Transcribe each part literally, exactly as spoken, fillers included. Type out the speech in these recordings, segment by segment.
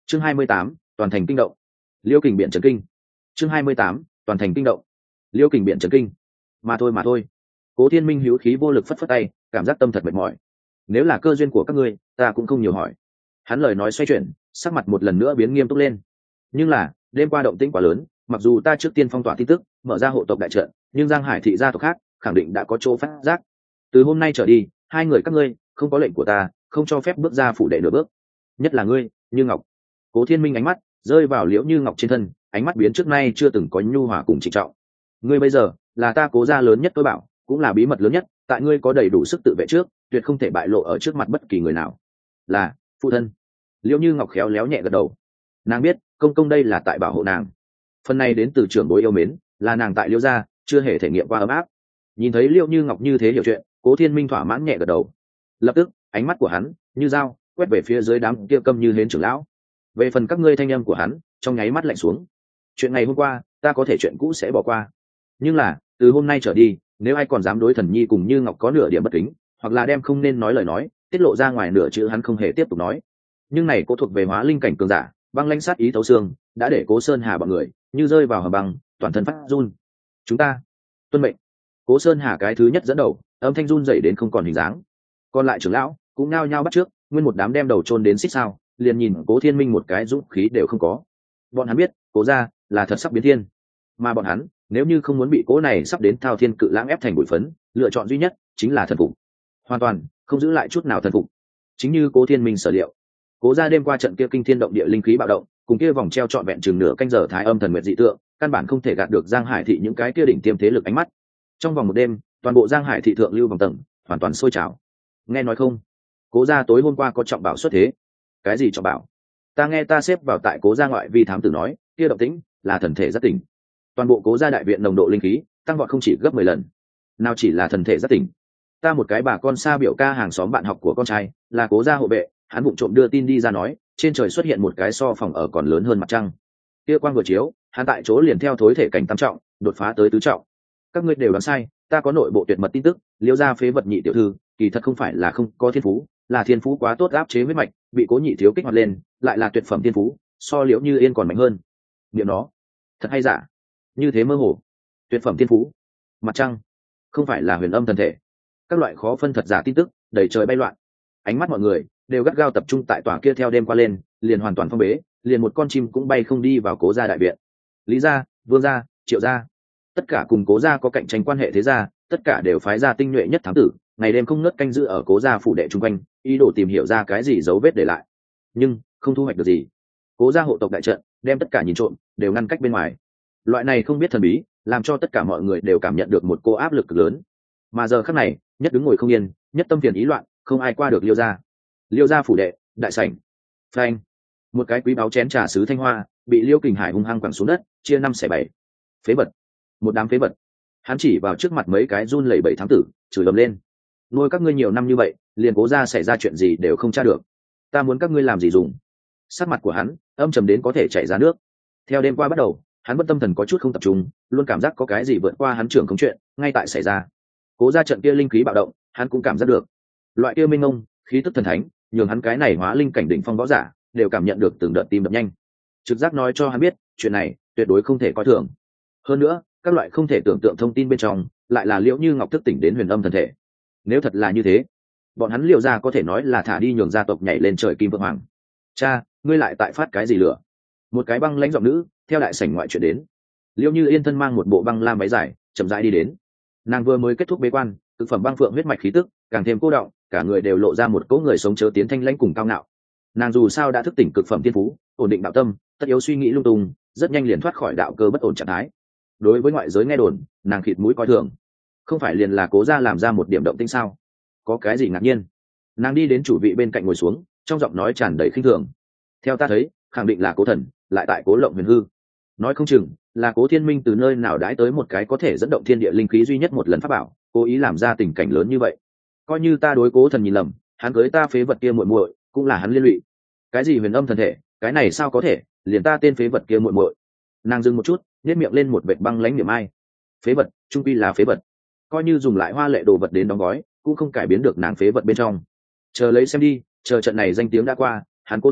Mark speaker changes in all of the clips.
Speaker 1: chương hai mươi tám, toàn thành kinh động. Liêu Kình Biện trấn kinh. chương hai mươi tám, toàn thành kinh động. Liêu Kình Biện trấn kinh. Mà thôi mà thôi. Cố Thiên Minh hữu khí vô lực phất phất tay, cảm giác tâm thật mệt mỏi. Nếu là cơ duyên của các ngươi, ta cũng không nhiều hỏi. Hắn lời nói xoay chuyển, sắc mặt một lần nữa biến nghiêm túc lên. Nhưng là, đêm qua động tĩnh quá lớn, mặc dù ta trước tiên phong tỏa tin tức, mở ra hộ tộc đại trận, nhưng Giang Hải thị gia tộc khác khẳng định đã có chỗ phát giác. Từ hôm nay trở đi, hai người các ngươi không có lệnh của ta, không cho phép bước ra phủ đệ nửa bước. Nhất là ngươi, Như Ngọc. Cố Thiên Minh ánh mắt rơi vào Liễu Như Ngọc trên thân, ánh mắt biến trước nay chưa từng có nhu hòa cùng trịnh trọng. Ngươi bây giờ là ta Cố gia lớn nhất tôi bảo, cũng là bí mật lớn nhất, tại ngươi có đầy đủ sức tự vệ trước, tuyệt không thể bại lộ ở trước mặt bất kỳ người nào. Là phụ thân. Liễu Như Ngọc khéo léo nhẹ gật đầu. Nàng biết công công đây là tại bảo hộ nàng, phần này đến từ trưởng bối yêu mến, là nàng tại Liễu gia chưa hề thể nghiệm qua ấm áp. Nhìn thấy Liễu Như Ngọc như thế hiểu chuyện, Cố Thiên Minh thỏa mãn nhẹ gật đầu. Lập tức ánh mắt của hắn như dao quét về phía dưới đám kia câm như hến trưởng lão. Về phần các ngươi, thanh âm của hắn trong nháy mắt lạnh xuống. Chuyện ngày hôm qua ta có thể chuyện cũ sẽ bỏ qua, nhưng là từ hôm nay trở đi, nếu ai còn dám đối Thần Nhi cùng Như Ngọc có nửa điểm bất kính, hoặc là đem không nên nói lời nói tiết lộ ra ngoài nửa chữ, hắn không hề tiếp tục nói. Nhưng này Cố thuộc về hóa linh cảnh cường giả, băng lãnh sát ý thấu xương, đã để Cố Sơn Hà bọn người như rơi vào hầm băng, toàn thân phát run. Chúng ta tuân mệnh. Cố Sơn Hà cái thứ nhất dẫn đầu, âm thanh run dậy đến không còn hình dáng. Còn lại trưởng lão cũng nao nhao bắt trước, nguyên một đám đem đầu chôn đến xích sao, liền nhìn Cố Thiên Minh một cái dũng khí đều không có. Bọn hắn biết Cố gia là thật sắp biến thiên, mà bọn hắn nếu như không muốn bị Cố này sắp đến thao thiên cự lãng ép thành bụi phấn, lựa chọn duy nhất chính là thần phục, hoàn toàn không giữ lại chút nào thần phục. Chính như Cố Thiên Minh sở liệu, Cố gia đêm qua trận kia kinh thiên động địa linh khí bạo động, cùng kia vòng treo trọn vẹn chừng nửa canh giờ thái âm thần nguyệt dị tượng, căn bản không thể gạt được Giang Hải thị những cái kia đỉnh tiêm thế lực ánh mắt. Trong vòng một đêm, toàn bộ Giang Hải thị thượng lưu vòng tầng hoàn toàn sôi trào. Nghe nói không, Cố gia tối hôm qua có trọng bảo xuất thế. Cái gì trọng bảo? Ta nghe ta xếp vào tại Cố gia ngoại vi thám tử nói, kia động tĩnh là thần thể giác tỉnh. Toàn bộ Cố gia đại viện nồng độ linh khí tăng vọt không chỉ gấp mười lần. Nào chỉ là thần thể giác tỉnh, ta một cái bà con xa biểu ca hàng xóm bạn học của con trai là Cố gia hộ vệ, hắn vụng trộm đưa tin đi ra nói, trên trời xuất hiện một cái so phòng ở còn lớn hơn mặt trăng. Kia quang vừa chiếu, hắn tại chỗ liền theo thối thể cảnh tam trọng đột phá tới tứ trọng. Các ngươi đều đoán sai, ta có nội bộ tuyệt mật tin tức, Liễu gia phế vật nhị tiểu thư kỳ thật không phải là không có thiên phú, là thiên phú quá tốt áp chế huyết mạch, bị Cố nhị thiếu kích hoạt lên, lại là tuyệt phẩm thiên phú, so Liễu Như Yên còn mạnh hơn. Niệm nó thật hay giả? Như thế mơ hồ. Tuyệt phẩm thiên phú, mặt trăng, không phải là huyền âm thần thể. Các loại khó phân thật giả tin tức đầy trời bay loạn. Ánh mắt mọi người đều gắt gao tập trung tại tòa kia theo đêm qua lên, liền hoàn toàn phong bế, liền một con chim cũng bay không đi vào Cố gia đại viện. Lý gia, Vương gia, Triệu gia, tất cả cùng Cố gia có cạnh tranh quan hệ thế gia, tất cả đều phái ra tinh nhuệ nhất thám tử, ngày đêm không ngớt canh giữ ở Cố gia phủ đệ chung quanh, ý đồ tìm hiểu ra cái gì dấu vết để lại. Nhưng không thu hoạch được gì. Cố gia hộ tộc đại trận đem tất cả nhìn trộm, đều ngăn cách bên ngoài. Loại này không biết thần bí, làm cho tất cả mọi người đều cảm nhận được một cô áp lực lớn. Mà giờ khắc này, nhất đứng ngồi không yên, nhất tâm phiền ý loạn, không ai qua được Liêu gia. Liêu gia phủ đệ, đại sảnh. Phanh. Một cái quý báu chén trà sứ thanh hoa bị Liêu Kình Hải hung hăng quẳng xuống đất, chia năm xẻ bảy. Phế vật, một đám phế vật. Hắn chỉ vào trước mặt mấy cái run lẩy bẩy thám tử, chửi ầm lên. Nuôi các ngươi nhiều năm như vậy, liền Cố gia xảy ra chuyện gì đều không tra được, ta muốn các ngươi làm gì dùng? Sắc mặt của hắn âm trầm đến có thể chảy ra nước. Theo đêm qua bắt đầu, hắn bất tâm thần có chút không tập trung, luôn cảm giác có cái gì vượt qua hắn trưởng không chuyện ngay tại xảy ra. Cố gia trận kia linh khí bạo động, hắn cũng cảm giác được. Loại kia minh ngông khí tức thần thánh, nhường hắn cái này hóa linh cảnh đỉnh phong võ giả đều cảm nhận được từng đợt tim đập nhanh. Trực giác nói cho hắn biết, chuyện này tuyệt đối không thể coi thường. Hơn nữa, các loại không thể tưởng tượng thông tin bên trong, lại là Liễu Như Ngọc thức tỉnh đến huyền âm thần thể. Nếu thật là như thế, bọn hắn Liễu gia có thể nói là thả đi nhường gia tộc nhảy lên trời kim vượng hoàng. Cha, ngươi lại tại phát cái gì lửa? Một cái băng lãnh giọng nữ theo đại sảnh ngoại chuyện đến. Liễu Như Yên thân mang một bộ băng lam váy dài, chậm rãi đi đến. Nàng vừa mới kết thúc bế quan, thực phẩm băng phượng huyết mạch khí tức càng thêm cô đọng, cả người đều lộ ra một cỗ người sống chớ tiến thanh lãnh cùng cao ngạo. Nàng dù sao đã thức tỉnh cực phẩm tiên phú, ổn định đạo tâm, tất yếu suy nghĩ lung tung, rất nhanh liền thoát khỏi đạo cơ bất ổn trạng thái. Đối với ngoại giới nghe đồn, nàng khịt mũi coi thường. Không phải liền là Cố gia làm ra một điểm động tĩnh sao? Có cái gì ngạc nhiên? Nàng đi đến chủ vị bên cạnh ngồi xuống, trong giọng nói tràn đầy khinh thường. Theo ta thấy, khẳng định là Cố thần lại tại Cố lộng huyền hư. Nói không chừng là Cố Thiên Minh từ nơi nào đãi tới một cái có thể dẫn động thiên địa linh khí duy nhất một lần pháp bảo, cố ý làm ra tình cảnh lớn như vậy. Coi như ta đối Cố thần nhìn lầm, hắn cưới ta phế vật kia muội muội, cũng là hắn liên lụy. Cái gì huyền âm thần thể, cái này sao có thể, liền ta tên phế vật kia muội muội. Nàng dừng một chút, nhếch miệng lên một vệt băng lãnh niệm ai. Phế vật, trung quy là phế vật. Coi như dùng lại hoa lệ đồ vật đến đóng gói, cũng không cải biến được nàng phế vật bên trong. Chờ lấy xem đi, chờ trận này danh tiếng đã qua, hắn Cố thần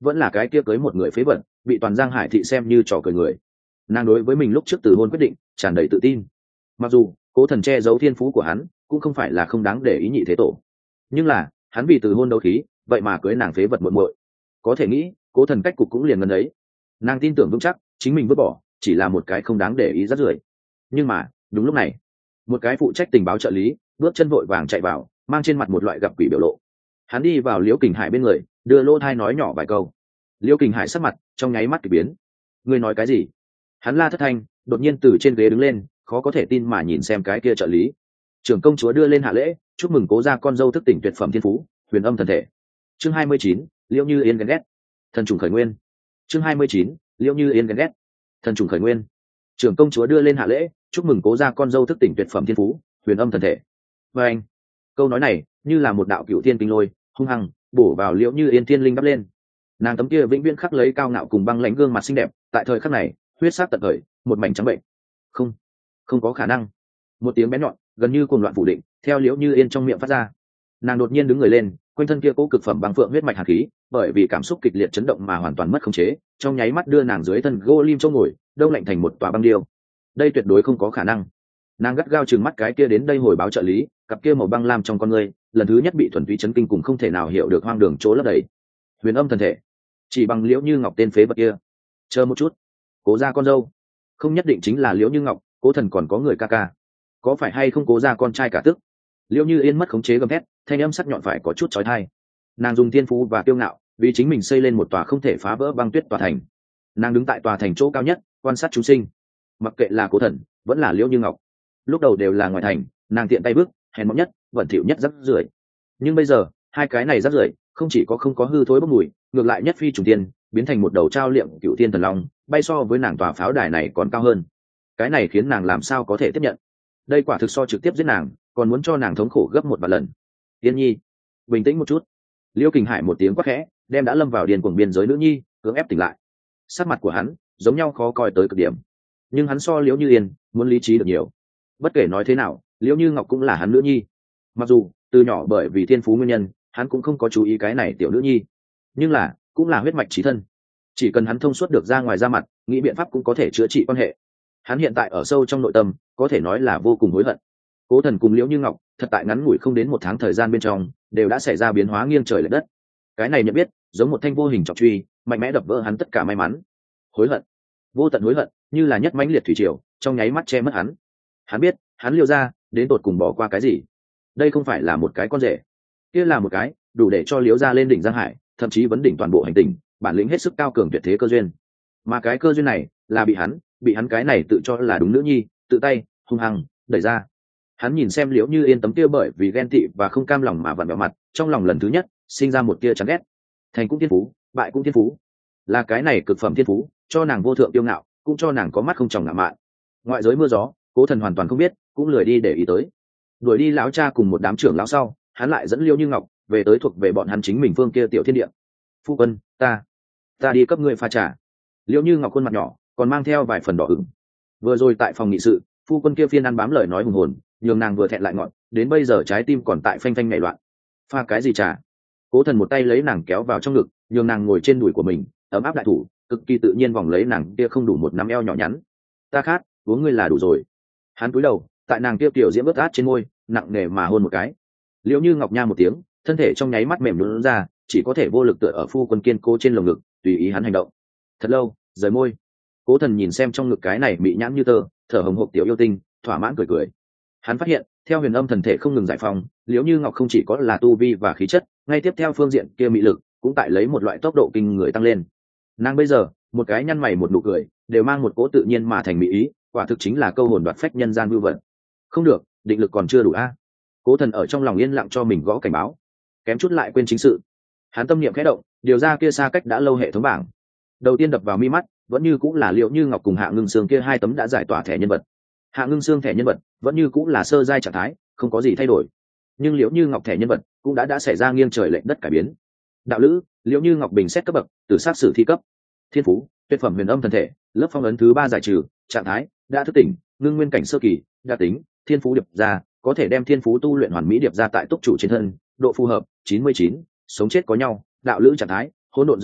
Speaker 1: vẫn là cái kia cưới một người phế vật, bị toàn Giang Hải thị xem như trò cười người. Nàng đối với mình lúc trước từ hôn quyết định tràn đầy tự tin. Mặc dù Cố Thần che giấu thiên phú của hắn cũng không phải là không đáng để ý nhị thế tổ, nhưng là hắn vì từ hôn đấu khí, vậy mà cưới nàng phế vật muội muội. Có thể nghĩ Cố Thần cách cục cũng liền gần đấy. Nàng tin tưởng vững chắc chính mình vứt bỏ chỉ là một cái không đáng để ý rất rưởi. Nhưng mà đúng lúc này, một cái phụ trách tình báo trợ lý bước chân vội vàng chạy vào, mang trên mặt một loại gặp quỷ biểu lộ. Hắn đi vào Liễu Kình Hải bên người, đưa lô thai nói nhỏ vài câu. Liễu Kình Hải sắc mặt trong nháy mắt kỳ biến. Ngươi nói cái gì? Hắn la thất thanh, đột nhiên từ trên ghế đứng lên, khó có thể tin mà nhìn xem cái kia trợ lý. Trưởng công chúa đưa lên hạ lễ, chúc mừng Cố gia con dâu thức tỉnh tuyệt phẩm thiên phú, huyền âm thần thể. Chương hai mươi chín, Liễu Như Yên ghen ghét. Thần trùng khởi nguyên. Chương hai mươi chín, Liễu Như Yên ghen ghét. Thần trùng khởi nguyên. Trưởng công chúa đưa lên hạ lễ, chúc mừng Cố gia con dâu thức tỉnh tuyệt phẩm thiên phú, huyền âm thần thể. Và anh, câu nói này như là một đạo cửu thiên kinh lôi, hung hăng bổ vào Liễu Như Yên thiên linh đắp lên. Nàng tấm kia vĩnh viễn khắc lấy cao ngạo cùng băng lãnh gương mặt xinh đẹp, tại thời khắc này huyết sắc tận khởi, một mảnh trắng bệnh. Không, không có khả năng. Một tiếng bén nhọn gần như cuồng loạn phủ định theo Liễu Như Yên trong miệng phát ra. Nàng đột nhiên đứng người lên, quanh thân kia cố cực phẩm băng phượng huyết mạch hàn khí bởi vì cảm xúc kịch liệt chấn động mà hoàn toàn mất khống chế, trong nháy mắt đưa nàng dưới thân gỗ lim chỗ ngồi đông lạnh thành một tòa băng điêu. Đây tuyệt đối không có khả năng. Nàng gắt gao trừng mắt cái kia đến đây hồi báo trợ lý, cặp kia màu băng lam trong con người lần thứ nhất bị thuần túy chấn kinh cùng không thể nào hiểu được hoang đường chỗ lấp đầy. Huyền âm thần thể, chỉ bằng Liễu Như Ngọc tên phế vật kia. Chờ một chút, Cố gia con dâu không nhất định chính là Liễu Như Ngọc, Cố Thần còn có người ca ca, có phải hay không Cố gia con trai cả tức? Liễu Như Yên mất khống chế gầm thét, thanh âm sắc nhọn phải có chút chói tai. Nàng dùng thiên phú và kiêu ngạo vì chính mình xây lên một tòa không thể phá vỡ băng tuyết tòa thành. Nàng đứng tại tòa thành chỗ cao nhất, quan sát chúng sinh, mặc kệ là Cố Thần vẫn là Liễu Như Ngọc, lúc đầu đều là ngoài thành, nàng tiện tay bước hèn mọn nhất, vận thỉu nhất rắc rưởi. Nhưng bây giờ hai cái này rắc rưởi không chỉ có không có hư thối bốc mùi, ngược lại nhất phi trùng tiên, biến thành một đầu trao liệm cựu thiên thần long, bay so với nàng tòa pháo đài này còn cao hơn. Cái này khiến nàng làm sao có thể tiếp nhận? Đây quả thực so trực tiếp giết nàng còn muốn cho nàng thống khổ gấp một vài lần. Yên Nhi, bình tĩnh một chút. Liễu Kình Hải một tiếng quát khẽ, đem đã lâm vào điên cuồng biên giới nữ nhi cưỡng ép tỉnh lại. Sắc mặt của hắn giống nhau khó coi tới cực điểm, nhưng hắn so Liễu Như Yên muốn lý trí được nhiều. Bất kể nói thế nào, Liễu Như Ngọc cũng là hắn nữ nhi. Mặc dù từ nhỏ bởi vì thiên phú nguyên nhân, hắn cũng không có chú ý cái này tiểu nữ nhi, nhưng là cũng là huyết mạch chí thân. Chỉ cần hắn thông suốt được ra ngoài ra mặt, nghĩ biện pháp cũng có thể chữa trị quan hệ. Hắn hiện tại ở sâu trong nội tâm có thể nói là vô cùng hối hận. Cố Thần cùng Liễu Như Ngọc thật tại ngắn ngủi không đến một tháng thời gian bên trong đều đã xảy ra biến hóa nghiêng trời lệch đất. Cái này nhận biết giống một thanh vô hình trọng truy, mạnh mẽ đập vỡ hắn tất cả may mắn. Hối hận, vô tận hối hận, như là nhất mãnh liệt thủy triều trong nháy mắt che mất hắn. Hắn biết hắn Liễu ra đến tột cùng bỏ qua cái gì. Đây không phải là một cái con rể, kia là một cái đủ để cho Liễu ra lên đỉnh Giang Hải, thậm chí vấn đỉnh toàn bộ hành tinh, bản lĩnh hết sức cao cường tuyệt thế cơ duyên. Mà cái cơ duyên này là bị hắn bị hắn cái này tự cho là đúng nữ nhi tự tay hung hăng đẩy ra. Hắn nhìn xem Liễu Như Yên tấm kia bởi vì ghen tị và không cam lòng mà vặn vẹo mặt, trong lòng lần thứ nhất sinh ra một tia chán ghét. Thành cũng thiên phú, bại cũng thiên phú, là cái này cực phẩm thiên phú cho nàng vô thượng tiêu ngạo, cũng cho nàng có mắt không tròng ngạo mạn. Ngoại giới mưa gió, Cố Thần hoàn toàn không biết, cũng lười đi để ý tới. Đuổi đi lão cha cùng một đám trưởng lão sau, hắn lại dẫn Liễu Như Ngọc về tới thuộc về bọn hắn chính mình phương kia tiểu thiên địa. Phu quân, ta ta đi cấp ngươi pha trà. Liễu Như Ngọc khuôn mặt nhỏ còn mang theo vài phần đỏ ửng. Vừa rồi tại phòng nghị sự, phu quân kia phiên ăn bám lời nói hùng hồn, nhường nàng vừa thẹn lại ngọn, đến bây giờ trái tim còn tại phanh phanh nhảy loạn. Pha cái gì trà? Cố Thần một tay lấy nàng kéo vào trong ngực, nhường nàng ngồi trên đùi của mình, ấm áp đại thủ cực kỳ tự nhiên vòng lấy nàng kia không đủ một nắm eo nhỏ nhắn. Ta khát, uống ngươi là đủ rồi. Hắn cúi đầu tại nàng kia tiểu diễm ướt át trên môi, nặng nề mà hôn một cái. Liễu Như Ngọc nha một tiếng, thân thể trong nháy mắt mềm nhũn ra, chỉ có thể vô lực tựa ở phu quân kiên cố trên lồng ngực, tùy ý hắn hành động. Thật lâu, rời môi. Cố Thần nhìn xem trong ngực cái này mị nhãn như tơ, thở hồng hộc tiểu yêu tinh, thỏa mãn cười cười. Hắn phát hiện theo huyền âm thần thể không ngừng giải phóng, Liễu Như Ngọc không chỉ có là tu vi và khí chất, ngay tiếp theo phương diện kia mị lực cũng tại lấy một loại tốc độ kinh người tăng lên. Nàng bây giờ một cái nhăn mày một nụ cười đều mang một cỗ tự nhiên mà thành mỹ ý, quả thực chính là câu hồn đoạt phách nhân gian vưu vận. Không được, định lực còn chưa đủ a. Cố Thần ở trong lòng yên lặng cho mình gõ cảnh báo, kém chút lại quên chính sự. Hắn tâm niệm khẽ động, điều ra kia xa cách đã lâu hệ thống bảng. Đầu tiên đập vào mi mắt vẫn như cũng là Liễu Như Ngọc cùng Hạ Ngưng Sương kia hai tấm đã giải tỏa thẻ nhân vật. Hạ Ngưng Sương thẻ nhân vật vẫn như cũng là sơ giai trạng thái, không có gì thay đổi, nhưng Liễu Như Ngọc thẻ nhân vật cũng đã đã xảy ra nghiêng trời lệch đất cải biến. Đạo lữ, Liễu Như Ngọc bình xét cấp bậc, từ sát sử thi cấp. Thiên phú, tuyệt phẩm huyền âm thần thể, lớp phong ấn thứ ba giải trừ, trạng thái đã thức tỉnh, ngưng nguyên cảnh sơ kỳ, đa tính, thiên phú điệp ra, có thể đem thiên phú tu luyện hoàn mỹ điệp ra tại túc chủ trên thân, độ phù hợp chín mươi chín, sống chết có nhau, đạo lữ trạng thái hỗn độn dương ấm,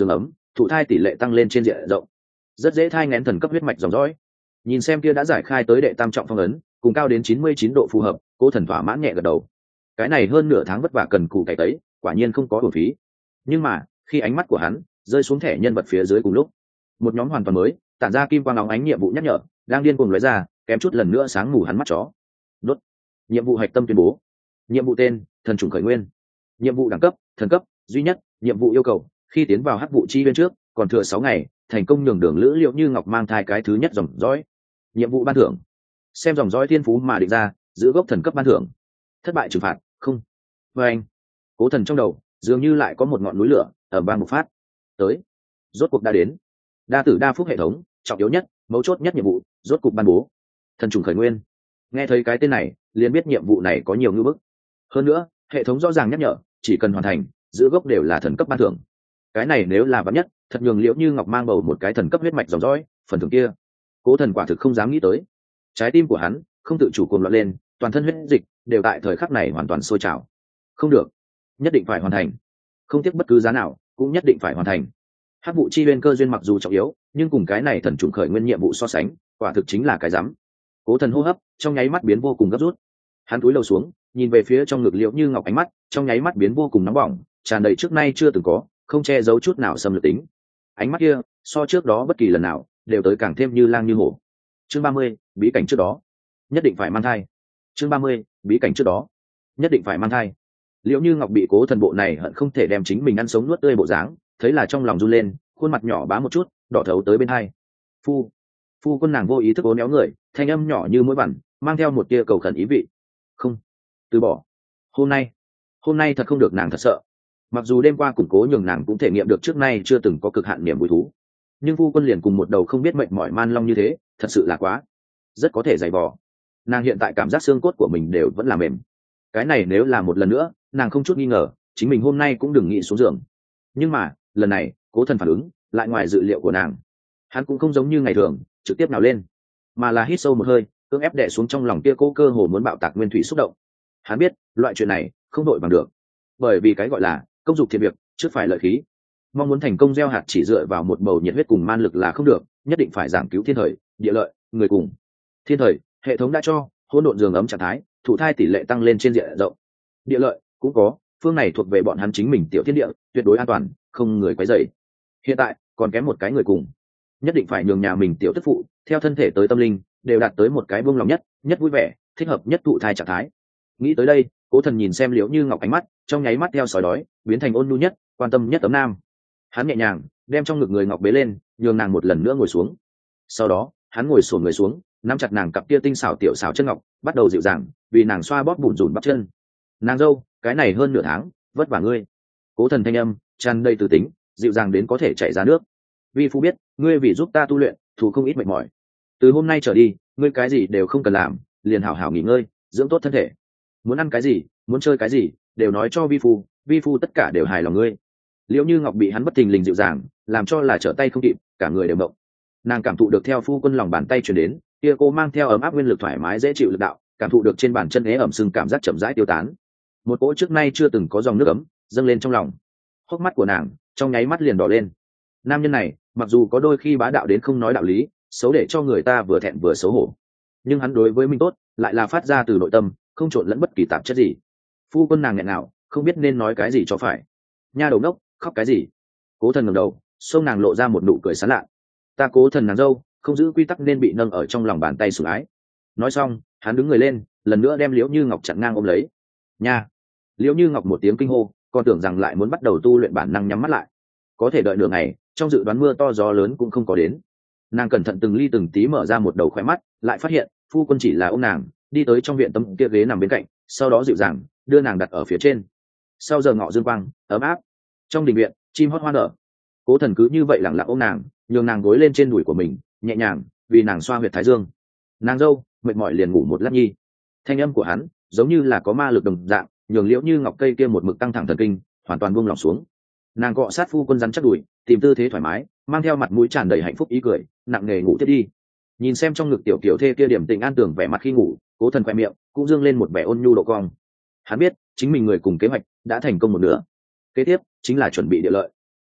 Speaker 1: thụ thai tỷ lệ tăng lên trên diện rộng, rất dễ thai nghén thần cấp huyết mạch dòng dõi. Nhìn xem kia đã giải khai tới đệ tam trọng phong ấn, cùng cao đến chín mươi chín độ phù hợp, Cố Thần thỏa mãn nhẹ gật đầu. Cái này hơn nửa tháng vất vả cần cù cày tấy, quả nhiên không có uổng phí. Nhưng mà khi ánh mắt của hắn rơi xuống thẻ nhân vật phía dưới cùng lúc, một nhóm hoàn toàn mới tản ra kim quang óng ánh nhiệm vụ nhắc nhở đang điên cuồng lóe ra, kém chút lần nữa sáng mù hắn mắt chó. Đốt. Nhiệm vụ hạch tâm tuyên bố. Nhiệm vụ tên: thần trùng khởi nguyên. Nhiệm vụ đẳng cấp: thần cấp duy nhất. Nhiệm vụ yêu cầu: khi tiến vào hắc vụ chi bên trước còn thừa sáu ngày, thành công nhường đường lữ liệu như ngọc mang thai cái thứ nhất dòng dõi. Nhiệm vụ ban thưởng: xem dòng dõi thiên phú mà định ra, giữ gốc thần cấp ban thưởng. Thất bại trừng phạt: không. Và anh, Cố Thần trong đầu dường như lại có một ngọn núi lửa ở bang một phát tới. Rốt cuộc đã đến. Đa tử đa phúc hệ thống trọng yếu nhất, mấu chốt nhất nhiệm vụ rốt cuộc ban bố. Thần trùng khởi nguyên. Nghe thấy cái tên này liền biết nhiệm vụ này có nhiều ngưỡng bức. Hơn nữa hệ thống rõ ràng nhắc nhở chỉ cần hoàn thành, giữ gốc đều là thần cấp ban thưởng. Cái này nếu là vắn nhất, thật nhường Liễu Như Ngọc mang bầu một cái thần cấp huyết mạch dòng dõi, phần thưởng kia Cố Thần quả thực không dám nghĩ tới. Trái tim của hắn không tự chủ cuồng loạn lên, toàn thân huyết dịch đều tại thời khắc này hoàn toàn sôi trào. Không được, nhất định phải hoàn thành, không tiếc bất cứ giá nào cũng nhất định phải hoàn thành. Hắc vụ chi nguyên cơ duyên mặc dù trọng yếu, nhưng cùng cái này thần trùng khởi nguyên nhiệm vụ so sánh, quả thực chính là cái rắm. Cố Thần hô hấp trong nháy mắt biến vô cùng gấp rút. Hắn cúi đầu xuống, nhìn về phía trong ngực Liễu Như Ngọc, ánh mắt trong nháy mắt biến vô cùng nóng bỏng, tràn đầy trước nay chưa từng có, không che giấu chút nào xâm lược tính. Ánh mắt kia so trước đó bất kỳ lần nào đều tới càng thêm như lang như hổ. Chương ba mươi, bí cảnh trước đó nhất định phải mang thai. Chương ba mươi, bí cảnh trước đó nhất định phải mang thai. Liễu Như Ngọc bị Cố Thần bộ này hận không thể đem chính mình ăn sống nuốt tươi bộ dáng, thấy là trong lòng run lên, khuôn mặt nhỏ bá một chút đỏ thấu tới bên hai. Phu, phu quân nàng vô ý thức ố néo người, thanh âm nhỏ như mũi vằn, mang theo một tia cầu khẩn ý vị. Không, từ bỏ. Hôm nay, hôm nay thật không được, nàng thật sợ. Mặc dù đêm qua củng cố nhường nàng cũng thể nghiệm được trước nay chưa từng có cực hạn niềm vui thú, nhưng phu quân liền cùng một đầu không biết mệnh mỏi man long như thế, thật sự là quá, rất có thể dày vò. Nàng hiện tại cảm giác xương cốt của mình đều vẫn là mềm. Cái này nếu là một lần nữa, nàng không chút nghi ngờ chính mình hôm nay cũng đừng nghĩ xuống giường. Nhưng mà lần này Cố Thần phản ứng lại ngoài dự liệu của nàng. Hắn cũng không giống như ngày thường trực tiếp nào lên, mà là hít sâu một hơi, cưỡng ép đè xuống trong lòng kia cố cơ hồ muốn bạo tạc nguyên thủy xúc động. Hắn biết loại chuyện này không đội bằng được, bởi vì cái gọi là công dục thiện việc trước phải lợi khí. Mong muốn thành công gieo hạt chỉ dựa vào một bầu nhiệt huyết cùng man lực là không được, nhất định phải giảng cứu thiên thời địa lợi người cùng. Thiên thời, hệ thống đã cho hỗn độn giường ấm trạng thái, thụ thai tỷ lệ tăng lên trên diện rộng. Địa lợi cũng có, phương này thuộc về bọn hắn chính mình tiểu thiên địa, tuyệt đối an toàn, không người quấy rầy. Hiện tại còn kém một cái người cùng, nhất định phải nhường nhà mình tiểu tức phụ theo thân thể tới tâm linh đều đạt tới một cái buông lòng nhất, nhất vui vẻ, thích hợp nhất thụ thai trạng thái. Nghĩ tới đây, Cố Thần nhìn xem Liễu Như Ngọc, ánh mắt trong nháy mắt theo sói đói biến thành ôn nhu nhất, quan tâm nhất tấm nam. Hắn nhẹ nhàng đem trong ngực người ngọc bế lên, nhường nàng một lần nữa ngồi xuống. Sau đó hắn ngồi xổm người xuống, nắm chặt nàng cặp kia tinh xảo tiểu xảo chân ngọc, bắt đầu dịu dàng vì nàng xoa bóp bủn rủn bắp chân. Nàng dâu, cái này hơn nửa tháng vất vả ngươi. Cố Thần thanh âm tràn đầy từ tính, dịu dàng đến có thể chảy ra nước. Vi phu biết ngươi vì giúp ta tu luyện thù không ít mệt mỏi, từ hôm nay trở đi ngươi cái gì đều không cần làm, liền hảo hảo nghỉ ngơi, dưỡng tốt thân thể. Muốn ăn cái gì, muốn chơi cái gì, đều nói cho vi phu, vi phu tất cả đều hài lòng ngươi. Liễu Như Ngọc bị hắn bất thình lình dịu dàng làm cho là trở tay không kịp, cả người đều mộng. Nàng cảm thụ được theo phu quân lòng bàn tay truyền đến kia cô mang theo ấm áp nguyên lực thoải mái dễ chịu lực đạo, cảm thụ được trên bàn chân ế ẩm sưng cảm giác chậm rãi tiêu tán. Một cỗ trước nay chưa từng có dòng nước ấm dâng lên trong lòng, hốc mắt của nàng trong nháy mắt liền đỏ lên. Nam nhân này mặc dù có đôi khi bá đạo đến không nói đạo lý, xấu để cho người ta vừa thẹn vừa xấu hổ, nhưng hắn đối với mình tốt lại là phát ra từ nội tâm, không trộn lẫn bất kỳ tạp chất gì. Phu quân nàng nghẹn nào không biết nên nói cái gì cho phải. Nha đầu ngốc, khóc cái gì? Cố Thần ngẩng đầu, xông nàng lộ ra một nụ cười sán lạ. Ta Cố Thần nàng dâu không giữ quy tắc nên bị nâng ở trong lòng bàn tay sủng ái. Nói xong hắn đứng người lên, lần nữa đem Liễu Như Ngọc chặn ngang ôm lấy. Nha! Liễu Như Ngọc một tiếng kinh hô, còn tưởng rằng lại muốn bắt đầu tu luyện, bản năng nhắm mắt lại. Có thể đợi nửa ngày, trong dự đoán mưa to gió lớn cũng không có đến. Nàng cẩn thận từng ly từng tí mở ra một đầu khóe mắt, lại phát hiện phu quân chỉ là ôm nàng đi tới trong viện tấm kia ghế nằm bên cạnh, sau đó dịu dàng đưa nàng đặt ở phía trên. Sau giờ ngọ dương quang ấm áp, trong đình viện chim hót hoa nở. Cố Thần cứ như vậy lặng lặng ôm nàng, nhường nàng gối lên trên đùi của mình, nhẹ nhàng vì nàng xoa huyệt thái dương. Nàng dâu mệt mỏi liền ngủ một lát nhi. Thanh âm của hắn giống như là có ma lực đồng dạng, nhường Liễu Như Ngọc cây kia một mực căng thẳng thần kinh hoàn toàn buông lỏng xuống. Nàng cọ sát phu quân rắn chắc đùi, tìm tư thế thoải mái, mang theo mặt mũi tràn đầy hạnh phúc ý cười, nặng nề ngủ tiếp đi. Nhìn xem trong ngực tiểu kiểu thê kia điểm tình an tưởng vẻ mặt khi ngủ, Cố Thần khoe miệng cũng dương lên một vẻ ôn nhu độ cong. Hắn biết chính mình người cùng kế hoạch đã thành công một nửa, kế tiếp chính là chuẩn bị địa lợi.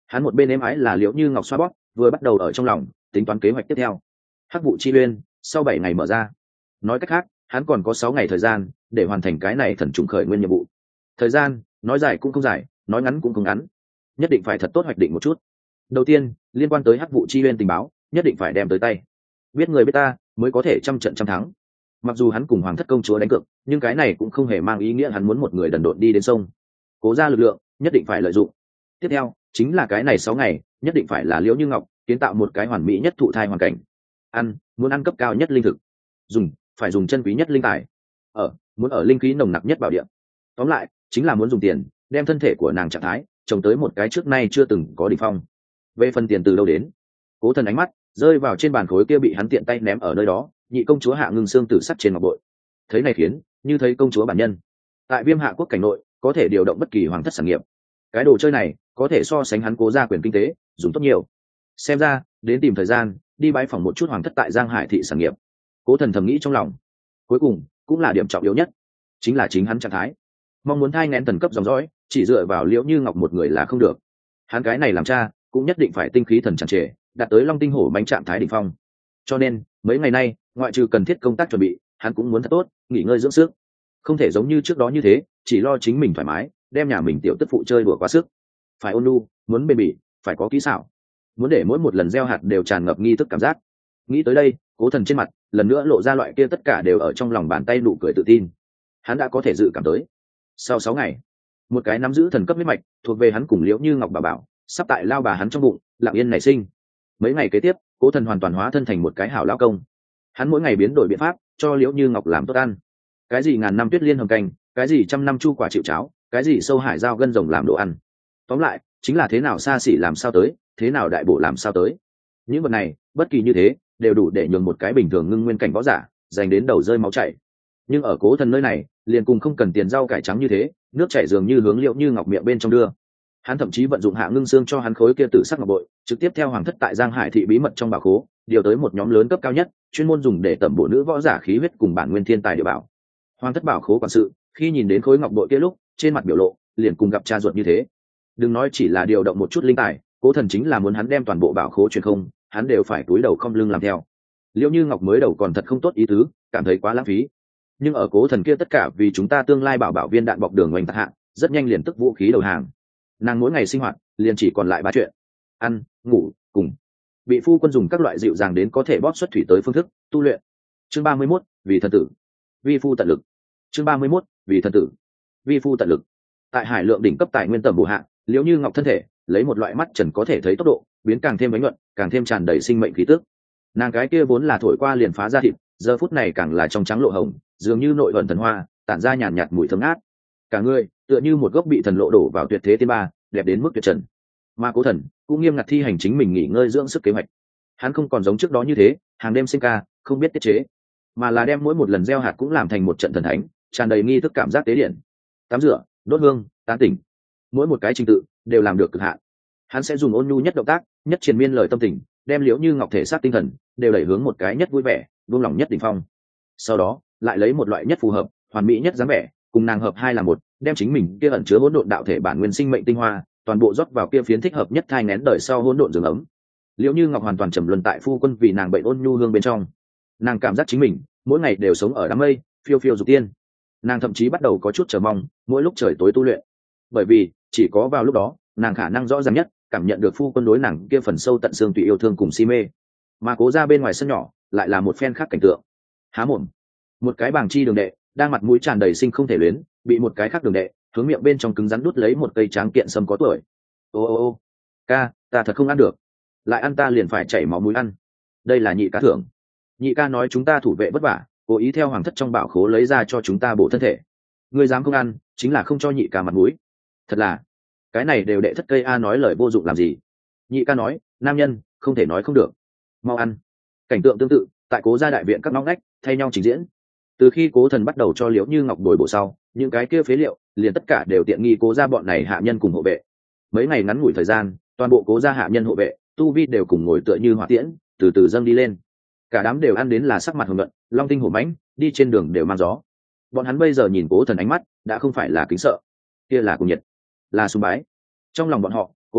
Speaker 1: Hắn một bên êm ái là Liễu Như Ngọc xoa bóp, vừa bắt đầu ở trong lòng tính toán kế hoạch tiếp theo. Hắc vụ chi uyên sau bảy ngày mở ra, nói cách khác hắn còn có sáu ngày thời gian để hoàn thành cái này thần trùng khởi nguyên nhiệm vụ. Thời gian nói dài cũng không dài, nói ngắn cũng không ngắn, nhất định phải thật tốt hoạch định một chút. Đầu tiên liên quan tới hắc vụ chi uyên tình báo nhất định phải đem tới tay, biết người biết ta mới có thể trăm trận trăm thắng. Mặc dù hắn cùng hoàng thất công chúa đánh cược, nhưng cái này cũng không hề mang ý nghĩa hắn muốn một người đần độn đi đến sông. Cố ra lực lượng nhất định phải lợi dụng. Tiếp theo chính là cái này sáu ngày nhất định phải là Liễu Như Ngọc kiến tạo một cái hoàn mỹ nhất thụ thai hoàn cảnh. Ăn muốn ăn cấp cao nhất linh thực, dùng phải dùng chân quý nhất linh tài, ở muốn ở linh khí nồng nặc nhất bảo địa. Tóm lại chính là muốn dùng tiền đem thân thể của nàng trạng thái trồng tới một cái trước nay chưa từng có đỉnh phong. Về phần tiền từ đâu đến, Cố Thần ánh mắt rơi vào trên bàn khối kia bị hắn tiện tay ném ở nơi đó nhị công chúa Hạ Ngưng xương tử sắt trên ngọc bội. Thấy này khiến như thấy công chúa bản nhân. Tại Viêm Hạ quốc cảnh nội có thể điều động bất kỳ hoàng thất sản nghiệp, cái đồ chơi này có thể so sánh hắn Cố gia quyền kinh tế dùng tốt nhiều. Xem ra đến tìm thời gian đi bái phỏng một chút hoàng thất tại Giang Hải thị sản nghiệp. Cố Thần thầm nghĩ trong lòng. Cuối cùng cũng là điểm trọng yếu nhất, chính là chính hắn trạng thái. Mong muốn thai nghén thần cấp dòng dõi chỉ dựa vào Liễu Như Ngọc một người là không được. Hắn cái này làm cha cũng nhất định phải tinh khí thần tràn trề, đạt tới long tinh hổ bánh trạng thái đỉnh phong. Cho nên mấy ngày nay ngoại trừ cần thiết công tác chuẩn bị, hắn cũng muốn thật tốt nghỉ ngơi dưỡng sức, không thể giống như trước đó như thế chỉ lo chính mình thoải mái, đem nhà mình tiểu tức phụ chơi đùa quá sức. Phải ôn nhu, muốn bền bỉ, phải có kỹ xảo, muốn để mỗi một lần gieo hạt đều tràn ngập nghi thức cảm giác. Nghĩ tới đây, Cố Thần trên mặt lần nữa lộ ra loại kia tất cả đều ở trong lòng bàn tay nụ cười tự tin. Hắn đã có thể dự cảm tới sau sáu ngày một cái nắm giữ thần cấp huyết mạch thuộc về hắn cùng Liễu Như Ngọc bà bảo sắp tại lao bà hắn trong bụng lặng yên nảy sinh. Mấy ngày kế tiếp Cố Thần hoàn toàn hóa thân thành một cái hảo lao công. Hắn mỗi ngày biến đổi biện pháp cho Liễu Như Ngọc làm tốt ăn, cái gì ngàn năm tuyết liên hầm canh, cái gì trăm năm chu quả chịu cháo, cái gì sâu hải dao gân rồng làm đồ ăn. Tóm lại chính là thế nào xa xỉ làm sao tới, thế nào đại bổ làm sao tới. Những vật này bất kỳ như thế đều đủ để nhường một cái bình thường ngưng nguyên cảnh võ giả dành đến đầu rơi máu chảy. Nhưng ở Cố Thần nơi này liền cùng không cần tiền rau cải trắng như thế, nước chảy dường như hướng Liễu Như Ngọc miệng bên trong đưa. Hắn thậm chí vận dụng Hạ Ngưng xương cho hắn khối kia tử sắc ngọc bội, trực tiếp theo hoàng thất tại Giang Hải thị bí mật trong bảo khố điều tới một nhóm lớn cấp cao nhất chuyên môn dùng để tẩm bổ nữ võ giả khí huyết cùng bản nguyên thiên tài địa bảo. Hoàng thất bảo khố quản sự khi nhìn đến khối ngọc bội kia lúc trên mặt biểu lộ liền cùng gặp cha ruột như thế. Đừng nói chỉ là điều động một chút linh tài, Cố Thần chính là muốn hắn đem toàn bộ bảo khố truyền không, hắn đều phải cúi đầu không lưng làm theo. Liễu Như Ngọc mới đầu còn thật không tốt ý tứ, cảm thấy quá lãng phí, nhưng ở Cố Thần kia tất cả vì chúng ta tương lai bảo bảo viên đạn bọc đường oanh tạc hạ, rất nhanh liền tức vũ khí đầu hàng. Nàng mỗi ngày sinh hoạt liền chỉ còn lại ba chuyện: ăn, ngủ, cùng bị phu quân dùng các loại dịu dàng đến có thể bóp xuất thủy tới phương thức tu luyện. Chương ba mươi mốt, vì thần tử vi phu tận lực. Chương ba mươi mốt, vì thần tử vi phu tận lực. Tại hải lượng đỉnh cấp tài nguyên tầm bổ hạ, Liễu Như Ngọc thân thể lấy một loại mắt trần có thể thấy tốc độ biến càng thêm bánh nhuận, càng thêm tràn đầy sinh mệnh khí tức. Nàng cái kia vốn là thổi qua liền phá ra thịt, giờ phút này càng là trong trắng lộ hồng, dường như nội vận thần hoa, tản ra nhàn nhạt mùi thơm ngát. Cả người tựa như một gốc bị thần lộ đổ vào tuyệt thế tiên ba, đẹp đến mức tuyệt trần. Mà Cố Thần cũng nghiêm ngặt thi hành chính mình nghỉ ngơi dưỡng sức kế hoạch. Hắn không còn giống trước đó như thế hàng đêm sinh ca không biết tiết chế, mà là đem mỗi một lần gieo hạt cũng làm thành một trận thần thánh, tràn đầy nghi thức cảm giác tế điện. Tắm rửa, đốt hương, tán tỉnh, mỗi một cái trình tự đều làm được cực hạn. Hắn sẽ dùng ôn nhu nhất động tác, nhất triền miên lời tâm tình, đem Liễu Như Ngọc thể xác tinh thần đều đẩy hướng một cái nhất vui vẻ, buông lòng nhất đỉnh phong. Sau đó lại lấy một loại nhất phù hợp, hoàn mỹ nhất dáng vẻ, cùng nàng hợp hai là một, đem chính mình kia ẩn chứa hỗn độn đạo thể bản nguyên sinh mệnh tinh hoa toàn bộ rót vào kia phiến thích hợp nhất thai nghén đời sau hỗn độn giường ấm. Liễu Như Ngọc hoàn toàn trầm luân tại phu quân vì nàng bệnh ôn nhu hương bên trong. Nàng cảm giác chính mình mỗi ngày đều sống ở đám mây, phiêu phiêu dục tiên. Nàng thậm chí bắt đầu có chút chờ mong mỗi lúc trời tối tu luyện, bởi vì chỉ có vào lúc đó nàng khả năng rõ ràng nhất cảm nhận được phu quân đối nàng kia phần sâu tận xương tùy yêu thương cùng si mê. Mà Cố ra bên ngoài sân nhỏ lại là một phen khác cảnh tượng. Há mồm, một cái bàng chi đường đệ đang mặt mũi tràn đầy sinh không thể luyến, bị một cái khác đường đệ hướng miệng bên trong cứng rắn đút lấy một cây tráng kiện sâm có tuổi. Ô ô ô, ca, ta thật không ăn được, lại ăn ta liền phải chảy máu mũi ăn. Đây là nhị ca thưởng. Nhị ca nói chúng ta thủ vệ vất vả, cố ý theo hoàng thất trong bảo khố lấy ra cho chúng ta bổ thân thể. Ngươi dám không ăn chính là không cho nhị ca mặt mũi. Thật là cái này đều đệ thất cây a nói lời vô dụng làm gì. Nhị ca nói nam nhân không thể nói không được, mau ăn. Cảnh tượng tương tự tại Cố gia đại viện các ngóc ngách thay nhau trình diễn. Từ khi Cố Thần bắt đầu cho Liễu Như Ngọc đổi bộ sau, những cái kia phế liệu liền tất cả đều tiện nghi Cố gia bọn này hạ nhân cùng hộ vệ. Mấy ngày ngắn ngủi thời gian, toàn bộ Cố gia hạ nhân hộ vệ tu vi đều cùng ngồi tựa như hỏa tiễn, từ từ dâng đi lên. Cả đám đều ăn đến là sắc mặt hồng nhuận, long tinh hổ mãnh, đi trên đường đều mang gió. Bọn hắn bây giờ nhìn Cố Thần ánh mắt đã không phải là kính sợ, kia là cùng nhiệt, là sùng bái. Trong lòng bọn họ, Cố Thần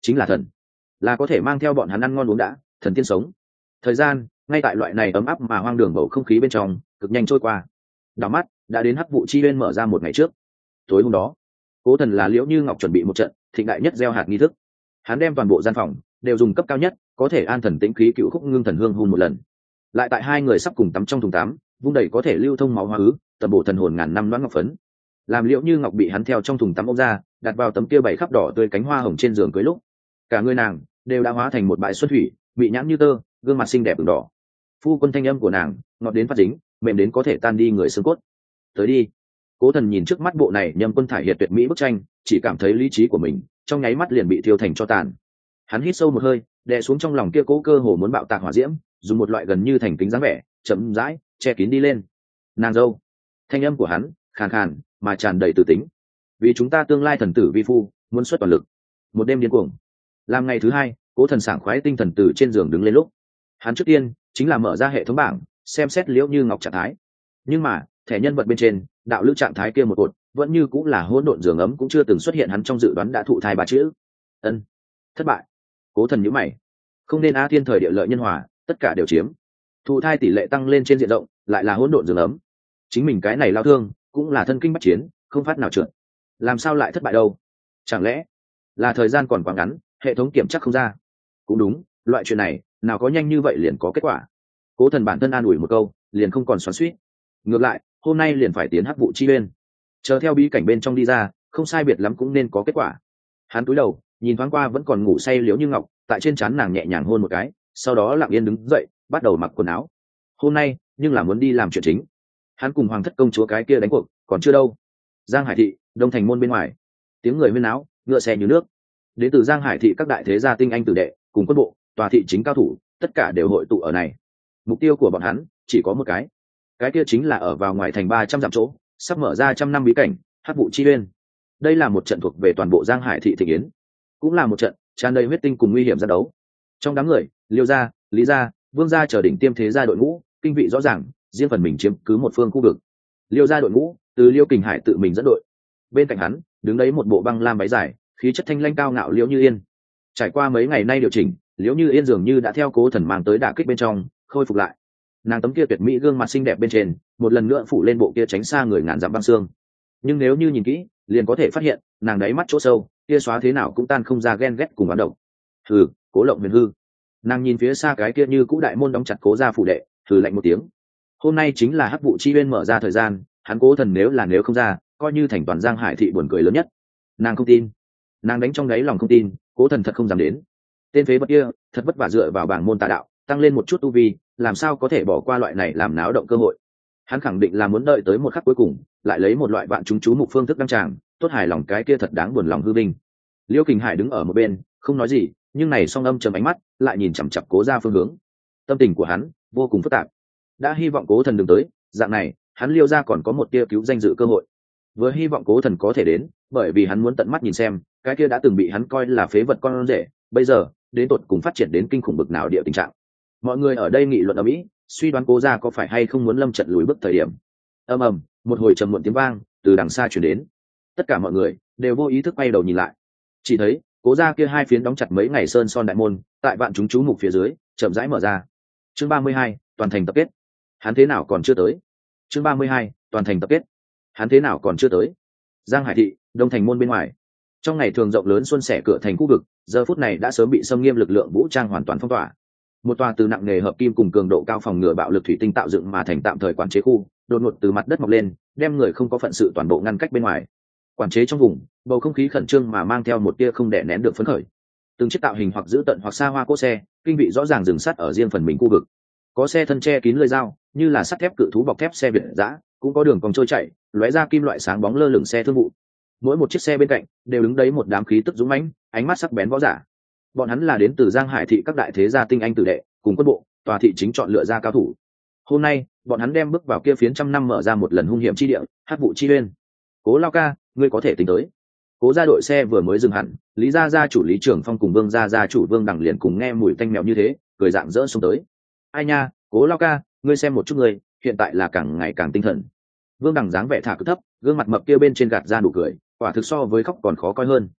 Speaker 1: chính là thần, là có thể mang theo bọn hắn ăn ngon uống đã thần tiên sống. Thời gian ngay tại loại này ấm áp mà hoang đường bầu không khí bên trong cực nhanh trôi qua. Đảo mắt đã đến hắc vụ chi uyên mở ra một ngày trước. Tối hôm đó Cố Thần là Liễu Như Ngọc chuẩn bị một trận thịnh đại nhất gieo hạt nghi thức. Hắn đem toàn bộ gian phòng đều dùng cấp cao nhất có thể an thần tĩnh khí cựu khúc ngưng thần hương hun một lần, lại tại hai người sắp cùng tắm trong thùng tắm vung đầy có thể lưu thông máu hóa ứ tầm bổ thần hồn ngàn năm loãng ngọc phấn, làm Liễu Như Ngọc bị hắn theo trong thùng tắm ôm ra đặt vào tấm kia bảy khắp đỏ tươi cánh hoa hồng trên giường cưới lúc, cả người nàng đều đã hóa thành một bãi xuân thủy, bị nhãn như tơ, gương mặt xinh đẹp ửng đỏ. Phu quân thanh âm của nàng ngọt đến phát dính, mềm đến có thể tan đi người xương cốt. Tới đi. Cố Thần nhìn trước mắt bộ này nhâm quân thải hiệt tuyệt mỹ bức tranh, chỉ cảm thấy lý trí của mình trong nháy mắt liền bị thiêu thành cho tàn. Hắn hít sâu một hơi, đè xuống trong lòng kia cố cơ hồ muốn bạo tạc hỏa diễm, dùng một loại gần như thành kính dáng vẻ chậm rãi che kín đi lên. Nàng dâu. Thanh âm của hắn khàn khàn mà tràn đầy từ tính. Vì chúng ta tương lai thần tử vi phu muốn xuất toàn lực. Một đêm điên cuồng. Làm ngày thứ hai, Cố Thần sảng khoái tinh thần từ trên giường đứng lên lúc, hắn trước tiên chính là mở ra hệ thống bảng xem xét Liễu Như Ngọc trạng thái. Nhưng mà thẻ nhân vật bên trên đạo lữ trạng thái kia một cột vẫn như cũng là hỗn độn giường ấm, cũng chưa từng xuất hiện hắn trong dự đoán đã thụ thai ba chữ. Ân. Thất bại. Cố Thần nhíu mày. Không nên a thiên thời địa lợi nhân hòa tất cả đều chiếm, thụ thai tỷ lệ tăng lên trên diện rộng, lại là hỗn độn giường ấm, chính mình cái này lao thương cũng là thân kinh bách chiến không phát nào trượt, làm sao lại thất bại đâu? Chẳng lẽ là thời gian còn quá ngắn, hệ thống kiểm chắc không ra? Cũng đúng, loại chuyện này nào có nhanh như vậy liền có kết quả. Cố Thần bản thân an ủi một câu liền không còn xoắn xuýt. Ngược lại hôm nay liền phải tiến hắc vụ chi uyên, chờ theo bí cảnh bên trong đi ra không sai biệt lắm cũng nên có kết quả. Hắn cúi đầu nhìn thoáng qua vẫn còn ngủ say Liễu Như Ngọc, tại trên trán nàng nhẹ nhàng hôn một cái, sau đó lặng yên đứng dậy bắt đầu mặc quần áo. Hôm nay nhưng là muốn đi làm chuyện chính. Hắn cùng hoàng thất công chúa cái kia đánh cuộc còn chưa đâu. Giang Hải thị Đông Thành môn bên ngoài, tiếng người huyên náo, ngựa xe như nước. Đến từ Giang Hải thị các đại thế gia tinh anh tử đệ cùng quân bộ, tòa thị chính cao thủ, tất cả đều hội tụ ở này. Mục tiêu của bọn hắn chỉ có một cái, cái kia chính là ở vào ngoài thành ba trăm dặm chỗ sắp mở ra trăm năm bí cảnh hắc vụ chi uyên. Đây là một trận thuộc về toàn bộ Giang Hải thị thị yến, cũng là một trận tràn đầy huyết tinh cùng nguy hiểm ra đấu. Trong đám người, Liêu gia, Lý gia, Vương gia chờ đỉnh tiêm thế gia đội ngũ kinh vị rõ ràng, riêng phần mình chiếm cứ một phương khu vực. Liêu gia đội ngũ từ Liêu Kình Hải tự mình dẫn đội, bên cạnh hắn đứng đấy một bộ băng lam váy dài, khí chất thanh lãnh cao ngạo Liễu Như Yên. Trải qua mấy ngày nay điều chỉnh, Liễu Như Yên dường như đã theo Cố Thần mang tới đả kích bên trong khôi phục lại. Nàng tấm kia tuyệt mỹ gương mặt xinh đẹp bên trên một lần nữa phủ lên bộ kia tránh xa người ngàn dặm băng xương, nhưng nếu như nhìn kỹ liền có thể phát hiện nàng đáy mắt chỗ sâu kia xóa thế nào cũng tan không ra ghen ghét cùng oán độc. Hừ, Cố Lộng Huyền hư. Nàng nhìn phía xa cái kia như cũ đại môn đóng chặt Cố gia phủ đệ, hừ lạnh một tiếng. Hôm nay chính là hắc vụ chi uyên mở ra thời gian, hắn Cố Thần nếu là nếu không ra, coi như thành toàn Giang Hải thị buồn cười lớn nhất. Nàng không tin, nàng đánh trong đáy lòng không tin, Cố Thần thật không dám đến. Tên phế vật kia thật vất vả dựa vào bảng môn tà đạo tăng lên một chút tu vi, làm sao có thể bỏ qua loại này làm náo động cơ hội. Hắn khẳng định là muốn đợi tới một khắc cuối cùng lại lấy một loại vạn chúng chú mục phương thức đăng tràng, tốt hài lòng cái kia thật đáng buồn lòng hư vinh. Liêu Kình Hải đứng ở một bên không nói gì, nhưng này song âm trầm ánh mắt lại nhìn chằm chặp Cố gia phương hướng. Tâm tình của hắn vô cùng phức tạp, đã hy vọng Cố Thần đừng tới, dạng này hắn Liêu gia còn có một tia cứu danh dự cơ hội. Vừa hy vọng Cố Thần có thể đến, bởi vì hắn muốn tận mắt nhìn xem cái kia đã từng bị hắn coi là phế vật con rể, bây giờ đến tột cùng phát triển đến kinh khủng bực nào địa tình trạng. Mọi người ở đây nghị luận ở mỹ, suy đoán Cố gia có phải hay không muốn lâm trận lùi bước thời điểm. Ầm ầm, một hồi trầm muộn tiếng vang từ đằng xa truyền đến. Tất cả mọi người đều vô ý thức quay đầu nhìn lại, chỉ thấy Cố gia kia hai phiến đóng chặt mấy ngày sơn son đại môn tại vạn chúng chú mục phía dưới chậm rãi mở ra. Chương ba mươi hai, toàn thành tập kết. Hắn thế nào còn chưa tới? Chương ba mươi hai, toàn thành tập kết. Hắn thế nào còn chưa tới? Giang Hải thị Đông Thành môn bên ngoài, trong ngày thường rộng lớn xuân sẻ cửa thành khu vực, giờ phút này đã sớm bị xâm nghiêm lực lượng vũ trang hoàn toàn phong tỏa. Một tòa từ nặng nghề hợp kim cùng cường độ cao phòng ngừa bạo lực thủy tinh tạo dựng mà thành tạm thời quản chế khu, đột ngột từ mặt đất mọc lên, đem người không có phận sự toàn bộ ngăn cách bên ngoài. Quản chế trong vùng, bầu không khí khẩn trương mà mang theo một tia không đè nén được phấn khởi. Từng chiếc tạo hình hoặc giữ tận hoặc xa hoa cỗ xe, kinh vị rõ ràng dừng sát ở riêng phần mình khu vực. Có xe thân che kín lưỡi dao, như là sắt thép cự thú bọc thép xe việt dã, cũng có đường cong trôi chạy, lóe ra kim loại sáng bóng lơ lửng xe thương vụ. Mỗi một chiếc xe bên cạnh đều đứng đấy một đám khí tức dũng mãnh, ánh mắt sắc bén võ giả. Bọn hắn là đến từ Giang Hải thị các đại thế gia tinh anh tử đệ, cùng quân bộ, tòa thị chính chọn lựa ra cao thủ. Hôm nay, bọn hắn đem bước vào kia phiến trăm năm mở ra một lần hung hiểm chi địa, hắc vụ chi uyên. Cố lao ca, ngươi có thể tính tới. Cố gia đội xe vừa mới dừng hẳn, Lý gia gia chủ Lý Trường Phong cùng Vương gia gia chủ Vương Đằng liền cùng nghe mùi tanh mèo như thế, cười dạng dỡ xuống tới. Ai nha, Cố lao ca, ngươi xem một chút ngươi, hiện tại là càng ngày càng tinh thần. Vương Đằng dáng vẻ thả cực thấp, gương mặt mập kia bên trên gạt ra nụ cười, quả thực so với khóc còn khó coi hơn.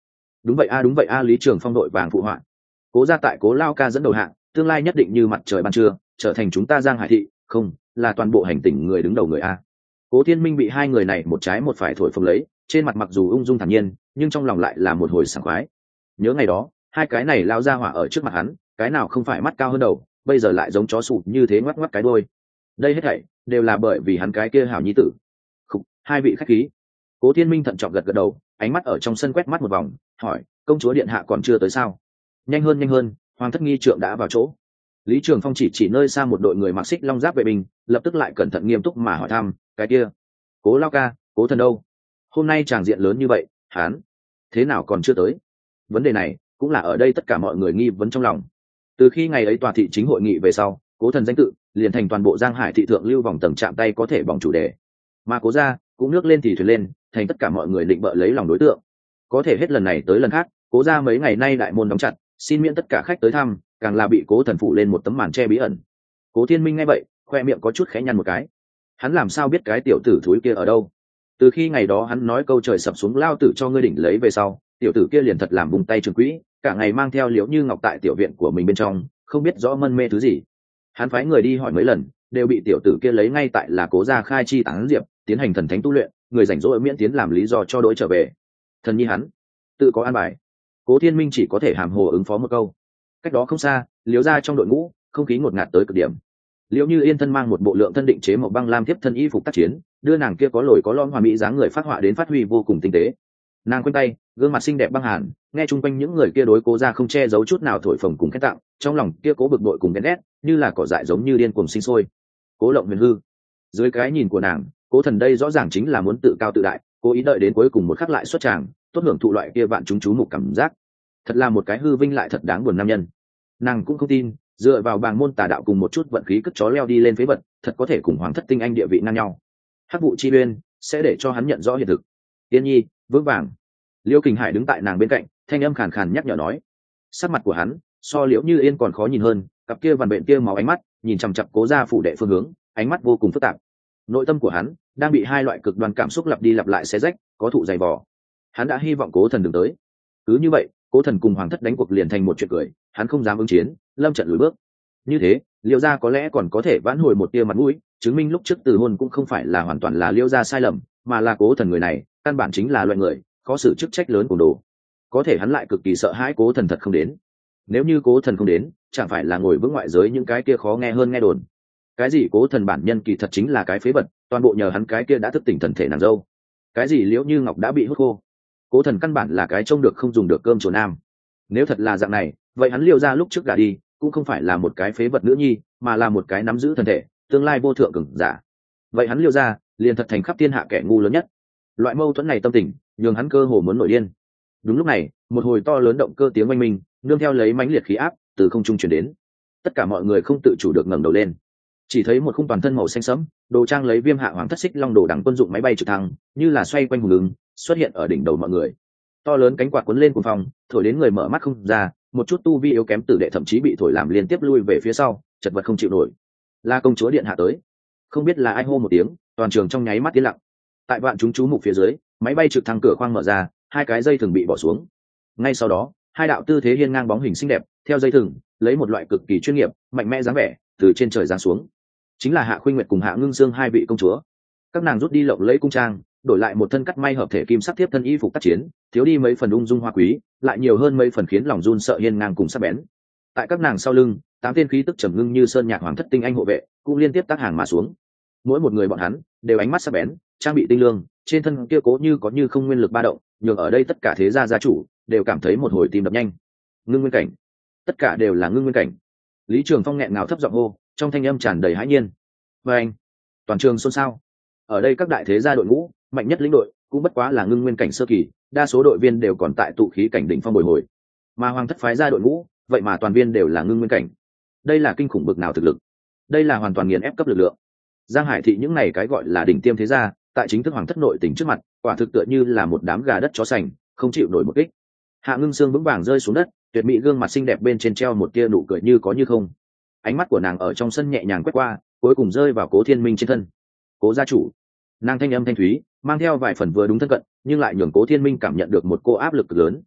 Speaker 1: Đúng vậy a đúng vậy a Lý Trường Phong đội vàng phụ họa. Cố gia tại Cố Lao ca dẫn đầu hạng, tương lai nhất định như mặt trời ban trưa, trở thành chúng ta Giang Hải thị, không, là toàn bộ hành tỉnh người đứng đầu người a. Cố Thiên Minh bị hai người này một trái một phải thổi phồng lấy, trên mặt mặc dù ung dung thản nhiên, nhưng trong lòng lại là một hồi sảng khoái. Nhớ ngày đó, hai cái này lao ra hỏa ở trước mặt hắn, cái nào không phải mắt cao hơn đầu, bây giờ lại giống chó sụp như thế ngoắc ngoắc cái đuôi. Đây hết thảy đều là bởi vì hắn cái kia hảo nhi tử. Khục, hai vị khách khí. Cố Thiên Minh thận trọng gật gật đầu, ánh mắt ở trong sân quét mắt một vòng, hỏi, công chúa điện hạ còn chưa tới sao? Nhanh hơn nhanh hơn, hoàng thất nghi trượng đã vào chỗ. Lý Trường Phong chỉ chỉ nơi xa một đội người mặc xích long giáp vệ binh, lập tức lại cẩn thận nghiêm túc mà hỏi thăm, cái kia, Cố Lao ca, Cố thần đâu? Hôm nay tràng diện lớn như vậy, hắn thế nào còn chưa tới? Vấn đề này cũng là ở đây tất cả mọi người nghi vấn trong lòng. Từ khi ngày ấy tòa thị chính hội nghị về sau, Cố thần danh tự liền thành toàn bộ Giang Hải thị thượng lưu vòng tầng chạm tay có thể bỏng chủ đề, mà Cố gia cũng nước lên thì thuyền lên, thành tất cả mọi người định bợ lấy lòng đối tượng. Có thể hết lần này tới lần khác, Cố gia mấy ngày nay đại môn đóng chặt, xin miễn tất cả khách tới thăm, càng là bị Cố thần phủ lên một tấm màn che bí ẩn. Cố Thiên Minh nghe vậy, khoe miệng có chút khẽ nhăn một cái. Hắn làm sao biết cái tiểu tử thúi kia ở đâu? Từ khi ngày đó hắn nói câu trời sập xuống lao tử cho ngươi đỉnh lấy về sau, tiểu tử kia liền thật làm bùng tay trường quỹ, cả ngày mang theo Liễu Như Ngọc tại tiểu viện của mình bên trong, không biết rõ mân mê thứ gì. Hắn phái người đi hỏi mấy lần, đều bị tiểu tử kia lấy ngay tại là Cố gia khai chi tán diệp, tiến hành thần thánh tu luyện, người rảnh rỗi miễn tiến làm lý do cho đối trở về. Thần nhi hắn tự có an bài. Cố Thiên Minh chỉ có thể hàm hồ ứng phó một câu. Cách đó không xa, Liễu gia trong đội ngũ, không khí ngột ngạt tới cực điểm. Liễu Như Yên thân mang một bộ lượng thân định chế màu băng lam tiếp thân y phục tác chiến, đưa nàng kia có lồi có lõm hoàn mỹ dáng người phát họa đến phát huy vô cùng tinh tế. Nàng quanh tay, gương mặt xinh đẹp băng hàn, nghe chung quanh những người kia đối Cố gia không che giấu chút nào thổi phồng cùng khen tặng, trong lòng kia cố bực bội cùng ghen ghét, như là cỏ dại giống như điên cuồng sinh sôi. Cố Lộng Huyền hư. Dưới cái nhìn của nàng, Cố thần đây rõ ràng chính là muốn tự cao tự đại, cố ý đợi đến cuối cùng một khắc lại xuất tràng, tốt hưởng thụ loại kia vạn chúng chú mục cảm giác. Thật là một cái hư vinh lại thật đáng buồn nam nhân. Nàng cũng không tin, dựa vào bàng môn tà đạo cùng một chút vận khí cất chó leo đi lên phế vật, thật có thể cùng hoàng thất tinh anh địa vị ngang nhau. Hắc vụ chi uyên sẽ để cho hắn nhận rõ hiện thực. Tiên nhi, vững vàng. Liêu Kình Hải đứng tại nàng bên cạnh, thanh âm khàn khàn nhắc nhở nói. Sắc mặt của hắn so Liễu Như Yên còn khó nhìn hơn, cặp kia vằn bệnh kia máu ánh mắt nhìn chằm chằm Cố gia phủ đệ phương hướng, ánh mắt vô cùng phức tạp. Nội tâm của hắn đang bị hai loại cực đoan cảm xúc lặp đi lặp lại xé rách, có thụ dày vò. Hắn đã hy vọng Cố thần đừng tới. Cứ như vậy, Cố thần cùng hoàng thất đánh cuộc liền thành một chuyện cười, hắn không dám ứng chiến, lâm trận lùi bước. Như thế, Liễu gia có lẽ còn có thể vãn hồi một tia mặt mũi, chứng minh lúc trước từ hôn cũng không phải là hoàn toàn là Liễu gia sai lầm, mà là Cố thần người này, căn bản chính là loại người khó xử chức trách lớn của đồ. Có thể hắn lại cực kỳ sợ hãi Cố thần thật không đến. Nếu như Cố thần không đến, chẳng phải là ngồi vững ngoại giới những cái kia khó nghe hơn nghe đồn. Cái gì Cố thần bản nhân kỳ thật chính là cái phế vật, toàn bộ nhờ hắn cái kia đã thức tỉnh thần thể nàng dâu. Cái gì Liễu Như Ngọc đã bị hút khô, Cố thần căn bản là cái trông được không dùng được cơm chùa nam. Nếu thật là dạng này, vậy hắn Liễu gia lúc trước gả đi cũng không phải là một cái phế vật nữ nhi, mà là một cái nắm giữ thần thể tương lai vô thượng cường giả. Vậy hắn Liễu gia liền thật thành khắp thiên hạ kẻ ngu lớn nhất. Loại mâu thuẫn này tâm tình nhường hắn cơ hồ muốn nổi điên. Đúng lúc này, một hồi to lớn động cơ tiếng oanh minh nương theo lấy mãnh liệt khí áp từ không trung chuyển đến. Tất cả mọi người không tự chủ được ngẩng đầu lên, chỉ thấy một khung toàn thân màu xanh sẫm, đồ trang lấy viêm hạ hoàng thất xích long đồ đẳng quân dụng máy bay trực thăng, như là xoay quanh hùng ứng xuất hiện ở đỉnh đầu mọi người. To lớn cánh quạt cuốn lên cuồng phong, thổi đến người mở mắt không ra, một chút tu vi yếu kém tử đệ thậm chí bị thổi làm liên tiếp lui về phía sau, chật vật không chịu nổi. La công chúa điện hạ tới. Không biết là ai hô một tiếng, toàn trường trong nháy mắt tiến lặng. Tại vạn chúng chú mục phía dưới, máy bay trực thăng cửa khoang mở ra, hai cái dây thừng bị bỏ xuống. Ngay sau đó, hai đạo tư thế hiên ngang bóng hình xinh đẹp theo dây thừng lấy một loại cực kỳ chuyên nghiệp mạnh mẽ dáng vẻ từ trên trời giáng xuống. Chính là Hạ Khuynh Nguyệt cùng Hạ Ngưng Dương hai vị công chúa. Các nàng rút đi lộng lẫy cung trang, đổi lại một thân cắt may hợp thể kim sắc tiếp thân y phục tác chiến, thiếu đi mấy phần ung dung hoa quý, lại nhiều hơn mấy phần khiến lòng run sợ hiên ngang cùng sắc bén. Tại các nàng sau lưng, tám tên khí tức trầm ngưng như sơn nhạc hoàng thất tinh anh hộ vệ cũng liên tiếp tác hàng mà xuống. Mỗi một người bọn hắn đều ánh mắt sắc bén, trang bị tinh lương, trên thân kia cố như có như không nguyên lực ba động, nhường ở đây tất cả thế gia gia chủ đều cảm thấy một hồi tim đập nhanh. Ngưng nguyên cảnh, tất cả đều là ngưng nguyên cảnh. Lý Trường Phong nghẹn ngào thấp giọng hô, trong thanh âm tràn đầy hãi nhiên. Và anh, toàn trường xôn xao. Ở đây các đại thế gia đội ngũ mạnh nhất lĩnh đội cũng bất quá là ngưng nguyên cảnh sơ kỳ, đa số đội viên đều còn tại tụ khí cảnh đỉnh phong bồi hồi, mà hoàng thất phái ra đội ngũ vậy mà toàn viên đều là ngưng nguyên cảnh. Đây là kinh khủng bực nào thực lực, đây là hoàn toàn nghiền ép cấp lực lượng. Giang Hải thị những này cái gọi là đỉnh tiêm thế gia, tại chính thức hoàng thất nội tỉnh trước mặt, quả thực tựa như là một đám gà đất chó sành, không chịu nổi một kích. Hạ Ngưng Sương vững vàng rơi xuống đất, tuyệt mỹ gương mặt xinh đẹp bên trên treo một tia nụ cười như có như không. Ánh mắt của nàng ở trong sân nhẹ nhàng quét qua, cuối cùng rơi vào Cố Thiên Minh trên thân. Cố gia chủ. Nàng thanh âm thanh thúy, mang theo vài phần vừa đúng thân cận, nhưng lại nhường Cố Thiên Minh cảm nhận được một cô áp lực cực lớn.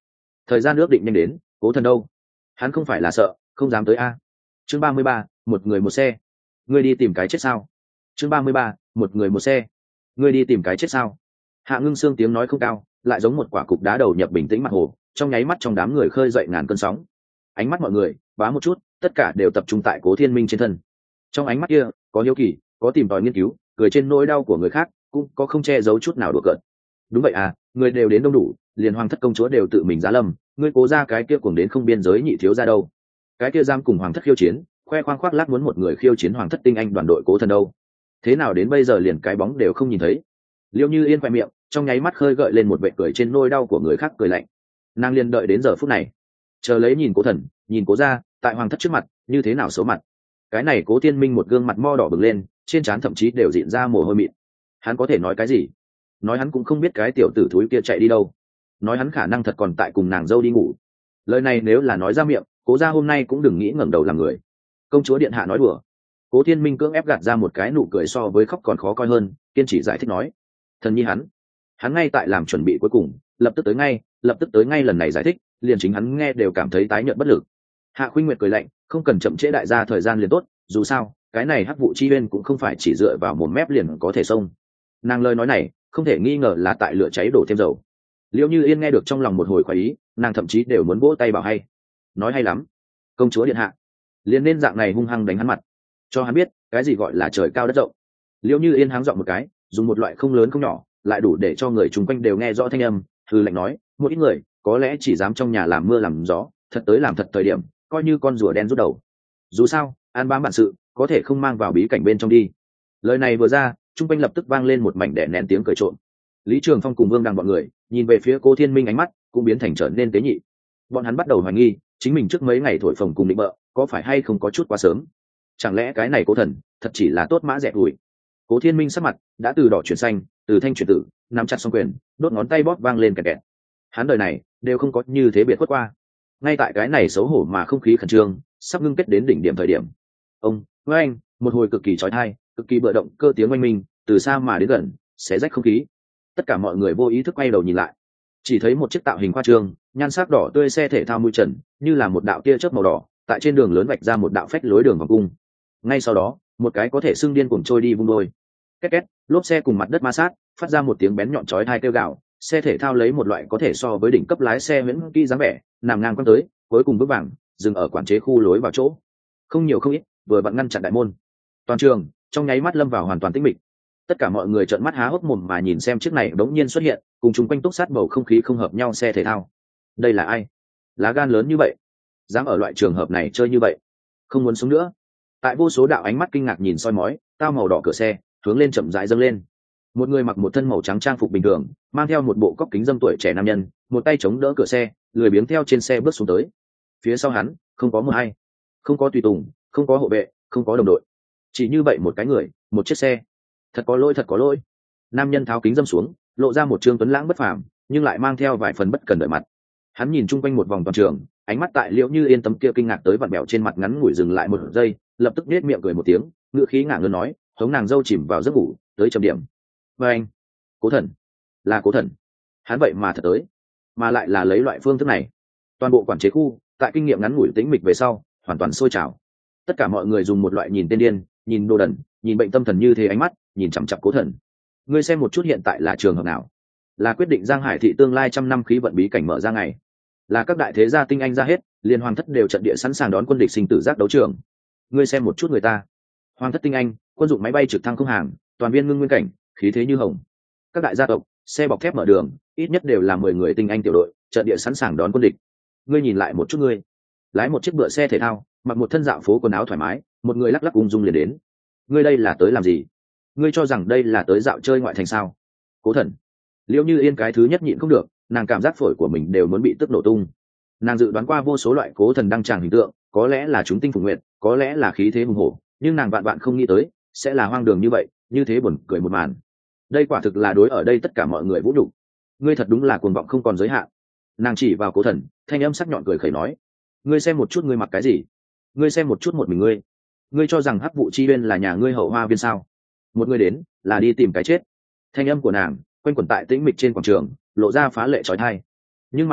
Speaker 1: thời gian ước định nhanh đến, cố thần đâu? Hắn không phải là sợ không dám tới a? Chương ba mươi ba, một người một xe. Ngươi đi tìm cái chết sao? Chương ba mươi ba, một người một xe. Ngươi đi tìm cái chết sao? Hạ Ngưng Sương tiếng nói không cao, lại giống một quả cục đá đầu nhập bình tĩnh mặt hồ, trong nháy mắt trong đám người khơi dậy ngàn cơn sóng. Ánh mắt mọi người bá một chút, tất cả đều tập trung tại Cố Thiên Minh trên thân. Trong ánh mắt kia có hiếu kỳ, có tìm tòi nghiên cứu, cười trên nỗi đau của người khác, cũng có không che giấu chút nào đùa cợt. Đúng vậy à, người đều đến đông đủ, liền hoàng thất công chúa đều tự mình giá lâm, ngươi Cố ra cái kia cuồng đến không biên giới nhị thiếu ra đâu? Cái kia giam cùng hoàng thất khiêu chiến, khoe khoang khoác lác muốn một người khiêu chiến hoàng thất tinh anh đoàn đội Cố thần đâu? Thế nào đến bây giờ liền cái bóng đều không nhìn thấy? Liễu Như Yên khoe miệng trong nháy mắt khơi gợi lên một vệ cười trên nỗi đau của người khác cười lạnh. Nàng liền đợi đến giờ phút này, chờ lấy nhìn Cố thần, nhìn Cố ra tại hoàng thất trước mặt như thế nào xấu mặt. Cái này Cố Thiên Minh một gương mặt mo đỏ bừng lên, trên trán thậm chí đều dịn ra mồ hôi mịn. Hắn có thể nói cái gì? Nói hắn cũng không biết cái tiểu tử thúi kia chạy đi đâu, nói hắn khả năng thật còn tại cùng nàng dâu đi ngủ. Lời này nếu là nói ra miệng, Cố ra hôm nay cũng đừng nghĩ ngẩng đầu làm người. Công chúa điện hạ nói đùa. Cố Thiên Minh cưỡng ép gạt ra một cái nụ cười so với khóc còn khó coi hơn, kiên trì giải thích nói: thần nhi hắn hắn ngay tại làm chuẩn bị cuối cùng, lập tức tới ngay, lập tức tới ngay. Lần này giải thích liền chính hắn nghe đều cảm thấy tái nhợt bất lực. Hạ Khuynh Nguyệt cười lạnh, không cần chậm trễ đại gia thời gian liền tốt, dù sao cái này hắc vụ chi uyên cũng không phải chỉ dựa vào một mép liền có thể xông. Nàng lời nói này không thể nghi ngờ là tại lửa cháy đổ thêm dầu. Liễu Như Yên nghe được trong lòng một hồi khoái ý, nàng thậm chí đều muốn vỗ tay bảo hay. Nói hay lắm, công chúa điện hạ, liền nên dạng này hung hăng đánh hắn mặt, cho hắn biết cái gì gọi là trời cao đất rộng. Liễu Như Yên háng giọng một cái, dùng một loại không lớn không nhỏ lại đủ để cho người chung quanh đều nghe rõ thanh âm, hừ lạnh nói: một ít người có lẽ chỉ dám trong nhà làm mưa làm gió, thật tới làm thật thời điểm coi như con rùa đen rút đầu. Dù sao an bám bản sự có thể không mang vào bí cảnh bên trong đi. Lời này vừa ra, chung quanh lập tức vang lên một mảnh đẻ nén tiếng cười trộm. Lý Trường Phong cùng Vương Đăng bọn người nhìn về phía Cố Thiên Minh, ánh mắt cũng biến thành trở nên tế nhị. Bọn hắn bắt đầu hoài nghi chính mình trước mấy ngày thổi phồng cùng định bợ có phải hay không có chút quá sớm. Chẳng lẽ cái này Cố thần thật chỉ là tốt mã dẹt đuổi? Cố Thiên Minh sắc mặt đã từ đỏ chuyển xanh, từ thanh chuyển tử, nắm chặt song quyền, đốt ngón tay bóp vang lên kẹt kẹt. Hắn đời này đều không có như thế biệt khuất qua. Ngay tại cái này xấu hổ mà không khí khẩn trương sắp ngưng kết đến đỉnh điểm thời điểm, ông với anh một hồi cực kỳ chói tai, cực kỳ bựa động cơ tiếng oanh minh từ xa mà đến gần, xé rách không khí. Tất cả mọi người vô ý thức quay đầu nhìn lại, chỉ thấy một chiếc tạo hình khoa trương, nhan sắc đỏ tươi xe thể thao mui trần, như là một đạo tia chớp màu đỏ, tại trên đường lớn vạch ra một đạo phách lối đường vòng cung. Ngay sau đó, một cái có thể xưng điên cuồng trôi đi vung đôi. Két két, lốp xe cùng mặt đất ma sát, phát ra một tiếng bén nhọn chói tai kêu gào. Xe thể thao lấy một loại có thể so với đỉnh cấp lái xe miễn kỹ dáng vẻ, nằm ngang quăng tới, cuối cùng bước vàng dừng ở quản chế khu lối vào chỗ. Không nhiều không ít, vừa vặn ngăn chặn đại môn. Toàn trường trong nháy mắt lâm vào hoàn toàn tĩnh mịch. Tất cả mọi người trợn mắt há hốc mồm mà nhìn xem chiếc này đống nhiên xuất hiện, cùng chung quanh túc sát bầu không khí không hợp nhau xe thể thao. Đây là ai? Lá gan lớn như vậy, dám ở loại trường hợp này chơi như vậy, không muốn sống nữa. Tại vô số đạo ánh mắt kinh ngạc nhìn soi mói, tao màu đỏ cửa xe hướng lên chậm rãi dâng lên. Một người mặc một thân màu trắng trang phục bình thường, mang theo một bộ cóc kính dâm tuổi trẻ nam nhân, một tay chống đỡ cửa xe, lười biếng theo trên xe bước xuống tới. Phía sau hắn không có một ai, không có tùy tùng, không có hộ vệ, không có đồng đội, chỉ như vậy một cái người, một chiếc xe. Thật có lỗi, thật có lỗi. Nam nhân tháo kính dâm xuống, lộ ra một trương tuấn lãng bất phàm, nhưng lại mang theo vài phần bất cần đợi mặt. Hắn nhìn chung quanh một vòng toàn trường, ánh mắt tại Liễu Như Yên tấm kia kinh ngạc tới vặn bẹo trên mặt ngắn ngủi dừng lại một giây, lập tức nết miệng cười một tiếng, ngữ khí ngả ngớn nói, hống nàng dâu chìm vào giấc ngủ, tới trầm điểm. Và anh, Cố thần, là Cố thần. Hắn vậy mà thật tới, mà lại là lấy loại phương thức này. Toàn bộ quản chế khu, tại kinh nghiệm ngắn ngủi tĩnh mịch về sau, hoàn toàn sôi trào. Tất cả mọi người dùng một loại nhìn tên điên, nhìn đồ đần, nhìn bệnh tâm thần như thế ánh mắt, nhìn chằm chằm Cố thần. Ngươi xem một chút hiện tại là trường hợp nào? Là quyết định Giang Hải thị tương lai trăm năm khí vận bí cảnh mở ra ngày, là các đại thế gia tinh anh ra hết, liên hoàng thất đều trận địa sẵn sàng đón quân địch sinh tử giác đấu trường. Ngươi xem một chút người ta, hoàng thất tinh anh, quân dụng máy bay trực thăng không hàng, toàn viên ngưng nguyên cảnh, khí thế như hồng. Các đại gia tộc, xe bọc thép mở đường, ít nhất đều là mười người tinh anh tiểu đội, trận địa sẵn sàng đón quân địch. Ngươi nhìn lại một chút, ngươi lái một chiếc bựa xe thể thao, mặc một thân dạo phố quần áo thoải mái, một người lắc lắc ung dung liền đến. Ngươi đây là tới làm gì? Ngươi cho rằng đây là tới dạo chơi ngoại thành sao? Cố thần. Liễu Như Yên cái thứ nhất nhịn không được, nàng cảm giác phổi của mình đều muốn bị tức nổ tung. Nàng dự đoán qua vô số loại Cố thần đăng tràng hình tượng, có lẽ là chúng tinh phục nguyện, có lẽ là khí thế hùng hổ, nhưng nàng vạn vạn không nghĩ tới sẽ là hoang đường như vậy, như thế buồn cười một màn. Đây quả thực là đối ở đây tất cả mọi người vũ nhục. Ngươi thật đúng là cuồng vọng không còn giới hạn. Nàng chỉ vào Cố thần, thanh âm sắc nhọn cười khẩy nói, ngươi xem một chút ngươi mặc cái gì, ngươi xem một chút một mình ngươi, ngươi cho rằng hắc vụ chi uyên là nhà ngươi hậu hoa viên sao? Một người đến là đi tìm cái chết. Thanh âm của nàng quanh quẩn tại tĩnh mịch trên quảng trường, lộ ra phá lệ trói thai. Nhưng mà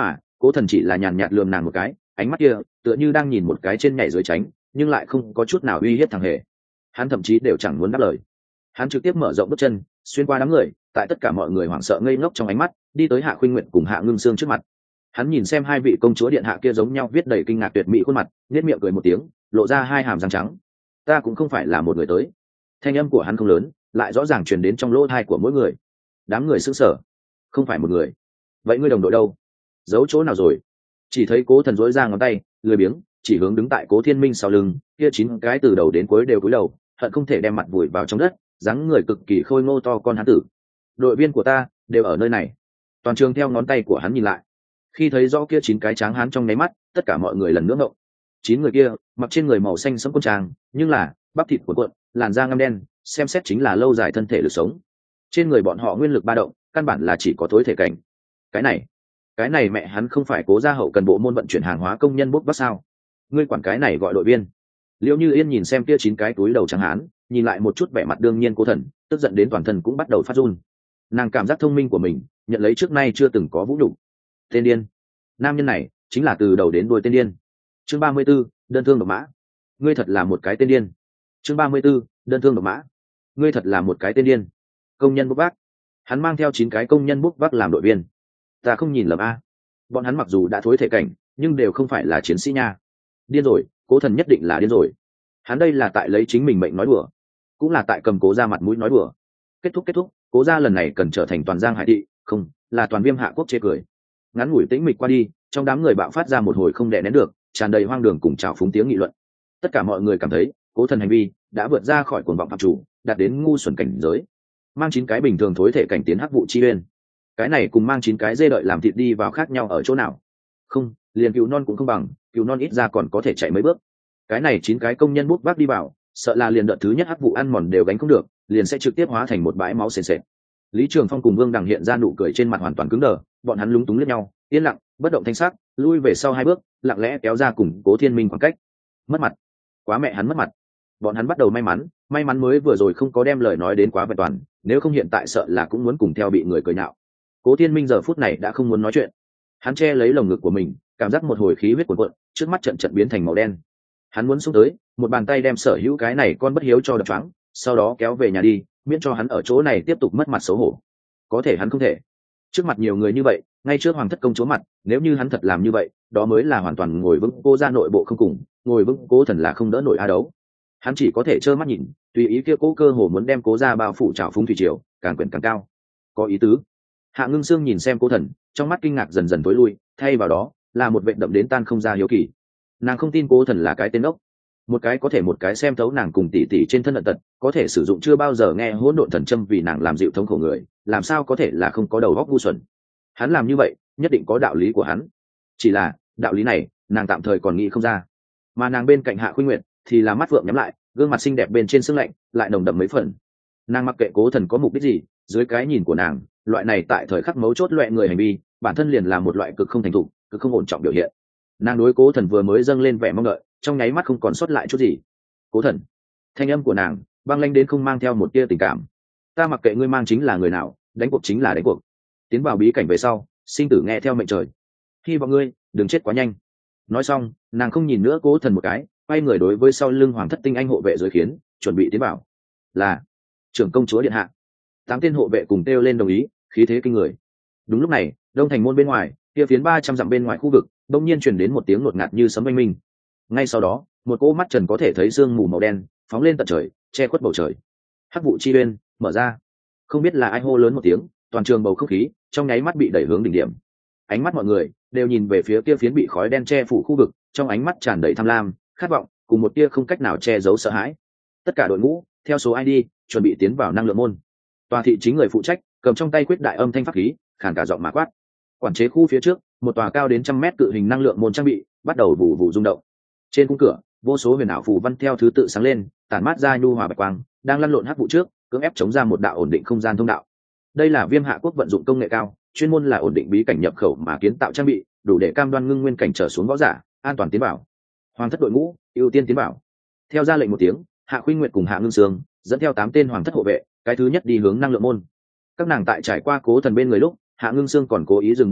Speaker 1: Cố Thần chỉ là nhàn nhạt lườm nàng một cái, ánh mắt kia tựa như đang nhìn một cái trên nhảy dưới tránh, nhưng lại không có chút nào uy hiếp thằng hề. Hắn thậm chí đều chẳng muốn đáp lời. Hắn trực tiếp mở rộng bước chân, xuyên qua đám người, tại tất cả mọi người hoảng sợ ngây ngốc trong ánh mắt, đi tới Hạ Khuynh Nguyệt cùng Hạ Ngưng Sương trước mặt. Hắn nhìn xem hai vị công chúa điện hạ kia giống nhau viết đầy kinh ngạc tuyệt mỹ khuôn mặt, nhếch miệng cười một tiếng, lộ ra hai hàm răng trắng. Ta cũng không phải là một người tới. Thanh âm của hắn không lớn, lại rõ ràng truyền đến trong lỗ tai của mỗi người. Đám người sững sờ. Không phải một người. Vậy ngươi đồng đội đâu? Giấu chỗ nào rồi? Chỉ thấy Cố Thần rối ra ngón tay, lười biếng, chỉ hướng đứng tại Cố Thiên Minh sau lưng, kia chín cái từ đầu đến cuối đều cúi đầu, hận không thể đem mặt vùi vào trong đất, dáng người cực kỳ khôi ngô to con hán tử. Đội viên của ta đều ở nơi này. Toàn trường theo ngón tay của hắn nhìn lại. Khi thấy rõ kia chín cái tráng hán trong nháy mắt, tất cả mọi người lần nữa ngộng. Chín người kia mặc trên người màu xanh sẫm quân trang, nhưng là bắp thịt cuộn cuộn, làn da ngăm đen, xem xét chính là lâu dài thân thể lực sống. Trên người bọn họ nguyên lực ba động, căn bản là chỉ có tối thể cảnh. Cái này, cái này mẹ hắn không phải Cố gia hậu cần bộ môn vận chuyển hàng hóa công nhân bốc vác sao? Ngươi quản cái này gọi đội viên? Liễu Như Yên nhìn xem kia chín cái túi đầu trắng hán, nhìn lại một chút vẻ mặt đương nhiên Cố Thần, tức giận đến toàn thân cũng bắt đầu phát run. Nàng cảm giác thông minh của mình nhận lấy trước nay chưa từng có vũ đủ. Tên điên, nam nhân này chính là từ đầu đến đuôi tên điên. Chương ba mươi 34, đơn thương độc mã. Ngươi thật là một cái tên điên. Chương ba mươi 34, đơn thương độc mã. Ngươi thật là một cái tên điên. Công nhân bốc vác. Hắn mang theo chín cái công nhân bốc vác làm đội viên. Ta không nhìn lầm a. Bọn hắn mặc dù đã thối thể cảnh, nhưng đều không phải là chiến sĩ nha. Điên rồi, Cố Thần nhất định là điên rồi. Hắn đây là tại lấy chính mình mệnh nói đùa, cũng là tại cầm Cố gia mặt mũi nói đùa. Kết thúc kết thúc, Cố gia lần này cần trở thành toàn Giang Hải thị, không, là toàn Viêm Hạ quốc chê cười. Ngắn ngủi tĩnh mịch qua đi, trong đám người bạo phát ra một hồi không đè nén được, tràn đầy hoang đường cùng trào phúng tiếng nghị luận. Tất cả mọi người cảm thấy Cố Thần hành vi đã vượt ra khỏi cuồng vọng phạm chủ, đạt đến ngu xuẩn cảnh giới. Mang chín cái bình thường thối thể cảnh tiến hắc vụ chi uyên, cái này cùng mang chín cái dê đợi làm thịt đi vào khác nhau ở chỗ nào? Không, liền cừu non cũng không bằng, cừu non ít ra còn có thể chạy mấy bước. Cái này chín cái công nhân bút vác đi vào, sợ là liền đợt thứ nhất hắc vụ ăn mòn đều gánh không được, liền sẽ trực tiếp hóa thành một bãi máu sền sệt. Lý Trường Phong cùng Vương Đằng hiện ra nụ cười trên mặt hoàn toàn cứng đờ, bọn hắn lúng túng liếc nhau, yên lặng, bất động thanh sắc, lui về sau hai bước, lặng lẽ kéo ra cùng Cố Thiên Minh khoảng cách. Mất mặt, quá mẹ hắn mất mặt. Bọn hắn bắt đầu may mắn, may mắn mới vừa rồi không có đem lời nói đến quá vẹn toàn, nếu không hiện tại sợ là cũng muốn cùng theo bị người cười nhạo. Cố Thiên Minh giờ phút này đã không muốn nói chuyện, hắn che lấy lồng ngực của mình, cảm giác một hồi khí huyết cuồn cuộn, trước mắt trận trận biến thành màu đen. Hắn muốn xuống tới, một bàn tay đem sở hữu cái này con bất hiếu cho đập choáng, sau đó kéo về nhà đi, miễn cho hắn ở chỗ này tiếp tục mất mặt xấu hổ. Có thể hắn không thể. Trước mặt nhiều người như vậy, ngay trước hoàng thất công chúa mặt, nếu như hắn thật làm như vậy, đó mới là hoàn toàn ngồi vững Cố gia nội bộ không cùng, ngồi vững Cố Thần là không đỡ nổi a đấu. Hắn chỉ có thể trơ mắt nhìn, tùy ý kia Cố cơ hồ muốn đem Cố gia bao phủ trào phúng thủy triều, càng quyển càng cao. Có ý tứ. Hạ Ngưng Sương nhìn xem Cố Thần, trong mắt kinh ngạc dần dần tối lui, thay vào đó là một vệt đậm đến tan không ra hiếu kỳ. Nàng không tin Cố Thần là cái tên ốc, một cái có thể một cái xem thấu nàng cùng tỷ tỷ trên thân ẩn tật, có thể sử dụng chưa bao giờ nghe hỗn độn thần châm vì nàng làm dịu thống khổ người, làm sao có thể là không có đầu óc ngu xuẩn. Hắn làm như vậy nhất định có đạo lý của hắn, chỉ là đạo lý này nàng tạm thời còn nghĩ không ra. Mà nàng bên cạnh Hạ Khuynh Nguyệt thì là mắt vượng nhắm lại, gương mặt xinh đẹp bên trên sương lạnh lại nồng đậm mấy phần. Nàng mặc kệ Cố Thần có mục đích gì, dưới cái nhìn của nàng, loại này tại thời khắc mấu chốt loại người hành vi bản thân liền là một loại cực không thành thục, cực không ổn trọng biểu hiện. Nàng đối Cố Thần vừa mới dâng lên vẻ mong đợi, trong nháy mắt không còn sót lại chút gì. Cố Thần, thanh âm của nàng băng lãnh đến không mang theo một tia tình cảm. Ta mặc kệ ngươi mang chính là người nào, đánh cuộc chính là đánh cuộc. Tiến vào bí cảnh về sau, sinh tử nghe theo mệnh trời. Hy vọng ngươi đừng chết quá nhanh. Nói xong, nàng không nhìn nữa Cố Thần một cái, quay người đối với sau lưng hoàng thất tinh anh hộ vệ dưới khiến chuẩn bị tiến vào. Là trưởng công chúa điện hạ. Tám tên hộ vệ cùng kêu lên đồng ý, khí thế kinh người. Đúng lúc này, đông thành môn bên ngoài, kia phiến ba trăm dặm bên ngoài khu vực, đông nhiên truyền đến một tiếng ngột ngạt như sấm oanh minh. Ngay sau đó, một cỗ mắt trần có thể thấy sương mù màu đen phóng lên tận trời, che khuất bầu trời. Hắc vụ chi uyên mở ra, không biết là ai hô lớn một tiếng, toàn trường bầu không khí trong nháy mắt bị đẩy hướng đỉnh điểm. Ánh mắt mọi người đều nhìn về phía kia phiến bị khói đen che phủ khu vực, trong ánh mắt tràn đầy tham lam, khát vọng, cùng một tia không cách nào che giấu sợ hãi. Tất cả đội ngũ theo số i đê chuẩn bị tiến vào năng lượng môn. Tòa thị chính người phụ trách cầm trong tay quyết đại âm thanh pháp khí, khàn cả giọng mà quát. Quản chế khu phía trước, một tòa cao đến trăm mét cự hình năng lượng môn trang bị bắt đầu vụ vụ rung động. Trên khung cửa, vô số huyền ảo phù văn theo thứ tự sáng lên, tản mát ra nhu hòa bạch quang, đang lăn lộn hắc vụ trước, cưỡng ép chống ra một đạo ổn định không gian thông đạo. Đây là Viêm Hạ quốc vận dụng công nghệ cao, chuyên môn là ổn định bí cảnh nhập khẩu mà kiến tạo trang bị, đủ để cam đoan ngưng nguyên cảnh trở xuống võ giả an toàn tiến vào. Hoàng thất đội ngũ ưu tiên tiến vào. Theo ra lệnh một tiếng, Hạ Khuynh Nguyệt cùng Hạ Ngưng Sương dẫn theo tám tên hoàng thất hộ vệ, cái thứ nhất đi hướng năng lượng môn. Các nàng tại trải qua Cố Thần bên người lúc, Hạ Ngưng Sương còn cố ý dừng bước lại,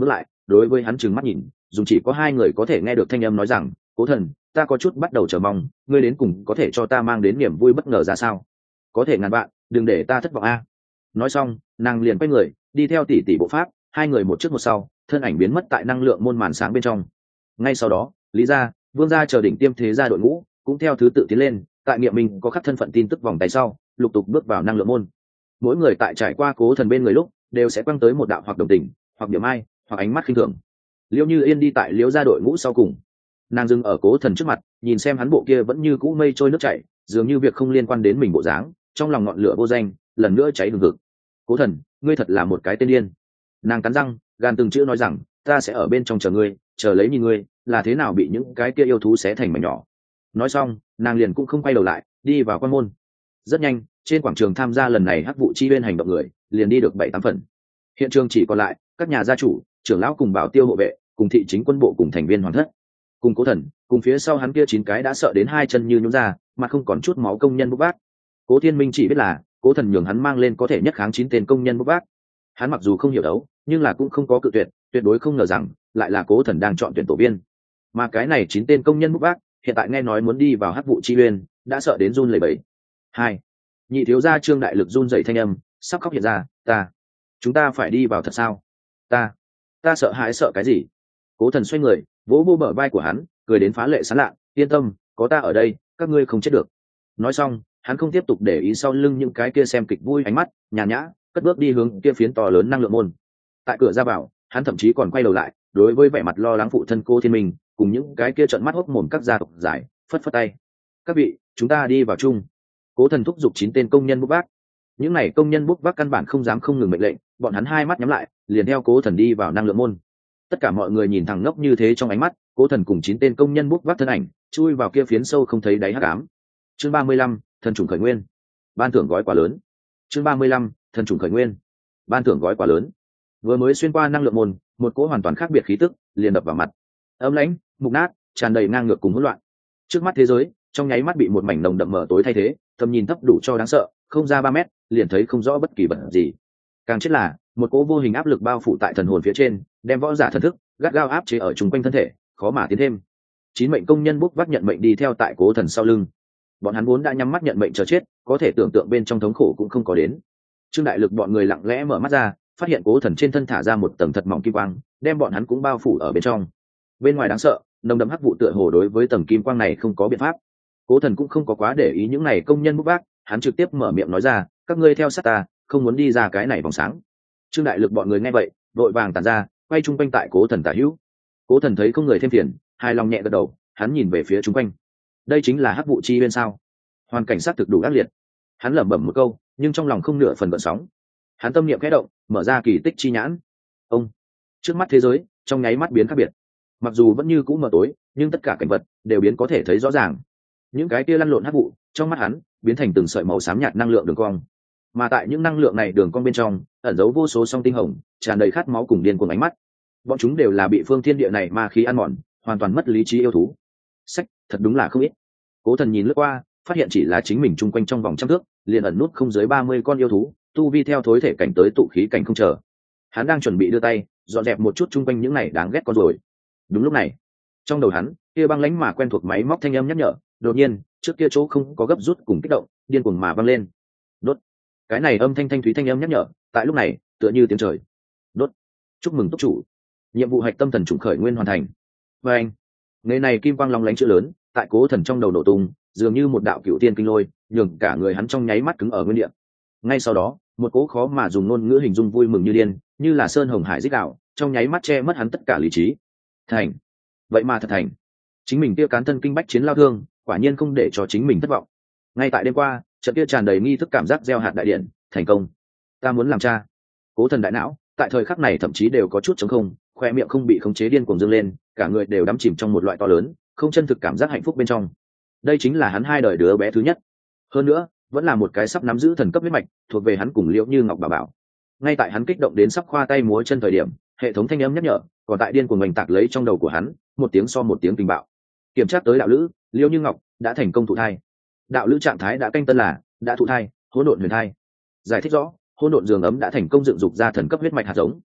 Speaker 1: đối với hắn trừng mắt nhìn, dùng chỉ có hai người có thể nghe được thanh âm nói rằng, cố thần, ta có chút bắt đầu chờ mong, ngươi đến cùng có thể cho ta mang đến niềm vui bất ngờ ra sao? Có thể ngàn bạn, đừng để ta thất vọng a. Nói xong, nàng liền quay người, đi theo tỷ tỷ bộ pháp, hai người một trước một sau, thân ảnh biến mất tại năng lượng môn màn sáng bên trong. Ngay sau đó, Lý gia, Vương gia chờ đỉnh tiêm thế gia đội ngũ, cũng theo thứ tự tiến lên, tại Nghiệm Minh có khắc thân phận tin tức vòng tay sau, lục tục bước vào năng lượng môn. Mỗi người tại trải qua cố thần bên người lúc, đều sẽ quăng tới một đạo hoặc đồng tình, hoặc niệm ai, hoặc ánh mắt khinh thường. Liễu Như Yên đi tại Liễu gia đội ngũ sau cùng, nàng dừng ở cố thần trước mặt, nhìn xem hắn bộ kia vẫn như cũ mây trôi nước chảy, dường như việc không liên quan đến mình bộ dáng, trong lòng ngọn lửa vô danh lần nữa cháy hừng hực. Cố thần, ngươi thật là một cái tên điên. Nàng cắn răng, gan từng chữ nói rằng, ta sẽ ở bên trong chờ ngươi, chờ lấy nhìn ngươi là thế nào bị những cái kia yêu thú xé thành mảnh nhỏ. Nói xong, nàng liền cũng không quay đầu lại, đi vào quan môn. Rất nhanh, trên quảng trường tham gia lần này hắc vụ chi bên hành động người liền đi được bảy tám phần. Hiện trường chỉ còn lại các nhà gia chủ, trưởng lão cùng bảo tiêu hộ vệ, cùng thị chính quân bộ cùng thành viên hoàn thất, cùng cố thần, cùng phía sau hắn kia chín cái đã sợ đến hai chân như nhũn ra, mà không còn chút máu công nhân bốc vác. Cố Thiên Minh chỉ biết là cố thần nhường hắn mang lên có thể nhất kháng chín tên công nhân bốc vác. Hắn mặc dù không hiểu đấu, nhưng là cũng không có cự tuyệt, tuyệt đối không ngờ rằng lại là cố thần đang chọn tuyển tổ viên. Mà cái này chín tên công nhân bốc vác, hiện tại nghe nói muốn đi vào hắc vụ chi uyên, đã sợ đến run lẩy bẩy. Hai, nhị thiếu gia Trương Đại Lực run rẩy thanh âm, sắp khóc hiện ra, ta, chúng ta phải đi vào thật sao? Ta, ta sợ hãi sợ cái gì? Cố thần xoay người, vỗ vỗ bờ vai của hắn, cười đến phá lệ sán lạ, yên tâm, có ta ở đây, các ngươi không chết được. Nói xong, hắn không tiếp tục để ý sau lưng những cái kia xem kịch vui ánh mắt, nhàn nhã, cất bước đi hướng kia phiến to lớn năng lượng môn. Tại cửa ra vào, hắn thậm chí còn quay đầu lại, đối với vẻ mặt lo lắng phụ thân Cố Thiên Minh, cùng những cái kia trợn mắt hốc mồm các gia tộc giải, phất phất tay. Các vị, chúng ta đi vào chung. Cố thần thúc giục chín tên công nhân bốc vác. Những này công nhân bốc vác căn bản không dám không ngừng mệnh lệnh, bọn hắn hai mắt nhắm lại, liền theo cố thần đi vào năng lượng môn. Tất cả mọi người nhìn thẳng ngốc như thế trong ánh mắt, cố thần cùng chín tên công nhân bốc vác thân ảnh chui vào kia phiến sâu không thấy đáy hắc ám. Chương ba mươi lăm, thần trùng khởi nguyên. Ban thưởng gói quà lớn. Chương ba mươi lăm, thần trùng khởi nguyên. Ban thưởng gói quà lớn. Vừa mới xuyên qua năng lượng môn, một cỗ hoàn toàn khác biệt khí tức liền đập vào mặt. Ấm lãnh, mục nát, tràn đầy ngang ngược cùng hỗn loạn. Trước mắt thế giới, trong nháy mắt bị một mảnh nồng đậm mờ tối thay thế, tầm nhìn thấp đủ cho đáng sợ, không ra ba mét, liền thấy không rõ bất kỳ vật gì. Càng chết là, một cỗ vô hình áp lực bao phủ tại thần hồn phía trên, đem võ giả thần thức gắt gao áp chế ở chung quanh thân thể, khó mà tiến thêm. Chín mệnh công nhân bốc vác nhận mệnh đi theo tại cố thần sau lưng. Bọn hắn vốn đã nhắm mắt nhận mệnh chờ chết, có thể tưởng tượng bên trong thống khổ cũng không có đến. Trương Đại Lực bọn người lặng lẽ mở mắt ra, phát hiện cố thần trên thân thả ra một tầng thật mỏng kim quang, đem bọn hắn cũng bao phủ ở bên trong. Bên ngoài đáng sợ, nồng đậm hắc vụ tựa hồ đối với tầng kim quang này không có biện pháp. Cố thần cũng không có quá để ý những này công nhân bốc vác, hắn trực tiếp mở miệng nói ra, các ngươi theo sát ta, không muốn đi ra cái này vòng sáng. Trương Đại Lực bọn người nghe vậy, vội vàng tản ra, quay chung quanh tại cố thần tả hữu. Cố thần thấy không người thêm phiền, hài lòng nhẹ gật đầu, hắn nhìn về phía chung quanh. Đây chính là hắc vụ chi bên sao? Hoàn cảnh sát thực đủ ác liệt. Hắn lẩm bẩm một câu, nhưng trong lòng không nửa phần gợn sóng. Hắn tâm niệm khẽ động, mở ra kỳ tích chi nhãn. Ông, trước mắt thế giới trong nháy mắt biến khác biệt. Mặc dù vẫn như cũ mờ tối, nhưng tất cả cảnh vật đều biến có thể thấy rõ ràng. Những cái kia lăn lộn hắc vụ trong mắt hắn biến thành từng sợi màu xám nhạt năng lượng đường cong, mà tại những năng lượng này đường cong bên trong ẩn giấu vô số song tinh hồng, tràn đầy khát máu cùng điên cuồng ánh mắt. Bọn chúng đều là bị phương thiên địa này ma khí ăn mòn, hoàn toàn mất lý trí yêu thú. Sách, thật đúng là không ít. Cố thần nhìn lướt qua, phát hiện chỉ là chính mình chung quanh trong vòng trăm thước liền ẩn nút không dưới ba mươi con yêu thú, tu vi theo thối thể cảnh tới tụ khí cảnh không chờ. Hắn đang chuẩn bị đưa tay dọn dẹp một chút chung quanh những này đáng ghét con rồi. Đúng lúc này, trong đầu hắn kia băng lãnh mà quen thuộc máy móc thanh âm nhắc nhở, đột nhiên trước kia chỗ không có gấp rút cùng kích động điên cuồng mà vang lên. Đốt. Cái này âm thanh thanh thúy thanh âm nhắc nhở tại lúc này tựa như tiếng trời. Đốt. Chúc mừng túc chủ, nhiệm vụ hạch tâm thần trùng khởi nguyên hoàn thành. Và anh, ngày này kim quang long lánh chữ lớn tại cố thần trong đầu nổ tung, dường như một đạo cựu tiên kinh lôi, nhường cả người hắn trong nháy mắt cứng ở nguyên địa. Ngay sau đó, một cố khó mà dùng ngôn ngữ hình dung vui mừng như điên, như là sơn hồng hải dích đạo, trong nháy mắt che mất hắn tất cả lý trí. Thành, vậy mà thật thành. Chính mình kia cán thân kinh bách chiến lao thương, quả nhiên không để cho chính mình thất vọng. Ngay tại đêm qua, trận kia tràn đầy nghi thức cảm giác gieo hạt đại điện, thành công. Ta muốn làm cha. Cố thần đại não, tại thời khắc này thậm chí đều có chút trống không, khoe miệng không bị khống chế điên cuồng dâng lên, cả người đều đắm chìm trong một loại to lớn, không chân thực cảm giác hạnh phúc bên trong. Đây chính là hắn hai đời đứa bé thứ nhất. Hơn nữa, vẫn là một cái sắp nắm giữ thần cấp huyết mạch, thuộc về hắn cùng Liễu Như Ngọc bà bảo. Ngay tại hắn kích động đến sắp khoa tay múa chân thời điểm, hệ thống thanh âm nhắc nhở, còn tại điên cuồng mình tạc lấy trong đầu của hắn, một tiếng so một tiếng kinh bạo. Kiểm tra tới đạo lữ, Liễu Như Ngọc đã thành công thụ thai. Đạo lữ trạng thái đã canh tân là đã thụ thai, hỗn độn huyền thai. Giải thích rõ, hỗn độn giường ấm đã thành công dựng dục ra thần cấp huyết mạch hạt giống.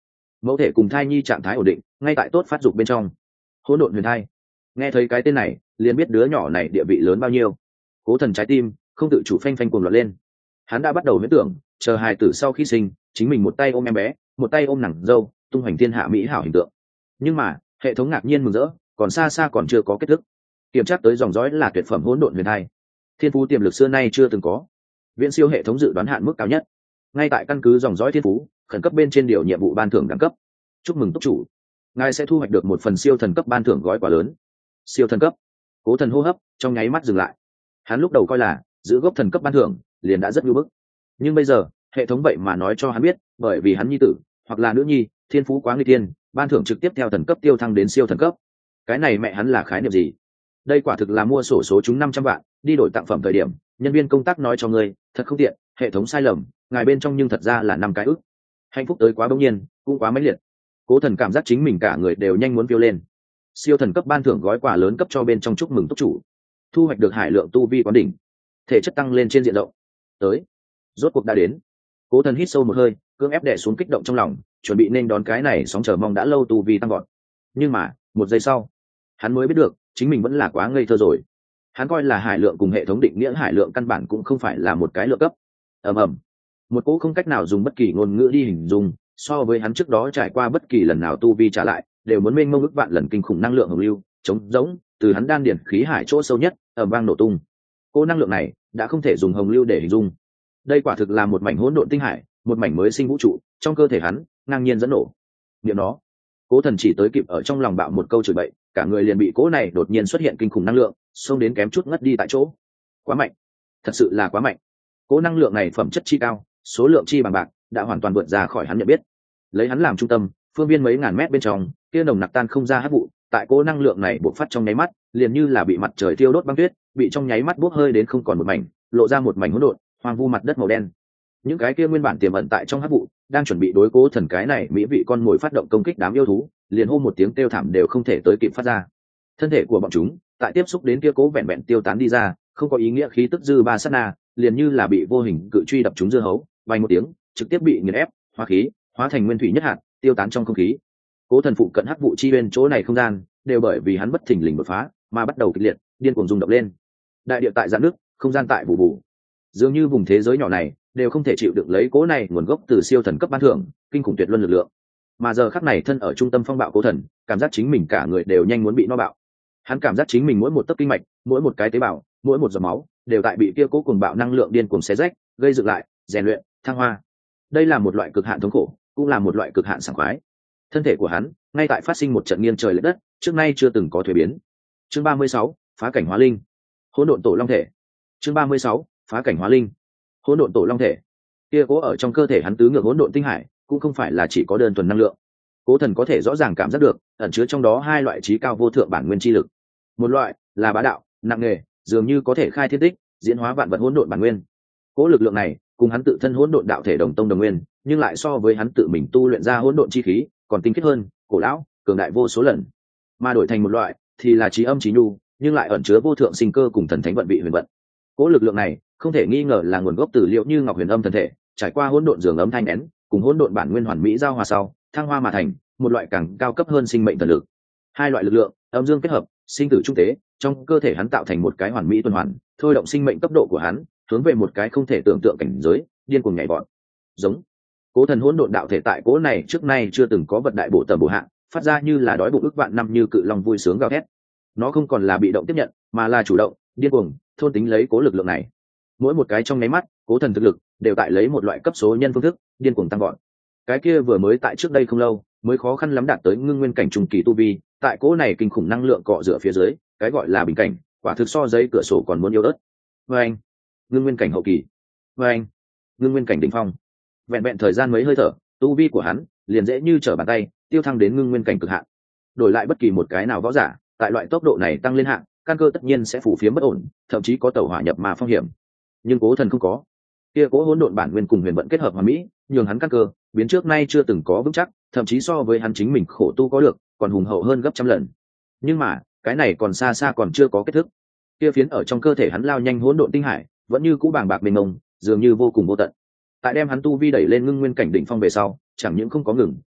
Speaker 1: mẫu thể cùng thai nhi trạng thái ổn định, ngay tại tốt phát dục bên trong. Hỗn độn huyền thai, nghe thấy cái tên này liền biết đứa nhỏ này địa vị lớn bao nhiêu. Cố Thần trái tim không tự chủ phanh phanh cuồng loạn lên. Hắn đã bắt đầu huyễn tưởng, chờ hài tử sau khi sinh, chính mình một tay ôm em bé, một tay ôm nàng dâu, tung hoành thiên hạ mỹ hảo hình tượng. Nhưng mà hệ thống ngạc nhiên mừng rỡ, còn xa xa còn chưa có kết thúc. Kiểm tra tới dòng dõi là tuyệt phẩm hỗn độn huyền thai, thiên phú tiềm lực xưa nay chưa từng có, viễn siêu hệ thống dự đoán hạn mức cao nhất. Ngay tại căn cứ dòng dõi thiên phú khẩn cấp bên trên điều nhiệm vụ ban thưởng đẳng cấp. Chúc mừng túc chủ, ngài sẽ thu hoạch được một phần siêu thần cấp ban thưởng gói quà lớn. Siêu thần cấp. Cố Thần hô hấp trong nháy mắt dừng lại. Hắn lúc đầu coi là giữ gốc thần cấp ban thưởng liền đã rất nhu bức, nhưng bây giờ hệ thống vậy mà nói cho hắn biết, bởi vì hắn nhi tử hoặc là nữ nhi thiên phú quá nguy tiên, ban thưởng trực tiếp theo thần cấp tiêu thăng đến siêu thần cấp. Cái này mẹ hắn là khái niệm gì? Đây quả thực là mua sổ số trúng năm trăm vạn đi đổi tặng phẩm thời điểm nhân viên công tác nói cho ngươi thật không tiện, hệ thống sai lầm, ngài bên trong nhưng thật ra là năm cái ức. Hạnh phúc tới quá bỗng nhiên, cũng quá mãnh liệt. Cố Thần cảm giác chính mình cả người đều nhanh muốn phiêu lên. Siêu thần cấp ban thưởng gói quà lớn cấp cho bên trong, chúc mừng túc chủ thu hoạch được hải lượng tu vi quán đỉnh, thể chất tăng lên trên diện rộng. Tới, rốt cuộc đã đến. Cố Thần hít sâu một hơi, cưỡng ép đè xuống kích động trong lòng, chuẩn bị nên đón cái này sóng chờ mong đã lâu tu vi tăng vọt. Nhưng mà một giây sau hắn mới biết được chính mình vẫn là quá ngây thơ rồi. Hắn coi là hải lượng cùng hệ thống định nghĩa hải lượng căn bản cũng không phải là một cái lượng cấp. ầm ầm, một cỗ không cách nào dùng bất kỳ ngôn ngữ đi hình dung, so với hắn trước đó trải qua bất kỳ lần nào tu vi trả lại đều muốn mênh mông ức vạn lần kinh khủng năng lượng hồng lưu chống giống từ hắn đan điển khí hải chỗ sâu nhất ầm vang nổ tung. Cỗ năng lượng này đã không thể dùng hồng lưu để hình dung. Đây quả thực là một mảnh hỗn độn tinh hải, một mảnh mới sinh vũ trụ, trong cơ thể hắn ngang nhiên dẫn nổ. Niệm nó, Cố Thần chỉ tới kịp ở trong lòng bạo một câu chửi bậy, cả người liền bị cỗ này đột nhiên xuất hiện kinh khủng năng lượng xông đến kém chút ngất đi tại chỗ. Quá mạnh, thật sự là quá mạnh. Cỗ năng lượng này phẩm chất chi cao, số lượng chi bằng bạc, đã hoàn toàn vượt ra khỏi hắn nhận biết. Lấy hắn làm trung tâm, phương viên mấy ngàn mét bên trong kia nồng nặc tan không ra hắc vụ, tại cỗ năng lượng này bộc phát trong nháy mắt liền như là bị mặt trời thiêu đốt băng tuyết, bị trong nháy mắt bốc hơi đến không còn một mảnh, lộ ra một mảnh hỗn độn hoang vu mặt đất màu đen. Những cái kia nguyên bản tiềm ẩn tại trong hắc vụ đang chuẩn bị đối Cố Thần cái này mỹ vị con mồi phát động công kích đám yêu thú, liền hô một tiếng kêu thảm đều không thể tới kịp phát ra. Thân thể của bọn chúng tại tiếp xúc đến kia cố vẹn vẹn tiêu tán đi ra không có ý nghĩa khí tức dư ba sát na, liền như là bị vô hình cự truy đập trúng dưa hấu, vang một tiếng trực tiếp bị nghiền ép hóa khí, hóa thành nguyên thủy nhất hạt tiêu tán trong không khí. Cố Thần phụ cận hắc vụ chi bên chỗ này không gian đều bởi vì hắn bất thình lình đột phá mà bắt đầu kịch liệt điên cuồng rung động lên. Đại địa tại giãn nước, không gian tại bù bù, dường như vùng thế giới nhỏ này đều không thể chịu được lấy cố này nguồn gốc từ siêu thần cấp ban thưởng kinh khủng tuyệt luân lực lượng. Mà giờ khắc này thân ở trung tâm phong bạo Cố Thần cảm giác chính mình cả người đều nhanh muốn bị no bạo. Hắn cảm giác chính mình mỗi một tấc kinh mạch, mỗi một cái tế bào, mỗi một giọt máu đều tại bị kia cố cuồng bạo năng lượng điên cuồng xé rách, gây dựng lại, rèn luyện, thăng hoa. Đây là một loại cực hạn thống khổ, cũng là một loại cực hạn sảng khoái. Thân thể của hắn ngay tại phát sinh một trận nghiêng trời lệch đất, trước nay chưa từng có thuế biến. Chương ba mươi sáu, phá cảnh hóa linh. Hỗn độn tổ long thể. Chương ba mươi sáu, phá cảnh hóa linh. Hỗn độn tổ long thể. Kia cố ở trong cơ thể hắn tứ ngược hỗn độn tinh hải, cũng không phải là chỉ có đơn thuần năng lượng. Cố Thần có thể rõ ràng cảm giác được ẩn chứa trong đó hai loại trí cao vô thượng bản nguyên chi lực. Một loại là bá đạo nặng nề, dường như có thể khai thiên tích diễn hóa vạn vật hỗn độn bản nguyên. Cố lực lượng này cùng hắn tự thân hỗn độn đạo thể đồng tông đồng nguyên, nhưng lại so với hắn tự mình tu luyện ra hỗn độn chi khí còn tinh khiết hơn, cổ lão, cường đại vô số lần. Mà đổi thành một loại thì là trí âm trí nhu, nhưng lại ẩn chứa vô thượng sinh cơ cùng thần thánh vận vị huyền vận. Cố lực lượng này không thể nghi ngờ là nguồn gốc từ Liễu Như Ngọc huyền âm thần thể, trải qua hỗn độn dường ấm thanh nén, cùng hỗn độn bản nguyên hoàn mỹ giao hòa sau, thăng hoa mà thành một loại càng cao cấp hơn sinh mệnh thần lực. Hai loại lực lượng âm dương kết hợp, sinh tử trung tế, trong cơ thể hắn tạo thành một cái hoàn mỹ tuần hoàn, thôi động sinh mệnh cấp độ của hắn hướng về một cái không thể tưởng tượng cảnh giới điên cuồng nhảy vọt. Giống Cố Thần hỗn độn đạo thể tại cố này trước nay chưa từng có vật đại bổ tầm bổ hạng, phát ra như là đói bụng ức vạn năm như cự long vui sướng gào thét. Nó không còn là bị động tiếp nhận, mà là chủ động điên cuồng thôn tính lấy cố lực lượng này. Mỗi một cái trong nháy mắt, Cố Thần thực lực đều tại lấy một loại cấp số nhân phương thức điên cuồng tăng vọt. Cái kia vừa mới tại trước đây không lâu mới khó khăn lắm đạt tới ngưng nguyên cảnh trung kỳ tu vi, tại cố này kinh khủng năng lượng cọ rửa phía dưới, cái gọi là bình cảnh quả thực so giấy cửa sổ còn muốn yếu ớt. Và anh ngưng nguyên cảnh hậu kỳ, và anh ngưng nguyên cảnh đỉnh phong, vẹn vẹn thời gian mấy hơi thở, tu vi của hắn liền dễ như trở bàn tay tiêu thăng đến ngưng nguyên cảnh cực hạn. Đổi lại bất kỳ một cái nào võ giả tại loại tốc độ này tăng lên hạng, căn cơ tất nhiên sẽ phủ phiếm bất ổn, thậm chí có tẩu hỏa nhập ma phong hiểm. Nhưng Cố Thần không có. Kia cố hỗn độn bản nguyên cùng huyền vận kết hợp hoàn mỹ, nhường hắn căn cơ biến trước nay chưa từng có vững chắc, thậm chí so với hắn chính mình khổ tu có được còn hùng hậu hơn gấp trăm lần. Nhưng mà cái này còn xa xa còn chưa có kết thúc. Kia phiến ở trong cơ thể hắn lao nhanh hỗn độn tinh hải vẫn như cũ bàng bạc mênh mông, dường như vô cùng vô tận. Tại đem hắn tu vi đẩy lên ngưng nguyên cảnh đỉnh phong về sau, chẳng những không có ngừng,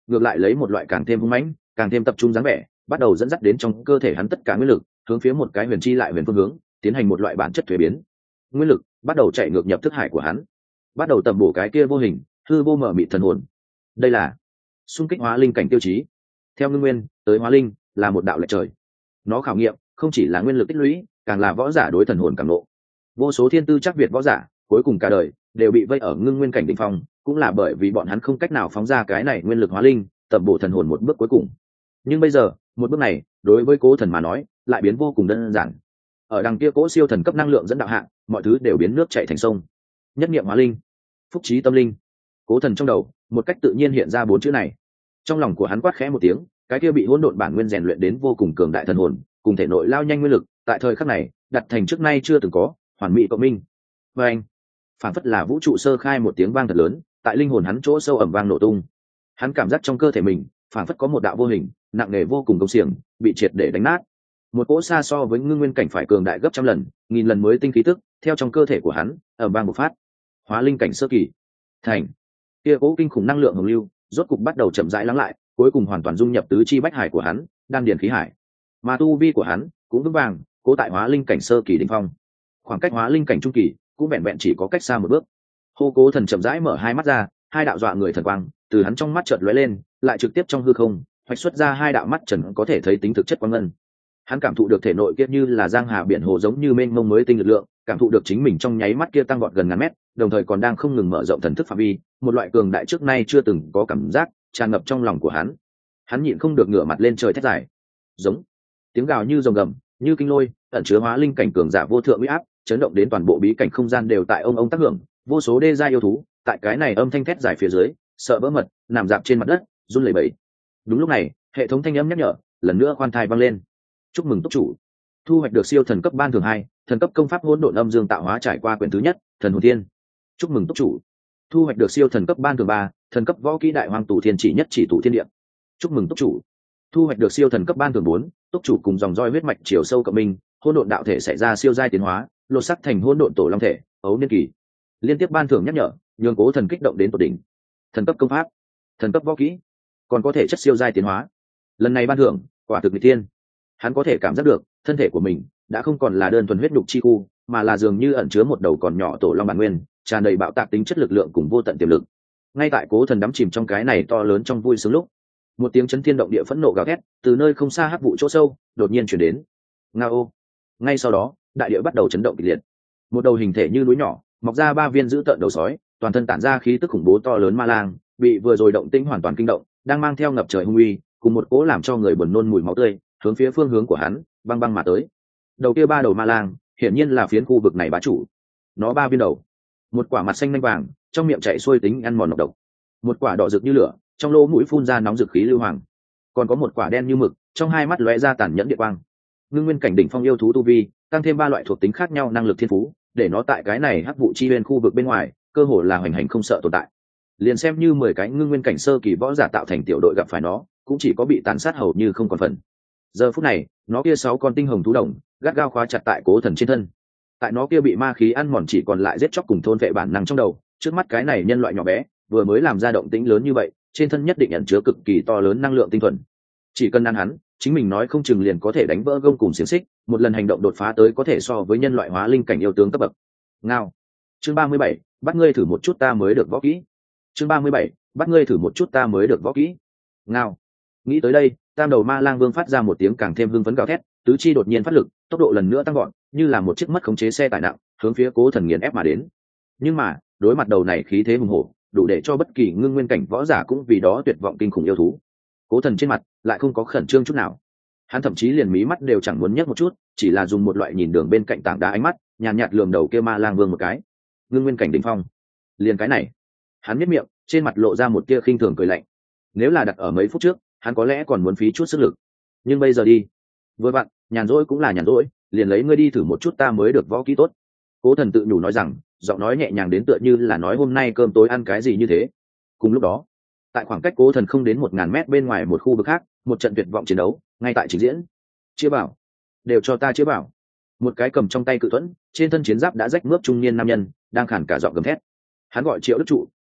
Speaker 1: ngược lại lấy một loại càng thêm hung mãnh càng thêm tập trung dáng vẻ bắt đầu dẫn dắt đến trong cơ thể hắn tất cả nguyên lực hướng phía một cái huyền chi lại huyền phương hướng tiến hành một loại bản chất thuế biến. Nguyên lực bắt đầu chạy ngược nhập thức hải của hắn, bắt đầu tầm bổ cái kia vô hình hư vô mở mịt thần hồn. Đây là xung kích hóa linh cảnh tiêu chí. Theo ngưng nguyên tới hóa linh là một đạo lệch trời, nó khảo nghiệm không chỉ là nguyên lực tích lũy, càng là võ giả đối thần hồn cảm nộ. Vô số thiên tư chắc việt võ giả cuối cùng cả đời đều bị vây ở ngưng nguyên cảnh đỉnh phong, cũng là bởi vì bọn hắn không cách nào phóng ra cái này nguyên lực hóa linh tầm bổ thần hồn một bước cuối cùng. Nhưng bây giờ một bước này đối với Cố Thần mà nói lại biến vô cùng đơn giản. Ở đằng kia Cố siêu thần cấp năng lượng dẫn đạo hạng, mọi thứ đều biến nước chảy thành sông. Nhất niệm hóa linh, phúc trí tâm linh. Cố Thần trong đầu một cách tự nhiên hiện ra bốn chữ này. Trong lòng của hắn quát khẽ một tiếng, cái kia bị hỗn độn bản nguyên rèn luyện đến vô cùng cường đại thần hồn cùng thể nội lao nhanh nguyên lực tại thời khắc này đặt thành trước nay chưa từng có hoàn mỹ cộng minh. Và anh phản phất là vũ trụ sơ khai một tiếng vang thật lớn, tại linh hồn hắn chỗ sâu ẩm vang nổ tung. Hắn cảm giác trong cơ thể mình phản phất có một đạo vô hình nặng nề vô cùng công xiềng bị triệt để đánh nát. Một cỗ xa so với ngưng nguyên cảnh phải cường đại gấp trăm lần nghìn lần mới tinh khí tức theo trong cơ thể của hắn ẩm vang bộc phát. Hóa linh cảnh sơ kỳ thành, kia cỗ kinh khủng năng lượng hồng lưu rốt cục bắt đầu chậm rãi lắng lại, cuối cùng hoàn toàn dung nhập tứ chi bách hải của hắn, đan điền khí hải. Mà tu vi của hắn cũng vững vàng cố tại hóa linh cảnh sơ kỳ đỉnh phong. Khoảng cách hóa linh cảnh trung kỳ cũng vẹn vẹn chỉ có cách xa một bước. Hô Cố Thần chậm rãi mở hai mắt ra, hai đạo dọa người thần quang từ hắn trong mắt chợt lóe lên, lại trực tiếp trong hư không hoạch xuất ra hai đạo mắt trần có thể thấy tính thực chất quang ngân. Hắn cảm thụ được thể nội kia như là giang hà biển hồ giống như mênh mông mới tinh lực lượng, cảm thụ được chính mình trong nháy mắt kia tăng vọt gần ngàn mét, đồng thời còn đang không ngừng mở rộng thần thức phạm vi, một loại cường đại trước nay chưa từng có cảm giác tràn ngập trong lòng của hắn. Hắn nhịn không được ngửa mặt lên trời thét dài. Giống. Tiếng gào như rồng gầm, như kinh lôi, ẩn chứa hóa linh cảnh cường giả vô thượng uy áp, chấn động đến toàn bộ bí cảnh không gian đều tại ông ông tác hưởng, vô số đê gia yêu thú, tại cái này âm thanh thét dài phía dưới, sợ vỡ mật, nằm dạp trên mặt đất, run lẩy bẩy. Đúng lúc này, hệ thống thanh âm nhắc nhở, lần nữa khoan thai vang lên. Chúc mừng túc chủ, thu hoạch được siêu thần cấp ban thường hai, thần cấp công pháp hỗn độn âm dương tạo hóa trải qua quyển thứ nhất, thần hồn thiên. Chúc mừng túc chủ, thu hoạch được siêu thần cấp ban thường ba, thần cấp võ kỹ đại hoàng tụ thiên chỉ nhất chỉ tụ thiên địa. Chúc mừng túc chủ, thu hoạch được siêu thần cấp ban thường bốn, túc chủ cùng dòng roi huyết mạch chiều sâu cộng minh, hỗn độn đạo thể xảy ra siêu giai tiến hóa, lột sắc thành hỗn độn tổ long thể, ấu niên kỳ. Liên tiếp ban thưởng nhắc nhở, nhường Cố Thần kích động đến tột đỉnh. Thần cấp công pháp, thần cấp võ kỹ, còn có thể chất siêu giai tiến hóa. Lần này ban thưởng quả thực nghịch thiên. Hắn có thể cảm giác được thân thể của mình đã không còn là đơn thuần huyết nhục chi khu, mà là dường như ẩn chứa một đầu còn nhỏ tổ long bản nguyên, tràn đầy bạo tạc tính chất lực lượng cùng vô tận tiềm lực. Ngay tại Cố Thần đắm chìm trong cái này to lớn trong vui sướng lúc, một tiếng chấn thiên động địa phẫn nộ gào thét từ nơi không xa hắc vụ chỗ sâu đột nhiên chuyển đến. Ngao. Ngay sau đó đại địa bắt đầu chấn động kịch liệt, một đầu hình thể như núi nhỏ mọc ra ba viên dữ tợn đầu sói, toàn thân tản ra khí tức khủng bố to lớn ma lang, bị vừa rồi động tĩnh hoàn toàn kinh động, đang mang theo ngập trời hung uy cùng một cỗ làm cho người buồn nôn mùi máu tươi hướng phía phương hướng của hắn băng băng mà tới. Đầu kia ba đầu ma lang hiển nhiên là phiến khu vực này bá chủ. Nó ba viên đầu, một quả mặt xanh lanh vàng, trong miệng chạy xuôi tính ăn mòn độc độc, một quả đỏ rực như lửa, trong lỗ mũi phun ra nóng rực khí lưu hoàng, còn có một quả đen như mực, trong hai mắt lóe ra tàn nhẫn địa quang. Ngưng nguyên cảnh đỉnh phong yêu thú tu vi, tăng thêm ba loại thuộc tính khác nhau năng lực thiên phú, để nó tại cái này hắc vụ chi nguyên khu vực bên ngoài, cơ hồ là hoành hành không sợ tồn tại. Liền xem như mười cái ngưng nguyên cảnh sơ kỳ võ giả tạo thành tiểu đội gặp phải nó, cũng chỉ có bị tàn sát hầu như không còn phần. Giờ phút này, nó kia sáu con tinh hồng thú đồng, gắt gao khóa chặt tại Cố Thần trên thân. Tại nó kia bị ma khí ăn mòn chỉ còn lại giết chóc cùng thôn vệ bản năng trong đầu, trước mắt cái này nhân loại nhỏ bé, vừa mới làm ra động tĩnh lớn như vậy, trên thân nhất định ẩn chứa cực kỳ to lớn năng lượng tinh thuần. Chỉ cần ăn hắn, chính mình nói không chừng liền có thể đánh vỡ gông cùng xiềng xích, một lần hành động đột phá tới có thể so với nhân loại hóa linh cảnh yêu tướng cấp bậc. Ngao. Chương ba mươi bảy, bắt ngươi thử một chút ta mới được võ kỹ. Chương ba mươi bảy, bắt ngươi thử một chút ta mới được võ kỹ. Ngao. Nghĩ tới đây, tam đầu ma lang vương phát ra một tiếng càng thêm hưng phấn gào thét, tứ chi đột nhiên phát lực, tốc độ lần nữa tăng gọn, như là một chiếc mất khống chế xe tải nặng, hướng phía Cố Thần nghiền ép mà đến. Nhưng mà, đối mặt đầu này khí thế hùng hổ, đủ để cho bất kỳ ngưng nguyên cảnh võ giả cũng vì đó tuyệt vọng kinh khủng yêu thú, Cố Thần trên mặt lại không có khẩn trương chút nào. Hắn thậm chí liền mí mắt đều chẳng muốn nhấc một chút, chỉ là dùng một loại nhìn đường bên cạnh tảng đá ánh mắt nhàn nhạt, nhạt lườm đầu kia ma lang vương một cái. Ngưng nguyên cảnh đỉnh phong, liền cái này. Hắn nhếch miệng, trên mặt lộ ra một tia khinh thường cười lạnh. Nếu là đặt ở mấy phút trước, hắn có lẽ còn muốn phí chút sức lực, nhưng bây giờ đi, vừa vặn, nhàn rỗi cũng là nhàn rỗi, liền lấy ngươi đi thử một chút ta mới được võ kỹ tốt. Cố Thần tự nhủ nói rằng, giọng nói nhẹ nhàng đến tựa như là nói hôm nay cơm tối ăn cái gì như thế. Cùng lúc đó, tại khoảng cách Cố Thần không đến một ngàn mét bên ngoài một khu vực khác, một trận tuyệt vọng chiến đấu ngay tại trình diễn. Chia bảo, đều cho ta chia bảo. Một cái cầm trong tay cự thuẫn, trên thân chiến giáp đã rách mướp trung niên nam nhân đang khản cả giọng gầm thét. Hắn gọi Triệu Đức Trụ,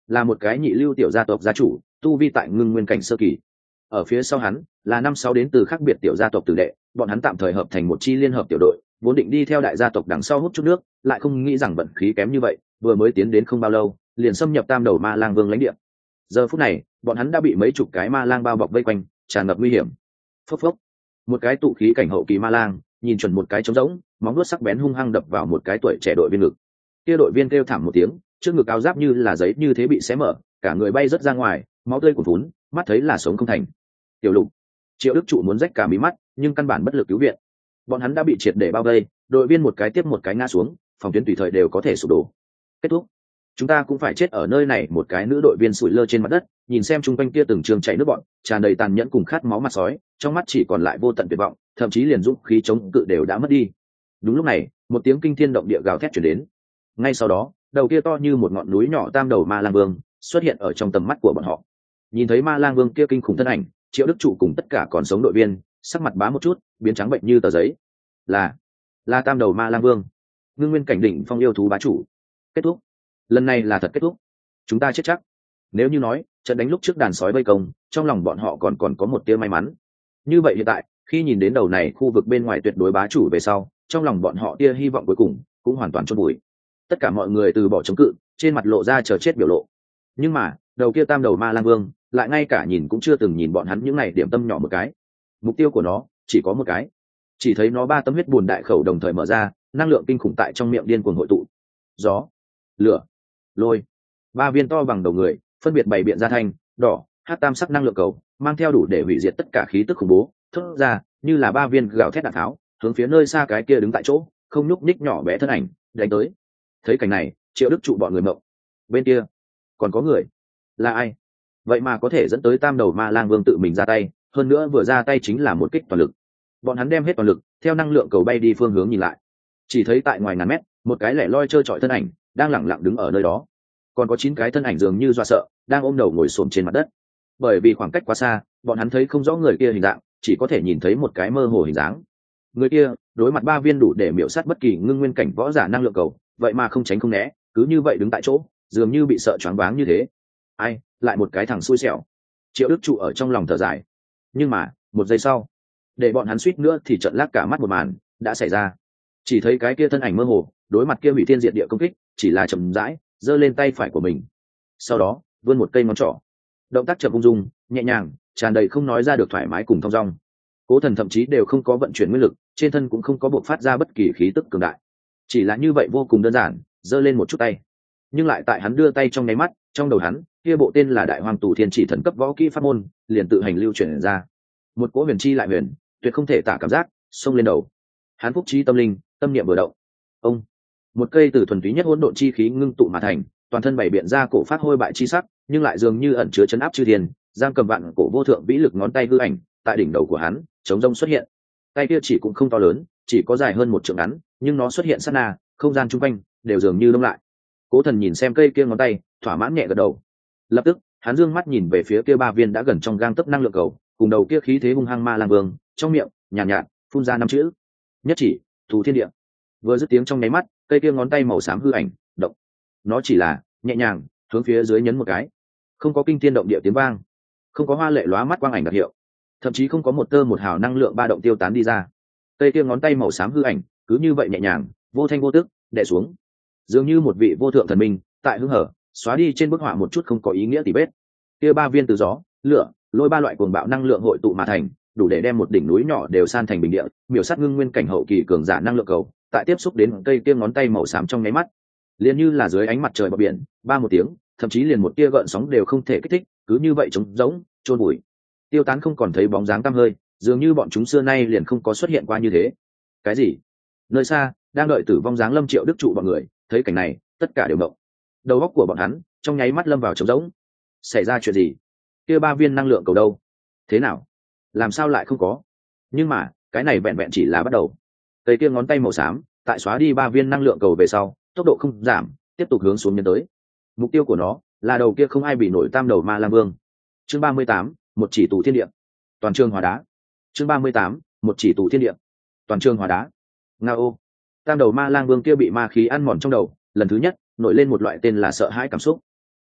Speaker 1: là một cái nhị lưu tiểu gia tộc gia chủ, tu vi tại ngưng nguyên cảnh sơ kỳ. Ở phía sau hắn là năm sáu đến từ khác biệt tiểu gia tộc tử đệ, bọn hắn tạm thời hợp thành một chi liên hợp tiểu đội, vốn định đi theo đại gia tộc đằng sau hút chút nước, lại không nghĩ rằng vận khí kém như vậy, vừa mới tiến đến không bao lâu liền xâm nhập tam đầu ma lang vương lãnh địa. Giờ phút này bọn hắn đã bị mấy chục cái ma lang bao bọc vây quanh, tràn ngập nguy hiểm. Phốc phốc, một cái tụ khí cảnh hậu kỳ ma lang nhìn chuẩn một cái trống rỗng, móng vuốt sắc bén hung hăng đập vào một cái tuổi trẻ đội viên ngực. Kia đội viên kêu thảm một tiếng, trước ngực áo giáp như là giấy như thế bị xé mở, cả người bay rớt ra ngoài, máu tươi cuồn vún, mắt thấy là sống không thành. Tiểu Lục, Triệu Đức Trụ muốn rách cả mí mắt, nhưng căn bản bất lực cứu viện. Bọn hắn đã bị triệt để bao vây, đội viên một cái tiếp một cái ngã xuống, phòng tuyến tùy thời đều có thể sụp đổ. Kết thúc, chúng ta cũng phải chết ở nơi này. Một cái nữ đội viên sủi lơ trên mặt đất, nhìn xem chung quanh kia từng trường chảy nước bọn, tràn đầy tàn nhẫn cùng khát máu mặt sói, trong mắt chỉ còn lại vô tận tuyệt vọng, thậm chí liền dũng khí chống cự đều đã mất đi. Đúng lúc này, một tiếng kinh thiên động địa gào thét truyền đến. Ngay sau đó, đầu kia to như một ngọn núi nhỏ tam đầu ma lang vương xuất hiện ở trong tầm mắt của bọn họ. Nhìn thấy ma lang vương kia kinh khủng thân ảnh, Triệu Đức Trụ cùng tất cả còn sống đội viên sắc mặt bá một chút, biến trắng bệnh như tờ giấy. Là, là tam đầu ma lang vương, ngưng nguyên cảnh đỉnh phong yêu thú bá chủ. Kết thúc, lần này là thật kết thúc, chúng ta chết chắc. Nếu như nói trận đánh lúc trước đàn sói vây công, trong lòng bọn họ còn còn có một tia may mắn, như vậy hiện tại khi nhìn đến đầu này khu vực bên ngoài tuyệt đối bá chủ về sau, trong lòng bọn họ tia hy vọng cuối cùng cũng hoàn toàn chôn bụi. Tất cả mọi người từ bỏ chống cự, trên mặt lộ ra chờ chết biểu lộ. Nhưng mà đầu kia tam đầu ma lang vương lại ngay cả nhìn cũng chưa từng nhìn bọn hắn những này điểm tâm nhỏ một cái. Mục tiêu của nó chỉ có một cái. Chỉ thấy nó ba tấm huyết buồn đại khẩu đồng thời mở ra, năng lượng kinh khủng tại trong miệng điên cuồng hội tụ. Gió, lửa, lôi, ba viên to bằng đầu người phân biệt bày biện ra thành đỏ, hát tam sắc năng lượng cầu, mang theo đủ để hủy diệt tất cả khí tức khủng bố, thốt ra như là ba viên gạo thét đạn tháo, hướng phía nơi xa cái kia đứng tại chỗ không nhúc nhích nhỏ bé thân ảnh đánh tới. Thấy cảnh này, Triệu Đức Trụ bọn người mộng. Bên kia còn có người, là ai vậy mà có thể dẫn tới tam đầu ma lang vương tự mình ra tay, hơn nữa vừa ra tay chính là một kích toàn lực. Bọn hắn đem hết toàn lực theo năng lượng cầu bay đi phương hướng nhìn lại, chỉ thấy tại ngoài ngàn mét một cái lẻ loi trơ trọi thân ảnh đang lẳng lặng đứng ở nơi đó, còn có chín cái thân ảnh dường như do sợ đang ôm đầu ngồi xổm trên mặt đất. Bởi vì khoảng cách quá xa, bọn hắn thấy không rõ người kia hình dạng, chỉ có thể nhìn thấy một cái mơ hồ hình dáng. Người kia đối mặt ba viên đủ để miểu sát bất kỳ ngưng nguyên cảnh võ giả năng lượng cầu, vậy mà không tránh không né, cứ như vậy đứng tại chỗ, dường như bị sợ choáng váng như thế. Ai, lại một cái thằng xui xẻo. Triệu Đức Trụ ở trong lòng thở dài. Nhưng mà một giây sau, để bọn hắn suýt nữa thì trợn lác cả mắt một màn đã xảy ra. Chỉ thấy cái kia thân ảnh mơ hồ đối mặt kia hủy thiên diệt địa công kích, chỉ là chậm rãi giơ lên tay phải của mình, sau đó vươn một cây ngón trỏ, động tác chậm ung dung nhẹ nhàng, tràn đầy không nói ra được thoải mái cùng thong dong. Cố Thần thậm chí đều không có vận chuyển nguyên lực, trên thân cũng không có bộc phát ra bất kỳ khí tức cường đại, chỉ là như vậy vô cùng đơn giản giơ lên một chút tay. Nhưng lại tại hắn đưa tay trong nháy mắt, trong đầu hắn kia bộ tên là Đại Hoang Tù Thiên Chỉ thần cấp võ kỹ pháp môn liền tự hành lưu chuyển ra. Một cỗ huyền chi lại huyền, tuyệt không thể tả cảm giác xông lên đầu. Hắn phúc trí tâm linh, tâm niệm vừa động, ông một cây từ thuần túy nhất hỗn độn chi khí ngưng tụ mà thành, toàn thân bày biện ra cổ phát hôi bại chi sắc, nhưng lại dường như ẩn chứa chấn áp chư thiên, giam cầm vạn cổ vô thượng vĩ lực ngón tay hư ảnh tại đỉnh đầu của hắn chống rông xuất hiện. Tay kia chỉ cũng không to lớn, chỉ có dài hơn một trượng ngắn, nhưng nó xuất hiện sát na, không gian chung quanh đều dường như đông lại. Cố Thần nhìn xem cây kia ngón tay, thỏa mãn nhẹ gật đầu. Lập tức hắn dương mắt nhìn về phía kia ba viên đã gần trong gang tấc năng lượng cầu, cùng đầu kia khí thế hung hăng ma lang vương, trong miệng nhàn nhạt, nhạt phun ra năm chữ: nhất chỉ thù thiên địa. Vừa dứt tiếng trong nháy mắt, cây kia ngón tay màu xám hư ảnh động, nó chỉ là nhẹ nhàng hướng phía dưới nhấn một cái, không có kinh thiên động địa tiếng vang, không có hoa lệ lóa mắt quang ảnh đặc hiệu, thậm chí không có một tơ một hào năng lượng ba động tiêu tán đi ra. Cây kia ngón tay màu xám hư ảnh cứ như vậy nhẹ nhàng vô thanh vô tức đè xuống, dường như một vị vô thượng thần minh tại hưng hở xóa đi trên bức họa một chút không có ý nghĩa tỉ vết. Kia ba viên từ gió, lửa, lôi ba loại cuồng bạo năng lượng hội tụ mà thành, đủ để đem một đỉnh núi nhỏ đều san thành bình địa, miểu sát ngưng nguyên cảnh hậu kỳ cường giả năng lượng cầu, tại tiếp xúc đến cây kia ngón tay màu xám trong nháy mắt, liền như là dưới ánh mặt trời bờ biển, ba một tiếng, thậm chí liền một tia gợn sóng đều không thể kích thích, cứ như vậy trống rỗng, chôn bụi, tiêu tán không còn thấy bóng dáng tăm hơi, dường như bọn chúng xưa nay liền không có xuất hiện qua như thế. Cái gì? Nơi xa, đang đợi tử vong dáng lâm Triệu Đức Trụ bọn người, thấy cảnh này, tất cả đều ngộng. Đầu óc của bọn hắn trong nháy mắt lâm vào trống rỗng. Xảy ra chuyện gì? Kia ba viên năng lượng cầu đâu? Thế nào? Làm sao lại không có? Nhưng mà, cái này vẹn vẹn chỉ là bắt đầu. Cây kia ngón tay màu xám, tại xóa đi ba viên năng lượng cầu về sau, tốc độ không giảm, tiếp tục hướng xuống nhân tới. Mục tiêu của nó là đầu kia không ai bị nổi tam đầu ma lang vương. Chương ba mươi tám, một chỉ tù thiên địa. Toàn trường hóa đá. Chương ba mươi tám, một chỉ tù thiên địa. Toàn trường hóa đá. Ngao. Tam đầu ma lang vương kia bị ma khí ăn mòn trong đầu, lần thứ nhất nổi lên một loại tên là sợ hãi cảm xúc.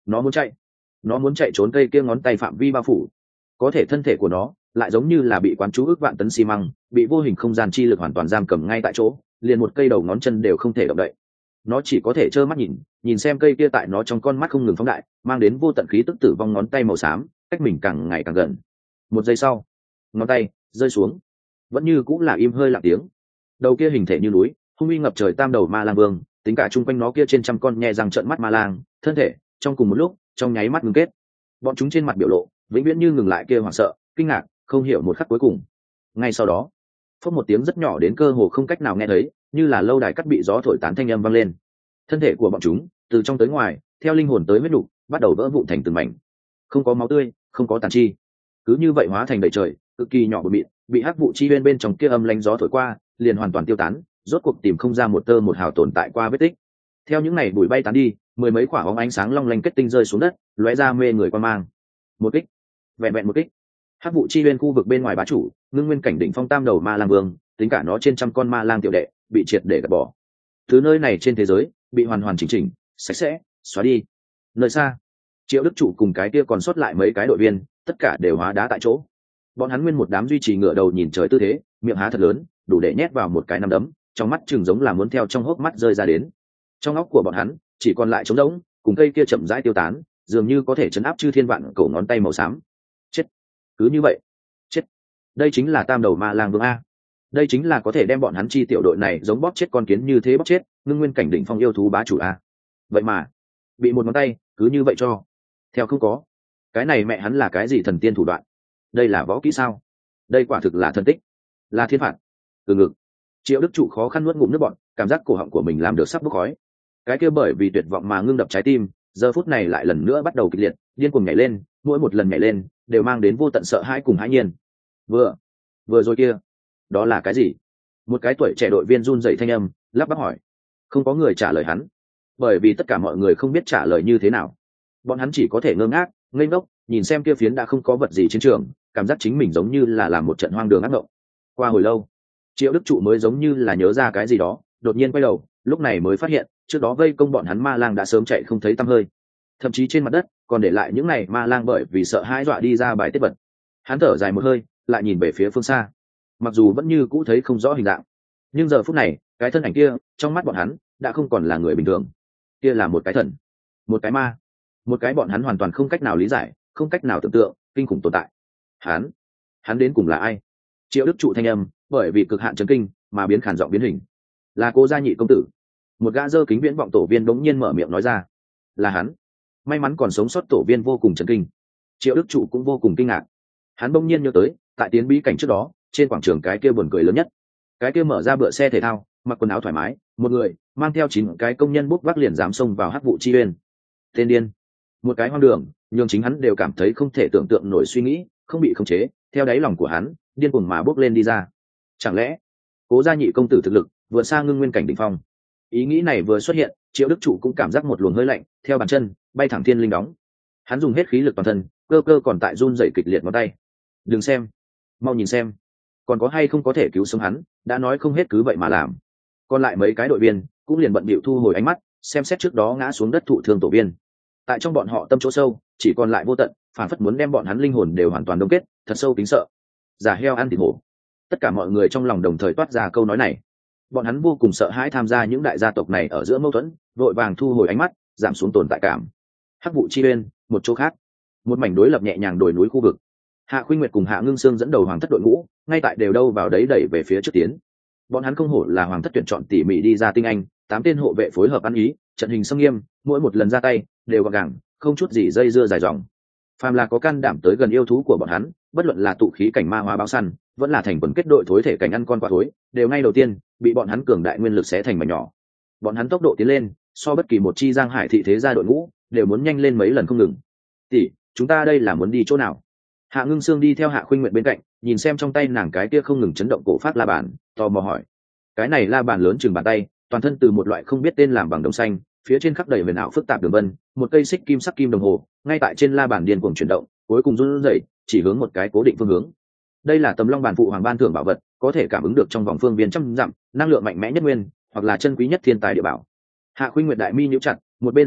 Speaker 1: nó muốn chạy nó muốn chạy trốn cây kia ngón tay phạm vi bao phủ, có thể thân thể của nó lại giống như là bị quán chú ước vạn tấn xi măng, bị vô hình không gian chi lực hoàn toàn giam cầm ngay tại chỗ, liền một cây đầu ngón chân đều không thể động đậy. Nó chỉ có thể trơ mắt nhìn nhìn xem cây kia tại nó trong con mắt không ngừng phóng đại, mang đến vô tận khí tức tử vong ngón tay màu xám cách mình càng ngày càng gần. Một giây sau, ngón tay rơi xuống, vẫn như cũng là im hơi lặng tiếng. Đầu kia hình thể như núi, hung uy ngập trời tam đầu ma lang vương, tính cả chung quanh nó kia trên trăm con nhe răng trợn mắt ma lang, thân thể trong cùng một lúc trong nháy mắt ngưng kết. Bọn chúng trên mặt biểu lộ vĩnh viễn như ngừng lại kia hoảng sợ, kinh ngạc, không hiểu một khắc cuối cùng. Ngay sau đó, phốc một tiếng rất nhỏ đến cơ hồ không cách nào nghe thấy, như là lâu đài cắt bị gió thổi tán thanh âm vang lên. Thân thể của bọn chúng từ trong tới ngoài, theo linh hồn tới huyết nục, bắt đầu vỡ vụn thành từng mảnh. Không có máu tươi, không có tàn chi, cứ như vậy hóa thành đầy trời, cực kỳ nhỏ bụi mịn, bị hắc vụ chi bên bên trong kia âm lanh gió thổi qua, liền hoàn toàn tiêu tán, rốt cuộc tìm không ra một tơ một hào tồn tại qua vết tích. Theo những ngày bụi bay tán đi, mười mấy quả bóng ánh sáng long lanh kết tinh rơi xuống đất, lóe ra mê người quan mang. Một kích, vẹn vẹn một kích. Hắc vụ chi bên khu vực bên ngoài bá chủ, ngưng nguyên cảnh đỉnh phong tam đầu ma lang vương, tính cả nó trên trăm con ma lang tiểu đệ, bị triệt để gạt bỏ. Thứ nơi này trên thế giới bị hoàn hoàn chỉnh chỉnh, sạch sẽ, xóa đi. Nơi xa, Triệu Đức Trụ cùng cái kia còn sót lại mấy cái đội viên, tất cả đều hóa đá tại chỗ. Bọn hắn nguyên một đám duy trì ngửa đầu nhìn trời tư thế, miệng há thật lớn, đủ để nhét vào một cái nắm đấm, trong mắt chừng giống là muốn theo trong hốc mắt rơi ra đến. Trong óc của bọn hắn chỉ còn lại trống rỗng, cùng cây kia chậm rãi tiêu tán, dường như có thể chấn áp chư thiên vạn cổ ngón tay màu xám. Chết, cứ như vậy, chết. Đây chính là tam đầu ma lang vương a. Đây chính là có thể đem bọn hắn chi tiểu đội này giống bóp chết con kiến như thế bóp chết, ngưng nguyên cảnh đỉnh phong yêu thú bá chủ a. Vậy mà, bị một ngón tay, cứ như vậy cho. Theo không có. Cái này mẹ hắn là cái gì thần tiên thủ đoạn? Đây là võ kỹ sao? Đây quả thực là thần tích, là thiên phạt. Từ ngực, Triệu Đức Trụ khó khăn nuốt ngụm nước bọt, cảm giác cổ họng của mình làm được sắp bốc khói. Cái kia bởi vì tuyệt vọng mà ngưng đập trái tim, giờ phút này lại lần nữa bắt đầu kịch liệt, điên cuồng nhảy lên, mỗi một lần nhảy lên đều mang đến vô tận sợ hãi cùng hãi nhiên. Vừa, vừa rồi kia, đó là cái gì? Một cái tuổi trẻ đội viên run rẩy thanh âm, lắp bắp hỏi. Không có người trả lời hắn, bởi vì tất cả mọi người không biết trả lời như thế nào. Bọn hắn chỉ có thể ngơ ngác, ngây ngốc, nhìn xem kia phiến đã không có vật gì chiến trường, cảm giác chính mình giống như là làm một trận hoang đường ác mộng. Qua hồi lâu, Triệu Đức Trụ mới giống như là nhớ ra cái gì đó, đột nhiên quay đầu, lúc này mới phát hiện trước đó vây công bọn hắn ma lang đã sớm chạy không thấy tăm hơi, thậm chí trên mặt đất còn để lại những này ma lang bởi vì sợ hãi dọa đi ra bài tiết vật. Hắn thở dài một hơi, lại nhìn về phía phương xa, mặc dù vẫn như cũ thấy không rõ hình dạng, nhưng giờ phút này cái thân ảnh kia trong mắt bọn hắn đã không còn là người bình thường, kia là một cái thần, một cái ma, một cái bọn hắn hoàn toàn không cách nào lý giải, không cách nào tưởng tượng, kinh khủng tồn tại. Hắn, hắn đến cùng là ai? Triệu Đức Trụ thanh âm bởi vì cực hạn chấn kinh mà biến khàn giọng biến hình. Là Cố Gia Nhị công tử. Một gã dơ kính viễn vọng tổ viên bỗng nhiên mở miệng nói ra. Là hắn. May mắn còn sống sót tổ viên vô cùng chấn kinh. Triệu Đức Trụ cũng vô cùng kinh ngạc. Hắn bỗng nhiên nhớ tới, tại tiến bí cảnh trước đó, trên quảng trường cái kia buồn cười lớn nhất. Cái kia mở ra bựa xe thể thao, mặc quần áo thoải mái, một người mang theo chín cái công nhân bốc vác liền dám xông vào hắc vụ chi uyên. Tên điên. Một cái hoang đường, nhưng chính hắn đều cảm thấy không thể tưởng tượng nổi suy nghĩ, không bị khống chế, theo đáy lòng của hắn, điên cuồng mà bốc lên đi ra. Chẳng lẽ Cố Gia Nhị công tử thực lực vượt xa ngưng nguyên cảnh đỉnh phong? Ý nghĩ này vừa xuất hiện, Triệu Đức Trụ cũng cảm giác một luồng hơi lạnh theo bàn chân bay thẳng thiên linh đóng. Hắn dùng hết khí lực toàn thân, cơ cơ còn tại run rẩy kịch liệt ngón tay. Đừng xem, mau nhìn xem, còn có hay không có thể cứu sống hắn, đã nói không hết cứ vậy mà làm. Còn lại mấy cái đội viên cũng liền bận bịu thu hồi ánh mắt, xem xét trước đó ngã xuống đất thụ thương tổ viên. Tại trong bọn họ tâm chỗ sâu chỉ còn lại vô tận, phản phất muốn đem bọn hắn linh hồn đều hoàn toàn đông kết, thật sâu kính sợ. Giả heo ăn thịt hổ. Tất cả mọi người trong lòng đồng thời toát ra câu nói này. Bọn hắn vô cùng sợ hãi tham gia những đại gia tộc này ở giữa mâu thuẫn, vội vàng thu hồi ánh mắt, giảm xuống tồn tại cảm. Hắc vụ chi bên, một chỗ khác, một mảnh đối lập nhẹ nhàng đồi núi khu vực. Hạ Khuynh Nguyệt cùng Hạ Ngưng Sương dẫn đầu hoàng thất đội ngũ, ngay tại đều đâu vào đấy đẩy về phía trước tiến. Bọn hắn không hổ là hoàng thất tuyển chọn tỉ mỉ đi ra tinh anh, tám tên hộ vệ phối hợp ăn ý, trận hình xâm nghiêm, mỗi một lần ra tay đều gọn gàng, không chút gì dây dưa dài dòng. Phàm là có can đảm tới gần yêu thú của bọn hắn, bất luận là tụ khí cảnh ma hóa báo săn, vẫn là thành quần kết đội thối thể cảnh ăn con quạ thối, đều ngay đầu tiên bị bọn hắn cường đại nguyên lực xé thành mảnh nhỏ. Bọn hắn tốc độ tiến lên, so bất kỳ một chi giang hải thị thế gia đội ngũ đều muốn nhanh lên mấy lần không ngừng. Tỷ, chúng ta đây là muốn đi chỗ nào? Hạ Ngưng Sương đi theo Hạ Khuynh Nguyệt bên cạnh, nhìn xem trong tay nàng cái kia không ngừng chấn động cổ phát la bàn, tò mò hỏi. Cái này la bàn lớn chừng bàn tay, toàn thân từ một loại không biết tên làm bằng đồng xanh, phía trên khắc đầy huyền ảo phức tạp đường vân, một cây xích kim sắc kim đồng hồ, ngay tại trên la bàn điên cuồng chuyển động, cuối cùng run rẩy, chỉ hướng một cái cố định phương hướng. Đây là Tầm Long Bàn phụ hoàng ban thưởng bảo vật, có thể cảm ứng được trong vòng phương viên trăm dặm, năng lượng mạnh mẽ nhất nguyên, hoặc là chân quý nhất thiên tài địa bảo. Hạ Khuynh Nguyệt đại mi nhíu chặt, một bên giải thích,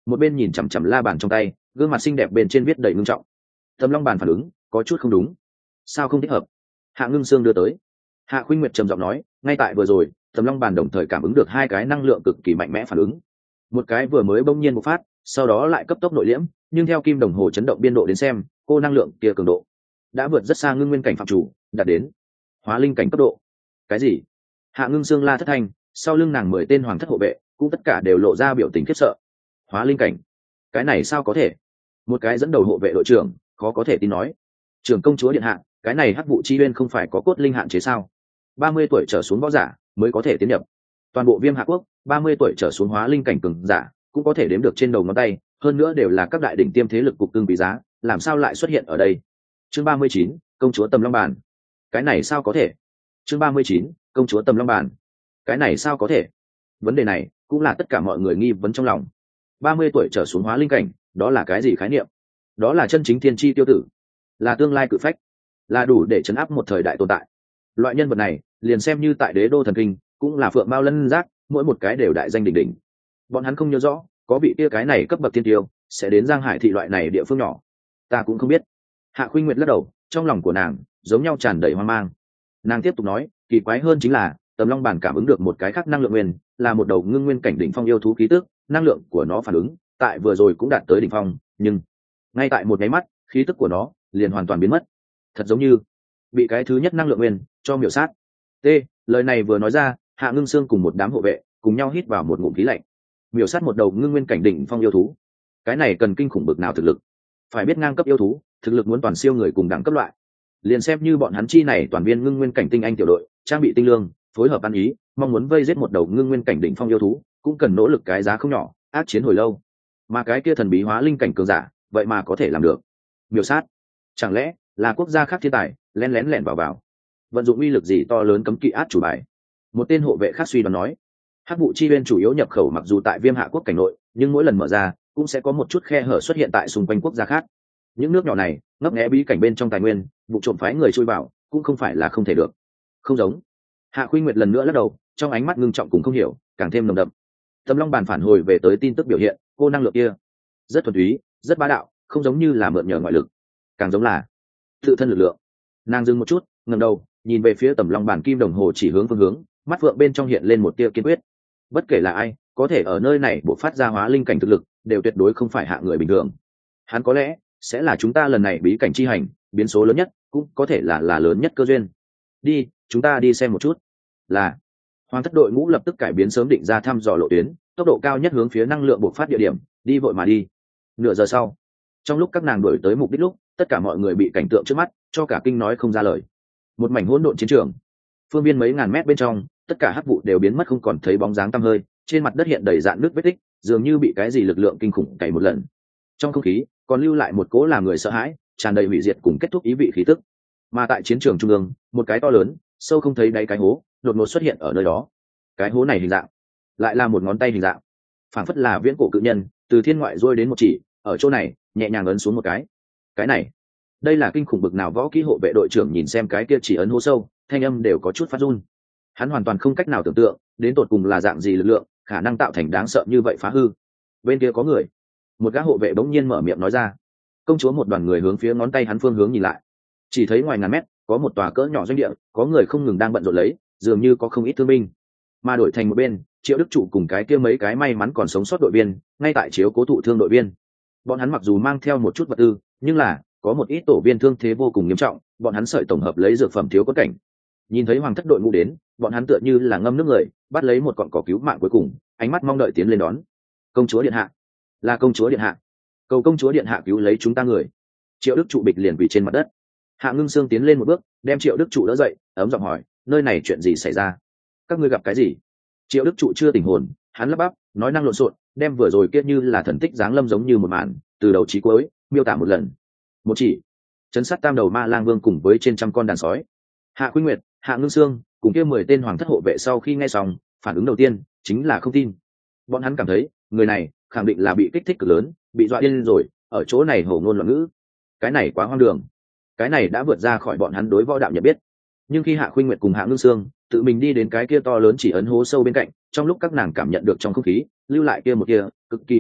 Speaker 1: một bên nhìn chằm chằm la bàn trong tay, gương mặt xinh đẹp bên trên viết đầy ngưng trọng. Tầm long bàn phản ứng có chút không đúng, sao không thích hợp? Hạ Ngưng Sương đưa tới. Hạ Khuynh Nguyệt trầm giọng nói, ngay tại vừa rồi tầm long bàn đồng thời cảm ứng được hai cái năng lượng cực kỳ mạnh mẽ phản ứng, một cái vừa mới bỗng nhiên bộc phát, sau đó lại cấp tốc nội liễm, nhưng theo kim đồng hồ chấn động biên độ đến xem, cô năng lượng kia cường độ đã vượt rất xa ngưng nguyên cảnh phạm chủ, đạt đến hóa linh cảnh cấp độ. Cái gì? Hạ Ngưng Sương la thất thanh, sau lưng nàng mười tên hoàng thất hộ vệ cũng tất cả đều lộ ra biểu tình khiếp sợ. Hóa linh cảnh? Cái này sao có thể? Một cái dẫn đầu hộ vệ đội trưởng khó có thể tin nói, trưởng công chúa điện hạ, cái này hắc vụ chi uyên không phải có cốt linh hạn chế sao? ba mươi tuổi trở xuống võ giả mới có thể tiến nhập. Toàn bộ Viêm Hạ quốc, ba mươi tuổi trở xuống hóa linh cảnh cường giả cũng có thể đếm được trên đầu ngón tay, hơn nữa đều là các đại đỉnh tiêm thế lực cục cưng quý giá, làm sao lại xuất hiện ở đây? Chương ba mươi chín, công chúa Tầm Long Bàn. Cái này sao có thể? Chương ba mươi chín, công chúa Tầm Long Bàn. Cái này sao có thể? Vấn đề này cũng là tất cả mọi người nghi vấn trong lòng. ba mươi tuổi trở xuống hóa linh cảnh, đó là cái gì khái niệm? Đó là chân chính thiên chi tiêu tử, là tương lai cự phách, là đủ để chấn áp một thời đại tồn tại. Loại nhân vật này, liền xem như tại Đế đô thần kinh, cũng là phượng mao lân giác, mỗi một cái đều đại danh đỉnh đỉnh. Bọn hắn không nhớ rõ, có vị kia cái này cấp bậc thiên tiêu sẽ đến Giang Hải thị loại này địa phương nhỏ. Ta cũng không biết. Hạ Khuynh Nguyệt lắc đầu, trong lòng của nàng giống nhau tràn đầy hoang mang. Nàng tiếp tục nói, kỳ quái hơn chính là Tầm Long Bản cảm ứng được một cái khác năng lượng nguyên, là một đầu ngưng nguyên cảnh đỉnh phong yêu thú khí tức, năng lượng của nó phản ứng tại vừa rồi cũng đạt tới đỉnh phong, nhưng ngay tại một cái mắt, khí tức của nó liền hoàn toàn biến mất, thật giống như bị cái thứ nhất năng lượng nguyên cho miểu sát. T, lời này vừa nói ra, Hạ Ngưng Sương cùng một đám hộ vệ cùng nhau hít vào một ngụm khí lạnh. Miểu sát một đầu ngưng nguyên cảnh đỉnh phong yêu thú, cái này cần kinh khủng bực nào thực lực? Phải biết ngang cấp yêu thú, thực lực muốn toàn siêu người cùng đẳng cấp loại. Liền xem như bọn hắn chi này toàn viên ngưng nguyên cảnh tinh anh tiểu đội, trang bị tinh lương, phối hợp ăn ý, mong muốn vây giết một đầu ngưng nguyên cảnh đỉnh phong yêu thú, cũng cần nỗ lực cái giá không nhỏ, ác chiến hồi lâu. Mà cái kia thần bí hóa linh cảnh cường giả, vậy mà có thể làm được. Miểu sát, chẳng lẽ là quốc gia khác thiên tài lén lén lẻn vào vào, vận dụng uy lực gì to lớn cấm kỵ át chủ bài? Một tên hộ vệ khác suy đoán nói, hắc vụ chi uyên chủ yếu nhập khẩu mặc dù tại Viêm Hạ quốc cảnh nội, nhưng mỗi lần mở ra cũng sẽ có một chút khe hở xuất hiện tại xung quanh quốc gia khác. Những nước nhỏ này ngấp nghé bí cảnh bên trong tài nguyên, vụ trộm phái người chui vào cũng không phải là không thể được. Không giống. Hạ Khuynh Nguyệt lần nữa lắc đầu, trong ánh mắt ngưng trọng cùng không hiểu càng thêm nồng đậm. Tầm Long Bàn phản hồi về tới tin tức biểu hiện, cô năng lượng kia rất thuần túy, rất bá đạo, không giống như là mượn nhờ ngoại lực, càng giống là tự thân lực lượng. Nàng dừng một chút, ngẩng đầu nhìn về phía Tầm Long Bàn kim đồng hồ chỉ hướng phương hướng, mắt phượng bên trong hiện lên một tia kiên quyết. Bất kể là ai có thể ở nơi này bộc phát ra hóa linh cảnh thực lực, đều tuyệt đối không phải hạ người bình thường. Hắn có lẽ sẽ là chúng ta lần này bí cảnh chi hành biến số lớn nhất, cũng có thể là là lớn nhất cơ duyên. Đi, chúng ta đi xem một chút. Là. Hoàng thất đội ngũ lập tức cải biến sớm định ra thăm dò lộ tuyến, tốc độ cao nhất hướng phía năng lượng bộc phát địa điểm, đi vội mà đi. Nửa giờ sau, trong lúc các nàng đuổi tới mục đích lúc, tất cả mọi người bị cảnh tượng trước mắt cho cả kinh nói không ra lời. Một mảnh hỗn độn chiến trường, phương viên mấy ngàn mét bên trong, tất cả hắc vụ đều biến mất không còn thấy bóng dáng tăm hơi, trên mặt đất hiện đầy rạn nước vết tích, dường như bị cái gì lực lượng kinh khủng cày một lần. Trong không khí còn lưu lại một cỗ làm người sợ hãi, tràn đầy hủy diệt cùng kết thúc ý vị khí tức. Mà tại chiến trường trung ương, một cái to lớn, sâu không thấy đáy cái hố đột ngột xuất hiện ở nơi đó. Cái hố này hình dạng lại là một ngón tay hình dạng, phảng phất là viễn cổ cự nhân từ thiên ngoại rơi đến một chỉ, ở chỗ này nhẹ nhàng ấn xuống một cái. Cái này, đây là kinh khủng bực nào? Võ kỹ hộ vệ đội trưởng nhìn xem cái kia chỉ ấn hố sâu, thanh âm đều có chút phát run. Hắn hoàn toàn không cách nào tưởng tượng đến tột cùng là dạng gì lực lượng khả năng tạo thành đáng sợ như vậy phá hư. Bên kia có người. Một gã hộ vệ bỗng nhiên mở miệng nói ra. Công chúa một đoàn người hướng phía ngón tay hắn phương hướng nhìn lại, chỉ thấy ngoài ngàn mét có một tòa cỡ nhỏ doanh địa, có người không ngừng đang bận rộn lấy, dường như có không ít thương binh. Mà đổi thành một bên, Triệu Đức Trụ cùng cái kia mấy cái may mắn còn sống sót đội viên ngay tại chiếu cố thụ thương đội viên. Bọn hắn mặc dù mang theo một chút vật tư, nhưng là có một ít tổ viên thương thế vô cùng nghiêm trọng, bọn hắn sợi tổng hợp lấy dược phẩm thiếu cốt cảnh. Nhìn thấy hoàng thất đội ngũ đến, bọn hắn tựa như là ngâm nước người, bắt lấy một cọn cỏ cứu mạng cuối cùng, ánh mắt mong đợi tiến lên đón. Công chúa điện hạ, là công chúa điện hạ, cầu công chúa điện hạ cứu lấy chúng ta người. Triệu Đức Trụ bịch liền quỳ trên mặt đất. Hạ Ngưng Sương tiến lên một bước, đem Triệu Đức Trụ đỡ dậy, ấm giọng hỏi, nơi này chuyện gì xảy ra? Các ngươi gặp cái gì? Triệu Đức Trụ chưa tỉnh hồn, hắn lắp bắp nói năng lộn xộn, đem vừa rồi kia như là thần tích giáng lâm giống như một màn, từ đầu chí cuối miêu tả một lần. Một chỉ chấn sát tam đầu ma lang vương cùng với trên trăm con đàn sói. Hạ Khuynh Nguyệt, Hạ Ngưng Sương cùng kia mười tên hoàng thất hộ vệ sau khi nghe xong, phản ứng đầu tiên chính là không tin. Bọn hắn cảm thấy người này khẳng định là bị kích thích cực lớn, bị dọa điên rồi, ở chỗ này hổ ngôn loạn ngữ. Cái này quá hoang đường, cái này đã vượt ra khỏi bọn hắn đối võ đạo nhận biết. Nhưng khi Hạ Khuynh Nguyệt cùng Hạ Ngưng Sương tự mình đi đến cái kia to lớn chỉ ấn hố sâu bên cạnh, trong lúc các nàng cảm nhận được trong không khí lưu lại kia một kia cực kỳ yếu ớt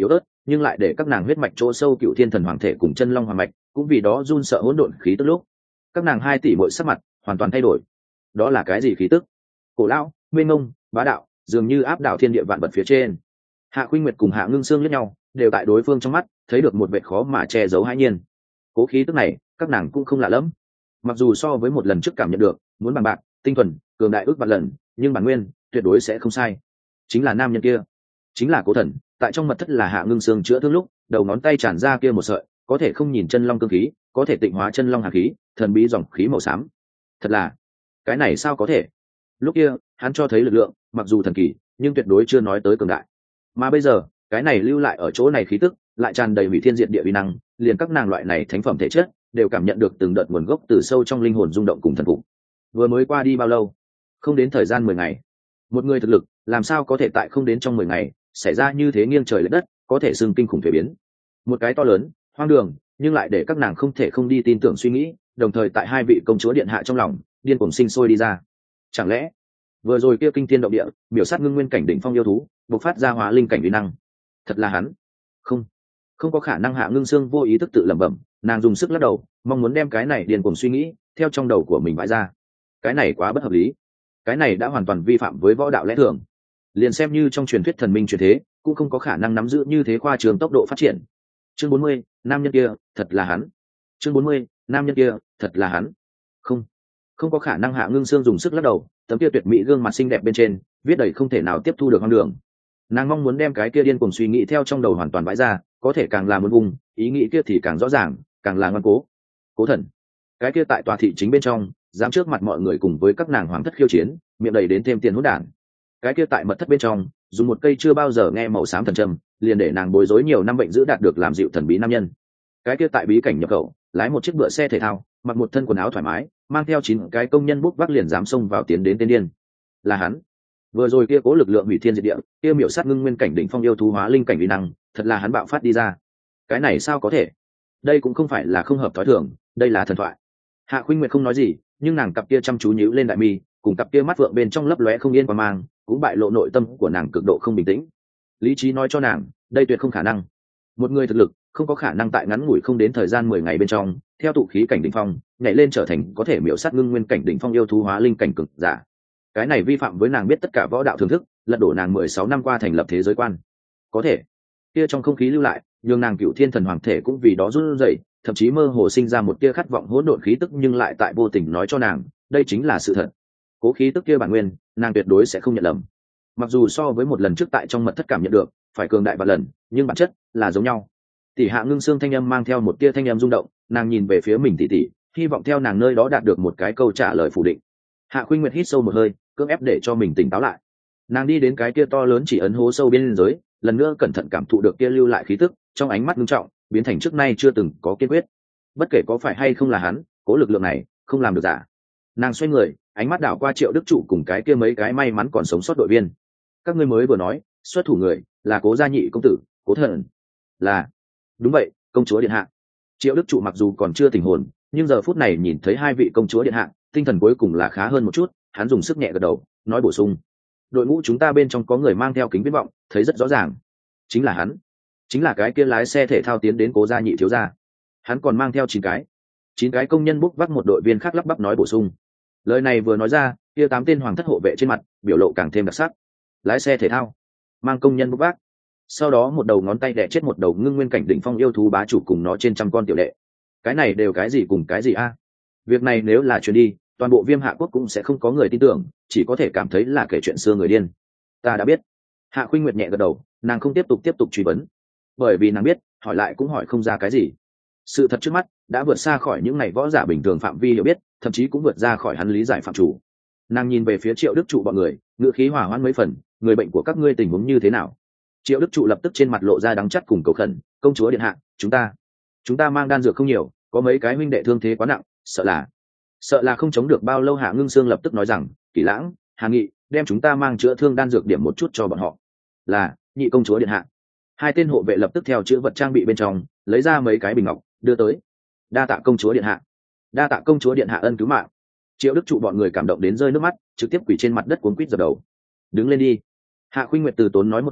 Speaker 1: nhưng lại để các nàng huyết mạch chỗ sâu cựu thiên thần hoàng thể cùng chân long hoàng mạch cũng vì đó run sợ hỗn độn khí tức lúc các nàng hai tỷ mỗi sắc mặt hoàn toàn thay đổi. Đó là cái gì khí tức? Cổ lão, mênh mông, bá đạo, dường như áp đảo thiên địa vạn vật phía trên. Hạ Khuynh Nguyệt cùng Hạ Ngưng Sương liếc nhau, đều tại đối phương trong mắt thấy được một vẻ khó mà che giấu hãi nhiên. Cố khí tức này, các nàng cũng không lạ lẫm. Mặc dù so với một lần trước cảm nhận được, muốn bằng bạc, tinh thuần, cường đại ước vạn lần, nhưng bản nguyên tuyệt đối sẽ không sai. Chính là nam nhân kia, chính là Cố Thần, tại trong mật thất là Hạ Ngưng Sương chữa thương lúc, đầu ngón tay tràn ra kia một sợi, có thể không nhìn chân long cương khí, có thể tịnh hóa chân long hàn khí, thần bí dòng khí màu xám. Thật là, cái này sao có thể? Lúc kia, hắn cho thấy lực lượng, mặc dù thần kỳ, nhưng tuyệt đối chưa nói tới cường đại. Mà bây giờ, cái này lưu lại ở chỗ này khí tức, lại tràn đầy hủy thiên diệt địa uy năng, liền các nàng loại này thánh phẩm thể chất, đều cảm nhận được từng đợt nguồn gốc từ sâu trong linh hồn rung động cùng thần phục. Vừa mới qua đi bao lâu? Không đến thời gian mười ngày. Một người thực lực, làm sao có thể tại không đến trong mười ngày, xảy ra như thế nghiêng trời lệch đất, có thể xưng kinh khủng thay biến. Một cái to lớn, hoang đường, nhưng lại để các nàng không thể không đi tin tưởng suy nghĩ, đồng thời tại hai vị công chúa điện hạ trong lòng, điên cuồng sinh sôi đi ra. Chẳng lẽ, vừa rồi kia kinh thiên động địa, biểu sát ngưng nguyên cảnh đỉnh phong yêu thú, bộc phát ra hóa linh cảnh uy năng, thật là hắn? Không, không có khả năng. Hạ Ngưng Sương vô ý thức tự lẩm bẩm, nàng dùng sức lắc đầu, mong muốn đem cái này điên cuồng suy nghĩ theo trong đầu của mình bãi ra. Cái này quá bất hợp lý, cái này đã hoàn toàn vi phạm với võ đạo lẽ thường. Liền xem như trong truyền thuyết thần minh truyền thế, cũng không có khả năng nắm giữ như thế khoa trường tốc độ phát triển. Chương bốn mươi, nam nhân kia, thật là hắn. Chương bốn mươi, nam nhân kia, thật là hắn. Không, không có khả năng. Hạ Ngưng Sương dùng sức lắc đầu, tấm kia tuyệt mỹ gương mặt xinh đẹp bên trên viết đầy không thể nào tiếp thu được hoang đường. Nàng mong muốn đem cái kia điên cuồng suy nghĩ theo trong đầu hoàn toàn bãi ra, có thể càng là muốn vùng ý nghĩ kia thì càng rõ ràng, càng là ngoan cố. Cố Thần, cái kia tại tòa thị chính bên trong, dám trước mặt mọi người cùng với các nàng hoàng thất khiêu chiến, miệng đầy đến thêm tiền hỗn đản. Cái kia tại mật thất bên trong, dùng một cây chưa bao giờ nghe màu xám thần trầm, liền để nàng bối rối nhiều năm bệnh giữ đạt được làm dịu thần bí nam nhân. Cái kia tại bí cảnh nhập khẩu, lái một chiếc bựa xe thể thao, mặc một thân quần áo thoải mái, mang theo chín cái công nhân bút vác liền dám xông vào tiến đến tên điên. Là hắn. Vừa rồi kia cố lực lượng hủy thiên diệt địa, kia miểu sát ngưng nguyên cảnh đỉnh phong yêu thú hóa linh cảnh uy năng, thật là hắn bạo phát đi ra. Cái này sao có thể? Đây cũng không phải là không hợp thói thường, đây là thần thoại. Hạ Khuynh Nguyệt không nói gì, nhưng nàng cặp kia chăm chú nhíu lên đại mi, cùng cặp kia mắt vượng bên trong lấp lóe không yên qua mang, cũng bại lộ nội tâm của nàng cực độ không bình tĩnh. Lý trí nói cho nàng, đây tuyệt không khả năng. Một người thực lực không có khả năng tại ngắn ngủi không đến thời gian mười ngày bên trong, theo tụ khí cảnh đỉnh phong, nhảy lên trở thành có thể miểu sát ngưng nguyên cảnh đỉnh phong yêu thú hóa linh cảnh cực giả. Cái này vi phạm với nàng biết tất cả võ đạo thưởng thức, lật đổ nàng mười sáu năm qua thành lập thế giới quan. Có thể, kia trong không khí lưu lại, nhường nàng cựu thiên thần hoàng thể cũng vì đó run rẩy, thậm chí mơ hồ sinh ra một tia khát vọng hỗn độn khí tức, nhưng lại tại vô tình nói cho nàng, đây chính là sự thật. Cố khí tức kia bản nguyên, nàng tuyệt đối sẽ không nhận lầm. Mặc dù so với một lần trước tại trong mật thất cảm nhận được, phải cường đại vạn lần, nhưng bản chất là giống nhau. Tỷ Hạ Ngưng Sương thanh âm mang theo một tia thanh âm rung động, nàng nhìn về phía mình tỷ tỷ, hy vọng theo nàng nơi đó đạt được một cái câu trả lời phủ định. Hạ Khuynh Nguyệt hít sâu một hơi, cưỡng ép để cho mình tỉnh táo lại. Nàng đi đến cái kia to lớn chỉ ấn hố sâu bên dưới, lần nữa cẩn thận cảm thụ được kia lưu lại khí tức, trong ánh mắt nghiêm trọng biến thành trước nay chưa từng có kiên quyết. Bất kể có phải hay không là hắn, cố lực lượng này không làm được giả. Nàng xoay người, ánh mắt đảo qua Triệu Đức Trụ cùng cái kia mấy cái may mắn còn sống sót đội viên. Các ngươi mới vừa nói, xuất thủ người là Cố gia nhị công tử, Cố Thần. Là, đúng vậy, công chúa điện hạ. Triệu Đức Trụ mặc dù còn chưa tỉnh hồn, nhưng giờ phút này nhìn thấy hai vị công chúa điện hạ, tinh thần cuối cùng là khá hơn một chút. Hắn dùng sức nhẹ gật đầu, nói bổ sung, đội ngũ chúng ta bên trong có người mang theo kính viễn vọng, thấy rất rõ ràng, chính là hắn, chính là cái kia lái xe thể thao tiến đến Cố gia nhị thiếu gia. Hắn còn mang theo chín cái chín cái công nhân bốc vác, một đội viên khác lắp bắp nói bổ sung. Lời này vừa nói ra, kia tám tên hoàng thất hộ vệ trên mặt biểu lộ càng thêm đặc sắc. Lái xe thể thao, mang công nhân bốc vác, sau đó một đầu ngón tay đẻ chết một đầu ngưng nguyên cảnh đỉnh phong yêu thú bá chủ cùng nó trên trăm con tiểu đệ. Cái này đều cái gì cùng cái gì a? Việc này nếu là truyền đi, toàn bộ Viêm Hạ quốc cũng sẽ không có người tin tưởng, chỉ có thể cảm thấy là kể chuyện xưa người điên. Ta đã biết. Hạ Khuynh Nguyệt nhẹ gật đầu, nàng không tiếp tục tiếp tục truy vấn, bởi vì nàng biết, hỏi lại cũng hỏi không ra cái gì. Sự thật trước mắt đã vượt xa khỏi những ngày võ giả bình thường phạm vi hiểu biết, thậm chí cũng vượt ra khỏi hắn lý giải phạm chủ. Nàng nhìn về phía Triệu Đức Trụ bọn người, ngữ khí hòa hoãn mấy phần, người bệnh của các ngươi tình huống như thế nào? Triệu Đức Trụ lập tức trên mặt lộ ra đắng chắt cùng cầu khẩn, công chúa điện hạ, chúng ta chúng ta mang đan dược không nhiều, có mấy cái huynh đệ thương thế quá nặng, sợ là sợ là không chống được bao lâu. Hạ Ngưng Sương lập tức nói rằng, Kỷ Lãng, Hà Nghị, đem chúng ta mang chữa thương đan dược điểm một chút cho bọn họ. Là, nhị công chúa điện hạ. Hai tên hộ vệ lập tức theo chữ vật trang bị bên trong lấy ra mấy cái bình ngọc đưa tới. Đa tạ công chúa điện hạ, đa tạ công chúa điện hạ ân cứu mạng. Triệu Đức Trụ bọn người cảm động đến rơi nước mắt, trực tiếp quỳ trên mặt đất cuống quýt dập đầu. Đứng lên đi. Hạ Khuynh Nguyệt từ tốn nói một câu,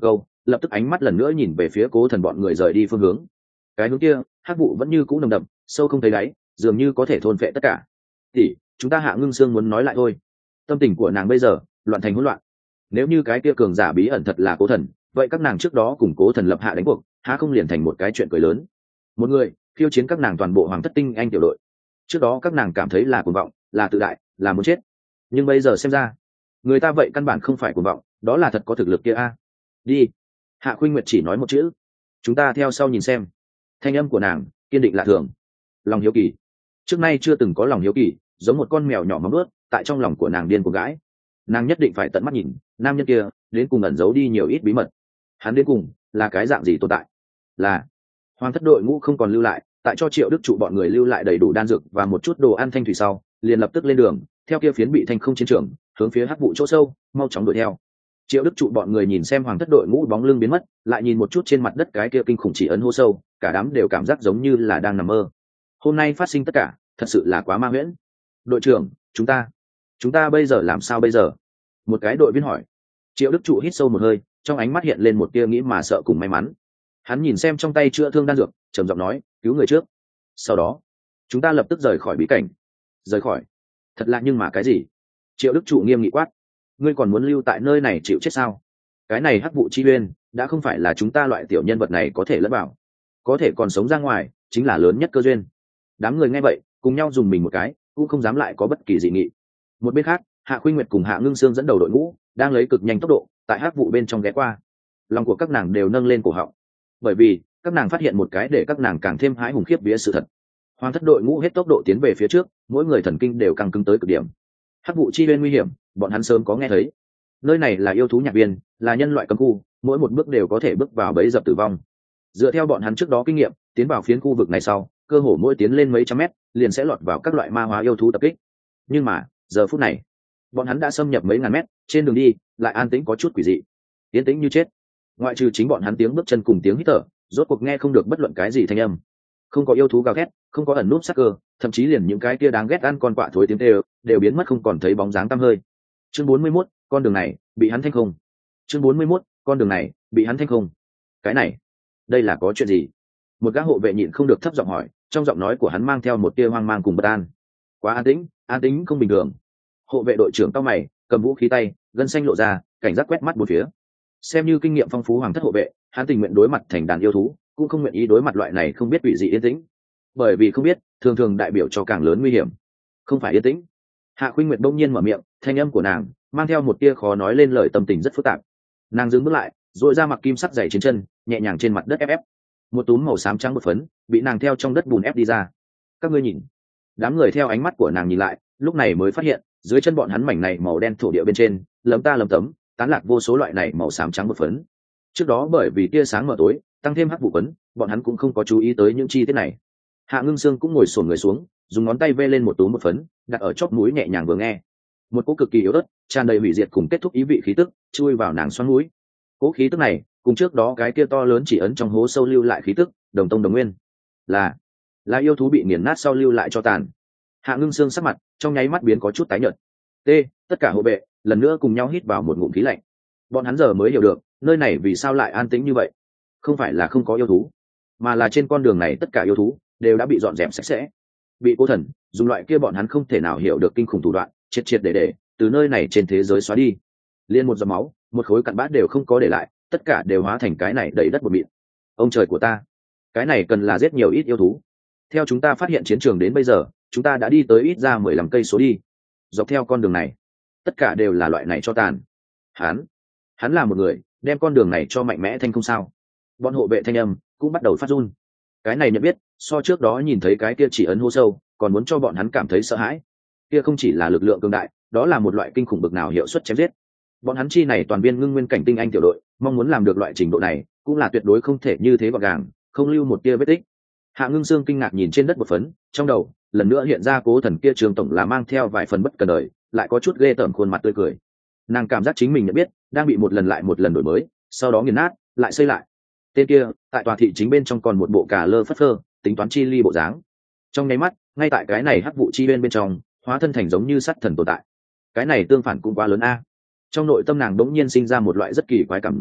Speaker 1: lập tức ánh mắt lần nữa nhìn về phía cố thần bọn người rời đi phương hướng. Cái hướng kia hắc vụ vẫn như cũ nồng đậm, sâu không thấy đáy, dường như có thể thôn phệ tất cả. Thì chúng ta Hạ Ngưng Sương muốn nói lại thôi. Tâm tình của nàng bây giờ loạn thành hỗn loạn. Nếu như cái kia cường giả bí ẩn thật là cố thần, vậy các nàng trước đó cùng cố thần lập hạ đánh cuộc, há không liền thành một cái chuyện cười lớn. Một người khiêu chiến các nàng toàn bộ hoàng thất tinh anh tiểu đội. Trước đó các nàng cảm thấy là cuồng vọng, là tự đại, là muốn chết, nhưng bây giờ xem ra người ta vậy căn bản không phải cuồng vọng, đó là thật có thực lực kia a. Đi. Hạ Khuynh Nguyệt chỉ nói một chữ, chúng ta theo sau nhìn xem. Thanh âm của nàng kiên định lạ thường. Lòng hiếu kỳ, trước nay chưa từng có lòng hiếu kỳ, giống một con mèo nhỏ móng ướt tại trong lòng của nàng điên cuồng gãi. Nàng nhất định phải tận mắt nhìn nam nhân kia đến cùng ẩn giấu đi nhiều ít bí mật, hắn đến cùng là cái dạng gì tồn tại. Là hoàng thất đội ngũ không còn lưu lại, tại cho Triệu Đức Trụ bọn người lưu lại đầy đủ đan dược và một chút đồ ăn thanh thủy sau, liền lập tức lên đường theo kia phiến bị thanh không chiến trường hướng phía hắc vụ chỗ sâu mau chóng đuổi theo. Triệu Đức Trụ bọn người nhìn xem hoàng thất đội ngũ bóng lưng biến mất, lại nhìn một chút trên mặt đất cái kia kinh khủng chỉ ấn hô sâu, cả đám đều cảm giác giống như là đang nằm mơ. Hôm nay phát sinh tất cả thật sự là quá ma huyễn. Đội trưởng, chúng ta chúng ta bây giờ làm sao bây giờ? Một cái đội viên hỏi. Triệu Đức Trụ hít sâu một hơi, trong ánh mắt hiện lên một tia nghĩ mà sợ cùng may mắn. Hắn nhìn xem trong tay chữa thương đan dược, trầm giọng nói, cứu người trước, sau đó chúng ta lập tức rời khỏi bí cảnh. Rời khỏi? Thật lạ, nhưng mà cái gì? Triệu Đức Trụ nghiêm nghị quát, ngươi còn muốn lưu tại nơi này chịu chết sao? Cái này hắc vụ chi uyên đã không phải là chúng ta loại tiểu nhân vật này có thể lẫn vào, có thể còn sống ra ngoài chính là lớn nhất cơ duyên. Đám người nghe vậy cùng nhau dùng mình một cái, cũng không dám lại có bất kỳ dị nghị. Một bên khác, Hạ Khuynh Nguyệt cùng Hạ Ngưng Sương dẫn đầu đội ngũ đang lấy cực nhanh tốc độ tại hắc vụ bên trong ghé qua. Lòng của các nàng đều nâng lên cổ họng, bởi vì các nàng phát hiện một cái để các nàng càng thêm hãi hùng khiếp vía sự thật. Hoàng thất đội ngũ hết tốc độ tiến về phía trước, mỗi người thần kinh đều căng cứng tới cực điểm. Hắc vụ chi bên nguy hiểm, bọn hắn sớm có nghe thấy. Nơi này là yêu thú nhạc viên, là nhân loại cấm khu, mỗi một bước đều có thể bước vào bẫy dập tử vong. Dựa theo bọn hắn trước đó kinh nghiệm, tiến vào phiến khu vực này sau, cơ hồ mỗi tiến lên mấy trăm mét, liền sẽ lọt vào các loại ma hóa yêu thú tập kích. Nhưng mà, giờ phút này, bọn hắn đã xâm nhập mấy ngàn mét, trên đường đi lại an tĩnh có chút quỷ dị, yên tĩnh như chết. Ngoại trừ chính bọn hắn tiếng bước chân cùng tiếng hít thở, rốt cuộc nghe không được bất luận cái gì thanh âm. Không có yêu thú gào ghét, không có ẩn núp sắc cơ, thậm chí liền những cái kia đáng ghét ăn con quạ thối tiếng đều đều biến mất không còn thấy bóng dáng tăm hơi. Chương bốn mươi mốt, con đường này bị hắn thanh không. Chương bốn mươi mốt, con đường này bị hắn thanh không. Cái này, đây là có chuyện gì? Một gã hộ vệ nhịn không được thấp giọng hỏi, trong giọng nói của hắn mang theo một tia hoang mang cùng bất an. Quá an tĩnh, an tĩnh không bình thường. Hộ vệ đội trưởng cao mày, cầm vũ khí tay, gân xanh lộ ra, cảnh giác quét mắt bốn phía. Xem như kinh nghiệm phong phú hoàng thất hộ vệ, hắn tình nguyện đối mặt thành đàn yêu thú, cũng không nguyện ý đối mặt loại này không biết quỷ gì yên tĩnh, bởi vì không biết thường thường đại biểu cho càng lớn nguy hiểm. Không phải yên tĩnh. Hạ Khuynh Nguyệt bỗng nhiên mở miệng, thanh âm của nàng mang theo một tia khó nói lên lời, tâm tình rất phức tạp. Nàng dừng bước lại, duỗi ra mặc kim sắc dày trên chân, nhẹ nhàng trên mặt đất ép ép. Một túm màu xám trắng bột phấn bị nàng theo trong đất bùn ép đi ra. Các ngươi nhìn. Đám người theo ánh mắt của nàng nhìn lại, lúc này mới phát hiện dưới chân bọn hắn mảnh này màu đen thổ địa bên trên lấm ta lấm tấm tán lạc vô số loại này màu xám trắng bột phấn. Trước đó bởi vì tia sáng mờ tối tăng thêm hắc vụ phấn, bọn hắn cũng không có chú ý tới những chi tiết này. Hạ Ngưng Sương cũng ngồi xổm người xuống, dùng ngón tay vê lên một túm bột phấn, đặt ở chóp mũi nhẹ nhàng vừa nghe. Một cỗ cực kỳ yếu ớt, tràn đầy hủy diệt cùng kết thúc ý vị khí tức chui vào nàng xoắn mũi. Cỗ khí tức này cùng trước đó cái kia to lớn chỉ ấn trong hố sâu lưu lại khí tức đồng tông đồng nguyên, là là yêu thú bị nghiền nát sau lưu lại cho tàn. Hạ Ngưng Sương sắc mặt trong nháy mắt biến có chút tái nhợt. T, tất cả hộ vệ lần nữa cùng nhau hít vào một ngụm khí lạnh. Bọn hắn giờ mới hiểu được nơi này vì sao lại an tĩnh như vậy. Không phải là không có yêu thú, mà là trên con đường này tất cả yêu thú đều đã bị dọn dẹp sạch sẽ, bị Cố Thần dùng loại kia bọn hắn không thể nào hiểu được kinh khủng thủ đoạn triệt triệt để để từ nơi này trên thế giới xóa đi. Liên một giọt máu, một khối cặn bã đều không có để lại, tất cả đều hóa thành cái này đầy đất bột mịn. Ông trời của ta, cái này cần là giết nhiều ít yêu thú. Theo chúng ta phát hiện chiến trường đến bây giờ, chúng ta đã đi tới ít ra mười lăm cây số đi. Dọc theo con đường này, tất cả đều là loại này cho tàn. Hắn, hắn là một người, đem con đường này cho mạnh mẽ thanh không sao. Bọn hộ vệ thanh âm cũng bắt đầu phát run. Cái này nhận biết, so trước đó nhìn thấy cái kia chỉ ấn hô sâu, còn muốn cho bọn hắn cảm thấy sợ hãi. Kia không chỉ là lực lượng cường đại, đó là một loại kinh khủng bực nào hiệu suất chém giết. Bọn hắn chi này toàn viên ngưng nguyên cảnh tinh anh tiểu đội, mong muốn làm được loại trình độ này, cũng là tuyệt đối không thể như thế gọn gàng, không lưu một tia vết tích. Hạ Ngưng Sương kinh ngạc nhìn trên đất một phấn, trong đầu lần nữa hiện ra Cố Thần kia Trường tổng là mang theo vài phần bất cần đời, lại có chút ghê tởm khuôn mặt tươi cười. Nàng cảm giác chính mình nhận biết đang bị một lần lại một lần đổi mới, sau đó nghiền nát, lại xây lại. Tên kia tại tòa thị chính bên trong còn một bộ cà lơ phất phơ, tính toán chi ly bộ dáng. Trong nháy mắt, ngay tại cái này hắc vụ chi bên bên trong, hóa thân thành giống như sắt thần tồn tại. Cái này tương phản cũng quá lớn a. Trong nội tâm nàng đống nhiên sinh ra một loại rất kỳ quái cảm giác,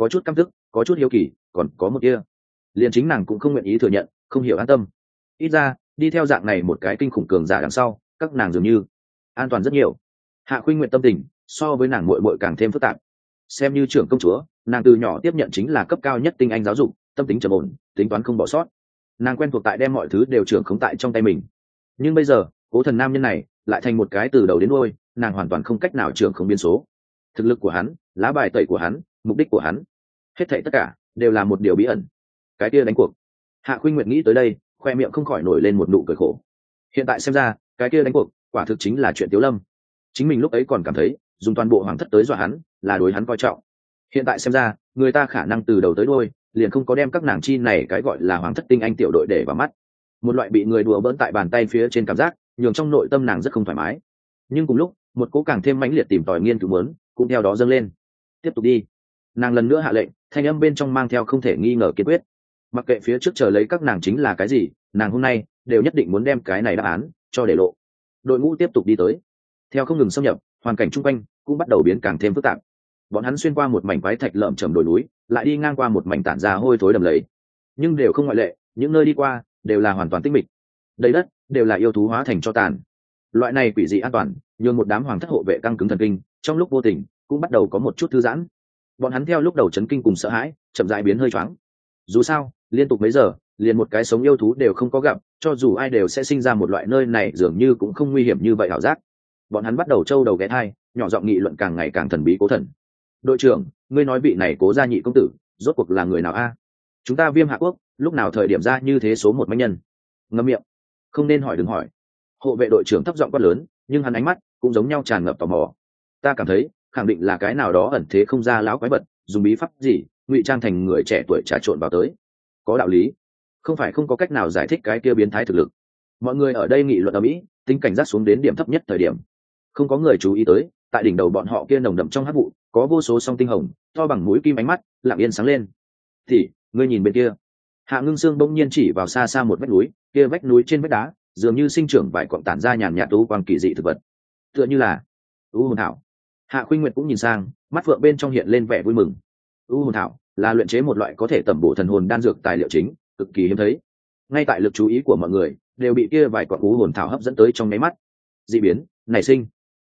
Speaker 1: có chút căm tức, có chút hiếu kỳ, còn có một kia liền chính nàng cũng không nguyện ý thừa nhận, không hiểu an tâm. Ít ra đi theo dạng này một cái kinh khủng cường giả đằng sau, các nàng dường như an toàn rất nhiều. Hạ Khuynh Nguyệt tâm tình so với nàng muội muội càng thêm phức tạp. Xem như trưởng công chúa, nàng từ nhỏ tiếp nhận chính là cấp cao nhất tinh anh giáo dục, tâm tính trầm ổn, tính toán không bỏ sót. Nàng quen thuộc tại đem mọi thứ đều trưởng khống tại trong tay mình. Nhưng bây giờ Cố Thần nam nhân này lại thành một cái từ đầu đến đuôi, nàng hoàn toàn không cách nào trưởng khống biến số. Thực lực của hắn, lá bài tẩy của hắn, mục đích của hắn, hết thảy tất cả đều là một điều bí ẩn. Cái kia đánh cuộc. Hạ Khuynh Nguyệt nghĩ tới đây, khoe miệng không khỏi nổi lên một nụ cười khổ. Hiện tại xem ra, cái kia đánh cuộc quả thực chính là chuyện Tiếu Lâm. Chính mình lúc ấy còn cảm thấy dùng toàn bộ hoàng thất tới dọa hắn là đối hắn coi trọng. Hiện tại xem ra, người ta khả năng từ đầu tới đuôi liền không có đem các nàng chi này cái gọi là hoàng thất tinh anh tiểu đội để vào mắt. Một loại bị người đùa bỡn tại bàn tay phía trên cảm giác, nhường trong nội tâm nàng rất không thoải mái. Nhưng cùng lúc, một cố càng thêm mãnh liệt tìm tòi nghiên cứu muốn, cũng theo đó dâng lên. Tiếp tục đi. Nàng lần nữa hạ lệnh, thanh âm bên trong mang theo không thể nghi ngờ kiên quyết. Mặc kệ phía trước chờ lấy các nàng chính là cái gì, nàng hôm nay đều nhất định muốn đem cái này đáp án cho để lộ. Đội ngũ tiếp tục đi tới. Theo không ngừng xâm nhập, hoàn cảnh chung quanh cũng bắt đầu biến càng thêm phức tạp. Bọn hắn xuyên qua một mảnh quái thạch lởm chởm đồi núi, lại đi ngang qua một mảnh tản ra hôi thối đầm lầy. Nhưng đều không ngoại lệ, những nơi đi qua đều là hoàn toàn tĩnh mịch. Đầy đất đều là yêu thú hóa thành cho tàn. Loại này quỷ dị an toàn, nhường một đám hoàng thất hộ vệ căng cứng thần kinh, trong lúc vô tình cũng bắt đầu có một chút thư giãn. Bọn hắn theo lúc đầu chấn kinh cùng sợ hãi, chậm rãi biến hơi choáng. Dù sao, liên tục mấy giờ, liền một cái sống yêu thú đều không có gặp, cho dù ai đều sẽ sinh ra một loại nơi này dường như cũng không nguy hiểm như vậy ảo giác. Bọn hắn bắt đầu trâu đầu ghé thai, nhỏ giọng nghị luận càng ngày càng thần bí Cố Thần. Đội trưởng, ngươi nói vị này Cố gia nhị công tử rốt cuộc là người nào a? Chúng ta Viêm Hạ Quốc lúc nào thời điểm ra như thế số một mãnh nhân? Ngậm miệng, không nên hỏi đừng hỏi. Hộ vệ đội trưởng thấp giọng quát lớn, nhưng hắn ánh mắt cũng giống nhau tràn ngập tò mò. Ta cảm thấy khẳng định là cái nào đó ẩn thế không ra lão quái vật, dùng bí pháp gì ngụy trang thành người trẻ tuổi trà trộn vào tới. Có đạo lý, không phải không có cách nào giải thích cái kia biến thái thực lực. Mọi người ở đây nghị luận ở mỹ, tính cảnh giác xuống đến điểm thấp nhất thời điểm. Không có người chú ý tới, tại đỉnh đầu bọn họ kia nồng đậm trong hắc vụ có vô số song tinh hồng to bằng mũi kim, ánh mắt lặng yên sáng lên. Thì ngươi nhìn bên kia. Hạ Ngưng Sương bỗng nhiên chỉ vào xa xa một vách núi, kia vách núi trên vách đá dường như sinh trưởng vài cọng tản ra nhàn nhạt u quang kỳ dị thực vật, tựa như là u hồn thảo. Hạ Khuynh Nguyệt cũng nhìn sang, mắt phượng bên trong hiện lên vẻ vui mừng. U hồn thảo là luyện chế một loại có thể tẩm bổ thần hồn đan dược tài liệu chính, cực kỳ hiếm thấy. Ngay tại lực chú ý của mọi người đều bị kia vài cọng u hồn thảo hấp dẫn tới trong nháy mắt, dị biến nảy sinh.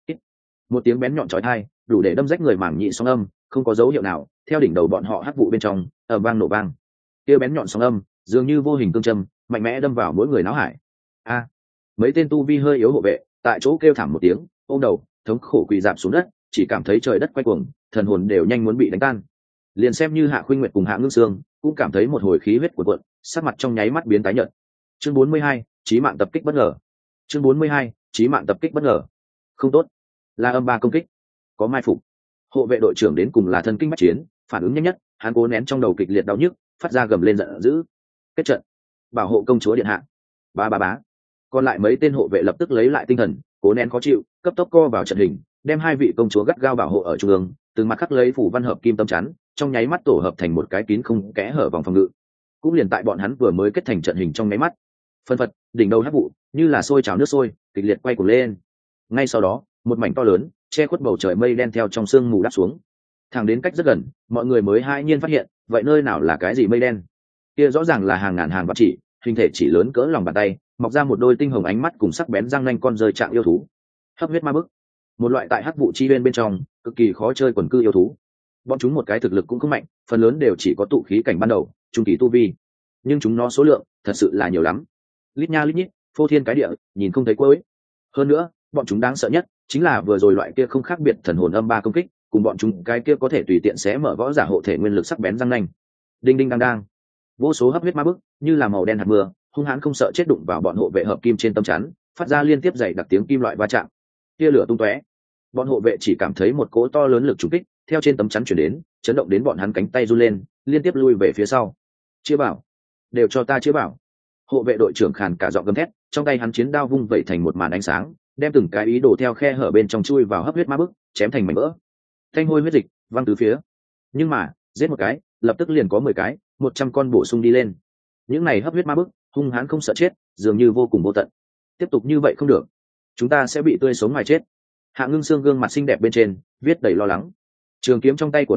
Speaker 1: Một tiếng bén nhọn chói tai, đủ để đâm rách người mảng nhị sóng âm, không có dấu hiệu nào, theo đỉnh đầu bọn họ hắc vụ bên trong, ầm vang nổ vang. Kia bén nhọn sóng âm, dường như vô hình cương châm, mạnh mẽ đâm vào mỗi người náo hải. A! Mấy tên tu vi hơi yếu hộ vệ, tại chỗ kêu thảm một tiếng, ôm đầu, thống khổ quỳ rạp xuống đất, chỉ cảm thấy trời đất quay cuồng, thần hồn đều nhanh muốn bị đánh tan. Liền xem như Hạ Khuynh Nguyệt cùng Hạ Ngưng Sương, cũng cảm thấy một hồi khí huyết cuộn cuộn, sắc mặt trong nháy mắt biến tái nhợt. Chương bốn mươi hai, chí mạng tập kích bất ngờ. Chương bốn mươi hai, chí mạng tập kích bất ngờ. Không tốt, là âm ba công kích, có mai phục. Hộ vệ đội trưởng đến cùng là thân kinh bách chiến, phản ứng nhanh nhất, hắn cố nén trong đầu kịch liệt đau nhức, phát ra gầm lên giận dữ. Kết trận, bảo hộ công chúa điện hạ. Ba ba bá. Còn lại mấy tên hộ vệ lập tức lấy lại tinh thần, cố nén khó chịu, cấp tốc co vào trận hình, đem hai vị công chúa gắt gao bảo hộ ở trung ương, từng mặt khắc lấy phủ văn hợp kim tâm chắn, trong nháy mắt tổ hợp thành một cái kín không kẽ hở vòng phòng ngự. Cũng liền tại bọn hắn vừa mới kết thành trận hình trong nháy mắt, phân phật, đỉnh đầu hắc vụ như là sôi trào nước sôi, kịch liệt quay cuồng lên. Ngay sau đó, một mảnh to lớn che khuất bầu trời mây đen theo trong sương mù đáp xuống, thẳng đến cách rất gần, mọi người mới hai nhiên phát hiện, vậy nơi nào là cái gì mây đen? Kia rõ ràng là hàng ngàn hàng vạn chỉ, hình thể chỉ lớn cỡ lòng bàn tay, mọc ra một đôi tinh hồng ánh mắt cùng sắc bén răng nanh con rơi trạng yêu thú. Hấp huyết ma bức, một loại tại hắc vụ chi bên bên trong cực kỳ khó chơi quần cư yêu thú. Bọn chúng một cái thực lực cũng không mạnh, phần lớn đều chỉ có tụ khí cảnh ban đầu, trung kỳ tu vi, nhưng chúng nó số lượng thật sự là nhiều lắm, lít nha lít nhít, phô thiên cái địa, nhìn không thấy cuối. Hơn nữa, bọn chúng đáng sợ nhất chính là vừa rồi loại kia không khác biệt thần hồn âm ba công kích, cùng bọn chúng cái kia có thể tùy tiện xé mở võ giả hộ thể nguyên lực sắc bén răng nanh. Đinh đinh đang đang, vô số hấp huyết ma bức như là màu đen hạt mưa, hung hãn không sợ chết đụng vào bọn hộ vệ hợp kim trên tâm chắn, phát ra liên tiếp dày đặc tiếng kim loại va chạm, tia lửa tung tóe. Bọn hộ vệ chỉ cảm thấy một cỗ to lớn lực trùng kích theo trên tấm chắn chuyển đến, chấn động đến bọn hắn cánh tay run lên, liên tiếp lui về phía sau. Chia bảo, đều cho ta chia bảo. Hộ vệ đội trưởng khàn cả giọng gầm thét, trong tay hắn chiến đao vung vẩy thành một màn ánh sáng, đem từng cái ý đồ theo khe hở bên trong chui vào hấp huyết ma bức, chém thành mảnh vỡ. Thanh hôi huyết dịch văng tứ phía. Nhưng mà, giết một cái, lập tức liền có mười cái, một trăm con bổ sung đi lên. Những này hấp huyết ma bức, hung hãn không sợ chết, dường như vô cùng vô tận. Tiếp tục như vậy không được, chúng ta sẽ bị tươi sống ngoài chết. Hạ Ngưng Sương gương mặt xinh đẹp bên trên viết đầy lo lắng. Trường kiếm trong tay của nàng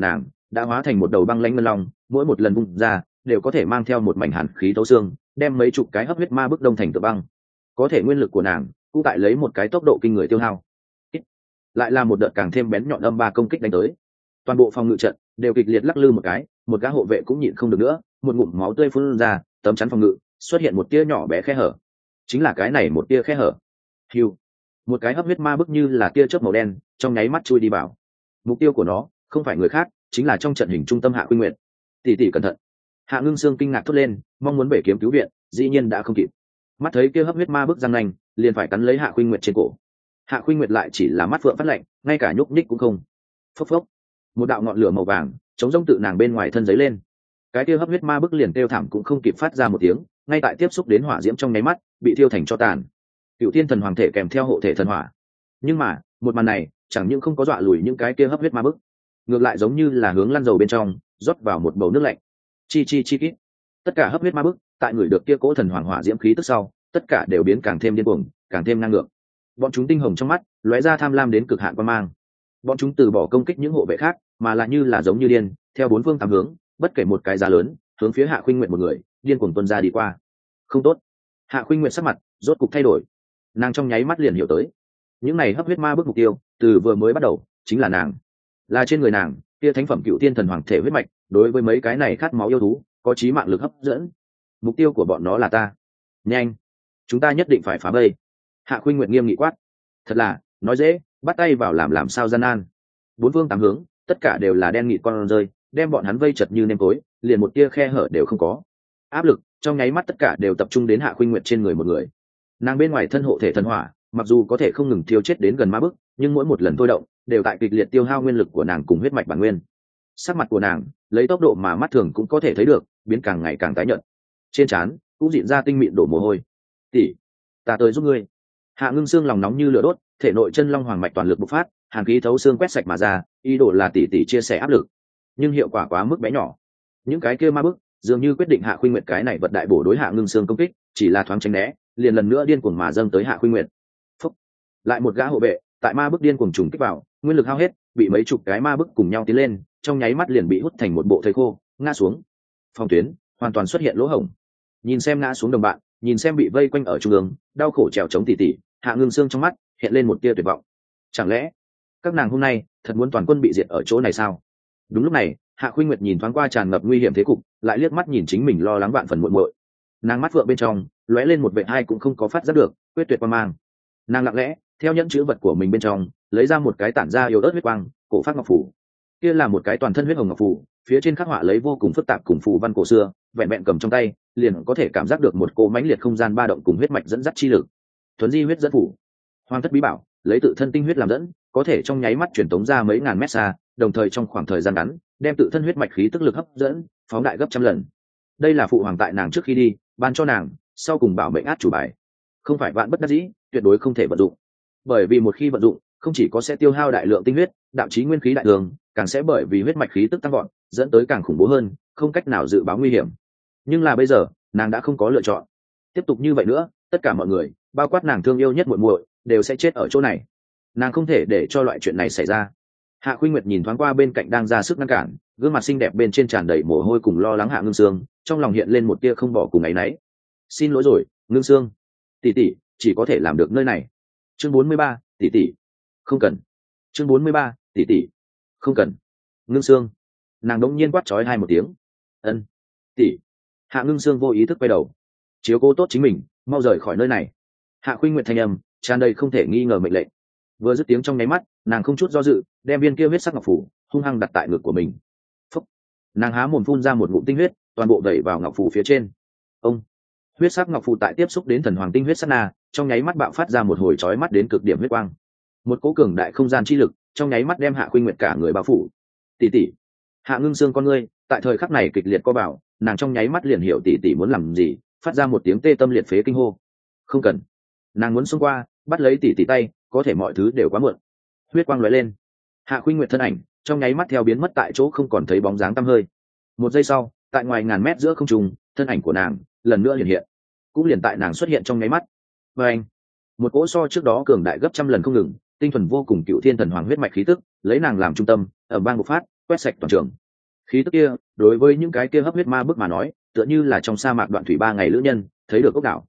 Speaker 1: đã hóa thành một đầu băng lãnh ngân long, mỗi một lần vung ra đều có thể mang theo một mảnh hàn khí thấu xương, đem mấy chục cái hấp huyết ma bức đông thành tựa băng. Có thể nguyên lực của nàng cũng tại lấy một cái tốc độ kinh người tiêu hao. Lại là một đợt càng thêm bén nhọn âm ba công kích đánh tới, toàn bộ phòng ngự trận đều kịch liệt lắc lư một cái, một gã hộ vệ cũng nhịn không được nữa, một ngụm máu tươi phun ra, tấm chắn phòng ngự xuất hiện một tia nhỏ bé khe hở. Chính là cái này một tia khe hở, hiu, một cái hấp huyết ma bức như là tia chớp màu đen trong nháy mắt chui đi vào. Mục tiêu của nó không phải người khác, chính là trong trận hình trung tâm Hạ Khuynh Nguyệt. Tỷ tỷ cẩn thận! Hạ Ngưng Sương kinh ngạc thốt lên, mong muốn bể kiếm cứu viện, dĩ nhiên đã không kịp. Mắt thấy kia hấp huyết ma bức răng nanh, liền phải cắn lấy Hạ Khuynh Nguyệt trên cổ. Hạ Khuynh Nguyệt lại chỉ là mắt phượng phát lạnh, ngay cả nhúc nhích cũng không. Phốc phốc, một đạo ngọn lửa màu vàng chống rông tự nàng bên ngoài thân giấy lên. Cái kia hấp huyết ma bức liền kêu thảm cũng không kịp phát ra một tiếng, ngay tại tiếp xúc đến hỏa diễm trong nháy mắt, bị thiêu thành tro tàn. Cựu Thiên Thần Hoàng thể kèm theo hộ thể thần hỏa. Nhưng mà, một màn này chẳng những không có dọa lùi những cái kia hấp huyết ma bức, ngược lại giống như là hướng lăn dầu bên trong rót vào một bầu nước lạnh. Chi chi chi kít. Tất cả hấp huyết ma bức tại người được kia cỗ thần hoàng hỏa diễm khí tức sau, tất cả đều biến càng thêm điên cuồng, càng thêm năng lượng. Bọn chúng tinh hồng trong mắt lóe ra tham lam đến cực hạn quan mang. Bọn chúng từ bỏ công kích những hộ vệ khác, mà là như là giống như điên, theo bốn phương tám hướng, bất kể một cái giá lớn, hướng phía Hạ Khuynh Nguyệt một người, điên cuồng tuôn ra đi qua. Không tốt. Hạ Khuynh Nguyệt sắc mặt rốt cục thay đổi. Nàng trong nháy mắt liền hiểu tới, những này hấp huyết ma bức mục tiêu, từ vừa mới bắt đầu chính là nàng. Là trên người nàng, kia thánh phẩm Cựu Thiên Thần Hoàng thể huyết mạch, đối với mấy cái này khát máu yêu thú, có chí mạng lực hấp dẫn. Mục tiêu của bọn nó là ta. Nhanh, chúng ta nhất định phải phá vây. Hạ Khuynh Nguyệt nghiêm nghị quát. Thật là, nói dễ, bắt tay vào làm làm sao gian nan. Bốn phương tám hướng, tất cả đều là đen nghịt con rơi, đem bọn hắn vây chật như nêm tối, liền một tia khe hở đều không có. Áp lực trong nháy mắt tất cả đều tập trung đến Hạ Khuynh Nguyệt trên người một người. Nàng bên ngoài thân hộ thể thần hỏa, mặc dù có thể không ngừng thiêu chết đến gần ma bức, nhưng mỗi một lần thôi động đều tại kịch liệt tiêu hao nguyên lực của nàng cùng huyết mạch bản nguyên. Sắc mặt của nàng lấy tốc độ mà mắt thường cũng có thể thấy được, biến càng ngày càng tái nhợt. Trên trán cũng diễn ra tinh mịn đổ mồ hôi. Tỷ, ta tới giúp ngươi. Hạ Ngưng Sương lòng nóng như lửa đốt, thể nội chân long hoàng mạch toàn lực bộc phát, hàn khí thấu xương quét sạch mà ra, ý đồ là tỷ tỷ chia sẻ áp lực, nhưng hiệu quả quá mức bé nhỏ. Những cái kia ma bức dường như quyết định Hạ Khuynh Nguyệt cái này vật đại bổ đối Hạ Ngưng Sương công kích, chỉ là thoáng tránh né, liền lần nữa điên cuồng mà dâng tới Hạ Khuynh Nguyệt. Phúc. Lại một gã hộ vệ tại ma bức điên cuồng trùng kích vào, nguyên lực hao hết, bị mấy chục cái ma bức cùng nhau tiến lên, trong nháy mắt liền bị hút thành một bộ thây khô, ngã xuống. Phòng tuyến hoàn toàn xuất hiện lỗ hổng. Nhìn xem ngã xuống đồng bạn, nhìn xem bị vây quanh ở trung ương, đau khổ trèo chống tỉ tỉ, Hạ Ngưng Sương trong mắt hiện lên một tia tuyệt vọng. Chẳng lẽ các nàng hôm nay thật muốn toàn quân bị diệt ở chỗ này sao? Đúng lúc này, Hạ Khuynh Nguyệt nhìn thoáng qua tràn ngập nguy hiểm thế cục, lại liếc mắt nhìn chính mình lo lắng vạn phần muội muội. Nàng mắt vượng bên trong lóe lên một vệt hai cũng không có phát giác được quyết tuyệt quang mang. Nàng lặng lẽ theo nhẫn chữ vật của mình bên trong lấy ra một cái tản ra yếu ớt huyết quang cổ phát ngọc phủ. Kia là một cái toàn thân huyết hồng ngọc phủ, phía trên khắc họa lấy vô cùng phức tạp cùng phù văn cổ xưa, vẹn vẹn cầm trong tay liền có thể cảm giác được một cỗ mãnh liệt không gian ba động cùng huyết mạch dẫn dắt chi lực. Thuấn di huyết dẫn phủ, hoàng thất bí bảo, lấy tự thân tinh huyết làm dẫn, có thể trong nháy mắt truyền tống ra mấy ngàn mét xa, đồng thời trong khoảng thời gian ngắn đem tự thân huyết mạch khí tức lực hấp dẫn phóng đại gấp trăm lần. Đây là phụ hoàng tại nàng trước khi đi ban cho nàng, sau cùng bảo mệnh át chủ bài, không phải vạn bất đắc dĩ, tuyệt đối không thể vận dụng. Bởi vì một khi vận dụng, không chỉ có sẽ tiêu hao đại lượng tinh huyết, đạo chí nguyên khí đại thường, càng sẽ bởi vì huyết mạch khí tức tăng vọt, dẫn tới càng khủng bố hơn, không cách nào dự báo nguy hiểm. Nhưng là bây giờ, nàng đã không có lựa chọn. Tiếp tục như vậy nữa, tất cả mọi người, bao quát nàng thương yêu nhất muội muội, đều sẽ chết ở chỗ này. Nàng không thể để cho loại chuyện này xảy ra. Hạ Khuynh Nguyệt nhìn thoáng qua bên cạnh đang ra sức ngăn cản, gương mặt xinh đẹp bên trên tràn đầy mồ hôi cùng lo lắng Hạ Ngưng Sương, trong lòng hiện lên một tia không bỏ cùng áy náy. Xin lỗi rồi, Ngưng Sương, tỷ tỷ chỉ có thể làm được nơi này. Chương bốn mươi ba, tỷ tỷ, không cần. Chương bốn mươi ba, tỷ tỷ, không cần. Ngưng Sương, nàng đống nhiên quát chói hai một tiếng. Ân, tỷ. Hạ Ngưng Sương vô ý thức quay đầu, chiếu cố tốt chính mình, mau rời khỏi nơi này. Hạ Khuynh Nguyệt thanh âm tràn đầy không thể nghi ngờ mệnh lệnh. Vừa dứt tiếng trong nháy mắt, nàng không chút do dự đem viên kia huyết sắc ngọc phủ hung hăng đặt tại ngực của mình. Phúc. Nàng há mồm phun ra một ngụm tinh huyết, toàn bộ đẩy vào ngọc phủ phía trên. Ông. Huyết sắc ngọc phủ tại tiếp xúc đến thần hoàng tinh huyết sát na, trong nháy mắt bạo phát ra một hồi chói mắt đến cực điểm huyết quang. Một cỗ cường đại không gian chi lực trong nháy mắt đem Hạ Khuynh Nguyệt cả người bao phủ. Tỷ tỷ. Hạ Ngưng Sương con ngươi tại thời khắc này kịch liệt co bảo, nàng trong nháy mắt liền hiểu tỷ tỷ muốn làm gì, phát ra một tiếng tê tâm liệt phế kinh hô. Không cần. Nàng muốn xông qua bắt lấy tỷ tỷ tay, có thể mọi thứ đều quá muộn. Huyết quang lóe lên, Hạ Khuynh Nguyệt thân ảnh trong nháy mắt theo biến mất tại chỗ, không còn thấy bóng dáng tăm hơi. Một giây sau, tại ngoài ngàn mét giữa không trung, thân ảnh của nàng lần nữa hiện hiện. Cũng liền tại nàng xuất hiện trong nháy mắt, và anh, một cỗ so trước đó cường đại gấp trăm lần không ngừng, tinh thuần vô cùng Cựu Thiên Thần Hoàng huyết mạch khí tức lấy nàng làm trung tâm, ở bang bộc phát, quét sạch toàn trường. Khí tức kia đối với những cái kia hấp huyết ma bức mà nói tựa như là trong sa mạc đoạn thủy ba ngày lữ nhân thấy được ốc đảo.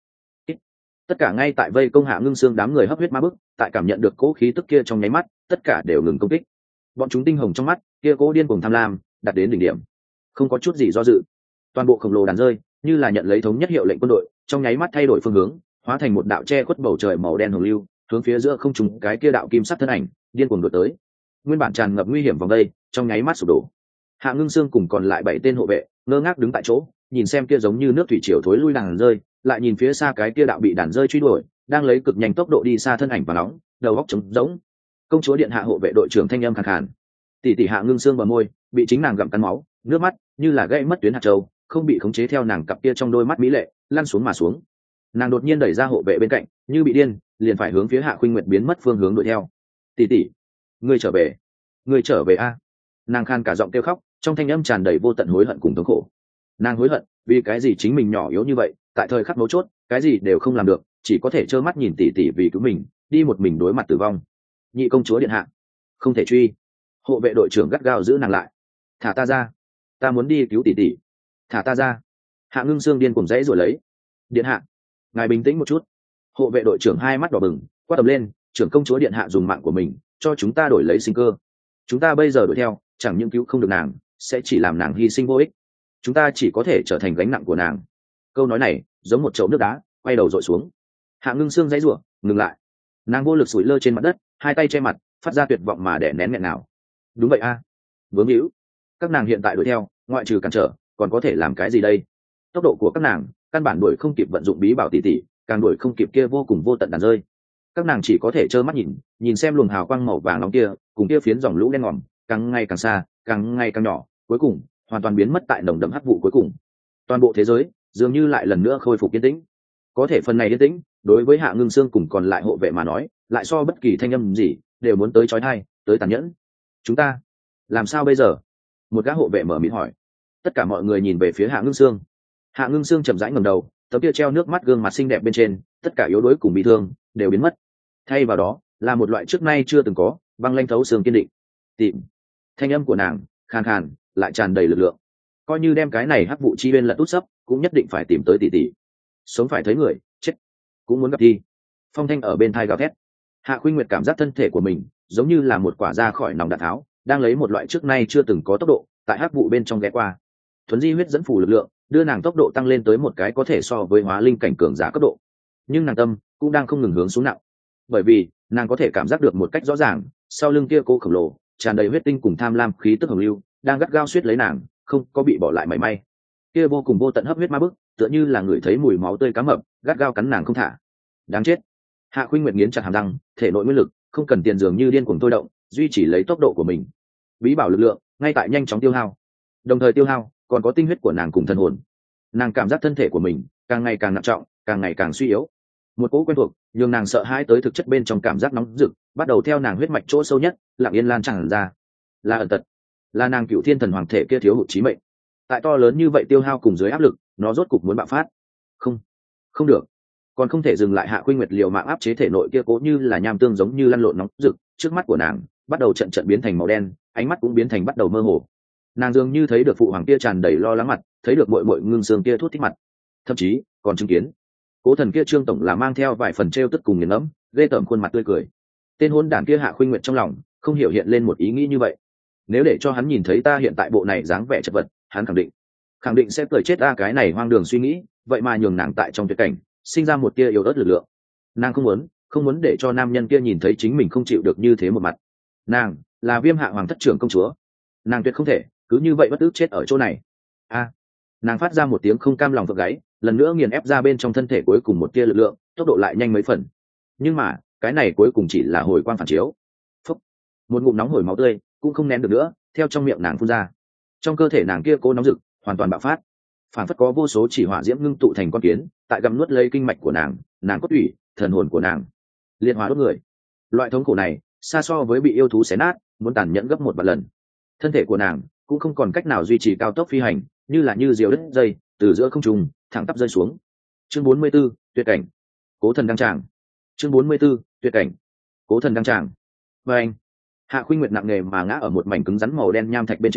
Speaker 1: Tất cả ngay tại vây công Hạ Ngưng Xương đám người hấp huyết ma bức tại cảm nhận được cỗ khí tức kia trong nháy mắt tất cả đều ngừng công kích. Bọn chúng tinh hồng trong mắt kia cỗ điên cuồng tham lam đạt đến đỉnh điểm, không có chút gì do dự. Toàn bộ khổng lồ đàn rơi như là nhận lấy thống nhất hiệu lệnh quân đội, trong nháy mắt thay đổi phương hướng, hóa thành một đạo che khuất bầu trời màu đen hồng lưu, hướng phía giữa không trung cái kia đạo kim sắc thân ảnh điên cuồng đuổi tới. Nguyên bản tràn ngập nguy hiểm vòng đây trong nháy mắt sụp đổ. Hạ Ngưng Xương cùng còn lại bảy tên hộ vệ ngơ ngác đứng tại chỗ, nhìn xem kia giống như nước thủy triều thối lui đàn rơi, lại nhìn phía xa cái kia đạo bị đàn rơi truy đuổi, đang lấy cực nhanh tốc độ đi xa thân ảnh và nóng, đầu óc trống rỗng. Công chúa điện hạ hộ vệ đội trưởng thanh âm khàn khàn. Tỷ tỷ Hạ Ngưng Xương bờ môi bị chính nàng gặm cắn máu, nước mắt như là gãy mất tuyến hạt châu, không bị khống chế theo nàng cặp kia trong đôi mắt mỹ lệ lăn xuống mà xuống. Nàng đột nhiên đẩy ra hộ vệ bên cạnh, như bị điên, liền phải hướng phía Hạ Khuynh Nguyệt biến mất phương hướng đuổi theo. Tỷ tỷ, ngươi trở về, ngươi trở về a! Nàng khan cả giọng kêu khóc, trong thanh âm tràn đầy vô tận hối hận cùng thống khổ. Nàng hối hận vì cái gì chính mình nhỏ yếu như vậy, tại thời khắc mấu chốt cái gì đều không làm được, chỉ có thể trơ mắt nhìn tỷ tỷ vì cứu mình đi một mình đối mặt tử vong. Nhị công chúa điện hạ, không thể truy. Hộ vệ đội trưởng gắt gao giữ nàng lại. Thả ta ra, ta muốn đi cứu tỷ tỷ. Thả ta ra. Hạ Ngưng Xương điên cuồng dãy rồi lấy. Điện hạ, ngài bình tĩnh một chút. Hộ vệ đội trưởng hai mắt đỏ bừng quát tầm lên, trưởng công chúa điện hạ dùng mạng của mình cho chúng ta đổi lấy sinh cơ, chúng ta bây giờ đuổi theo chẳng những cứu không được nàng, sẽ chỉ làm nàng hy sinh vô ích, chúng ta chỉ có thể trở thành gánh nặng của nàng. Câu nói này giống một chậu nước đá quay đầu dội xuống. Hạ Ngưng Xương dãy rủa ngừng lại, nàng vô lực sủi lơ trên mặt đất, hai tay che mặt, phát ra tuyệt vọng mà đè nén nghẹn nào. Đúng vậy a, à. Vướng hữu, các nàng hiện tại đuổi theo ngoại trừ cản trở còn có thể làm cái gì đây? Tốc độ của các nàng căn bản đuổi không kịp vận dụng bí bảo tỷ tỷ, càng đuổi không kịp kia vô cùng vô tận đàn rơi. Các nàng chỉ có thể trơ mắt nhìn nhìn xem luồng hào quang màu vàng nóng kia cùng kia phiến dòng lũ đen ngòm càng ngày càng xa, càng ngày càng nhỏ, cuối cùng hoàn toàn biến mất tại nồng đậm hắc vụ cuối cùng. Toàn bộ thế giới dường như lại lần nữa khôi phục yên tĩnh. Có thể phần này yên tĩnh đối với Hạ Ngưng Xương cùng còn lại hộ vệ mà nói lại so bất kỳ thanh âm gì đều muốn tới chói tai, tới tàn nhẫn. Chúng ta làm sao bây giờ? Một gã hộ vệ mở miệng hỏi. Tất cả mọi người nhìn về phía Hạ Ngưng Xương. Hạ Ngưng Xương chậm rãi ngẩng đầu, tấm kia treo nước mắt gương mặt xinh đẹp bên trên tất cả yếu đuối cùng bị thương đều biến mất, thay vào đó là một loại trước nay chưa từng có băng lanh thấu xương kiên định. Tìm. Thanh âm của nàng khàn khàn lại tràn đầy lực lượng, coi như đem cái này hắc vụ chi bên lật út sấp cũng nhất định phải tìm tới tỷ tỷ. Sống phải thấy người, chết cũng muốn gặp đi. Phong thanh ở bên thai gào thét. Hạ Khuynh Nguyệt cảm giác thân thể của mình giống như là một quả ra khỏi nòng đạn tháo, đang lấy một loại trước nay chưa từng có tốc độ tại hắc vụ bên trong ghé qua. Thuấn di huyết dẫn phủ lực lượng đưa nàng tốc độ tăng lên tới một cái có thể so với hóa linh cảnh cường giả cấp độ, nhưng nàng tâm cũng đang không ngừng hướng xuống nặng, bởi vì nàng có thể cảm giác được một cách rõ ràng sau lưng kia cô khổng lồ tràn đầy huyết tinh cùng tham lam khí tức hồng lưu đang gắt gao suýt lấy nàng, không có bị bỏ lại mảy may. Kia vô cùng vô tận hấp huyết ma bức tựa như là người thấy mùi máu tươi cá mập, gắt gao cắn nàng không thả. Đáng chết. Hạ Khuynh Nguyệt nghiến chặt hàm răng, thể nội nguyên lực không cần tiền dường như điên cuồng thôi động, duy trì lấy tốc độ của mình. Bí bảo lực lượng ngay tại nhanh chóng tiêu hao, đồng thời tiêu hao còn có tinh huyết của nàng cùng thần hồn. Nàng cảm giác thân thể của mình càng ngày càng nặng trọng, càng ngày càng suy yếu. Một cỗ quen thuộc nhưng nàng sợ hãi tới thực chất bên trong cảm giác nóng rực bắt đầu theo nàng huyết mạch chỗ sâu nhất lặng yên lan tràn ra. Là ẩn tật, là nàng cựu thiên thần hoàng thể kia thiếu hụt chí mệnh. Tại to lớn như vậy tiêu hao cùng dưới áp lực, nó rốt cục muốn bạo phát. Không, không được, còn không thể dừng lại. Hạ Khuynh Nguyệt liều mạng áp chế thể nội kia cố như là nham tương giống như lăn lộn nóng rực, trước mắt của nàng bắt đầu trận trận biến thành màu đen, ánh mắt cũng biến thành bắt đầu mơ hồ. Nàng dường như thấy được phụ hoàng kia tràn đầy lo lắng mặt, thấy được muội muội ngưng xương kia thút thít mặt, thậm chí còn chứng kiến cố thần kia Trương tổng là mang theo vài phần trêu tức cùng nghiền ngẫm, ghê tởm khuôn mặt tươi cười. Tên hôn đản kia Hạ Khuynh Nguyệt trong lòng không hiểu hiện lên một ý nghĩ như vậy. Nếu để cho hắn nhìn thấy ta hiện tại bộ này dáng vẻ chật vật, hắn khẳng định khẳng định sẽ cười chết ta cái này hoang đường suy nghĩ, vậy mà nhường nàng tại trong tuyệt cảnh sinh ra một tia yếu ớt lực lượng. Nàng không muốn không muốn để cho nam nhân kia nhìn thấy chính mình không chịu được như thế một mặt. Nàng là Viêm Hạ hoàng thất trưởng công chúa, nàng tuyệt không thể cứ như vậy bất ức chết ở chỗ này. A. Nàng phát ra một tiếng không cam lòng vỡ gáy, lần nữa nghiền ép ra bên trong thân thể cuối cùng một tia lực lượng, tốc độ lại nhanh mấy phần. Nhưng mà cái này cuối cùng chỉ là hồi quang phản chiếu. Phúc. Một ngụm nóng hổi máu tươi cũng không nén được nữa theo trong miệng nàng phun ra. Trong cơ thể nàng kia cố nóng rực hoàn toàn bạo phát, phản phất có vô số chỉ hỏa diễm ngưng tụ thành con kiến tại gặm nuốt lấy kinh mạch của nàng, nàng cốt tủy, thần hồn của nàng liên hóa đốt người. Loại thống khổ này xa so với bị yêu thú xé nát muốn tàn nhẫn gấp một vạn lần. Thân thể của nàng cũng không còn cách nào duy trì cao tốc phi hành, như là như diều đứt dây từ giữa không trung thẳng tắp rơi xuống. Chương bốn mươi 44, tuyệt cảnh. Cố thần đăng tràng. Chương bốn mươi 44, tuyệt cảnh. Cố thần đăng tràng. Và anh Hạ Khuynh Nguyệt nặng nề mà ngã ở một mảnh cứng rắn màu đen nham thạch bên trên,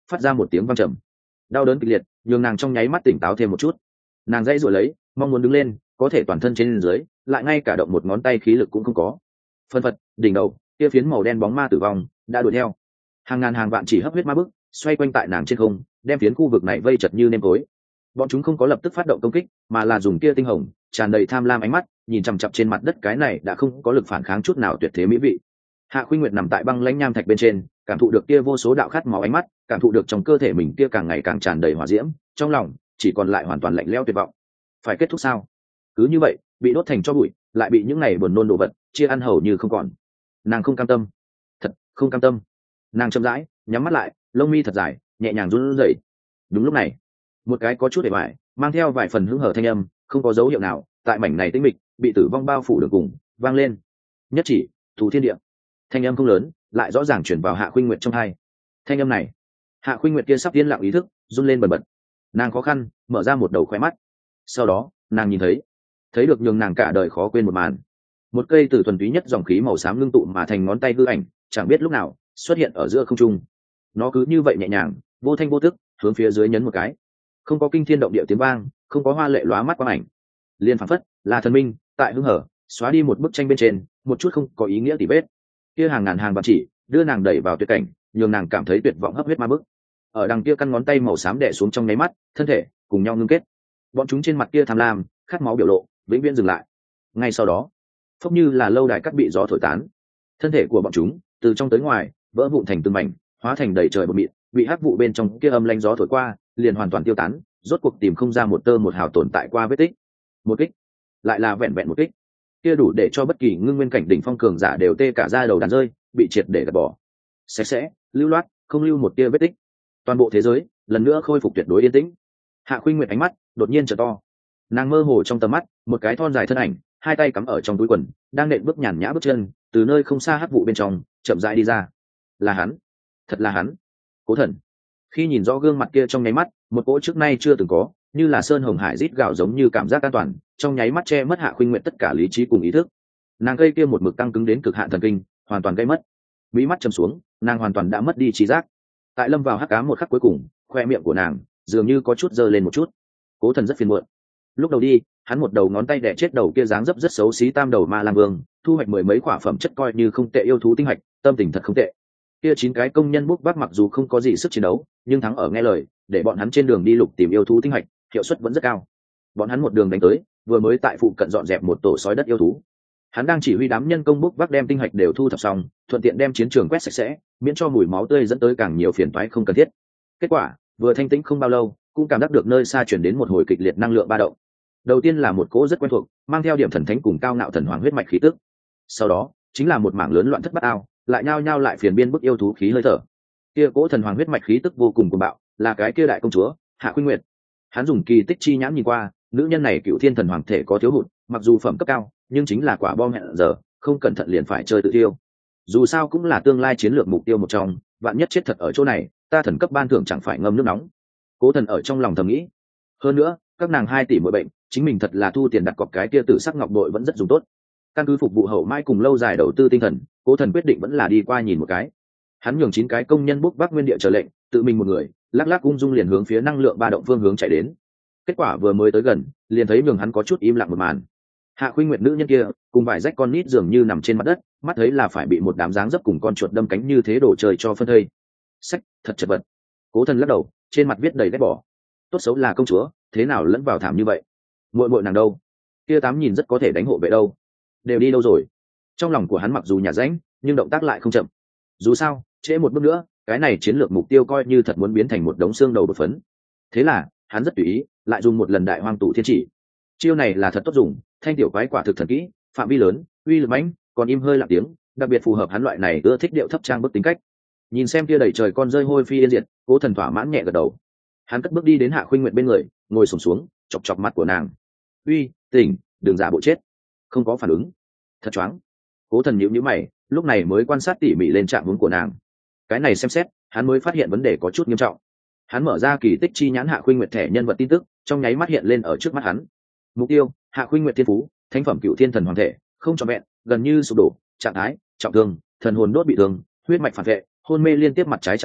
Speaker 1: phát ra một tiếng vang trầm. Đau đớn kịch liệt nhường nàng trong nháy mắt tỉnh táo thêm một chút. Nàng dãy rồi lấy mong muốn đứng lên, có thể toàn thân trên dưới lại ngay cả động một ngón tay khí lực cũng không có. Phân phật, đỉnh đầu kia phiến màu đen bóng ma tử vong đã đuổi theo. Hàng ngàn hàng vạn chỉ hấp huyết ma bức xoay quanh tại nàng trên không, đem phiến khu vực này vây chật như nêm tối. Bọn chúng không có lập tức phát động công kích, mà là dùng kia tinh hồng tràn đầy tham lam ánh mắt nhìn chằm chằm trên mặt đất cái này đã không có lực phản kháng chút nào tuyệt thế mỹ vị. Hạ Khuynh Nguyệt nằm tại băng lãnh nham thạch bên trên, cảm thụ được kia vô số đạo khát máu ánh mắt, cảm thụ được trong cơ thể mình kia càng ngày càng tràn đầy hỏa diễm, trong lòng chỉ còn lại hoàn toàn lạnh lẽo tuyệt vọng. Phải kết thúc sao? Cứ như vậy bị đốt thành tro bụi, lại bị những này buồn nôn đồ vật chia ăn hầu như không còn. Nàng không cam tâm, thật không cam tâm. Nàng chậm rãi nhắm mắt lại, lông mi thật dài nhẹ nhàng run rẩy. Đúng lúc này, một cái có chút để bại, mang theo vài phần hứng hở thanh âm, không có dấu hiệu nào, tại mảnh này tĩnh mịch bị tử vong bao phủ được cùng vang lên. Nhất chỉ thủ thiên địa. Thanh âm không lớn, lại rõ ràng chuyển vào Hạ Khuynh Nguyệt trong tai. Thanh âm này, Hạ Khuynh Nguyệt kia sắp yên lặng ý thức run lên bần bật. Nàng khó khăn mở ra một đầu khóe mắt, sau đó nàng nhìn thấy thấy được nhường nàng cả đời khó quên một màn. Một cây từ thuần túy nhất dòng khí màu xám ngưng tụ mà thành ngón tay hư ảnh, chẳng biết lúc nào xuất hiện ở giữa không trung. Nó cứ như vậy nhẹ nhàng vô thanh vô tức hướng phía dưới nhấn một cái, không có kinh thiên động địa tiếng vang, không có hoa lệ lóa mắt quang ảnh, liền phảng phất là thần minh tại hưng hở xóa đi một bức tranh bên trên một chút không có ý nghĩa tỉ vết. Kia hàng ngàn hàng vạn chỉ đưa nàng đẩy vào tuyệt cảnh, nhường nàng cảm thấy tuyệt vọng hấp huyết ma bức. Ở đằng kia căn ngón tay màu xám đè xuống trong nháy mắt, thân thể cùng nhau ngưng kết. Bọn chúng trên mặt kia tham lam khát máu biểu lộ vĩnh viễn dừng lại. Ngay sau đó, phốc như là lâu đài cát bị gió thổi tán, thân thể của bọn chúng từ trong tới ngoài vỡ vụn thành từng mảnh, hóa thành đầy trời bọt mịn, bị hắc vụ bên trong kia âm lanh gió thổi qua liền hoàn toàn tiêu tán, rốt cuộc tìm không ra một tơ một hào tồn tại qua vết tích. Một kích, lại là vẹn vẹn một kích, kia đủ để cho bất kỳ ngưng nguyên cảnh đỉnh phong cường giả đều tê cả da đầu đàn rơi, bị triệt để gạt bỏ. Sạch sẽ, lưu loát, không lưu một tia vết tích. Toàn bộ thế giới lần nữa khôi phục tuyệt đối yên tĩnh. Hạ Khuynh Nguyệt ánh mắt đột nhiên trở to, nàng mơ hồ trong tầm mắt một cái thon dài thân ảnh, hai tay cắm ở trong túi quần, đang nện bước nhàn nhã bước chân từ nơi không xa hắc vụ bên trong chậm rãi đi ra. Là hắn, thật là hắn, Cố Thần. Khi nhìn rõ gương mặt kia trong nháy mắt, một cỗ trước nay chưa từng có, như là sơn hồng hải rít gào giống như cảm giác an toàn, trong nháy mắt che mất Hạ Khuynh Nguyệt tất cả lý trí cùng ý thức. Nàng gây kia một mực tăng cứng đến cực hạn thần kinh, hoàn toàn gây mất. Mí mắt chầm xuống, nàng hoàn toàn đã mất đi trí giác. Tại lâm vào hắc ám một khắc cuối cùng, khoe miệng của nàng dường như có chút giơ lên một chút. Cố Thần rất phiền muộn. Lúc đầu đi, hắn một đầu ngón tay đẻ chết đầu kia dáng dấp rất xấu xí tam đầu ma lang vương, thu hoạch mười mấy quả phẩm chất coi như không tệ yêu thú tinh hạch, tâm tình thật không tệ. Kia chín cái công nhân bốc vác mặc dù không có gì sức chiến đấu, nhưng thắng ở nghe lời, để bọn hắn trên đường đi lục tìm yêu thú tinh hạch, hiệu suất vẫn rất cao. Bọn hắn một đường đánh tới, vừa mới tại phụ cận dọn dẹp một tổ sói đất yêu thú. Hắn đang chỉ huy đám nhân công bốc vác đem tinh hạch đều thu thập xong, thuận tiện đem chiến trường quét sạch sẽ, miễn cho mùi máu tươi dẫn tới càng nhiều phiền toái không cần thiết. Kết quả, vừa thanh tĩnh không bao lâu, cũng cảm giác được nơi xa truyền đến một hồi kịch liệt năng lượng ba động. Đầu tiên là một cỗ rất quen thuộc, mang theo điểm thần thánh cùng cao ngạo thần hoàng huyết mạch khí tức. Sau đó, chính là một mảng lớn loạn thất bát ao, lại nhao nhao lại phiền biên bức yêu thú khí hơi thở. Kia cỗ thần hoàng huyết mạch khí tức vô cùng cuồng bạo, là cái kia đại công chúa Hạ Khuynh Nguyệt. Hắn dùng kỳ tích chi nhãn nhìn qua, nữ nhân này cựu thiên thần hoàng thể có thiếu hụt, mặc dù phẩm cấp cao, nhưng chính là quả bom hẹn giờ, không cẩn thận liền phải chơi tự tiêu. Dù sao cũng là tương lai chiến lược mục tiêu một trong, vạn nhất chết thật ở chỗ này, ta thần cấp ban thưởng chẳng phải ngâm nước nóng. Cố Thần ở trong lòng thầm nghĩ. Hơn nữa, các nàng hai tỷ mỗi bệnh, chính mình thật là thu tiền đặt cọc cái kia tử sắc ngọc bội vẫn rất dùng tốt. Căn cứ phục vụ hậu mãi cùng lâu dài đầu tư tinh thần, Cố Thần quyết định vẫn là đi qua nhìn một cái. Hắn nhường chín cái công nhân bốc vác nguyên địa chờ lệnh, tự mình một người lắc lắc ung dung liền hướng phía năng lượng ba động phương hướng chạy đến. Kết quả vừa mới tới gần, liền thấy nhường hắn có chút im lặng một màn. Hạ Khuynh Nguyệt nữ nhân kia cùng vài rách con nít dường như nằm trên mặt đất, mắt thấy là phải bị một đám dáng dấp cùng con chuột đâm cánh như thế đổ trời cho phân thây. Sách, thật chật vật. Cố Thần lắc đầu, trên mặt viết đầy ghét bỏ. Tốt xấu là công chúa, thế nào lẫn vào thảm như vậy? Muội muội nàng đâu? Kia tám nhìn rất có thể đánh hộ vệ đâu, đều đi đâu rồi? Trong lòng của hắn mặc dù nhả rãnh, nhưng động tác lại không chậm. Dù sao, trễ một bước nữa, cái này chiến lược mục tiêu coi như thật muốn biến thành một đống xương đầu bột phấn. Thế là, hắn rất tùy ý, lại dùng một lần đại hoang tụ thiên chỉ. Chiêu này là thật tốt dùng, thanh tiểu quái quả thực thần kỹ, phạm vi lớn, uy lực mãnh, còn im hơi lặng tiếng, đặc biệt phù hợp hắn loại này ưa thích điệu thấp trang bức tính cách. Nhìn xem kia đầy trời con rơi hôi phi yên diệt, Cố Thần thỏa mãn nhẹ gật đầu. Hắn cất bước đi đến Hạ Khuynh Nguyệt bên người, ngồi xổm xuống, chọc chọc mặt của nàng. "Uy, tỉnh, đừng giả bộ chết." Không có phản ứng. Thật choáng. Cố Thần nhíu nhíu mày, lúc này mới quan sát tỉ mỉ lên trạng huống của nàng. Cái này xem xét, hắn mới phát hiện vấn đề có chút nghiêm trọng. Hắn mở ra kỳ tích chi nhãn Hạ Khuynh Nguyệt thẻ nhân vật tin tức, trong nháy mắt hiện lên ở trước mắt hắn. Mục tiêu: Hạ Khuynh Nguyệt thiên phú, thánh phẩm cựu thiên thần hoàng thể, không trọn vẹn, gần như sụp đổ, trạng thái trọng thương, thần hồn đốt bị thương, huyết mạch phản vệ, hôn mê liên tiếp mặt trái trạng thái,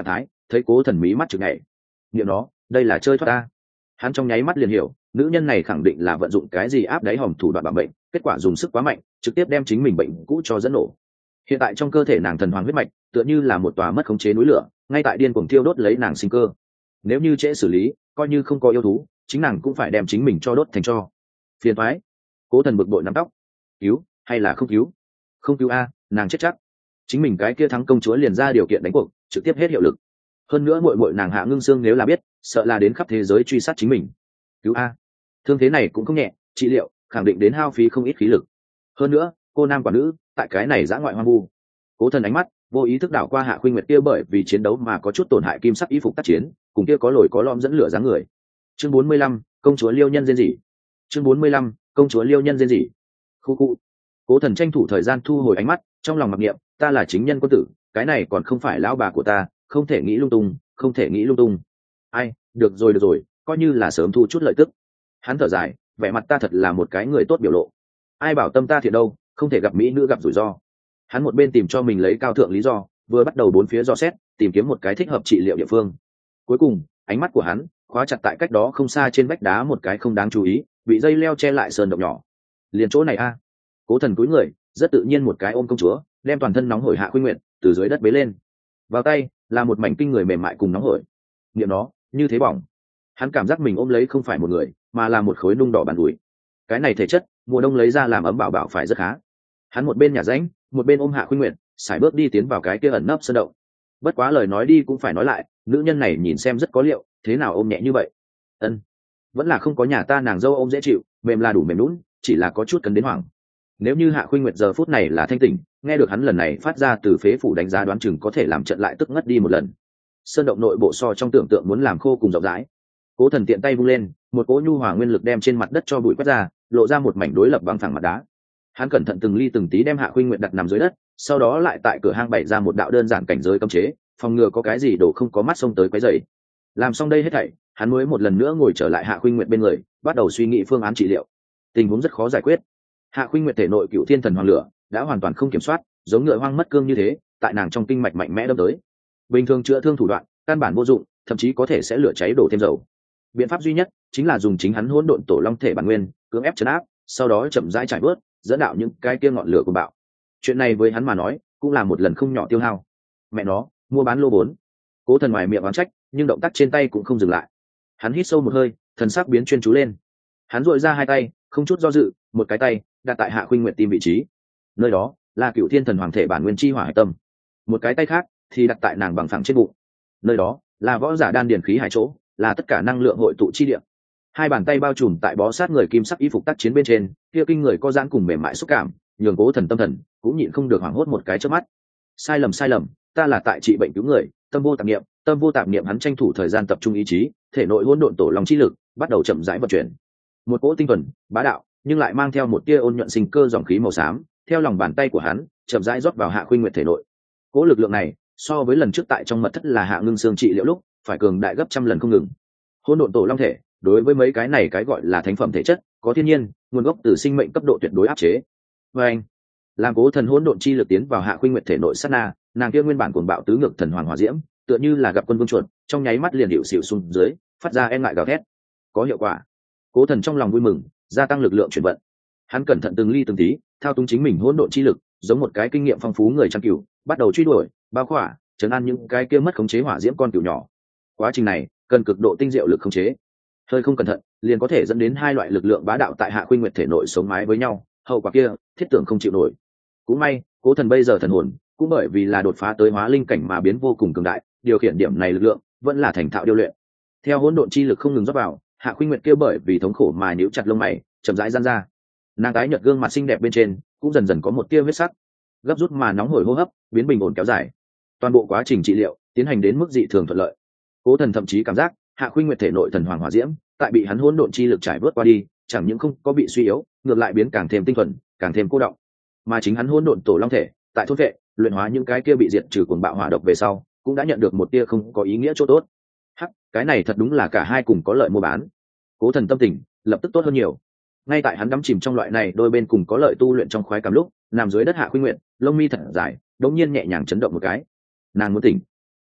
Speaker 1: thấy cố thần mí mắt chực nhảy. Niệm nó, đây là chơi thoát ta. Hắn trong nháy mắt liền hiểu, nữ nhân này khẳng định là vận dụng cái gì áp đáy hòm thủ đoạn bảo bệnh, kết quả dùng sức quá mạnh, trực tiếp đem chính mình bệnh cũ cho dẫn nổ. Hiện tại trong cơ thể nàng thần hoàng huyết mạch tựa như là một tòa mất khống chế núi lửa, ngay tại điên cuồng thiêu đốt lấy nàng sinh cơ. Nếu như trễ xử lý, coi như không có yêu thú, chính nàng cũng phải đem chính mình cho đốt thành tro. Phiền toái. Cố thần bực bội nắm tóc. Cứu hay là không cứu? Không cứu a, nàng chết chắc. Chính mình cái kia thắng công chúa liền ra điều kiện đánh cuộc, trực tiếp hết hiệu lực. Hơn nữa muội muội nàng Hạ Ngưng Sương nếu là biết, sợ là đến khắp thế giới truy sát chính mình. Cứu a. Thương thế này cũng không nhẹ, trị liệu khẳng định đến hao phí không ít khí lực. Hơn nữa, cô nam quả nữ, tại cái này dã ngoại hoang vu. Cố thần ánh mắt vô ý thức đảo qua Hạ Khuynh Nguyệt kia bởi vì chiến đấu mà có chút tổn hại kim sắc y phục tác chiến, cùng kia có lồi có lõm dẫn lửa dáng người. Chương bốn mươi lăm, công chúa Liêu Nhân rên rỉ. Chương bốn mươi lăm, công chúa Liêu Nhân rên rỉ. Khu khu. Cố thần tranh thủ thời gian thu hồi ánh mắt, trong lòng mặc niệm, ta là chính nhân quân tử, cái này còn không phải lão bà của ta, không thể nghĩ lung tung, không thể nghĩ lung tung. Ai, được rồi được rồi, coi như là sớm thu chút lợi tức. Hắn thở dài, vẻ mặt ta thật là một cái người tốt biểu lộ. Ai bảo tâm ta thiện đâu, không thể gặp mỹ nữ gặp rủi ro. Hắn một bên tìm cho mình lấy cao thượng lý do, vừa bắt đầu bốn phía dò xét, tìm kiếm một cái thích hợp trị liệu địa phương. Cuối cùng, ánh mắt của hắn khóa chặt tại cách đó không xa trên vách đá một cái không đáng chú ý, bị dây leo che lại sơn động nhỏ. Liền chỗ này a. Cố thần cúi người, rất tự nhiên một cái ôm công chúa, đem toàn thân nóng hổi Hạ Khuynh Nguyệt từ dưới đất bế lên. Vào tay là một mảnh kinh người mềm mại cùng nóng hổi. Niệm nó, như thế bỏng. Hắn cảm giác mình ôm lấy không phải một người, mà là một khối nung đỏ bàn ủi. Cái này thể chất, mùa đông lấy ra làm ấm bảo bảo phải rất khá. Hắn một bên nhả rãnh, một bên ôm Hạ Khuynh Nguyệt, sải bước đi tiến vào cái kia ẩn nấp sơn động. Bất quá lời nói đi cũng phải nói lại, nữ nhân này nhìn xem rất có liệu, thế nào ôm nhẹ như vậy? Ân, vẫn là không có nhà ta nàng dâu ôm dễ chịu, mềm là đủ mềm nhũn, chỉ là có chút cấn đến hoảng. Nếu như Hạ Khuynh Nguyệt giờ phút này là thanh tỉnh, nghe được hắn lần này phát ra từ phế phủ đánh giá đoán chừng có thể làm trận lại tức ngất đi một lần. Sơn động nội bộ so trong tưởng tượng muốn làm khô cùng rộng rãi. Cố thần tiện tay vung lên, một cỗ nhu hòa nguyên lực đem trên mặt đất cho bụi quét ra, lộ ra một mảnh đối lập bằng phẳng mặt đá. Hắn cẩn thận từng ly từng tí đem Hạ Khuynh Nguyệt đặt nằm dưới đất, sau đó lại tại cửa hang bày ra một đạo đơn giản cảnh giới cấm chế, phòng ngừa có cái gì đổ không có mắt xông tới quấy rầy. Làm xong đây hết thảy, hắn mới một lần nữa ngồi trở lại Hạ Khuynh Nguyệt bên người, bắt đầu suy nghĩ phương án trị liệu. Tình huống rất khó giải quyết. Hạ Khuynh Nguyệt thể nội cựu thiên thần hoàng lửa đã hoàn toàn không kiểm soát, giống ngựa hoang mất cương như thế, tại nàng trong kinh mạch mạnh mẽ đâm tới. Bình thường chữa thương thủ đoạn, căn bản vô dụng, thậm chí có thể sẽ lửa cháy đổ thêm dầu. Biện pháp duy nhất chính là dùng chính hắn hỗn độn tổ long thể bản nguyên, cưỡng ép trấn áp, sau đó chậm rãi trải bớt, dẫn đạo những cái kia ngọn lửa của bạo. Chuyện này với hắn mà nói, cũng là một lần không nhỏ tiêu hao. Mẹ nó, mua bán lô vốn. Cố thần ngoài miệng oán trách, nhưng động tác trên tay cũng không dừng lại. Hắn hít sâu một hơi, thần sắc biến chuyên chú lên. Hắn duỗi ra hai tay, không chút do dự, một cái tay đặt tại Hạ Khuynh Nguyệt tim vị trí. Nơi đó là cựu thiên thần hoàng thể bản nguyên chi hỏa hải tâm. Một cái tay khác thì đặt tại nàng bằng phẳng trên bụng. Nơi đó là võ giả đan điền khí hải chỗ, là tất cả năng lượng hội tụ chi địa. Hai bàn tay bao trùm tại bó sát người kim sắc y phục tác chiến bên trên, kia kinh người có giãn cùng mềm mại xúc cảm, nhường Cố thần tâm thần cũng nhịn không được hoảng hốt một cái chớp mắt. Sai lầm sai lầm, ta là tại trị bệnh cứu người, tâm vô tạp niệm, tâm vô tạp niệm. Hắn tranh thủ thời gian tập trung ý chí, thể nội hỗn độn tổ long chi lực bắt đầu chậm rãi vận chuyển. Một cỗ tinh thuần, bá đạo, nhưng lại mang theo một tia ôn nhuận sinh cơ dòng khí màu xám, theo lòng bàn tay của hắn chậm rãi rót vào Hạ Khuynh Nguyệt thể nội. Cỗ lực lượng này so với lần trước tại trong mật thất là Hạ Ngưng Sương trị liệu lúc phải cường đại gấp trăm lần không ngừng. Hỗn độn tổ long thể đối với mấy cái này cái gọi là thánh phẩm thể chất, có thiên nhiên nguồn gốc từ sinh mệnh cấp độ tuyệt đối áp chế. Và anh, làm Cố thần hỗn độn chi lực tiến vào Hạ Khuynh Nguyệt thể nội sát na, nàng kia nguyên bản cuồng bạo tứ ngược thần hoàng hỏa diễm, tựa như là gặp quân vương chuột, trong nháy mắt liền hiệu xỉu xuống dưới, phát ra e ngại gào thét. Có hiệu quả. Cố thần trong lòng vui mừng, gia tăng lực lượng chuyển vận. Hắn cẩn thận từng ly từng tí, thao túng chính mình hỗn độn chi lực, giống một cái kinh nghiệm phong phú người chăn cừu, bắt đầu truy đuổi, bao khỏa, trấn an những cái kia mất khống chế hỏa diễm con cừu nhỏ. Quá trình này cần cực độ tinh diệu lực khống chế, hơi không cẩn thận liền có thể dẫn đến hai loại lực lượng bá đạo tại Hạ Khuynh Nguyệt thể nội sống mái với nhau, hậu quả kia thiết tưởng không chịu nổi. Cũng may Cố thần bây giờ thần hồn cũng bởi vì là đột phá tới hóa linh cảnh mà biến vô cùng cường đại, điều khiển điểm này lực lượng vẫn là thành thạo điêu luyện. Theo hỗn độn chi lực không ngừng rót vào, Hạ Khuynh Nguyệt kia bởi vì thống khổ mà nhíu chặt lông mày, chậm rãi giãn ra. Nàng tái nhợt gương mặt xinh đẹp bên trên cũng dần dần có một tia huyết sắc, gấp rút mà nóng hổi hô hấp biến bình ổn kéo dài. Toàn bộ quá trình trị liệu tiến hành đến mức dị thường thuận lợi. Cố thần thậm chí cảm giác Hạ Khuynh Nguyệt thể nội thần hoàng hỏa diễm tại bị hắn hỗn độn chi lực trải vớt qua đi, chẳng những không có bị suy yếu, ngược lại biến càng thêm tinh thuần, càng thêm cô đọng. Mà chính hắn hỗn độn tổ long thể tại thôn vệ luyện hóa những cái kia bị diệt trừ cuồng bạo hỏa độc về sau, cũng đã nhận được một tia không có ý nghĩa chỗ tốt. Hắc, cái này thật đúng là cả hai cùng có lợi mua bán. Cố thần tâm tình lập tức tốt hơn nhiều. Ngay tại hắn đắm chìm trong loại này đôi bên cùng có lợi tu luyện trong khoái cảm lúc, nằm dưới đất Hạ Khuynh Nguyệt lông mi thật dài, đống nhiên nhẹ nhàng chấn động một cái. Nàng muốn tỉnh.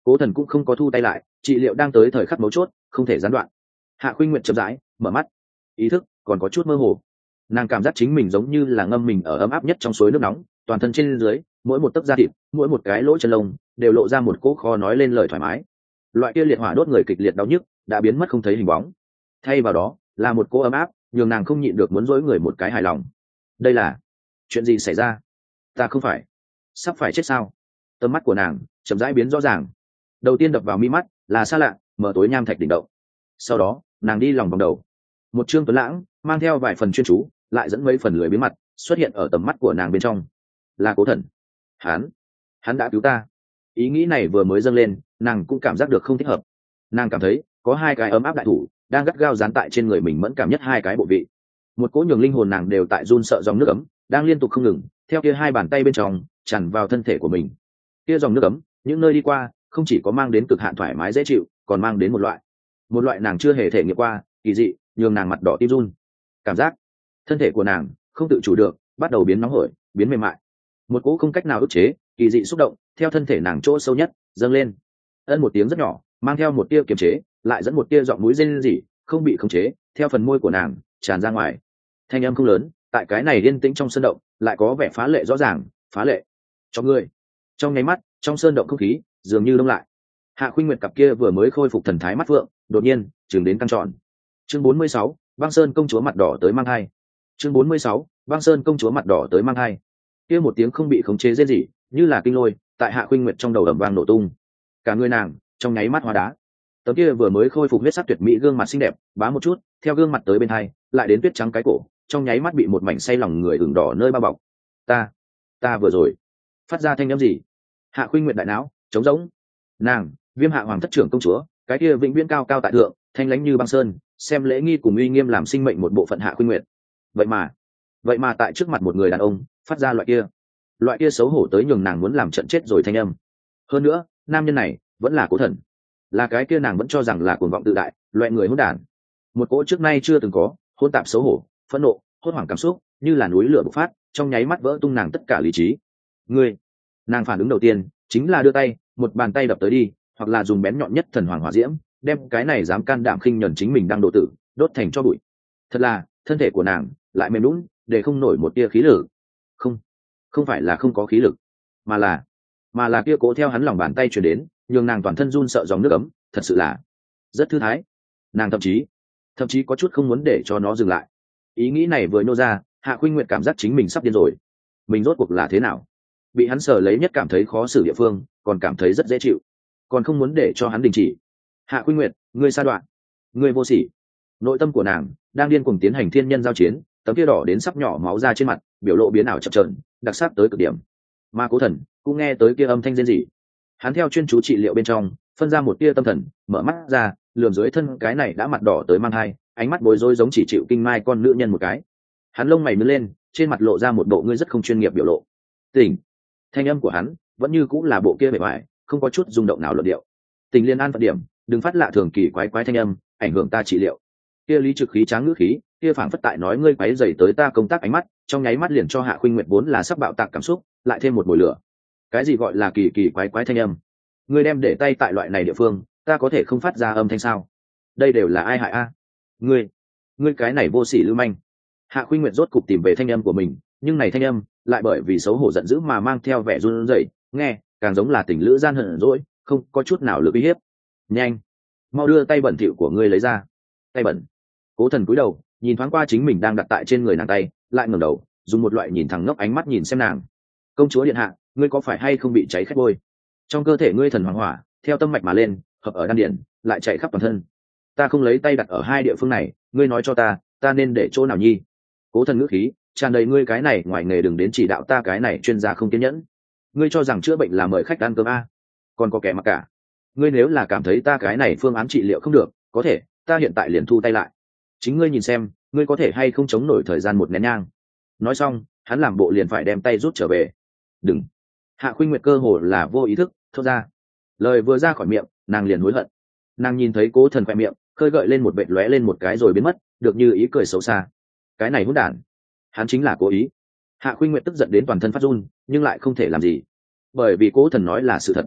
Speaker 1: Cố Thần cũng không có thu tay lại, trị liệu đang tới thời khắc mấu chốt, không thể gián đoạn. Hạ Khuynh Nguyệt chậm rãi mở mắt, ý thức còn có chút mơ hồ. Nàng cảm giác chính mình giống như là ngâm mình ở ấm áp nhất trong suối nước nóng, toàn thân trên dưới, mỗi một tấc da thịt, mỗi một cái lỗ chân lông đều lộ ra một cỗ khó nói lên lời thoải mái. Loại kia liệt hỏa đốt người kịch liệt đau nhức đã biến mất không thấy hình bóng, thay vào đó là một cỗ ấm áp, nhường nàng không nhịn được muốn dối người một cái hài lòng. Đây là chuyện gì xảy ra? Ta không phải sắp phải chết sao? Tầm mắt của nàng chậm rãi biến rõ ràng. Đầu tiên đập vào mi mắt là xa lạ mở tối nham thạch đỉnh động. Sau đó nàng đi lòng vòng đầu, một trương tuấn lãng mang theo vài phần chuyên chú, lại dẫn mấy phần lười biến mặt xuất hiện ở tầm mắt của nàng bên trong. Là Cố Thần. Hắn, hắn đã cứu ta. Ý nghĩ này vừa mới dâng lên, nàng cũng cảm giác được không thích hợp. Nàng cảm thấy có hai cái ấm áp đại thủ đang gắt gao dán tại trên người mình mẫn cảm nhất hai cái bộ vị. Một cỗ nhường linh hồn nàng đều tại run sợ dòng nước ấm đang liên tục không ngừng theo kia hai bàn tay bên trong tràn vào thân thể của mình. Kia dòng nước ấm những nơi đi qua không chỉ có mang đến cực hạn thoải mái dễ chịu, còn mang đến một loại một loại nàng chưa hề thể nghiệm qua kỳ dị, nhường nàng mặt đỏ tim run. Cảm giác thân thể của nàng không tự chủ được bắt đầu biến nóng hổi, biến mềm mại. Một cỗ không cách nào ức chế kỳ dị xúc động theo thân thể nàng chỗ sâu nhất dâng lên. Ân một tiếng rất nhỏ, mang theo một tia kiềm chế, lại dẫn một tia giọng mũi rên rỉ, không bị khống chế, theo phần môi của nàng tràn ra ngoài. Thanh âm không lớn, tại cái này yên tĩnh trong sơn động, lại có vẻ phá lệ rõ ràng, phá lệ. Cho ngươi. Trong nháy mắt, trong sơn động không khí dường như đông lại. Hạ Khuynh Nguyệt cặp kia vừa mới khôi phục thần thái mắt phượng, đột nhiên chừng đến căng tròn. Chương bốn mươi sáu, Băng Sơn công chúa mặt đỏ tới mang hai. Chương bốn mươi sáu, Băng Sơn công chúa mặt đỏ tới mang hai. Kia một tiếng không bị khống chế rên rỉ, như là kinh lôi, tại Hạ Khuynh Nguyệt trong đầu ầm vang nổ tung. Cả người nàng trong nháy mắt hóa đá. Tấm kia vừa mới khôi phục huyết sắc tuyệt mỹ gương mặt xinh đẹp, bá một chút, theo gương mặt tới bên hai, lại đến tuyết trắng cái cổ, trong nháy mắt bị một mảnh say lòng người ửng đỏ nơi bao bọc. Ta, ta vừa rồi phát ra thanh âm gì? Hạ Khuynh Nguyệt đại não trống rỗng. Nàng, Viêm Hạ Hoàng thất trưởng công chúa, cái kia vĩnh viễn cao cao tại thượng, thanh lãnh như băng sơn, xem lễ nghi cùng uy nghiêm làm sinh mệnh một bộ phận Hạ Khuynh Nguyệt. Vậy mà, vậy mà tại trước mặt một người đàn ông, phát ra loại kia, loại kia xấu hổ tới nhường nàng muốn làm trận chết rồi thanh âm. Hơn nữa, nam nhân này vẫn là Cố Thần, là cái kia nàng vẫn cho rằng là cuồng vọng tự đại, loại người hỗn đản. Một cỗ trước nay chưa từng có, hỗn tạp xấu hổ, phẫn nộ, hốt hoảng cảm xúc, như là núi lửa bộc phát, trong nháy mắt vỡ tung nàng tất cả lý trí. Ngươi, nàng phản ứng đầu tiên chính là đưa tay, một bàn tay đập tới đi, hoặc là dùng bén nhọn nhất thần hoàng hỏa diễm, đem cái này dám can đảm khinh nhẫn chính mình đang độ tử, đốt thành cho bụi. Thật là, thân thể của nàng lại mềm nhũn, để không nổi một tia khí lực. Không, không phải là không có khí lực, mà là, mà là kia cố theo hắn lòng bàn tay truyền đến, nhường nàng toàn thân run sợ dòng nước ấm, thật sự là rất thư thái. Nàng thậm chí, thậm chí có chút không muốn để cho nó dừng lại. Ý nghĩ này vừa nô ra, Hạ Khuynh Nguyệt cảm giác chính mình sắp điên rồi. Mình rốt cuộc là thế nào? Bị hắn sờ lấy nhất cảm thấy khó xử địa phương, còn cảm thấy rất dễ chịu, còn không muốn để cho hắn đình chỉ. Hạ Khuynh Nguyệt, ngươi sa đoạn, ngươi vô sỉ. Nội tâm của nàng đang điên cuồng tiến hành thiên nhân giao chiến, tấm kia đỏ đến sắp nhỏ máu ra trên mặt, biểu lộ biến ảo chập chờn, đặc sắc tới cực điểm. Mà Cố Thần cũng nghe tới kia âm thanh rên rỉ. Hắn theo chuyên chú trị liệu bên trong, phân ra một tia tâm thần, mở mắt ra, lườm dưới thân cái này đã mặt đỏ tới mang hai, ánh mắt bối rối giống chỉ chịu kinh mai con nữ nhân một cái. Hắn lông mày nhướng lên, trên mặt lộ ra một bộ ngươi rất không chuyên nghiệp biểu lộ. Tỉnh. Thanh âm của hắn vẫn như cũng là bộ kia bề ngoài, không có chút rung động nào luận điệu. Tình liên an phận điểm, đừng phát lạ thường kỳ quái quái thanh âm, ảnh hưởng ta trị liệu. Kia lý trực khí tráng ngữ khí, kia phảng phất tại nói ngươi quấy rầy tới ta công tác ánh mắt, trong nháy mắt liền cho Hạ Khuynh Nguyệt vốn là sắp bạo tạc cảm xúc, lại thêm một mùi lửa. Cái gì gọi là kỳ kỳ quái quái thanh âm? Ngươi đem để tay tại loại này địa phương, ta có thể không phát ra âm thanh sao? Đây đều là ai hại a? Ngươi, ngươi cái này vô sỉ lưu manh. Hạ Khuynh Nguyệt rốt cục tìm về thanh âm của mình, nhưng này thanh âm lại bởi vì xấu hổ giận dữ mà mang theo vẻ run rẩy, nghe càng giống là tình lữ gian hận dỗi, không có chút nào lực uy hiếp. Nhanh, mau đưa tay bẩn thỉu của ngươi lấy ra. Tay bẩn. Cố Thần cúi đầu, nhìn thoáng qua chính mình đang đặt tại trên người nàng tay, lại ngẩng đầu, dùng một loại nhìn thẳng ngốc ánh mắt nhìn xem nàng. Công chúa điện hạ, ngươi có phải hay không bị cháy khét bôi? Trong cơ thể ngươi thần hoàng hỏa theo tâm mạch mà lên, hợp ở đan điền, lại chạy khắp toàn thân. Ta không lấy tay đặt ở hai địa phương này, ngươi nói cho ta, ta nên để chỗ nào nhi? Cố Thần ngữ khí tràn đầy ngươi cái này ngoài nghề đừng đến chỉ đạo ta cái này chuyên gia không kiên nhẫn. Ngươi cho rằng chữa bệnh là mời khách ăn cơm a? Còn có kẻ mặc cả. Ngươi nếu là cảm thấy ta cái này phương án trị liệu không được, có thể ta hiện tại liền thu tay lại. Chính ngươi nhìn xem, ngươi có thể hay không chống nổi thời gian một nén nhang. Nói xong, hắn làm bộ liền phải đem tay rút trở về. Đừng. Hạ Khuynh Nguyệt cơ hồ là vô ý thức thốt ra. Lời vừa ra khỏi miệng, nàng liền hối hận. Nàng nhìn thấy Cố Thần khoe miệng khơi gợi lên một vệt lóe lên một cái rồi biến mất, được như ý cười xấu xa. Cái này hỗn đản, hắn chính là cố ý. Hạ Khuynh Nguyệt tức giận đến toàn thân phát run, nhưng lại không thể làm gì, bởi vì Cố Thần nói là sự thật.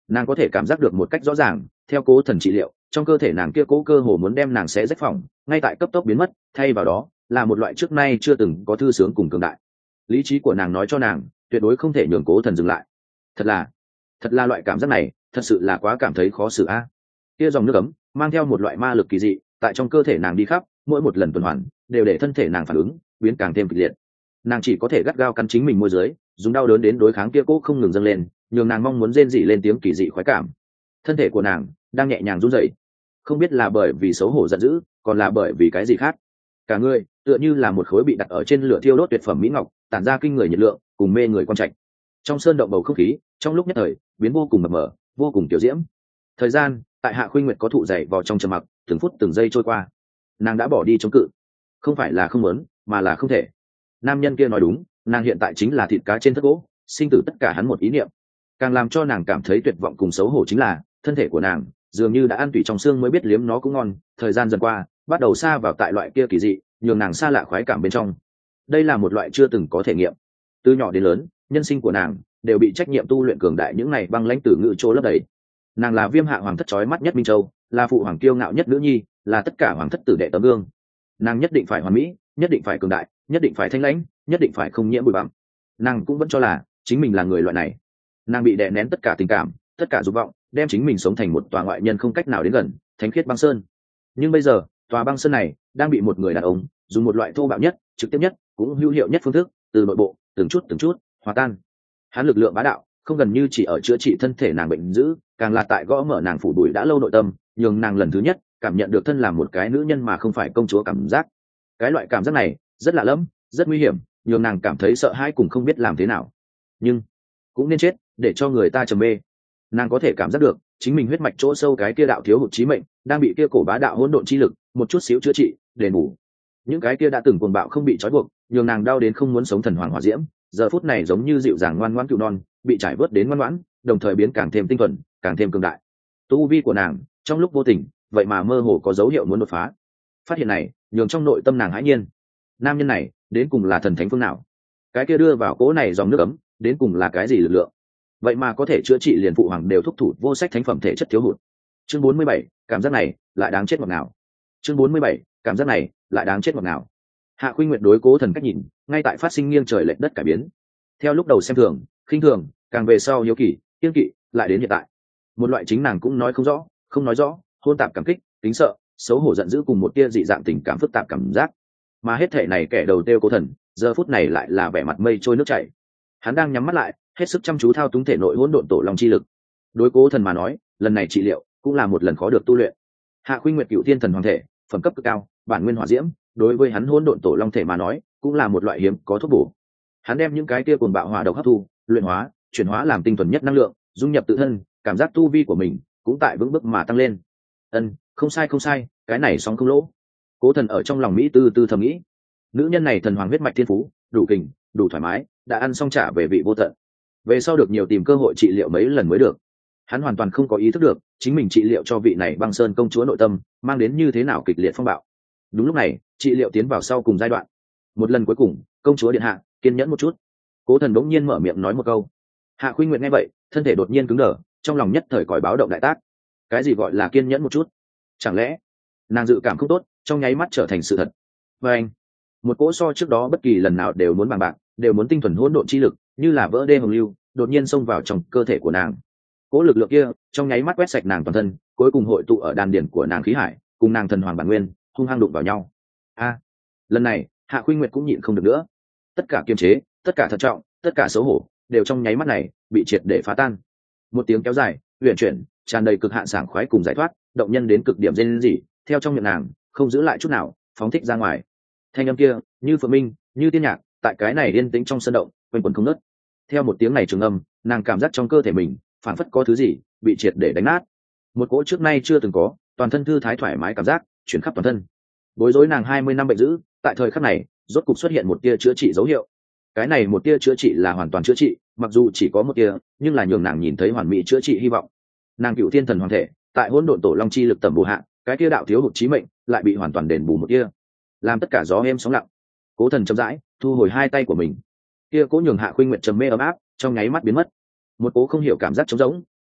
Speaker 1: Nàng có thể cảm giác được một cách rõ ràng, theo cố thần trị liệu, trong cơ thể nàng kia cố cơ hồ muốn đem nàng xé rách phỏng, ngay tại cấp tốc biến mất, thay vào đó là một loại trước nay chưa từng có thư sướng cùng cường đại. Lý trí của nàng nói cho nàng, tuyệt đối không thể nhường cố thần dừng lại. Thật là, thật là loại cảm giác này, thật sự là quá cảm thấy khó xử a. Kia dòng nước ấm mang theo một loại ma lực kỳ dị, tại trong cơ thể nàng đi khắp, mỗi một lần tuần hoàn đều để thân thể nàng phản ứng biến càng thêm kịch liệt. Nàng chỉ có thể gắt gao cắn chính mình môi dưới, dùng đau đớn đến đối kháng kia cố không ngừng dâng lên, nhường nàng mong muốn rên rỉ lên tiếng kỳ dị khoái cảm. Thân thể của nàng đang nhẹ nhàng run rẩy, không biết là bởi vì xấu hổ giận dữ, còn là bởi vì cái gì khác. Cả người tựa như là một khối bị đặt ở trên lửa thiêu đốt tuyệt phẩm mỹ ngọc, tản ra kinh người nhiệt lượng, cùng mê người quan trạch. Trong sơn động bầu không khí, trong lúc nhất thời biến vô cùng mập mờ, vô cùng tiểu diễm. Thời gian tại Hạ Khuynh Nguyệt có thụ dậy vào trong trầm mặc, từng phút từng giây trôi qua. Nàng đã bỏ đi chống cự, không phải là không muốn, mà là không thể. Nam nhân kia nói đúng, nàng hiện tại chính là thịt cá trên thất gỗ, sinh tử tất cả hắn một ý niệm. Càng làm cho nàng cảm thấy tuyệt vọng cùng xấu hổ chính là thân thể của nàng dường như đã ăn tủy trong xương mới biết liếm nó cũng ngon. Thời gian dần qua bắt đầu xa vào tại loại kia kỳ dị, nhường nàng xa lạ khoái cảm bên trong. Đây là một loại chưa từng có thể nghiệm. Từ nhỏ đến lớn, nhân sinh của nàng đều bị trách nhiệm tu luyện cường đại những này băng lãnh tử ngữ chỗ lấp đầy. Nàng là Viêm Hạ hoàng thất chói mắt nhất Minh Châu, là phụ hoàng kiêu ngạo nhất nữ nhi, là tất cả hoàng thất tử đệ tấm gương. Nàng nhất định phải hoàn mỹ, nhất định phải cường đại, nhất định phải thanh lãnh, nhất định phải không nhiễm bụi bặm. Nàng cũng vẫn cho là chính mình là người loại này. Nàng bị đè nén tất cả tình cảm, tất cả dục vọng, đem chính mình sống thành một tòa ngoại nhân không cách nào đến gần, thánh khiết băng sơn. Nhưng bây giờ, tòa băng sơn này đang bị một người đàn ông dùng một loại thô bạo nhất, trực tiếp nhất, cũng hữu hiệu nhất phương thức, từ nội bộ từng chút từng chút hòa tan. Hắn lực lượng bá đạo, không gần như chỉ ở chữa trị thân thể nàng bệnh dữ, càng là tại gõ mở nàng phủ bụi đã lâu nội tâm, nhường nàng lần thứ nhất cảm nhận được thân là một cái nữ nhân mà không phải công chúa cảm giác. Cái loại cảm giác này rất lạ lẫm, rất nguy hiểm, nhường nàng cảm thấy sợ hãi cùng không biết làm thế nào. Nhưng cũng nên chết để cho người ta trầm mê. Nàng có thể cảm giác được chính mình huyết mạch chỗ sâu cái kia đạo thiếu hụt chí mệnh đang bị kia cổ bá đạo hỗn độn chi lực một chút xíu chữa trị, đền bù. Những cái kia đã từng cuồng bạo không bị trói buộc, nhường nàng đau đến không muốn sống thần hoàng hỏa diễm, giờ phút này giống như dịu dàng ngoan ngoãn cừu non, bị trải vớt đến ngoan ngoãn, đồng thời biến càng thêm tinh thuần, càng thêm cường đại. Tu vi của nàng trong lúc vô tình, vậy mà mơ hồ có dấu hiệu muốn đột phá. Phát hiện này nhường trong nội tâm nàng hãi nhiên. Nam nhân này đến cùng là thần thánh phương nào? Cái kia đưa vào cỗ này dòng nước ấm đến cùng là cái gì lực lượng? Vậy mà có thể chữa trị liền phụ hoàng đều thúc thủ vô sách thánh phẩm thể chất thiếu hụt. Chương bốn mươi bảy, cảm giác này lại đáng chết ngọt ngào. Chương bốn mươi bảy, cảm giác này lại đáng chết ngọt ngào. Hạ Khuynh Nguyệt đối Cố Thần cách nhìn, ngay tại phát sinh nghiêng trời lệch đất cải biến. Theo lúc đầu xem thường, khinh thường, càng về sau hiếu kỳ, kiên kỵ, lại đến hiện tại. Một loại chính nàng cũng nói không rõ, không nói rõ, hôn tạp cảm kích, kính sợ, xấu hổ giận dữ cùng một tia dị dạng tình cảm phức tạp cảm giác. Mà hết thể này kẻ đầu tiêu Cố Thần, giờ phút này lại là vẻ mặt mây trôi nước chảy. Hắn đang nhắm mắt lại, hết sức chăm chú thao túng thể nội hỗn độn tổ long chi lực. Đối Cố Thần mà nói, lần này trị liệu cũng là một lần khó được tu luyện. Hạ Khuynh Nguyệt cựu thiên thần hoàng thể, phẩm cấp cực cao, bản nguyên hỏa diễm, đối với hắn hỗn độn tổ long thể mà nói, cũng là một loại hiếm có thuốc bổ. Hắn đem những cái kia cuồng bạo hỏa độc hấp thu, luyện hóa, chuyển hóa làm tinh thuần nhất năng lượng, dung nhập tự thân, cảm giác tu vi của mình cũng tại vững bước mà tăng lên. Ân, không sai không sai, cái này sóng không lỗ. Cố Thần ở trong lòng mỹ tư tư thầm nghĩ, nữ nhân này thần hoàng huyết mạch thiên phú, đủ kình, đủ thoải mái, đã ăn xong trả về vị vô tận. Về sau được nhiều tìm cơ hội trị liệu mấy lần mới được. Hắn hoàn toàn không có ý thức được chính mình trị liệu cho vị này băng sơn công chúa nội tâm mang đến như thế nào kịch liệt phong bạo. Đúng lúc này, trị liệu tiến vào sau cùng giai đoạn. Một lần cuối cùng, công chúa điện hạ, kiên nhẫn một chút. Cố Thần bỗng nhiên mở miệng nói một câu. Hạ Khuynh Nguyệt nghe vậy, thân thể đột nhiên cứng đờ, trong lòng nhất thời còi báo động đại tác. Cái gì gọi là kiên nhẫn một chút? Chẳng lẽ nàng dự cảm không tốt, trong nháy mắt trở thành sự thật? Và anh, một cỗ so trước đó bất kỳ lần nào đều muốn bằng bạc, đều muốn tinh thuần hỗn độn chi lực, như là vỡ đê hồng lưu, đột nhiên xông vào trong cơ thể của nàng. Cỗ lực lượng kia, trong nháy mắt quét sạch nàng toàn thân, cuối cùng hội tụ ở đan điển của nàng khí hải, cùng nàng thần hoàng bản nguyên, hung hăng đụng vào nhau. A, lần này, Hạ Khuynh Nguyệt cũng nhịn không được nữa. Tất cả kiềm chế, tất cả thận trọng, tất cả xấu hổ, đều trong nháy mắt này bị triệt để phá tan. Một tiếng kéo dài, huyền chuyển, tràn đầy cực hạn sảng khoái cùng giải thoát, động nhân đến cực điểm rên rỉ, theo trong miệng nàng, không giữ lại chút nào, phóng thích ra ngoài. Thanh âm kia, như phượng minh, như tiên nhạc, tại cái này yên tĩnh trong sân động, quanh quẩn không ngớt. Theo một tiếng này trường âm, nàng cảm giác trong cơ thể mình, phản phất có thứ gì bị triệt để đánh nát. Một cỗ trước nay chưa từng có, toàn thân thư thái thoải mái cảm giác chuyển khắp toàn thân. Bối rối nàng hai mươi năm bệnh dữ, tại thời khắc này, rốt cục xuất hiện một tia chữa trị dấu hiệu. Cái này một tia chữa trị là hoàn toàn chữa trị, mặc dù chỉ có một tia, nhưng là nhường nàng nhìn thấy hoàn mỹ chữa trị hy vọng. Nàng cựu thiên thần hoàng thể, tại hỗn độn tổ long chi lực tầm bổ hạ, cái tia đạo thiếu hụt chí mệnh lại bị hoàn toàn đền bù một tia, làm tất cả gió êm sóng lặng. Cố Thần chậm rãi thu hồi hai tay của mình, kia cố nhường Hạ Khuynh Nguyệt trầm mê ấm áp trong nháy mắt biến mất. Một cố không hiểu cảm giác trống rỗng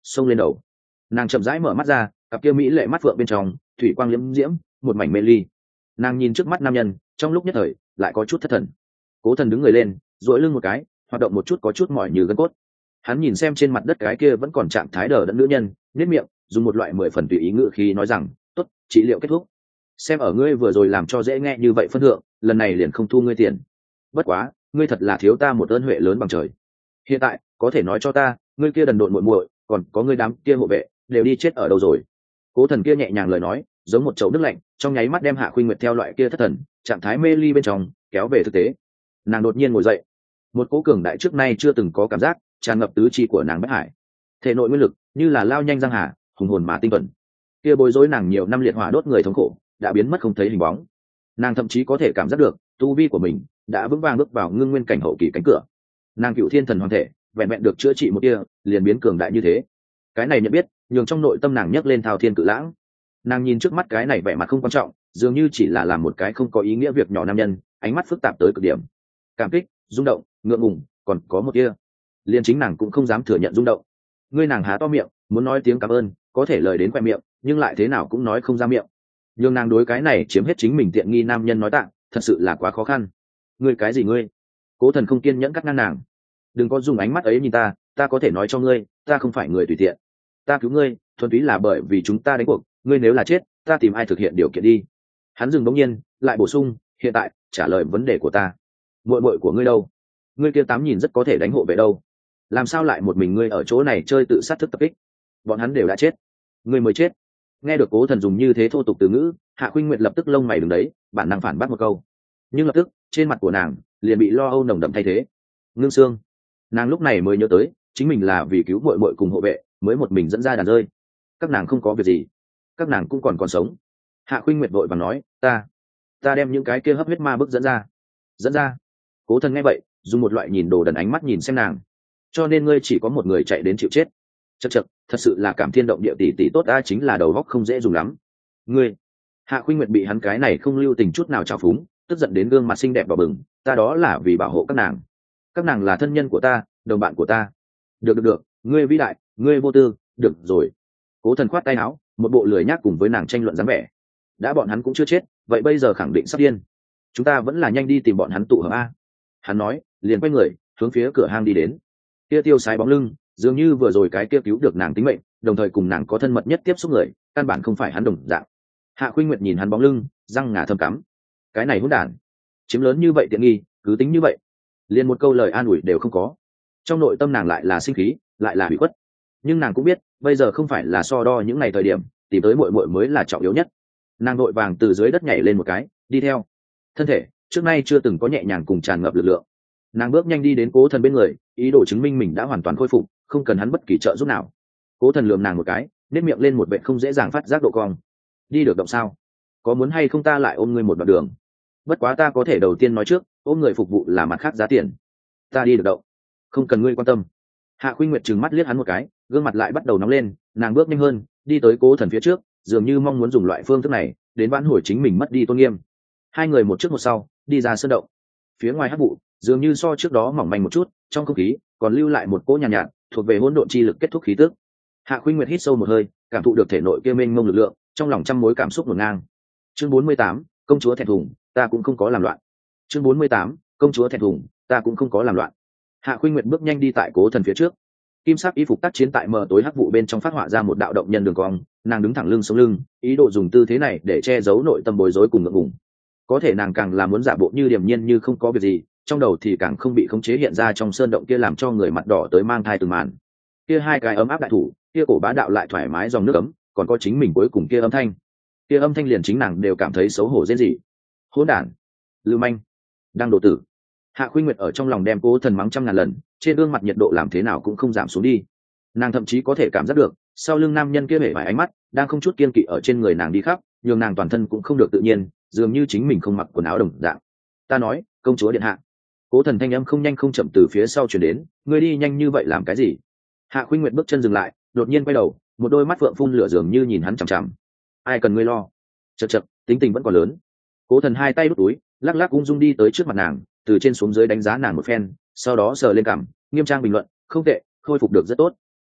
Speaker 1: xông lên đầu. Nàng chậm rãi mở mắt ra, cặp kia mỹ lệ mắt phượng bên trong thủy quang liễm diễm, một mảnh mê ly. Nàng nhìn trước mắt nam nhân, trong lúc nhất thời lại có chút thất thần. Cố Thần đứng người lên, duỗi lưng một cái, hoạt động một chút có chút mỏi như gân cốt. Hắn nhìn xem trên mặt đất cái kia vẫn còn trạng thái đờ đẫn nữ nhân, nhếch miệng, dùng một loại mười phần tùy ý ngữ khí nói rằng, "Tốt, trị liệu kết thúc. Xem ở ngươi vừa rồi làm cho dễ nghe như vậy phân thượng, lần này liền không thu ngươi tiền. Bất quá, ngươi thật là thiếu ta một ơn huệ lớn bằng trời. Hiện tại, có thể nói cho ta, ngươi kia đần độn muội muội, còn có ngươi đám kia hộ vệ, đều đi chết ở đâu rồi?" Cố Thần kia nhẹ nhàng lời nói, giống một chậu nước lạnh, trong nháy mắt đem Hạ Khuynh Nguyệt theo loại kia thất thần, trạng thái mê ly bên trong kéo về thực tế. Nàng đột nhiên ngồi dậy, một cỗ cường đại trước nay chưa từng có cảm giác tràn ngập tứ chi của nàng bất hải, thể nội nguyên lực như là lao nhanh giang hà, hùng hồn mà tinh thuần. Kia bối rối nàng nhiều năm liệt hỏa đốt người thống khổ đã biến mất không thấy hình bóng. Nàng thậm chí có thể cảm giác được tu vi của mình đã vững vàng bước vào ngưng nguyên cảnh hậu kỳ cánh cửa. Nàng cựu thiên thần hoàng thể vẹn vẹn được chữa trị một tia liền biến cường đại như thế. Cái này nhận biết nhường trong nội tâm nàng nhấc lên thao thiên cự lãng. Nàng nhìn trước mắt cái này vẻ mặt không quan trọng, dường như chỉ là làm một cái không có ý nghĩa việc nhỏ nam nhân, ánh mắt phức tạp tới cực điểm. Cảm kích, rung động, ngượng ngùng, còn có một tia liền chính nàng cũng không dám thừa nhận rung động. Ngươi nàng há to miệng muốn nói tiếng cảm ơn, có thể lời đến khoe miệng nhưng lại thế nào cũng nói không ra miệng. Nhưng nàng đối cái này chiếm hết chính mình tiện nghi nam nhân nói tạng, thật sự là quá khó khăn. Ngươi cái gì ngươi? Cố Thần không kiên nhẫn cắt ngang nàng. Đừng có dùng ánh mắt ấy nhìn ta, ta có thể nói cho ngươi, ta không phải người tùy tiện. Ta cứu ngươi thuần túy là bởi vì chúng ta đánh cuộc, ngươi nếu là chết, ta tìm ai thực hiện điều kiện đi. Hắn dừng bỗng nhiên, lại bổ sung, hiện tại trả lời vấn đề của ta. Muội muội của ngươi đâu? Ngươi kia tám nhìn rất có thể đánh hộ vệ đâu, làm sao lại một mình ngươi ở chỗ này chơi tự sát thức tập kích? Bọn hắn đều đã chết, ngươi mới chết. Nghe được Cố Thần dùng như thế thô tục từ ngữ, Hạ Khuynh Nguyệt lập tức lông mày đứng đấy, bản năng phản bác một câu, nhưng lập tức trên mặt của nàng liền bị lo âu nồng đậm thay thế. Ngưng xương. Nàng lúc này mới nhớ tới chính mình là vì cứu muội muội cùng hộ vệ mới một mình dẫn ra đàn rơi. Các nàng không có việc gì, các nàng cũng còn còn sống. Hạ Khuynh Nguyệt vội vàng nói, ta ta đem những cái kia hấp huyết ma bức dẫn ra dẫn ra Cố Thần nghe vậy dùng một loại nhìn đồ đần ánh mắt nhìn xem nàng. Cho nên ngươi chỉ có một người chạy đến chịu chết? Chậc chậc, thật sự là cảm thiên động địa tỷ tỷ tốt, a chính là đầu góc không dễ dùng lắm. Ngươi. Hạ Khuynh Nguyệt bị hắn cái này không lưu tình chút nào trào phúng, tức giận đến gương mặt xinh đẹp đỏ bừng. Ta đó là vì bảo hộ các nàng, các nàng là thân nhân của ta, đồng bạn của ta. Được được được, ngươi vĩ đại, ngươi vô tư, được rồi. Cố Thần khoát tay áo, một bộ lười nhác cùng với nàng tranh luận dáng vẻ. Đã bọn hắn cũng chưa chết, vậy bây giờ khẳng định sắp điên. Chúng ta vẫn là nhanh đi tìm bọn hắn tụ hợp a. Hắn nói, liền quay người hướng phía cửa hang đi đến. Kia tiêu sái bóng lưng dường như vừa rồi cái kia cứu được nàng tính mệnh, đồng thời cùng nàng có thân mật nhất tiếp xúc người, căn bản không phải hắn đồng dạng. Hạ Khuynh Nguyệt nhìn hắn bóng lưng, răng ngà thâm cắm. Cái này hỗn đản, chiếm lớn như vậy tiện nghi, cứ tính như vậy, liền một câu lời an ủi đều không có. Trong nội tâm nàng lại là sinh khí, lại là bị khuất. Nhưng nàng cũng biết, bây giờ không phải là so đo những ngày thời điểm, tìm tới muội muội mới là trọng yếu nhất. Nàng vội vàng từ dưới đất nhảy lên một cái, đi theo. Thân thể trước nay chưa từng có nhẹ nhàng cùng tràn ngập lực lượng. Nàng bước nhanh đi đến Cố Thần bên người, ý đồ chứng minh mình đã hoàn toàn khôi phục, không cần hắn bất kỳ trợ giúp nào. Cố Thần lườm nàng một cái, nếp miệng lên một vẻ không dễ dàng phát giác độ cong. Đi được động sao? Có muốn hay không ta lại ôm ngươi một đoạn đường? Bất quá ta có thể đầu tiên nói trước, ôm người phục vụ là mặt khác giá tiền. Ta đi được động, không cần ngươi quan tâm. Hạ Khuynh Nguyệt trừng mắt liếc hắn một cái, gương mặt lại bắt đầu nóng lên. Nàng bước nhanh hơn, đi tới Cố Thần phía trước, dường như mong muốn dùng loại phương thức này đến vãn hồi chính mình mất đi tôn nghiêm. Hai người một trước một sau đi ra sơn động. Phía ngoài hắc vụ dường như so trước đó mỏng manh một chút, trong không khí còn lưu lại một cỗ nhàn nhạt, nhạt thuộc về hỗn độn chi lực kết thúc khí tức. Hạ Khuynh Nguyệt hít sâu một hơi, cảm thụ được thể nội kia mênh mông lực lượng, trong lòng trăm mối cảm xúc ngổn ngang. Chương bốn mươi tám, công chúa thẹn thùng, ta cũng không có làm loạn. Chương bốn mươi tám, công chúa thẹn thùng, ta cũng không có làm loạn. Hạ Khuynh Nguyệt bước nhanh đi tại Cố Thần phía trước. Kim sắc y phục tác chiến tại mờ tối hắc vụ bên trong phát họa ra một đạo động nhân đường cong, nàng đứng thẳng lưng sống lưng, ý đồ dùng tư thế này để che giấu nội tâm bối rối cùng ngượng ngùng. Có thể nàng càng là muốn giả bộ như điềm nhiên như không có việc gì, trong đầu thì càng không bị khống chế hiện ra trong sơn động kia làm cho người mặt đỏ tới mang thai từng màn. Kia hai cái ấm áp đại thủ, kia cổ bá đạo lại thoải mái dòng nước ấm, còn có chính mình cuối cùng kia âm thanh. Kia âm thanh liền chính nàng đều cảm thấy xấu hổ rên rỉ. Hỗn đản, lưu manh, đang độ tử. Hạ Khuynh Nguyệt ở trong lòng đem Cố Thần mắng trăm ngàn lần, trên gương mặt nhiệt độ làm thế nào cũng không giảm xuống đi. Nàng thậm chí có thể cảm giác được, sau lưng nam nhân kia bể vải ánh mắt đang không chút kiên kỵ ở trên người nàng đi khắp, nhường nàng toàn thân cũng không được tự nhiên, dường như chính mình không mặc quần áo đồng dạng. Ta nói, công chúa điện hạ. Cố Thần thanh âm không nhanh không chậm từ phía sau truyền đến, ngươi đi nhanh như vậy làm cái gì? Hạ Khuynh Nguyệt bước chân dừng lại, đột nhiên quay đầu, một đôi mắt phượng phun lửa dường như nhìn hắn chằm chằm. Ai cần ngươi lo? Chậc chậc, tính tình vẫn còn lớn. Cố Thần hai tay đút túi, lắc lắc ung dung đi tới trước mặt nàng, từ trên xuống dưới đánh giá nàng một phen, sau đó sờ lên cằm, nghiêm trang bình luận, không tệ, khôi phục được rất tốt.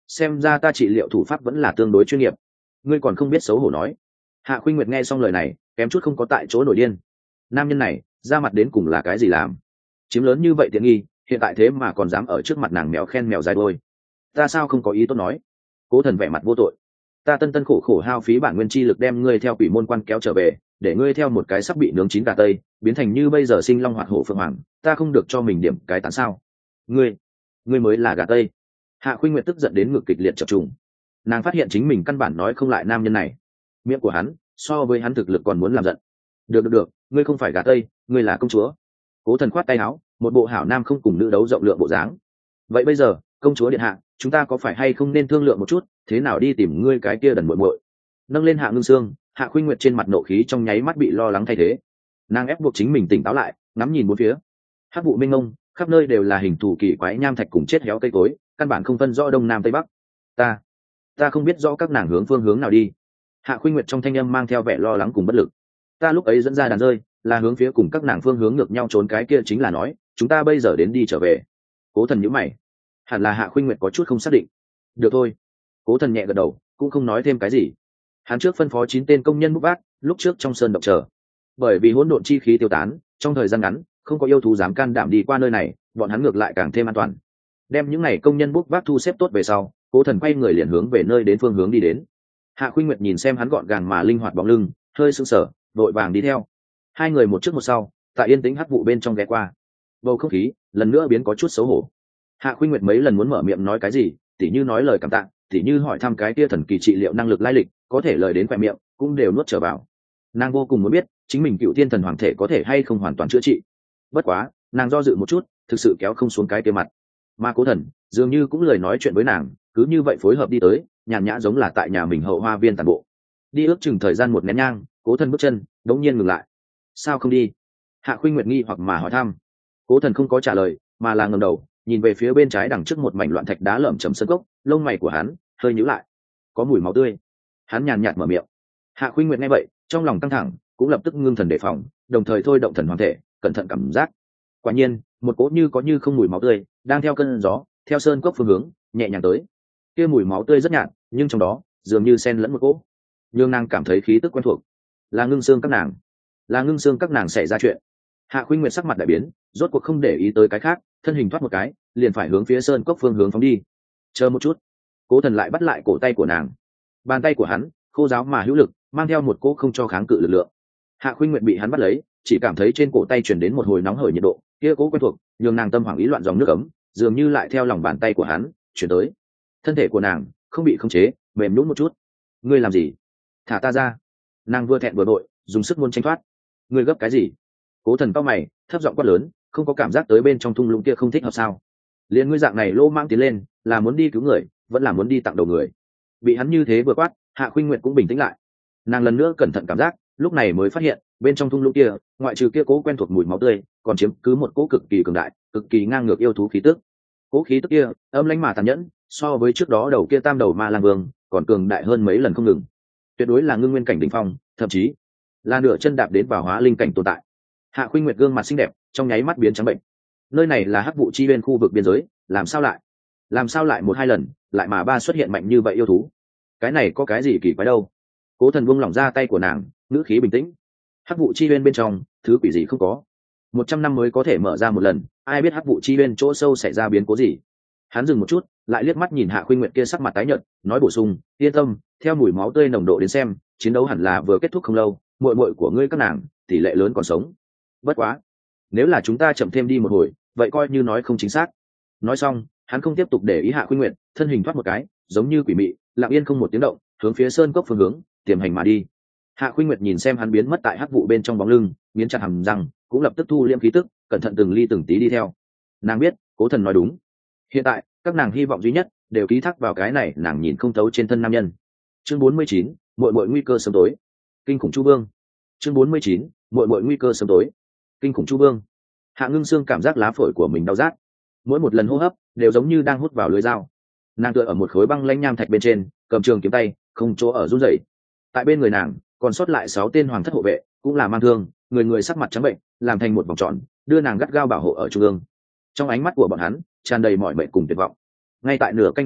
Speaker 1: xem ra ta trị liệu thủ pháp vẫn là tương đối chuyên nghiệp. Ngươi còn không biết xấu hổ nói. Hạ Khuynh Nguyệt nghe xong lời này kém chút không có tại chỗ nổi điên. Nam nhân này ra mặt đến cùng là cái gì làm, chiếm lớn như vậy tiện nghi, hiện tại thế mà còn dám ở trước mặt nàng mèo khen mèo dài đôi. Ta sao không có ý tốt nói. Cố Thần vẻ mặt vô tội. Ta tân tân khổ khổ hao phí bản nguyên chi lực đem ngươi theo quỷ môn quan kéo trở về, để ngươi theo một cái sắp bị nướng chín gà tây biến thành như bây giờ sinh long hoạt hổ phượng hoàng, ta không được cho mình điểm cái tán sao? Ngươi, ngươi mới là gà tây. Hạ Khuynh Nguyệt tức giận đến ngực kịch liệt chập trùng. Nàng phát hiện chính mình căn bản nói không lại nam nhân này, miệng của hắn so với hắn thực lực còn muốn làm giận. Được được được, ngươi không phải gà tây, ngươi là công chúa. Cố Thần khoát tay áo, một bộ hảo nam không cùng nữ đấu rộng lượng bộ dáng. Vậy bây giờ, công chúa điện hạ, chúng ta có phải hay không nên thương lượng một chút, thế nào đi tìm ngươi cái kia đần muội muội? Nâng lên Hạ Ngưng Sương, Hạ Khuynh Nguyệt trên mặt nộ khí trong nháy mắt bị lo lắng thay thế. Nàng ép buộc chính mình tỉnh táo lại, ngắm nhìn bốn phía. Hắc vụ mênh mông, khắp nơi đều là hình thù kỳ quái nham thạch cùng chết héo cây cối, căn bản không phân rõ đông nam tây bắc. Ta, ta không biết rõ các nàng hướng phương hướng nào đi. Hạ Khuynh Nguyệt trong thanh âm mang theo vẻ lo lắng cùng bất lực. Ta lúc ấy dẫn ra đàn rơi, là hướng phía cùng các nàng phương hướng ngược nhau trốn, cái kia chính là nói, chúng ta bây giờ đến đi trở về. Cố Thần nhíu mày, hẳn là Hạ Khuynh Nguyệt có chút không xác định. Được thôi. Cố Thần nhẹ gật đầu, cũng không nói thêm cái gì. Hắn trước phân phó chín tên công nhân bốc vác, lúc trước trong sơn động chờ. Bởi vì hỗn độn chi khí tiêu tán, trong thời gian ngắn, không có yêu thú dám can đảm đi qua nơi này, bọn hắn ngược lại càng thêm an toàn. Đem những này công nhân bốc vác thu xếp tốt về sau, Cố Thần quay người liền hướng về nơi đến phương hướng đi đến. Hạ Khuynh Nguyệt nhìn xem hắn gọn gàng mà linh hoạt bóng lưng, hơi sững sờ, vội vàng đi theo. Hai người một trước một sau, tại yên tĩnh hắc vụ bên trong ghé qua. Bầu không khí lần nữa biến có chút xấu hổ. Hạ Khuynh Nguyệt mấy lần muốn mở miệng nói cái gì, tỉ như nói lời cảm tạ, tỉ như hỏi thăm cái kia thần kỳ trị liệu năng lực lai lịch, có thể lời đến khoe miệng cũng đều nuốt trở vào. Nàng vô cùng muốn biết chính mình Cựu Thiên Thần Hoàng thể có thể hay không hoàn toàn chữa trị. Bất quá nàng do dự một chút, thực sự kéo không xuống cái kia mặt. Mà Cố Thần dường như cũng lời nói chuyện với nàng, cứ như vậy phối hợp đi tới, nhàn nhã giống là tại nhà mình hậu hoa viên tàn bộ. Đi ước chừng thời gian một nén nhang, Cố Thần bước chân đống nhiên ngừng lại. Sao không đi? Hạ Khuynh Nguyệt nghi hoặc mà hỏi thăm. Cố Thần không có trả lời, mà là ngẩng đầu nhìn về phía bên trái đằng trước một mảnh loạn thạch đá lởm chởm sân gốc, lông mày của hắn hơi nhíu lại. Có mùi máu tươi. Hắn nhàn nhạt mở miệng. Hạ Khuynh Nguyệt nghe vậy, trong lòng căng thẳng, cũng lập tức ngưng thần đề phòng, đồng thời thôi động thần hoàng thể, cẩn thận cảm giác. Quả nhiên, một cỗ như có như không mùi máu tươi đang theo cơn gió, theo sơn cốc phương hướng nhẹ nhàng tới. Kia mùi máu tươi rất nhạt, nhưng trong đó dường như xen lẫn một cỗ, nhưng nàng cảm thấy khí tức quen thuộc. Là Ngưng Xương các nàng, là Ngưng Xương các nàng xảy ra chuyện. Hạ Khuynh Nguyệt sắc mặt đại biến, rốt cuộc không để ý tới cái khác, thân hình thoát một cái, liền phải hướng phía sơn cốc phương hướng phóng đi. Chờ một chút. Cố Thần lại bắt lại cổ tay của nàng. Bàn tay của hắn khô ráo mà hữu lực, mang theo một cỗ không cho kháng cự lực lượng. Hạ Khuynh Nguyệt bị hắn bắt lấy, chỉ cảm thấy trên cổ tay truyền đến một hồi nóng hởi nhiệt độ, kia cỗ quen thuộc, nhường nàng tâm hoảng ý loạn dòng nước ấm, dường như lại theo lòng bàn tay của hắn chuyển tới. Thân thể của nàng không bị khống chế, mềm nhũn một chút. Ngươi làm gì? Thả ta ra! Nàng vừa thẹn vừa vội, dùng sức muốn tránh thoát. Ngươi gấp cái gì? Cố Thần cau mày, thấp giọng quát lớn, không có cảm giác tới bên trong thung lũng kia không thích hợp sao? Liên ngươi dạng này lô mang tiến lên, là muốn đi cứu người, vẫn là muốn đi tặng đầu người? Bị hắn như thế vừa quát, Hạ Khuynh Nguyệt cũng bình tĩnh lại. Nàng lần nữa cẩn thận cảm giác, lúc này mới phát hiện bên trong thung lũng kia, ngoại trừ kia cố quen thuộc mùi máu tươi, còn chiếm cứ một cố cực kỳ cường đại, cực kỳ ngang ngược yêu thú khí tức. Cố khí tức kia âm lãnh mà tàn nhẫn, so với trước đó đầu kia tam đầu ma lang vương còn cường đại hơn mấy lần không ngừng. Tuyệt đối là ngưng nguyên cảnh đỉnh phong, thậm chí là nửa chân đạp đến vào hóa linh cảnh tồn tại. Hạ Khuynh Nguyệt gương mặt xinh đẹp trong nháy mắt biến trắng bệnh. Nơi này là hắc vụ chi bên khu vực biên giới, làm sao lại làm sao lại một hai lần lại mà ba xuất hiện mạnh như vậy yêu thú? Cái này có cái gì kỳ quái đâu? Cố Thần buông lỏng ra tay của nàng, ngữ khí bình tĩnh. Hắc vụ chi bên bên trong thứ quỷ gì không có, một trăm năm mới có thể mở ra một lần, ai biết hắc vụ chi bên chỗ sâu xảy ra biến cố gì? Hắn dừng một chút, lại liếc mắt nhìn Hạ Khuynh Nguyệt kia sắc mặt tái nhợt, nói bổ sung, yên tâm, theo mùi máu tươi nồng độ đến xem, chiến đấu hẳn là vừa kết thúc không lâu, muội muội của ngươi các nàng tỷ lệ lớn còn sống. Bất quá, nếu là chúng ta chậm thêm đi một hồi, vậy coi như nói không chính xác. Nói xong, hắn không tiếp tục để ý Hạ Khuynh Nguyệt, thân hình thoát một cái, giống như quỷ mị, lặng yên không một tiếng động, hướng phía sơn cốc phương hướng tiềm hành mà đi. Hạ Khuynh Nguyệt nhìn xem hắn biến mất tại hắc vụ bên trong bóng lưng, nghiến chặt hàm răng, cũng lập tức thu liễm khí tức, cẩn thận từng ly từng tí đi theo. Nàng biết, Cố Thần nói đúng. Hiện tại, các nàng hy vọng duy nhất đều ký thác vào cái này nàng nhìn không thấu trên thân nam nhân. Chương bốn mươi chín, muội muội nguy cơ sớm tối. Kinh khủng Chu Vương. Chương bốn mươi chín, muội muội nguy cơ sớm tối. Kinh khủng Chu Vương. Hạ Ngưng Sương cảm giác lá phổi của mình đau rát, mỗi một lần hô hấp đều giống như đang hút vào lưỡi dao. Nàng tựa ở một khối băng lãnh nham thạch bên trên, cầm trường kiếm tay, không chỗ ở run rẩy. Tại bên người nàng còn sót lại sáu tên hoàng thất hộ vệ, cũng là mang thương, người người sắc mặt trắng bệnh, làm thành một vòng tròn, đưa nàng gắt gao bảo hộ ở trung ương. Trong ánh mắt của bọn hắn tràn đầy mọi mệnh cùng tuyệt vọng. Ngay tại nửa canh giờ trước,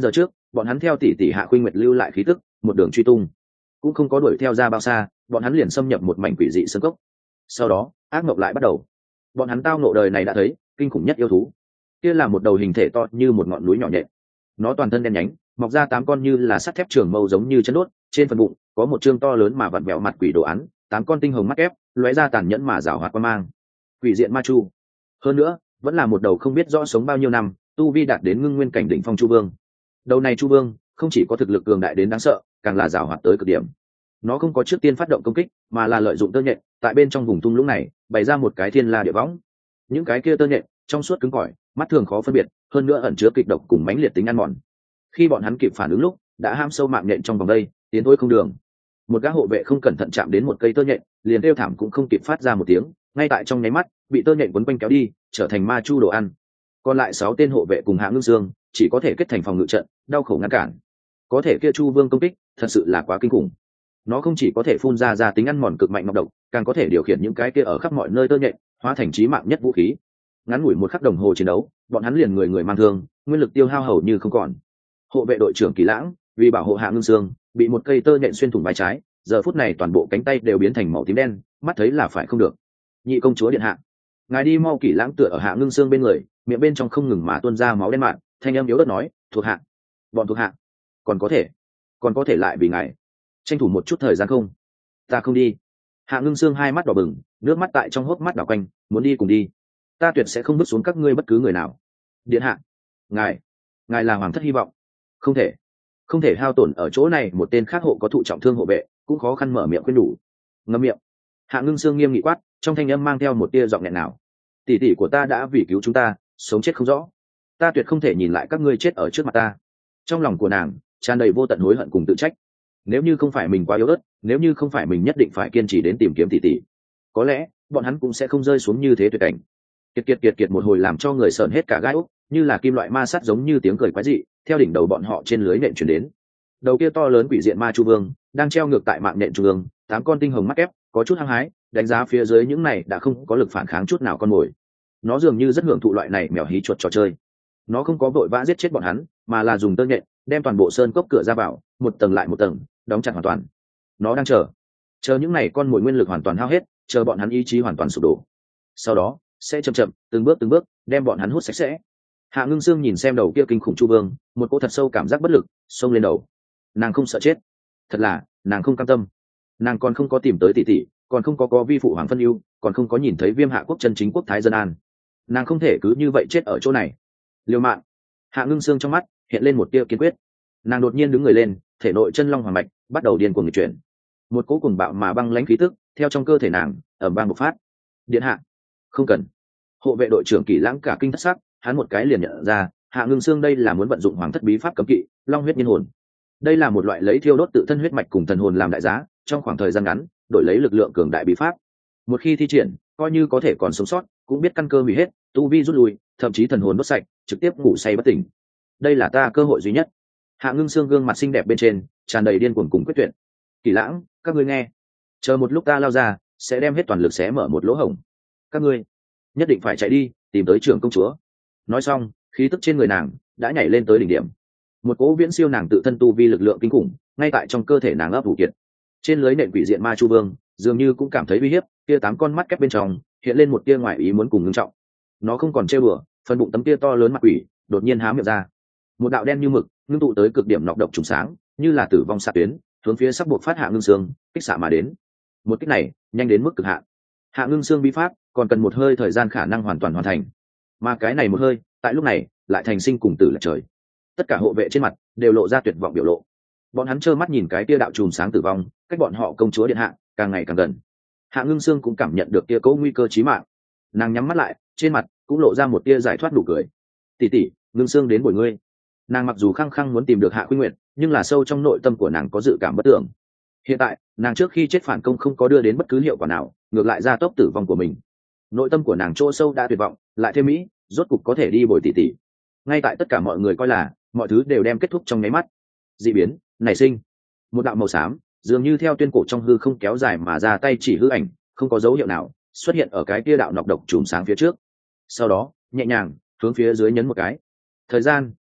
Speaker 1: bọn hắn theo tỷ tỷ Hạ Khuynh Nguyệt lưu lại khí tức, một đường truy tung, cũng không có đuổi theo ra bao xa, bọn hắn liền xâm nhập một mảnh quỷ dị sơn cốc. Sau đó, ác mộng lại bắt đầu. Bọn hắn tao ngộ đời này đã thấy kinh khủng nhất yêu thú. Kia là một đầu hình thể to như một ngọn núi nhỏ nhện. Nó toàn thân đen nhánh, mọc ra tám con như là sắt thép trường mâu giống như chân đốt, trên phần bụng có một trương to lớn mà vặn vẹo mặt quỷ đồ án, tám con tinh hồng mắt ép, lóe ra tàn nhẫn mà rảo hoạt quan mang. Quỷ diện ma chu. Hơn nữa, vẫn là một đầu không biết rõ sống bao nhiêu năm, tu vi đạt đến ngưng nguyên cảnh đỉnh phong chu vương. Đầu này chu vương không chỉ có thực lực cường đại đến đáng sợ, càng là rảo hoạt tới cực điểm. Nó không có trước tiên phát động công kích, mà là lợi dụng tơ nhện, tại bên trong vùng thung lũng này bày ra một cái thiên la địa võng. Những cái kia tơ nhện trong suốt cứng cỏi, mắt thường khó phân biệt, hơn nữa ẩn chứa kịch độc cùng mãnh liệt tính ăn mòn. Khi bọn hắn kịp phản ứng lúc, đã ham sâu mạng nhện trong vòng đây, tiến thôi không đường. Một gã hộ vệ không cẩn thận chạm đến một cây tơ nhện, liền kêu thảm cũng không kịp phát ra một tiếng, ngay tại trong nháy mắt bị tơ nhện quấn quanh kéo đi, trở thành ma chu đồ ăn. Còn lại sáu tên hộ vệ cùng Hạ Ngưng Dương chỉ có thể kết thành phòng ngự trận, đau khổ ngăn cản. Có thể kia chu vương công kích thật sự là quá kinh khủng. Nó không chỉ có thể phun ra ra tính ăn mòn cực mạnh ngọc độc, càng có thể điều khiển những cái kia ở khắp mọi nơi tơ nhện, hóa thành chí mạng nhất vũ khí. Ngắn ngủi một khắc đồng hồ chiến đấu, bọn hắn liền người người mang thương, nguyên lực tiêu hao hầu như không còn. Hộ vệ đội trưởng Kỳ Lãng vì bảo hộ Hạ Ngưng Dương, bị một cây tơ nhện xuyên thủng vai trái, giờ phút này toàn bộ cánh tay đều biến thành màu tím đen, mắt thấy là phải không được. Nhị công chúa điện hạ, ngài đi mau. Kỳ Lãng tựa ở Hạ Ngưng Dương bên người, miệng bên trong không ngừng mà tuôn ra máu đen mạn, thanh âm yếu ớt nói, thuộc hạ, bọn thuộc hạ, còn có thể, còn có thể lại vì ngài tranh thủ một chút thời gian không? Ta không đi. Hạ Ngưng Dương hai mắt đỏ bừng, nước mắt tại trong hốc mắt đảo quanh, muốn đi cùng đi. Ta tuyệt sẽ không bước xuống các ngươi bất cứ người nào. Điện hạ, ngài, ngài là hoàng thất hy vọng, không thể, không thể hao tổn ở chỗ này. Một tên khác hộ có thụ trọng thương hộ vệ cũng khó khăn mở miệng khuyên đủ. Ngậm miệng. Hạ Ngưng Dương nghiêm nghị quát, trong thanh âm mang theo một tia giọng nghẹn nào. Tỷ tỷ của ta đã vì cứu chúng ta, sống chết không rõ. Ta tuyệt không thể nhìn lại các ngươi chết ở trước mặt ta. Trong lòng của nàng tràn đầy vô tận hối hận cùng tự trách. Nếu như không phải mình quá yếu ớt, nếu như không phải mình nhất định phải kiên trì đến tìm kiếm tỷ tỷ, có lẽ bọn hắn cũng sẽ không rơi xuống như thế tuyệt cảnh. Kiệt kiệt kiệt kiệt một hồi làm cho người sợn hết cả gai ốc, như là kim loại ma sắt giống như tiếng cười quái dị theo đỉnh đầu bọn họ trên lưới nện chuyển đến. Đầu kia to lớn quỷ diện ma chu vương đang treo ngược tại mạng nện trung ương, tám con tinh hồng mắt ép có chút hăng hái đánh giá phía dưới những này đã không có lực phản kháng chút nào con mồi. Nó dường như rất hưởng thụ loại này mèo hí chuột trò chơi. Nó không có vội vã giết chết bọn hắn, mà là dùng tơ nhện đem toàn bộ sơn cốc cửa ra vào một tầng lại một tầng đóng chặt hoàn toàn. Nó đang chờ chờ những này con mồi nguyên lực hoàn toàn hao hết, chờ bọn hắn ý chí hoàn toàn sụp đổ, sau đó sẽ chậm chậm từng bước từng bước đem bọn hắn hút sạch sẽ. Hạ Ngưng Dương nhìn xem đầu kia kinh khủng chu vương, một cỗ thật sâu cảm giác bất lực xông lên đầu. Nàng không sợ chết, thật là nàng không cam tâm. Nàng còn không có tìm tới tỷ tỷ, còn không có có vi phụ hoàng phân ưu, còn không có nhìn thấy Viêm Hạ quốc chân chính quốc thái dân an. Nàng không thể cứ như vậy chết ở chỗ này. Liều mạng. Hạ Ngưng Dương trong mắt hiện lên một tia kiên quyết. Nàng đột nhiên đứng người lên, thể nội chân long hoàng mạch bắt đầu điên cuồng nghịch chuyển. Một cỗ cuồng bạo mà băng lãnh khí tức theo trong cơ thể nàng ầm vang bộc phát. Điện hạ, không cần. Hộ vệ đội trưởng Kỳ Lãng cả kinh thất sắc, hắn một cái liền nhận ra Hạ Ngưng Dương đây là muốn vận dụng hoàng thất bí pháp cấm kỵ long huyết nhiên hồn. Đây là một loại lấy thiêu đốt tự thân huyết mạch cùng thần hồn làm đại giá, trong khoảng thời gian ngắn đổi lấy lực lượng cường đại bí pháp. Một khi thi triển, coi như có thể còn sống sót, cũng biết căn cơ hủy hết, tu vi rút lui, thậm chí thần hồn đốt sạch, trực tiếp ngủ say bất tỉnh. Đây là ta cơ hội duy nhất. Hạ Ngưng Dương gương mặt xinh đẹp bên trên tràn đầy điên cuồng cùng quyết tuyệt. Kỳ Lãng, các ngươi nghe, chờ một lúc ta lao ra, sẽ đem hết toàn lực xé mở một lỗ hổng. Các ngươi nhất định phải chạy đi, tìm tới trưởng công chúa. Nói xong, khí tức trên người nàng đã nhảy lên tới đỉnh điểm. Một cỗ viễn siêu nàng tự thân tu vi lực lượng kinh khủng, ngay tại trong cơ thể nàng ấp ủ kiệt. Trên lưới nện quỷ diện ma chu vương, dường như cũng cảm thấy uy hiếp, kia tám con mắt kép bên trong hiện lên một tia ngoại ý muốn cùng ngưng trọng. Nó không còn trêu bừa, phần bụng tấm tia to lớn mặt quỷ đột nhiên há miệng ra. Một đạo đen như mực, ngưng tụ tới cực điểm nọc độc trùng sáng, như là tử vong xạ tuyến, hướng phía sắp buộc phát Hạ Ngưng Dương kích xạ mà đến. Một kích này nhanh đến mức cực hạn. Hạ Ngưng Dương bí pháp còn cần một hơi thời gian khả năng hoàn toàn hoàn thành, mà cái này một hơi tại lúc này lại thành sinh cùng tử là trời. Tất cả hộ vệ trên mặt đều lộ ra tuyệt vọng biểu lộ. Bọn hắn trơ mắt nhìn cái tia đạo chùm sáng tử vong cách bọn họ công chúa điện hạ càng ngày càng gần. Hạ Ngưng Dương cũng cảm nhận được tia cỗ nguy cơ chí mạng. Nàng nhắm mắt lại, trên mặt cũng lộ ra một tia giải thoát nụ cười. Tỷ tỷ, Ngưng Dương đến bồi ngươi. Nàng mặc dù khăng khăng muốn tìm được Hạ Khuynh Nguyệt, nhưng là sâu trong nội tâm của nàng có dự cảm bất tưởng. Hiện tại nàng trước khi chết phản công không có đưa đến bất cứ hiệu quả nào, ngược lại gia tốc tử vong của mình. Nội tâm của nàng chỗ sâu đã tuyệt vọng, lại thêm mỹ rốt cục có thể đi bồi tỷ tỷ. Ngay tại tất cả mọi người coi là mọi thứ đều đem kết thúc trong nháy mắt, dị biến nảy sinh. Một đạo màu xám dường như theo tuyên cổ trong hư không kéo dài mà ra tay chỉ hư ảnh, không có dấu hiệu nào xuất hiện ở cái kia đạo nọc độc chùm sáng phía trước. Sau đó nhẹ nhàng hướng phía dưới nhấn một cái, thời gian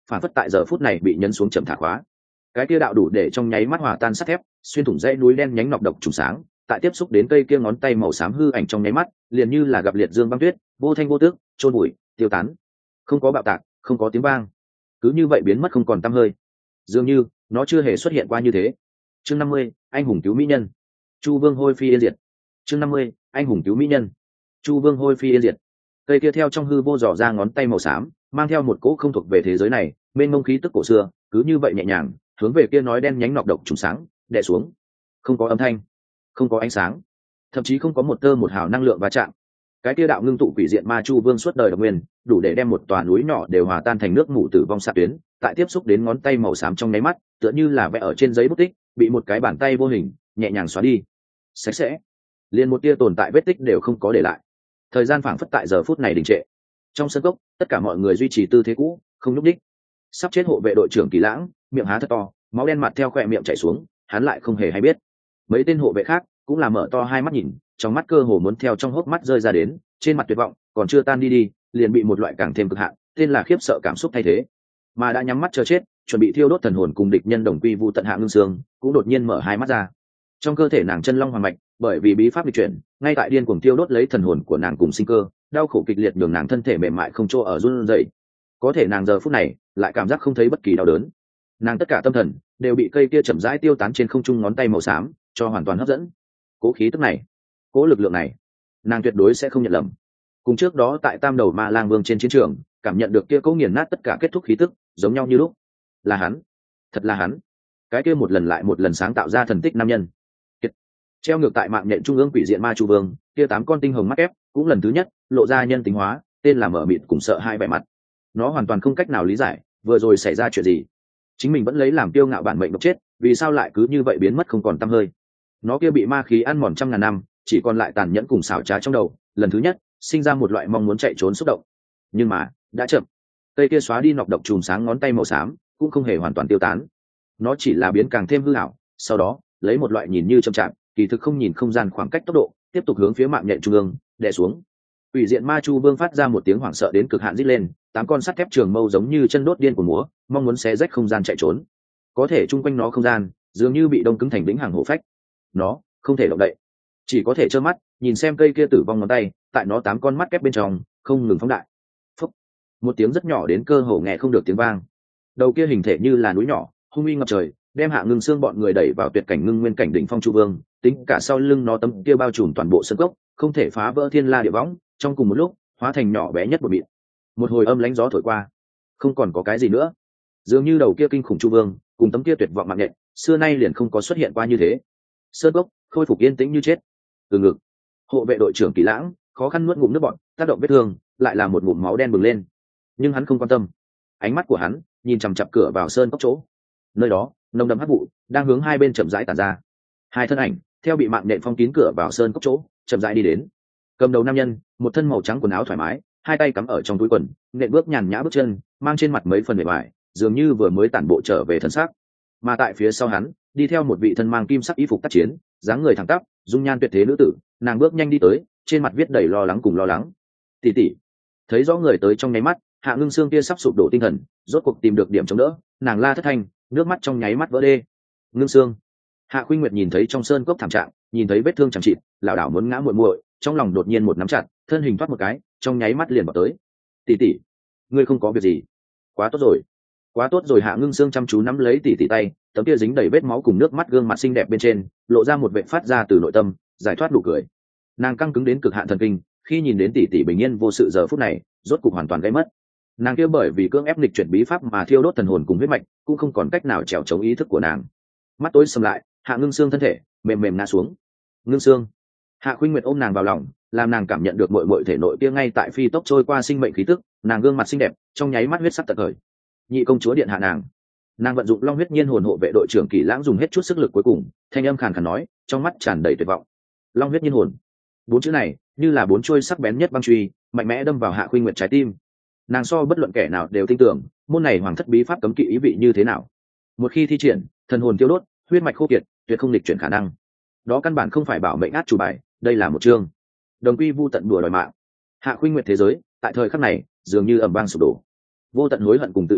Speaker 1: phản phất tại giờ phút này bị nhấn xuống chậm thả khóa. Cái kia đạo đủ để trong nháy mắt hòa tan sắt thép, xuyên thủng dãy núi đen nhánh nọc độc trùng sáng, tại tiếp xúc đến cây kia ngón tay màu xám hư ảnh trong nháy mắt, liền như là gặp liệt dương băng tuyết, vô thanh vô tước, trôn bụi, tiêu tán. Không có bạo tạc, không có tiếng vang, cứ như vậy biến mất không còn tăm hơi. Dường như nó chưa hề xuất hiện qua như thế. Chương năm mươi, anh hùng cứu mỹ nhân. Chu Vương hôi phi yên diệt. Chương năm mươi, anh hùng cứu mỹ nhân. Chu Vương hôi phi yên diệt. Cây kia theo trong hư vô dò ra ngón tay màu xám, mang theo một cỗ không thuộc về thế giới này, mênh mông khí tức cổ xưa, cứ như vậy nhẹ nhàng, hướng về kia nói đen nhánh nọc độc trùng sáng, đè xuống. Không có âm thanh, không có ánh sáng, thậm chí không có một tơ một hào năng lượng va chạm. Cái kia đạo ngưng tụ quỷ diện ma Chu Vương suốt đời độc nguyên, đủ để đem một tòa núi nhỏ đều hòa tan thành nước mủ tử vong xạ tuyến, tại tiếp xúc đến ngón tay màu xám trong nháy mắt, tựa như là vẽ ở trên giấy bút tích, bị một cái bàn tay vô hình nhẹ nhàng xóa đi, sạch sẽ, liền một tia tồn tại vết tích đều không có để lại. Thời gian phảng phất tại giờ phút này đình trệ. Trong sân cốc, tất cả mọi người duy trì tư thế cũ, không nhúc nhích. Sắp chết hộ vệ đội trưởng Kỳ Lãng, miệng há thật to, máu đen mặt theo khóe miệng chảy xuống, hắn lại không hề hay biết. Mấy tên hộ vệ khác cũng là mở to hai mắt nhìn, trong mắt cơ hồ muốn theo trong hốc mắt rơi ra đến, trên mặt tuyệt vọng còn chưa tan đi đi, liền bị một loại càng thêm cực hạn, tên là khiếp sợ cảm xúc thay thế. Mà đã nhắm mắt chờ chết, chuẩn bị thiêu đốt thần hồn cùng địch nhân đồng quy vu tận Hạ Ngưng Sương, cũng đột nhiên mở hai mắt ra. Trong cơ thể nàng chân long hoàng mạch, bởi vì bí pháp lịch chuyển, ngay tại điên cuồng thiêu đốt lấy thần hồn của nàng cùng sinh cơ, đau khổ kịch liệt nhường nàng thân thể mềm mại không chỗ ở run rẩy. Có thể nàng giờ phút này lại cảm giác không thấy bất kỳ đau đớn. Nàng tất cả tâm thần đều bị cây kia chậm rãi tiêu tán trên không trung ngón tay màu xám cho hoàn toàn hấp dẫn. Cố khí tức này, cố lực lượng này, nàng tuyệt đối sẽ không nhận lầm. Cùng trước đó tại Tam Đầu Ma Lang Vương trên chiến trường, cảm nhận được kia cố nghiền nát tất cả kết thúc khí tức, giống nhau như lúc. Là hắn, thật là hắn. Cái kia một lần lại một lần sáng tạo ra thần tích nam nhân. Kiệt. Treo ngược tại mạng nhện trung ương quỷ diện ma Chu Vương, kia tám con tinh hồng mắt ép, cũng lần thứ nhất lộ ra nhân tính hóa, tên là mở mịt cùng sợ hai vẻ mặt. Nó hoàn toàn không cách nào lý giải, vừa rồi xảy ra chuyện gì. Chính mình vẫn lấy làm kiêu ngạo bản mệnh độc chết, vì sao lại cứ như vậy biến mất không còn tăm hơi. Nó kia bị ma khí ăn mòn trăm ngàn năm, chỉ còn lại tàn nhẫn cùng xảo trá trong đầu, lần thứ nhất sinh ra một loại mong muốn chạy trốn xúc động. Nhưng mà đã chậm. Cây kia xóa đi nọc độc chùm sáng ngón tay màu xám cũng không hề hoàn toàn tiêu tán, nó chỉ là biến càng thêm hư ảo. Sau đó lấy một loại nhìn như chậm chạp, kỳ thực không nhìn không gian khoảng cách tốc độ, tiếp tục hướng phía mạng nhện trung ương đè xuống. Ủy diện ma Chu Vương phát ra một tiếng hoảng sợ đến cực hạn rít lên, tám con sắt thép trường mâu giống như chân đốt điên của múa, mong muốn xé rách không gian chạy trốn. Có thể chung quanh nó không gian dường như bị đông cứng thành vĩnh hằng hổ phách, nó không thể động đậy, chỉ có thể trơ mắt nhìn xem cây kia tử vong ngón tay tại nó tám con mắt kép bên trong không ngừng phóng đại. Phúc. Một tiếng rất nhỏ đến cơ hồ nghe không được tiếng vang. Đầu kia hình thể như là núi nhỏ, hung uy ngập trời, đem Hạ Ngưng Sương bọn người đẩy vào tuyệt cảnh ngưng nguyên cảnh đỉnh phong Chu Vương, tính cả sau lưng nó tấm kia bao trùm toàn bộ sân cốc, không thể phá vỡ thiên la địa võng, trong cùng một lúc hóa thành nhỏ bé nhất một mịn. Một hồi âm lãnh gió thổi qua, không còn có cái gì nữa. Dường như đầu kia kinh khủng Chu Vương cùng tấm kia tuyệt vọng mạng nhện, xưa nay liền không có xuất hiện qua như thế. Sơn cốc khôi phục yên tĩnh như chết. Từ ngực, hộ vệ đội trưởng Kỳ Lãng khó khăn nuốt ngụm nước bọt, tác động vết thương, lại là một ngụm máu đen bừng lên. Nhưng hắn không quan tâm, ánh mắt của hắn nhìn chằm chằm cửa vào sơn cốc chỗ. Nơi đó nồng đậm hắc vụ đang hướng hai bên chậm rãi tản ra. Hai thân ảnh theo bị mạng nện phong kín cửa vào sơn cốc chỗ chậm rãi đi đến. Cầm đầu nam nhân, một thân màu trắng quần áo thoải mái, hai tay cắm ở trong túi quần, nện bước nhàn nhã bước chân, mang trên mặt mấy phần vẻ vải, dường như vừa mới tản bộ trở về thân xác. Mà tại phía sau hắn, đi theo một vị thân mang kim sắc y phục tác chiến, dáng người thẳng tắp, dung nhan tuyệt thế nữ tử, nàng bước nhanh đi tới, trên mặt viết đầy lo lắng cùng lo lắng. Tỷ tỷ. Thấy rõ người tới trong nháy mắt, Hạ Ngưng Sương kia sắp sụp đổ tinh thần, rốt cuộc tìm được điểm chống đỡ, nàng la thất thanh, nước mắt trong nháy mắt vỡ đê. Ngưng Sương. Hạ Khuynh Nguyệt nhìn thấy trong sơn cốc thảm trạng, nhìn thấy vết thương chẳng chịt, lảo đảo muốn ngã muội muội, trong lòng đột nhiên một nắm chặt, thân hình thoát một cái, trong nháy mắt liền vào tới. Tỷ tỷ, ngươi không có việc gì? Quá tốt rồi, quá tốt rồi. Hạ Ngưng Sương chăm chú nắm lấy tỷ tỷ tay, tấm kia dính đầy vết máu cùng nước mắt gương mặt xinh đẹp bên trên, lộ ra một vệt phát ra từ nội tâm, giải thoát nụ cười. Nàng căng cứng đến cực hạn thần kinh, khi nhìn đến tỷ tỷ bình yên vô sự giờ phút này, rốt cục hoàn toàn gây mất. Nàng kia bởi vì cưỡng ép nghịch chuyển bí pháp mà thiêu đốt thần hồn cùng huyết mạch, cũng không còn cách nào trèo chống ý thức của nàng. Mắt tối sầm lại, Hạ Ngưng Sương thân thể mềm mềm ngã xuống. Ngưng Sương. Hạ Khuynh Nguyệt ôm nàng vào lòng, làm nàng cảm nhận được muội muội thể nội kia ngay tại phi tốc trôi qua sinh mệnh khí tức, nàng gương mặt xinh đẹp, trong nháy mắt huyết sắc tận khởi. Nhị công chúa điện hạ nàng. Nàng vận dụng Long huyết nhiên hồn hộ vệ đội trưởng Kỳ Lãng dùng hết chút sức lực cuối cùng, thanh âm khàn khàn nói, trong mắt tràn đầy tuyệt vọng. Long huyết nhiên hồn. Bốn chữ này, như là bốn chuôi sắc bén nhất băng truy, mạnh mẽ đâm vào Hạ Khuynh Nguyệt trái tim. Nàng so bất luận kẻ nào đều tin tưởng, môn này hoàng thất bí pháp cấm kỵ ý vị như thế nào. Một khi thi triển, thần hồn tiêu đốt, huyết mạch khô kiệt, tuyệt không lịch chuyển khả năng. Đó căn bản không phải bảo mệnh át chủ bài, đây là một chương đồng quy vu tận đùa đòi mạng. Hạ Khuynh Nguyệt thế giới tại thời khắc này dường như ầm vang sụp đổ, vô tận hối hận cùng tự trách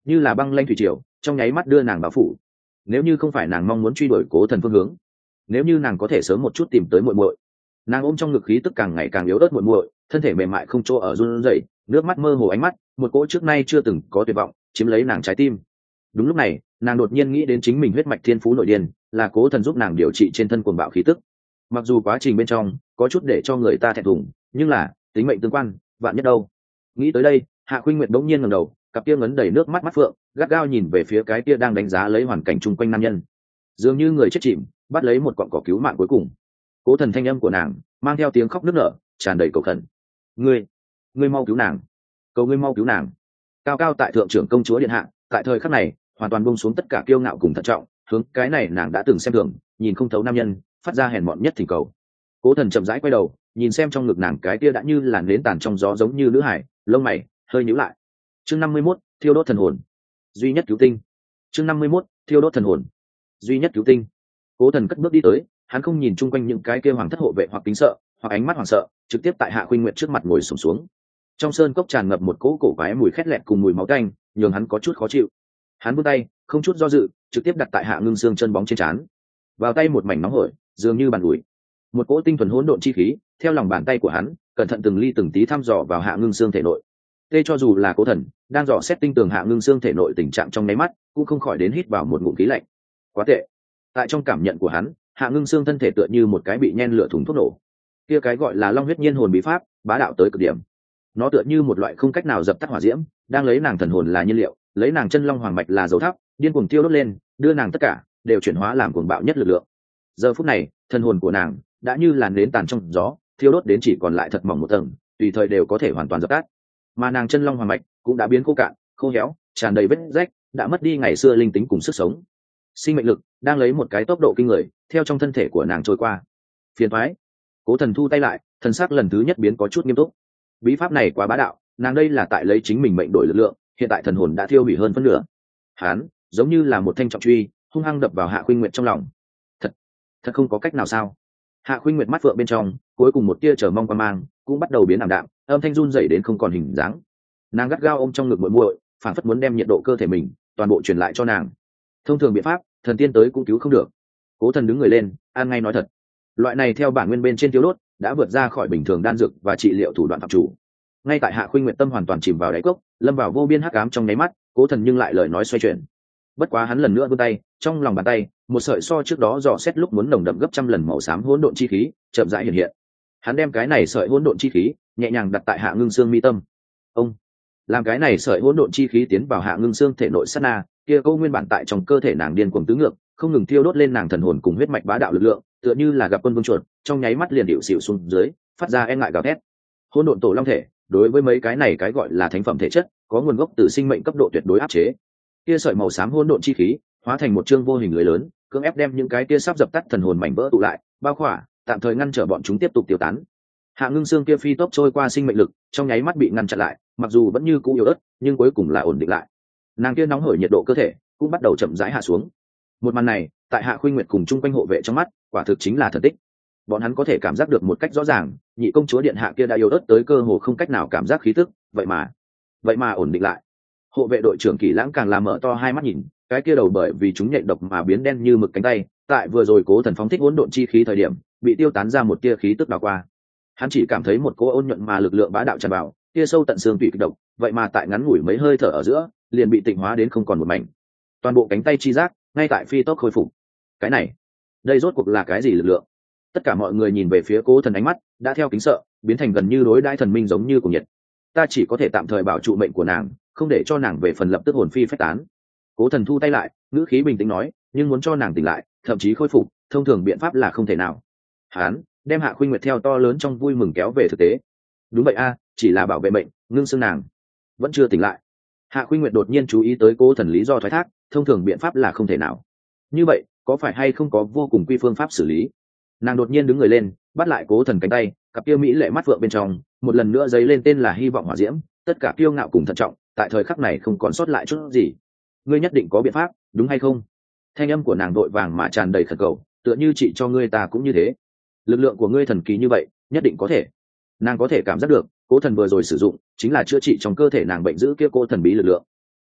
Speaker 1: như là băng lanh thủy triều trong nháy mắt đưa nàng bao phủ. Nếu như không phải nàng mong muốn truy đuổi cố thần phương hướng, nếu như nàng có thể sớm một chút tìm tới muội muội. Nàng ôm trong ngực khí tức càng ngày càng yếu ớt muội muội, thân thể mềm mại không chỗ ở run rẩy, nước mắt mơ hồ ánh mắt, một cỗ trước nay chưa từng có tuyệt vọng chiếm lấy nàng trái tim. Đúng lúc này, nàng đột nhiên nghĩ đến chính mình huyết mạch thiên phú nội điên, là cố thần giúp nàng điều trị trên thân cuồng bạo khí tức. Mặc dù quá trình bên trong có chút để cho người ta thẹn thùng, nhưng là tính mệnh tương quan, vạn nhất đâu. Nghĩ tới đây, Hạ Khuynh Nguyệt bỗng nhiên ngẩng đầu, cặp kia ngấn đầy nước mắt mắt phượng, gắt gao nhìn về phía cái kia đang đánh giá lấy hoàn cảnh chung quanh nam nhân, dường như người chết chìm bắt lấy một cọng cỏ cứu mạng cuối cùng. Cố thần thanh âm của nàng mang theo tiếng khóc nức nở, tràn đầy cầu khẩn. Ngươi, ngươi mau cứu nàng, cầu ngươi mau cứu nàng. Cao cao tại thượng trưởng công chúa điện hạ, tại thời khắc này hoàn toàn buông xuống tất cả kiêu ngạo cùng thận trọng, hướng cái này nàng đã từng xem thường, nhìn không thấu nam nhân, phát ra hèn mọn nhất thỉnh cầu. Cố thần chậm rãi quay đầu, nhìn xem trong ngực nàng cái kia đã như là nến tàn trong gió giống như nữ hải, lông mày hơi nhíu lại. Chương năm mươi mốt, thiêu đốt thần hồn, duy nhất cứu tinh. Chương năm mươi mốt, thiêu đốt thần hồn, duy nhất cứu tinh. Cố thần cất bước đi tới, hắn không nhìn chung quanh những cái kia hoàng thất hộ vệ hoặc kính sợ hoặc ánh mắt hoảng sợ, trực tiếp tại Hạ Khuynh Nguyệt trước mặt ngồi xổm xuống. Trong sơn cốc tràn ngập một cỗ cổ quái mùi khét lẹt cùng mùi máu tanh, nhường hắn có chút khó chịu. Hắn buông tay, không chút do dự, trực tiếp đặt tại Hạ Ngưng Xương chân bóng trên trán. Vào tay một mảnh nóng hổi, dường như bàn ủi. Một cỗ tinh thuần hỗn độn chi khí, theo lòng bàn tay của hắn, cẩn thận từng ly từng tí thăm dò vào Hạ Ngưng Xương thể nội. Tê cho dù là Cố thần, đang dò xét tinh tường Hạ Ngưng Xương thể nội tình trạng trong nháy mắt, cũng không khỏi đến hít vào một ngụm khí lạnh. Quá tệ. Tại trong cảm nhận của hắn, Hạ Ngưng Xương thân thể tựa như một cái bị nhen lửa thùng thuốc nổ. Kia cái gọi là Long huyết nhiên hồn bí pháp, bá đạo tới cực điểm. Nó tựa như một loại không cách nào dập tắt hỏa diễm, đang lấy nàng thần hồn là nhiên liệu, lấy nàng chân long hoàng mạch là dầu thắp, điên cuồng tiêu đốt lên, đưa nàng tất cả đều chuyển hóa làm cuồng bạo nhất lực lượng. Giờ phút này, thần hồn của nàng đã như làn nến tàn trong gió, thiêu đốt đến chỉ còn lại thật mỏng một tầng, tùy thời đều có thể hoàn toàn dập tắt. Mà nàng chân long hoàng mạch cũng đã biến khô cạn, khô héo, tràn đầy vết rách, đã mất đi ngày xưa linh tính cùng sức sống. Sinh mệnh lực đang lấy một cái tốc độ kinh người theo trong thân thể của nàng trôi qua. Phiền toái. Cố thần thu tay lại, thần sắc lần thứ nhất biến có chút nghiêm túc. Bí pháp này quá bá đạo, nàng đây là tại lấy chính mình mệnh đổi lực lượng, hiện tại thần hồn đã thiêu hủy hơn phân nửa. Hắn giống như là một thanh trọng truy, hung hăng đập vào Hạ Khuynh Nguyệt trong lòng. Thật, thật không có cách nào sao? Hạ Khuynh Nguyệt mắt phượng bên trong, cuối cùng một tia chờ mong quan mang cũng bắt đầu biến ảm đạm, âm thanh run rẩy đến không còn hình dáng. Nàng gắt gao ôm trong ngực muội muội, phản phất muốn đem nhiệt độ cơ thể mình toàn bộ truyền lại cho nàng. Thông thường biện pháp, thần tiên tới cũng cứu không được. Cố thần đứng người lên, an ngay nói thật, loại này theo bản nguyên bên trên tiêu đốt đã vượt ra khỏi bình thường đan dược và trị liệu thủ đoạn phạm chủ. Ngay tại Hạ Khuynh Nguyệt tâm hoàn toàn chìm vào đáy cốc, lâm vào vô biên hắc ám trong nháy mắt, Cố thần nhưng lại lời nói xoay chuyển. Bất quá hắn lần nữa vươn tay, trong lòng bàn tay một sợi so trước đó dò xét lúc muốn nồng đậm gấp trăm lần màu xám hỗn độn chi khí chậm rãi hiện hiện. Hắn đem cái này sợi hỗn độn chi khí nhẹ nhàng đặt tại Hạ Ngưng Xương mi tâm. Ông làm cái này sợi hỗn độn chi khí tiến vào Hạ Ngưng Xương thể nội sát na, kia câu nguyên bản tại trong cơ thể nàng điên cuồng tứ ngược, không ngừng thiêu đốt lên nàng thần hồn cùng huyết mạch bá đạo lực lượng, tựa như là gặp quân vương chuột, trong nháy mắt liền điệu xỉu xuống dưới, phát ra e ngại gào thét. Hỗn độn tổ long thể, đối với mấy cái này cái gọi là thánh phẩm thể chất, có nguồn gốc từ sinh mệnh cấp độ tuyệt đối áp chế. Kia sợi màu xám hỗn độn chi khí, hóa thành một chương vô hình lưới lớn, cưỡng ép đem những cái kia sắp dập tắt thần hồn mảnh vỡ tụ lại, bao khỏa, tạm thời ngăn trở bọn chúng tiếp tục tiêu tán. Hạ Ngưng Xương kia phi tốc trôi qua sinh mệnh lực, trong nháy mắt bị ngăn chặn lại, mặc dù vẫn như cũ yếu ớt, nhưng cuối cùng là ổn định lại. Nàng kia nóng hổi nhiệt độ cơ thể cũng bắt đầu chậm rãi hạ xuống. Một màn này, tại Hạ Khuynh Nguyệt cùng chung quanh hộ vệ trong mắt, quả thực chính là thần tích. Bọn hắn có thể cảm giác được một cách rõ ràng, nhị công chúa điện hạ kia đã yếu ớt tới cơ hồ không cách nào cảm giác khí tức, vậy mà, vậy mà ổn định lại. Hộ vệ đội trưởng Kỷ Lãng càng làm mở to hai mắt nhìn, cái kia đầu bởi vì chúng nhạy độc mà biến đen như mực cánh tay, tại vừa rồi Cố thần phóng thích hỗn độn chi khí thời điểm, bị tiêu tán ra một tia khí tức đảo qua. Hắn chỉ cảm thấy một cỗ ôn nhuận mà lực lượng bá đạo tràn vào, tia sâu tận xương tủy kịch độc, vậy mà tại ngắn ngủi mấy hơi thở ở giữa, liền bị tịnh hóa đến không còn một mảnh. Toàn bộ cánh tay chi giác, ngay tại phi tốc khôi phục. Cái này, đây rốt cuộc là cái gì lực lượng? Tất cả mọi người nhìn về phía Cố thần ánh mắt đã theo kính sợ biến thành gần như đối đãi thần minh giống như cùng nhiệt. Ta chỉ có thể tạm thời bảo trụ mệnh của nàng, không để cho nàng về phần lập tức hồn phi phách tán. Cố thần thu tay lại, ngữ khí bình tĩnh nói, nhưng muốn cho nàng tỉnh lại, thậm chí khôi phục, thông thường biện pháp là không thể nào. Hán đem Hạ Khuynh Nguyệt theo to lớn trong vui mừng kéo về thực tế. Đúng vậy a, chỉ là bảo vệ mệnh, Ngưng Xương nàng vẫn chưa tỉnh lại. Hạ Khuynh Nguyệt đột nhiên chú ý tới Cố thần lý do thoái thác, thông thường biện pháp là không thể nào. Như vậy, có phải hay không có vô cùng quy phương pháp xử lý? Nàng đột nhiên đứng người lên, bắt lại Cố thần cánh tay, cặp kia mỹ lệ mắt vượng bên trong một lần nữa dấy lên tên là hy vọng hỏa diễm, tất cả kiêu ngạo cùng thận trọng, tại thời khắc này không còn sót lại chút gì. Ngươi nhất định có biện pháp, đúng hay không? Thanh âm của nàng vội vàng mà tràn đầy khẩn cầu, tựa như chị cho ngươi ta cũng như thế. Lực lượng của ngươi thần kỳ như vậy, nhất định có thể. Nàng có thể cảm giác được, Cố thần vừa rồi sử dụng chính là chữa trị trong cơ thể nàng bệnh giữ kia cô thần bí lực lượng.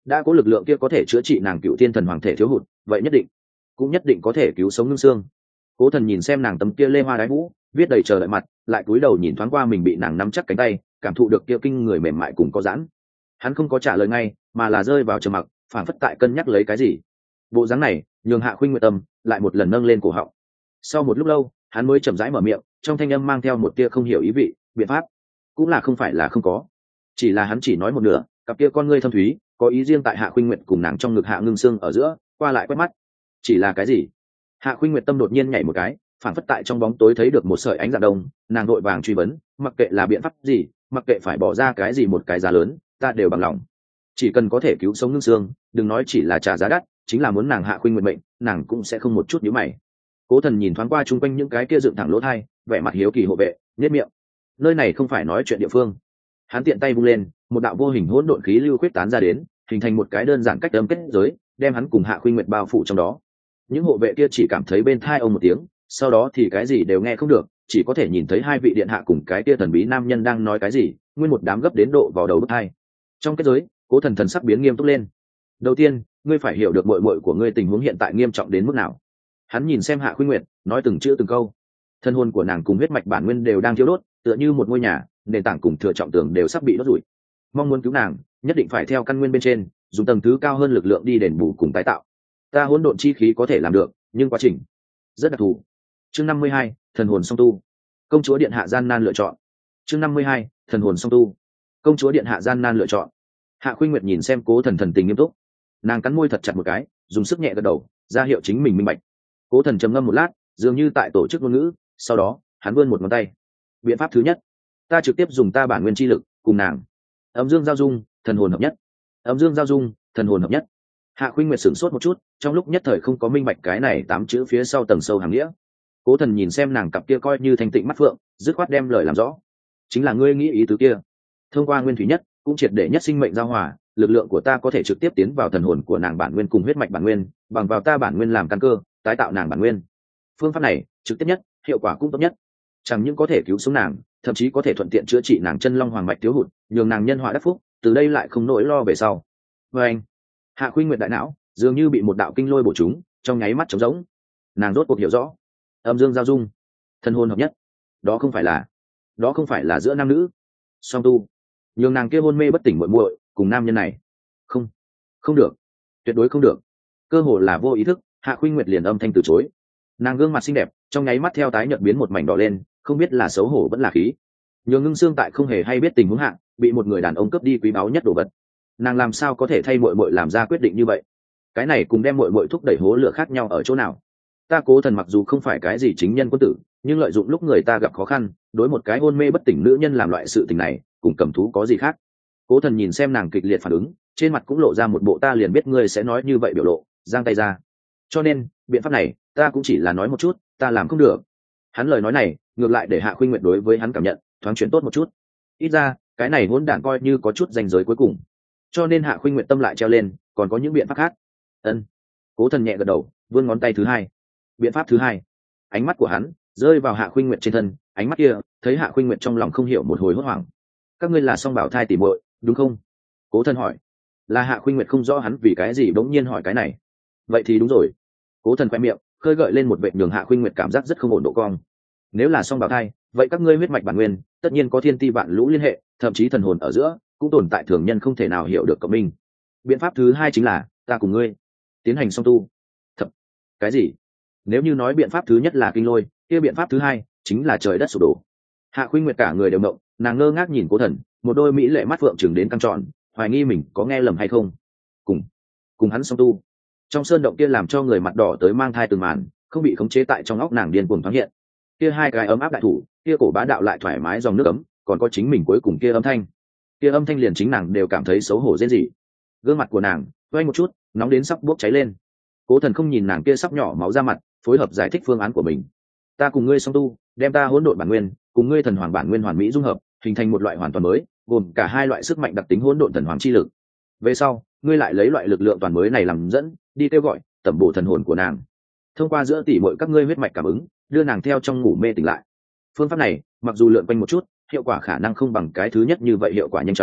Speaker 1: đã có lực lượng kia có thể chữa trị nàng cựu thiên thần hoàng thể thiếu hụt, vậy nhất định cũng nhất định có thể cứu sống ngưng xương. Cố Thần nhìn xem nàng tấm kia lê hoa đái vũ viết đầy chờ đợi mặt, lại cúi đầu nhìn thoáng qua mình bị nàng nắm chắc cánh tay, cảm thụ được kia kinh người mềm mại cùng có giãn. Hắn không có trả lời ngay, mà là rơi vào trầm mặc, phảng phất tại cân nhắc lấy cái gì. Bộ dáng này nhường Hạ Khuynh Nguyệt tâm lại một lần nâng lên cổ họng. Sau một lúc lâu, hắn mới chậm rãi mở miệng, trong thanh âm mang theo một tia không hiểu ý vị. Biện pháp cũng là không phải là không có, chỉ là hắn chỉ nói một nửa. Cặp kia con ngươi thâm thúy có ý riêng tại Hạ Khuynh Nguyệt cùng nàng trong ngực Hạ Ngưng Xương ở giữa qua lại quét mắt. Chỉ là cái gì? Hạ Khuynh Nguyệt tâm đột nhiên nhảy một cái, phản phất tại trong bóng tối thấy được một sợi ánh dạng đông, nàng đội vàng truy vấn, mặc kệ là biện pháp gì, mặc kệ phải bỏ ra cái gì một cái giá lớn, ta đều bằng lòng. Chỉ cần có thể cứu sống Ngưng Xương, đừng nói chỉ là trả giá đắt, chính là muốn nàng Hạ Khuynh Nguyệt mệnh, nàng cũng sẽ không một chút nhíu mày. Cố Thần nhìn thoáng qua chung quanh những cái kia dựng thẳng lỗ tai, vẻ mặt hiếu kỳ hộ vệ, nhếch miệng. Nơi này không phải nói chuyện địa phương. Hắn tiện tay vung lên, một đạo vô hình hỗn độn khí lưu khuyết tán ra đến, hình thành một cái đơn giản cách âm kết giới, đem hắn cùng Hạ Khuynh Nguyệt bao phủ trong đó. Những hộ vệ kia chỉ cảm thấy bên tai ông một tiếng, sau đó thì cái gì đều nghe không được, chỉ có thể nhìn thấy hai vị điện hạ cùng cái kia thần bí nam nhân đang nói cái gì, nguyên một đám gấp đến độ vào đầu bức hai. Trong kết giới, Cố Thần thần sắc biến nghiêm túc lên. Đầu tiên, ngươi phải hiểu được muội muội của ngươi tình huống hiện tại nghiêm trọng đến mức nào. Hắn nhìn xem Hạ Khuynh Nguyệt, nói từng chữ từng câu. Thân hồn của nàng cùng huyết mạch bản nguyên đều đang thiêu đốt, tựa như một ngôi nhà, nền tảng cùng thừa trọng tường đều sắp bị đốt rủi. Mong muốn cứu nàng, nhất định phải theo căn nguyên bên trên, dùng tầng thứ cao hơn lực lượng đi đền bù cùng tái tạo. Ta hỗn độn chi khí có thể làm được, nhưng quá trình rất đặc thù. Chương năm mươi hai, thần hồn song tu. Công chúa điện hạ gian nan lựa chọn. Chương năm mươi hai, thần hồn song tu. Công chúa điện hạ gian nan lựa chọn. Hạ Khuynh Nguyệt nhìn xem Cố Thần thần tình nghiêm túc, nàng cắn môi thật chặt một cái, dùng sức nhẹ gật đầu, ra hiệu chính mình minh bạch. Cố Thần trầm ngâm một lát, dường như tại tổ chức ngôn ngữ, sau đó hắn vươn một ngón tay. Biện pháp thứ nhất, ta trực tiếp dùng ta bản nguyên chi lực cùng nàng âm dương giao dung, thần hồn hợp nhất. Âm dương giao dung, thần hồn hợp nhất. Hạ Khuynh Nguyệt sửng sốt một chút, trong lúc nhất thời không có minh bạch cái này tám chữ phía sau tầng sâu hàng nghĩa. Cố Thần nhìn xem nàng cặp kia coi như thanh tịnh mắt phượng, dứt khoát đem lời làm rõ. Chính là ngươi nghĩ ý tứ kia. Thông qua nguyên thủy nhất, cũng triệt để nhất sinh mệnh giao hòa, lực lượng của ta có thể trực tiếp tiến vào thần hồn của nàng bản nguyên cùng huyết mạch bản nguyên, bằng vào ta bản nguyên làm căn cơ, tái tạo nàng bản nguyên. Phương pháp này trực tiếp nhất, hiệu quả cũng tốt nhất. Chẳng những có thể cứu sống nàng, thậm chí có thể thuận tiện chữa trị nàng chân long hoàng mạch thiếu hụt, nhường nàng nhân họa đắc phúc, từ đây lại không nỗi lo về sau. Và anh, Hạ Khuynh Nguyệt đại não dường như bị một đạo kinh lôi bổ trúng, trong nháy mắt trống rỗng. Nàng rốt cuộc hiểu rõ, âm dương giao dung, thần hồn hợp nhất, đó không phải là, đó không phải là giữa nam nữ song tu, nhường nàng kia hôn mê bất tỉnh muội muội cùng nam nhân này, không, không được, tuyệt đối không được. Cơ hồ là vô ý thức, Hạ Khuynh Nguyệt liền âm thanh từ chối. Nàng gương mặt xinh đẹp trong nháy mắt theo tái nhợt biến một mảnh đỏ lên, không biết là xấu hổ vẫn là khí. Nhường Ngưng Xương tại không hề hay biết tình huống hạ, bị một người đàn ông cướp đi quý báu nhất đồ vật, nàng làm sao có thể thay muội muội làm ra quyết định như vậy? Cái này cùng đem muội muội thúc đẩy hố lửa khác nhau ở chỗ nào? Ta Cố Thần mặc dù không phải cái gì chính nhân quân tử, nhưng lợi dụng lúc người ta gặp khó khăn, đối một cái hôn mê bất tỉnh nữ nhân làm loại sự tình này, cùng cầm thú có gì khác? Cố Thần nhìn xem nàng kịch liệt phản ứng, trên mặt cũng lộ ra một bộ ta liền biết ngươi sẽ nói như vậy biểu lộ, giang tay ra. Cho nên, biện pháp này, ta cũng chỉ là nói một chút, ta làm không được. Hắn lời nói này, ngược lại để Hạ Khuynh Nguyệt đối với hắn cảm nhận thoáng chuyển tốt một chút. Ít ra, cái này hỗn đản coi như có chút ranh giới cuối cùng. Cho nên Hạ Khuynh Nguyệt tâm lại treo lên, còn có những biện pháp khác. Ân. Cố Thần nhẹ gật đầu, vươn ngón tay thứ hai. Biện pháp thứ hai. Ánh mắt của hắn rơi vào Hạ Khuynh Nguyệt trên thân, ánh mắt kia, thấy Hạ Khuynh Nguyệt trong lòng không hiểu một hồi hốt hoảng. Các ngươi là song bảo thai tỉ muội, đúng không? Cố Thần hỏi. Là Hạ Khuynh Nguyệt không rõ hắn vì cái gì bỗng nhiên hỏi cái này. Vậy thì đúng rồi. Cố Thần khẽ miệng, khơi gợi lên một vệt nhường Hạ Khuynh Nguyệt cảm giác rất không ổn độ cong. Nếu là song bảo thai, vậy các ngươi huyết mạch bản nguyên, tất nhiên có thiên ti vạn lũ liên hệ, thậm chí thần hồn ở giữa cũng tồn tại thường nhân không thể nào hiểu được cộng minh. Biện pháp thứ hai chính là ta cùng ngươi tiến hành song tu. Thật? Cái gì? Nếu như nói biện pháp thứ nhất là kinh lôi, kia biện pháp thứ hai chính là trời đất sụp đổ. Hạ Khuynh Nguyệt cả người đều ngộng, nàng ngơ ngác nhìn Cố Thần, một đôi mỹ lệ mắt phượng trừng đến căng tròn, hoài nghi mình có nghe lầm hay không. Cùng, cùng hắn song tu. Trong sơn động kia làm cho người mặt đỏ tới mang thai từng màn, không bị khống chế tại trong óc nàng điên cuồng thoáng hiện. Kia hai cái ấm áp đại thủ, kia cổ bá đạo lại thoải mái dòng nước ấm, còn có chính mình cuối cùng kia âm thanh. Kia âm thanh liền chính nàng đều cảm thấy xấu hổ rên rỉ. Gương mặt của nàng quay một chút, nóng đến sắp bốc cháy lên. Cố Thần không nhìn nàng kia sắp nhỏ máu ra mặt, phối hợp giải thích phương án của mình. Ta cùng ngươi song tu, đem ta hỗn độn bản nguyên, cùng ngươi thần hoàng bản nguyên hoàn mỹ dung hợp, hình thành một loại hoàn toàn mới, gồm cả hai loại sức mạnh đặc tính hỗn độn thần hoàng chi lực. Về sau, ngươi lại lấy loại lực lượng toàn mới này làm dẫn, đi kêu gọi, tẩm bổ thần hồn của nàng. Thông qua giữa tỉ muội các ngươi huyết mạch cảm ứng, đưa nàng theo trong ngủ mê tỉnh lại. Phương pháp này, mặc dù lượn quanh một chút, hiệu quả khả năng không bằng cái thứ nhất như vậy hiệu quả nhanh chóng,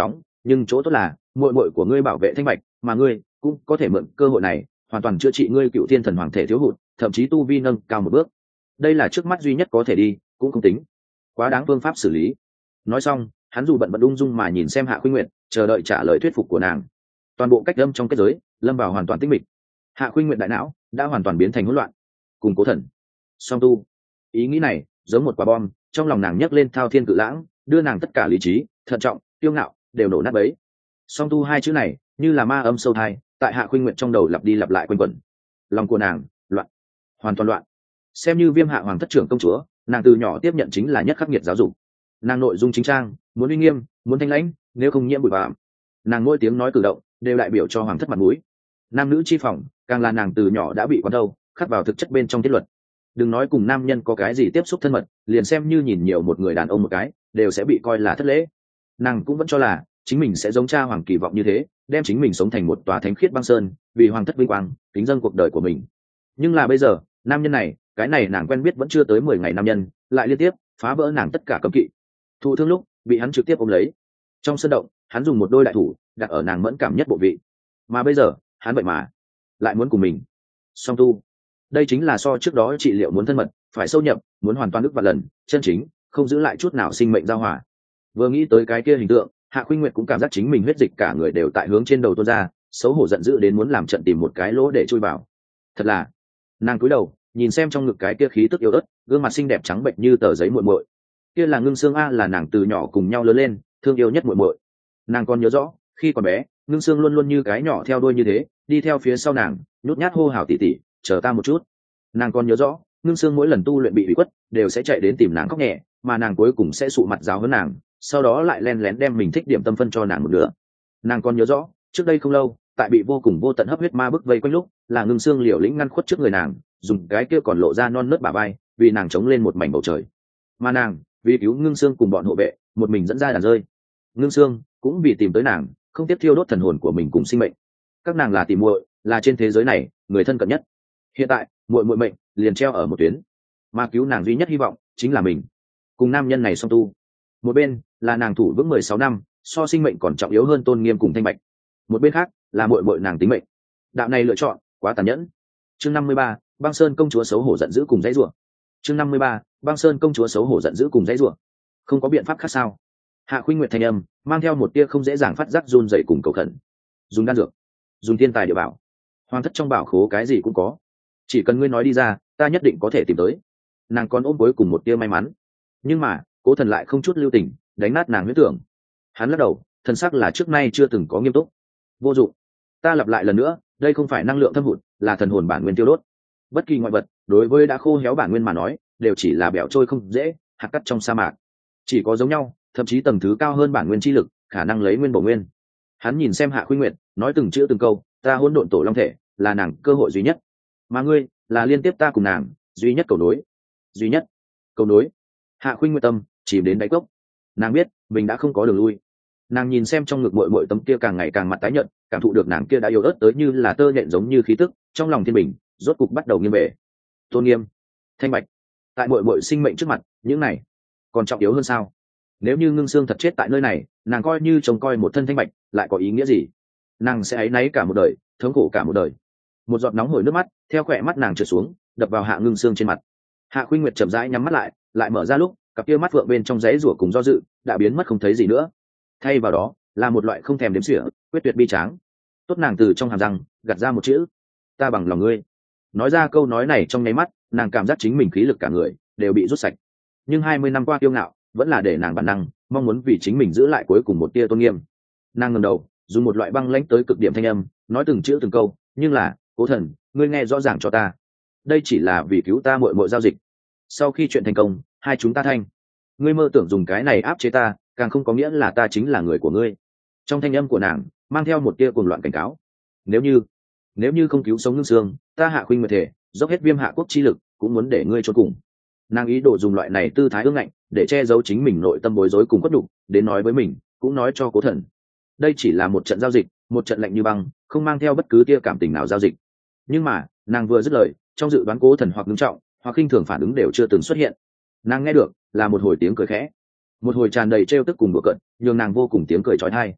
Speaker 1: nhưng chỗ tốt là muội muội của ngươi bảo vệ thanh bạch, mà ngươi cũng có thể mượn cơ hội này hoàn toàn chữa trị ngươi cựu thiên thần hoàng thể thiếu hụt, thậm chí tu vi nâng cao một bước. Đây là trước mắt duy nhất có thể đi, cũng không tính quá đáng phương pháp xử lý. Nói xong, hắn dù bận bận ung dung mà nhìn xem Hạ Khuynh Nguyệt, chờ đợi trả lời thuyết phục của nàng. Toàn bộ cách âm trong kết giới lâm vào hoàn toàn tĩnh mịch. Hạ Khuynh Nguyệt đại não đã hoàn toàn biến thành hỗn loạn. Cùng Cố Thần song tu, ý nghĩ này giống một quả bom trong lòng nàng nhấc lên thao thiên cự lãng, đưa nàng tất cả lý trí, thận trọng, tiêu ngạo đều nổ nát bấy. Song tu hai chữ này như là ma âm sâu thai, tại Hạ Khuynh Nguyệt trong đầu lặp đi lặp lại quanh quẩn. Lòng của nàng loạn, hoàn toàn loạn. Xem như Viêm Hạ hoàng thất trưởng công chúa, nàng từ nhỏ tiếp nhận chính là nhất khắc nghiệt giáo dục. Nàng nội dung chính trang, muốn uy nghiêm, muốn thanh lãnh, nếu không nhiễm bụi bặm. Nàng mỗi tiếng nói cử động đều đại biểu cho hoàng thất mặt mũi. Nam nữ chi phòng càng là nàng từ nhỏ đã bị quán đâu khắc vào thực chất bên trong thiết luật. Đừng nói cùng nam nhân có cái gì tiếp xúc thân mật, liền xem như nhìn nhiều một người đàn ông một cái đều sẽ bị coi là thất lễ. Nàng cũng vẫn cho là chính mình sẽ giống cha hoàng kỳ vọng như thế, đem chính mình sống thành một tòa thánh khiết băng sơn, vì hoàng thất vinh quang kính dâng cuộc đời của mình. Nhưng là bây giờ, nam nhân này, cái này nàng quen biết vẫn chưa tới mười ngày nam nhân, lại liên tiếp phá vỡ nàng tất cả cấm kỵ. Thụ thương lúc bị hắn trực tiếp ôm lấy, trong sân động hắn dùng một đôi đại thủ đặt ở nàng mẫn cảm nhất bộ vị, mà bây giờ hắn vậy mà lại muốn cùng mình song tu. Đây chính là so trước đó trị liệu muốn thân mật, phải sâu nhập, muốn hoàn toàn ức vạn lần, chân chính không giữ lại chút nào sinh mệnh giao hòa. Vừa nghĩ tới cái kia hình tượng, Hạ Khuynh Nguyệt cũng cảm giác chính mình huyết dịch cả người đều tại hướng trên đầu tuôn ra, xấu hổ giận dữ đến muốn làm trận tìm một cái lỗ để chui vào. Thật là, nàng cúi đầu nhìn xem trong ngực cái kia khí tức yếu ớt, gương mặt xinh đẹp trắng bệnh như tờ giấy muội muội. Kia là Ngưng Sương a, là nàng từ nhỏ cùng nhau lớn lên, thương yêu nhất muội muội. Nàng còn nhớ rõ, khi còn bé, Ngưng Sương luôn luôn như cái nhỏ theo đuôi như thế, đi theo phía sau nàng, nhút nhát hô hào tỉ tỉ, chờ ta một chút. Nàng còn nhớ rõ, Ngưng Sương mỗi lần tu luyện bị hủy khuất, đều sẽ chạy đến tìm nàng khóc nhẹ, mà nàng cuối cùng sẽ sụ mặt giáo huấn nàng, sau đó lại len lén đem mình thích điểm tâm phân cho nàng một nửa. Nàng còn nhớ rõ, trước đây không lâu, tại bị vô cùng vô tận hấp huyết ma bức vây quanh lúc, là Ngưng Sương liều lĩnh ngăn khuất trước người nàng, dùng cái kia còn lộ ra non nớt bả vai, vì nàng chống lên một mảnh bầu trời. Mà nàng, vì cứu Ngưng Sương cùng bọn hộ vệ, một mình dẫn ra đàn rơi. Ngưng Sương cũng vì tìm tới nàng, không tiếp thiêu đốt thần hồn của mình cùng sinh mệnh. Các nàng là tỷ muội, là trên thế giới này người thân cận nhất. Hiện tại, muội muội mệnh liền treo ở một tuyến, mà cứu nàng duy nhất hy vọng chính là mình. Cùng nam nhân này song tu, một bên là nàng thủ vững mười sáu năm, so sinh mệnh còn trọng yếu hơn tôn nghiêm cùng thanh bạch, một bên khác là muội muội nàng tính mệnh. Đạo này lựa chọn quá tàn nhẫn. Chương năm mươi ba, Băng Sơn công chúa xấu hổ giận dữ cùng dãy rủa. Chương năm mươi ba, Băng Sơn công chúa xấu hổ giận dữ cùng dãy rủa. Không có biện pháp khác sao? Hạ Khuynh Nguyệt thanh âm mang theo một tia không dễ dàng phát giác run rẩy cùng cầu khẩn. Dùng đan dược, dùng thiên tài địa bảo, hoàng thất trong bảo khố cái gì cũng có, chỉ cần ngươi nói đi ra, ta nhất định có thể tìm tới. Nàng còn ôm cuối cùng một tia may mắn, nhưng mà Cố Thần lại không chút lưu tình đánh nát nàng huyết tưởng. Hắn lắc đầu, thần sắc là trước nay chưa từng có nghiêm túc. Vô dụng. Ta lặp lại lần nữa, đây không phải năng lượng thâm hụt, là thần hồn bản nguyên tiêu đốt. Bất kỳ ngoại vật đối với đã khô héo bản nguyên mà nói đều chỉ là bẻo trôi không dễ, hạt cát trong sa mạc. Chỉ có giống nhau, thậm chí tầng thứ cao hơn bản nguyên chi lực, khả năng lấy nguyên bổ nguyên. Hắn nhìn xem Hạ Khuynh Nguyệt, nói từng chữ từng câu, ta hỗn độn tổ long thể là nàng cơ hội duy nhất, mà ngươi là liên tiếp ta cùng nàng duy nhất cầu nối, duy nhất cầu nối. Hạ Khuynh Nguyệt tâm chìm đến đáy cốc, nàng biết mình đã không có đường lui. Nàng nhìn xem trong ngực muội muội tấm kia càng ngày càng mặt tái nhợt, cảm thụ được nàng kia đã yếu ớt tới như là tơ nhện giống như khí tức, trong lòng thiên bình rốt cục bắt đầu nghiêng về. Tôn nghiêm, thanh bạch, tại muội muội sinh mệnh trước mặt, những này còn trọng yếu hơn sao? Nếu như Ngưng Sương thật chết tại nơi này, nàng coi như trông coi một thân thanh bạch, lại có ý nghĩa gì? Nàng sẽ áy náy cả một đời, thống khổ cả một đời. Một giọt nóng hổi nước mắt theo khỏe mắt nàng trượt xuống, đập vào Hạ Ngưng Sương trên mặt. Hạ Khuynh Nguyệt chậm rãi nhắm mắt lại, lại mở ra lúc, cặp kia mắt vượng bên trong giấy rủa cùng do dự đã biến mất không thấy gì nữa. Thay vào đó là một loại không thèm đếm xỉa, quyết tuyệt bi tráng. Tốt, nàng từ trong hàm răng gạt ra một chữ: ta bằng lòng ngươi. Nói ra câu nói này trong nháy mắt, nàng cảm giác chính mình khí lực cả người đều bị rút sạch. Nhưng hai mươi năm qua kiêu ngạo vẫn là để nàng bản năng mong muốn vì chính mình giữ lại cuối cùng một tia tôn nghiêm. Nàng ngẩng đầu, dùng một loại băng lãnh tới cực điểm thanh âm nói từng chữ từng câu, nhưng là Cố Thần, ngươi nghe rõ ràng cho ta, đây chỉ là vì cứu ta muội muội giao dịch. Sau khi chuyện thành công, hai chúng ta thanh, ngươi mơ tưởng dùng cái này áp chế ta, càng không có nghĩa là ta chính là người của ngươi. Trong thanh âm của nàng mang theo một tia cuồng loạn cảnh cáo. Nếu như nếu như không cứu sống Ngưng Sương, ta Hạ Khuynh Nguyệt thể dốc hết Viêm Hạ quốc chi lực cũng muốn để ngươi chôn cùng. Nàng ý đồ dùng loại này tư thái ương ngạnh để che giấu chính mình nội tâm bối rối cùng khuất nhục, đến nói với mình, cũng nói cho Cố Thần. Đây chỉ là một trận giao dịch, một trận lạnh như băng, không mang theo bất cứ tia cảm tình nào giao dịch. Nhưng mà nàng vừa dứt lời, trong dự đoán Cố Thần hoặc nghiêm trọng hoặc khinh thường phản ứng đều chưa từng xuất hiện. Nàng nghe được là một hồi tiếng cười khẽ, một hồi tràn đầy trêu tức cùng đùa cợt, nhường nàng vô cùng tiếng cười chói tai.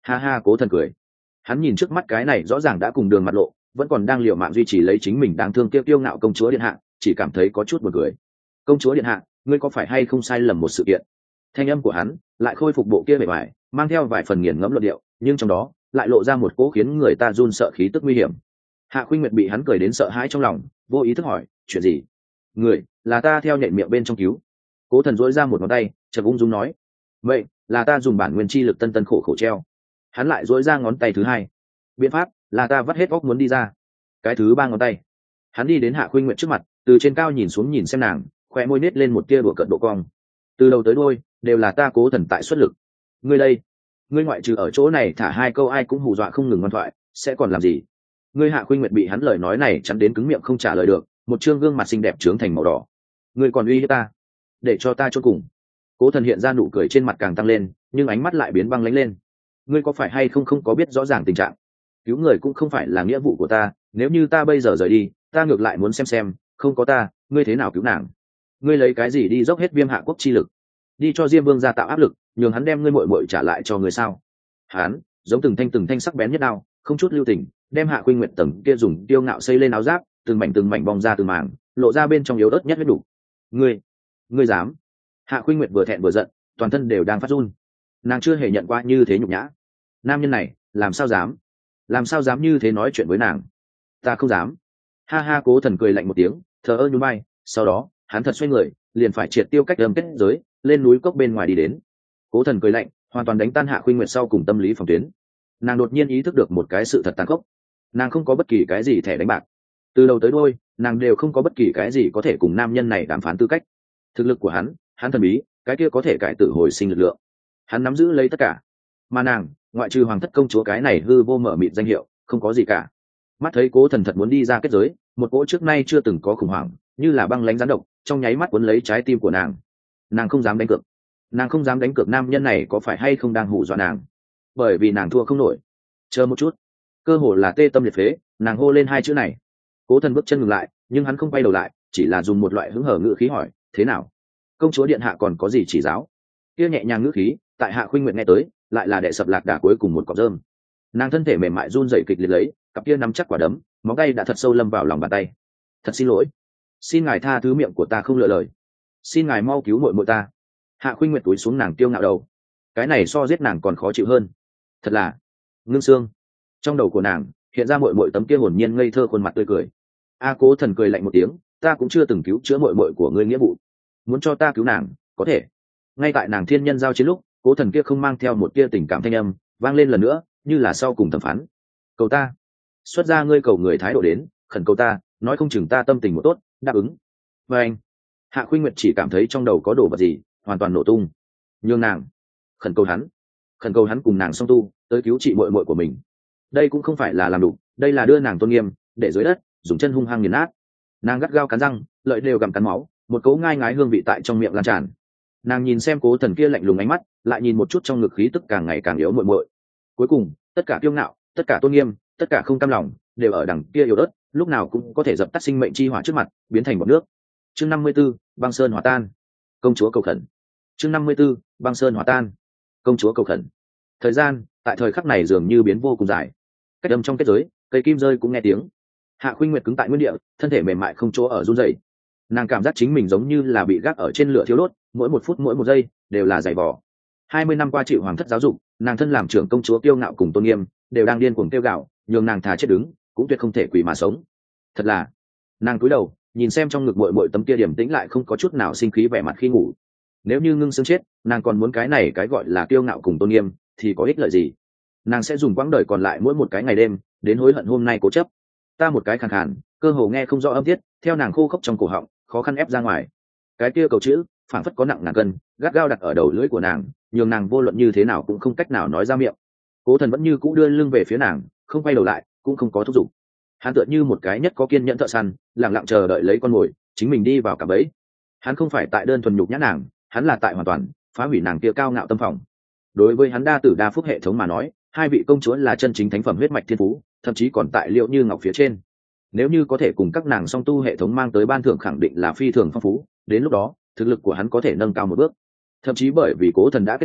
Speaker 1: Ha ha, cố thần cười. Hắn nhìn trước mắt cái này rõ ràng đã cùng đường mặt lộ, vẫn còn đang liều mạng duy trì lấy chính mình đáng thương tiêu tiêu ngạo công chúa điện hạ, chỉ cảm thấy có chút buồn cười. Công chúa điện hạ, ngươi có phải hay không sai lầm một sự kiện? Thanh âm của hắn lại khôi phục bộ kia bề ngoài, mang theo vài phần nghiền ngẫm luận điệu, nhưng trong đó lại lộ ra một cỗ khiến người ta run sợ khí tức nguy hiểm. Hạ Khuynh Nguyệt bị hắn cười đến sợ hãi trong lòng, vô ý thức hỏi, chuyện gì? Người là ta theo nhện miệng bên trong cứu. Cố thần dỗi ra một ngón tay, chợt ung dung nói, vậy là ta dùng bản nguyên chi lực tân tân khổ khổ treo. Hắn lại dỗi ra ngón tay thứ hai, biện pháp là ta vắt hết óc muốn đi ra. Cái thứ ba ngón tay, hắn đi đến Hạ Khuynh Nguyệt trước mặt, từ trên cao nhìn xuống nhìn xem nàng, khoe môi nết lên một tia đùa cợt độ cong. Từ đầu tới đuôi đều là ta Cố thần tại xuất lực. Ngươi đây, ngươi ngoại trừ ở chỗ này thả hai câu ai cũng hù dọa không ngừng ngoan thoại, sẽ còn làm gì? Ngươi Hạ Khuynh Nguyệt bị hắn lời nói này chắn đến cứng miệng không trả lời được, một trương gương mặt xinh đẹp trướng thành màu đỏ. Ngươi còn uy hiếp ta, để cho ta chôn cùng. Cố thần hiện ra nụ cười trên mặt càng tăng lên, nhưng ánh mắt lại biến băng lãnh lên. Ngươi có phải hay không không có biết rõ ràng tình trạng? Cứu người cũng không phải là nghĩa vụ của ta, nếu như ta bây giờ rời đi, ta ngược lại muốn xem xem, không có ta, ngươi thế nào cứu nàng? Ngươi lấy cái gì đi dốc hết Viêm Hạ quốc chi lực, đi cho Diêm Vương gia tạo áp lực, nhường hắn đem ngươi muội muội trả lại cho ngươi sao? Hắn giống từng thanh từng thanh sắc bén nhất đao, không chút lưu tình, đem Hạ Khuynh Nguyệt tầng kia dùng tiêu ngạo xây lên áo giáp, từng mảnh từng mảnh bong ra từng mảng, lộ ra bên trong yếu ớt nhất huyết đủ. Ngươi, ngươi dám? Hạ Khuynh Nguyệt vừa thẹn vừa giận, toàn thân đều đang phát run. Nàng chưa hề nhận qua như thế nhục nhã. Nam nhân này làm sao dám, làm sao dám như thế nói chuyện với nàng? Ta không dám. Ha ha, Cố thần cười lạnh một tiếng, thờ ơ nhún vai, sau đó hắn thật xoay người, liền phải triệt tiêu cách âm kết giới, lên núi cốc bên ngoài đi đến. Cố thần cười lạnh, hoàn toàn đánh tan Hạ Khuynh Nguyệt sau cùng tâm lý phòng tuyến. Nàng đột nhiên ý thức được một cái sự thật tàn khốc, nàng không có bất kỳ cái gì thẻ đánh bạc, từ đầu tới đuôi nàng đều không có bất kỳ cái gì có thể cùng nam nhân này đàm phán tư cách. Thực lực của hắn, hắn thần bí, cái kia có thể cải tử hồi sinh lực lượng, hắn nắm giữ lấy tất cả, mà nàng ngoại trừ hoàng thất công chúa cái này hư vô mở mịt danh hiệu, không có gì cả. Mắt thấy Cố thần thật muốn đi ra kết giới, một cỗ trước nay chưa từng có khủng hoảng như là băng lãnh rắn độc trong nháy mắt cuốn lấy trái tim của nàng. Nàng không dám đánh cược, nàng không dám đánh cược nam nhân này có phải hay không đang hù dọa nàng, bởi vì nàng thua không nổi. Chờ một chút, cơ hồ là tê tâm liệt phế, nàng hô lên hai chữ này. Cố thần bước chân ngừng lại, nhưng hắn không quay đầu lại, chỉ là dùng một loại hứng hở ngữ khí hỏi, thế nào, công chúa điện hạ còn có gì chỉ giáo? Kia nhẹ nhàng ngữ khí tại Hạ Khuynh Nguyệt nghe tới lại là đệ sập lạc đà cuối cùng một cọng rơm. Nàng thân thể mềm mại run rẩy kịch liệt lấy, cặp kia nắm chắc quả đấm, móng tay đã thật sâu lâm vào lòng bàn tay. Thật xin lỗi, xin ngài tha thứ, miệng của ta không lựa lời, xin ngài mau cứu muội muội ta. Hạ Khuynh Nguyệt túi xuống nàng tiêu ngạo đầu, cái này so giết nàng còn khó chịu hơn. Thật là ngưng xương. Trong đầu của nàng hiện ra muội muội tấm kia hồn nhiên ngây thơ khuôn mặt tươi cười. A Cố thần cười lạnh một tiếng, ta cũng chưa từng cứu chữa muội muội của ngươi nghĩa vụ, muốn cho ta cứu nàng có thể. Ngay tại nàng thiên nhân giao chiến lúc, Cố thần kia không mang theo một tia tình cảm thanh âm vang lên lần nữa, như là sau cùng thẩm phán. Cầu ta, xuất ra ngươi cầu người thái độ đến, khẩn cầu ta, nói không chừng ta tâm tình một tốt, đáp ứng. Và anh, Hạ Khuynh Nguyệt chỉ cảm thấy trong đầu có đồ vật gì hoàn toàn nổ tung. Nhường nàng khẩn cầu hắn, khẩn cầu hắn cùng nàng song tu, tới cứu trị muội muội của mình. Đây cũng không phải là làm đủ, đây là đưa nàng tôn nghiêm để dưới đất, dùng chân hung hăng nghiền nát. Nàng gắt gao cắn răng, lợi đều gặm cắn máu, một cấu ngai ngái hương vị tại trong miệng lan tràn. Nàng nhìn xem Cố thần kia lạnh lùng ánh mắt, lại nhìn một chút trong ngực khí tức càng ngày càng yếu muội muội. Cuối cùng tất cả kiêu ngạo, tất cả tôn nghiêm, tất cả không cam lòng đều ở đằng kia yếu ớt, lúc nào cũng có thể dập tắt sinh mệnh chi hỏa trước mặt, biến thành bọt nước. Chương năm mươi 54, băng sơn hỏa tan. Công chúa cầu khẩn. Chương năm mươi 54, băng sơn hỏa tan. Công chúa cầu khẩn. Thời gian tại thời khắc này dường như biến vô cùng dài. Cách âm trong kết giới, cây kim rơi cũng nghe tiếng. Hạ Khuynh Nguyệt cứng tại nguyên địa, thân thể mềm mại không chỗ ở run rẩy. Nàng cảm giác chính mình giống như là bị gác ở trên lửa thiêu đốt, mỗi một phút mỗi một giây đều là dày vò. Hai mươi năm qua chịu hoàng thất giáo dục, nàng thân làm trưởng công chúa kiêu ngạo cùng tôn nghiêm, đều đang điên cuồng kêu gào, nhường nàng thà chết đứng, cũng tuyệt không thể quỳ mà sống. Thật là, nàng cúi đầu, nhìn xem trong ngực muội muội tấm kia điểm tĩnh lại không có chút nào sinh khí vẻ mặt khi ngủ. Nếu như ngưng xương chết, nàng còn muốn cái này cái gọi là kiêu ngạo cùng tôn nghiêm, thì có ích lợi gì? Nàng sẽ dùng quãng đời còn lại mỗi một cái ngày đêm đến hối hận hôm nay cố chấp. Ta một cái khàn khàn, cơ hồ nghe không rõ âm tiết, theo nàng khô khốc trong cổ họng, khó khăn ép ra ngoài. Cái kia cầu chữ, phảng phất có nặng ngàn cân, gắt gao đặt ở đầu lưỡi của nàng, nhường nàng vô luận như thế nào cũng không cách nào nói ra miệng. Cố thần vẫn như cũ đưa lưng về phía nàng, không quay đầu lại, cũng không có thúc giục. Hắn tựa như một cái nhất có kiên nhẫn thợ săn, lặng lặng chờ đợi lấy con mồi, chính mình đi vào cả bẫy. Hắn không phải tại đơn thuần nhục nhã nàng, hắn là tại hoàn toàn phá hủy nàng kia cao ngạo tâm phòng. Đối với hắn đa tử đa phúc hệ thống mà nói, hai vị công chúa là chân chính thánh phẩm huyết mạch thiên phú, thậm chí còn tại Liệu Như Ngọc phía trên. Nếu như có thể cùng các nàng song tu, hệ thống mang tới ban thưởng khẳng định là phi thường phong phú, đến lúc đó thực lực của hắn có thể nâng cao một bước. Thậm chí bởi vì Cố thần đã kết hôn,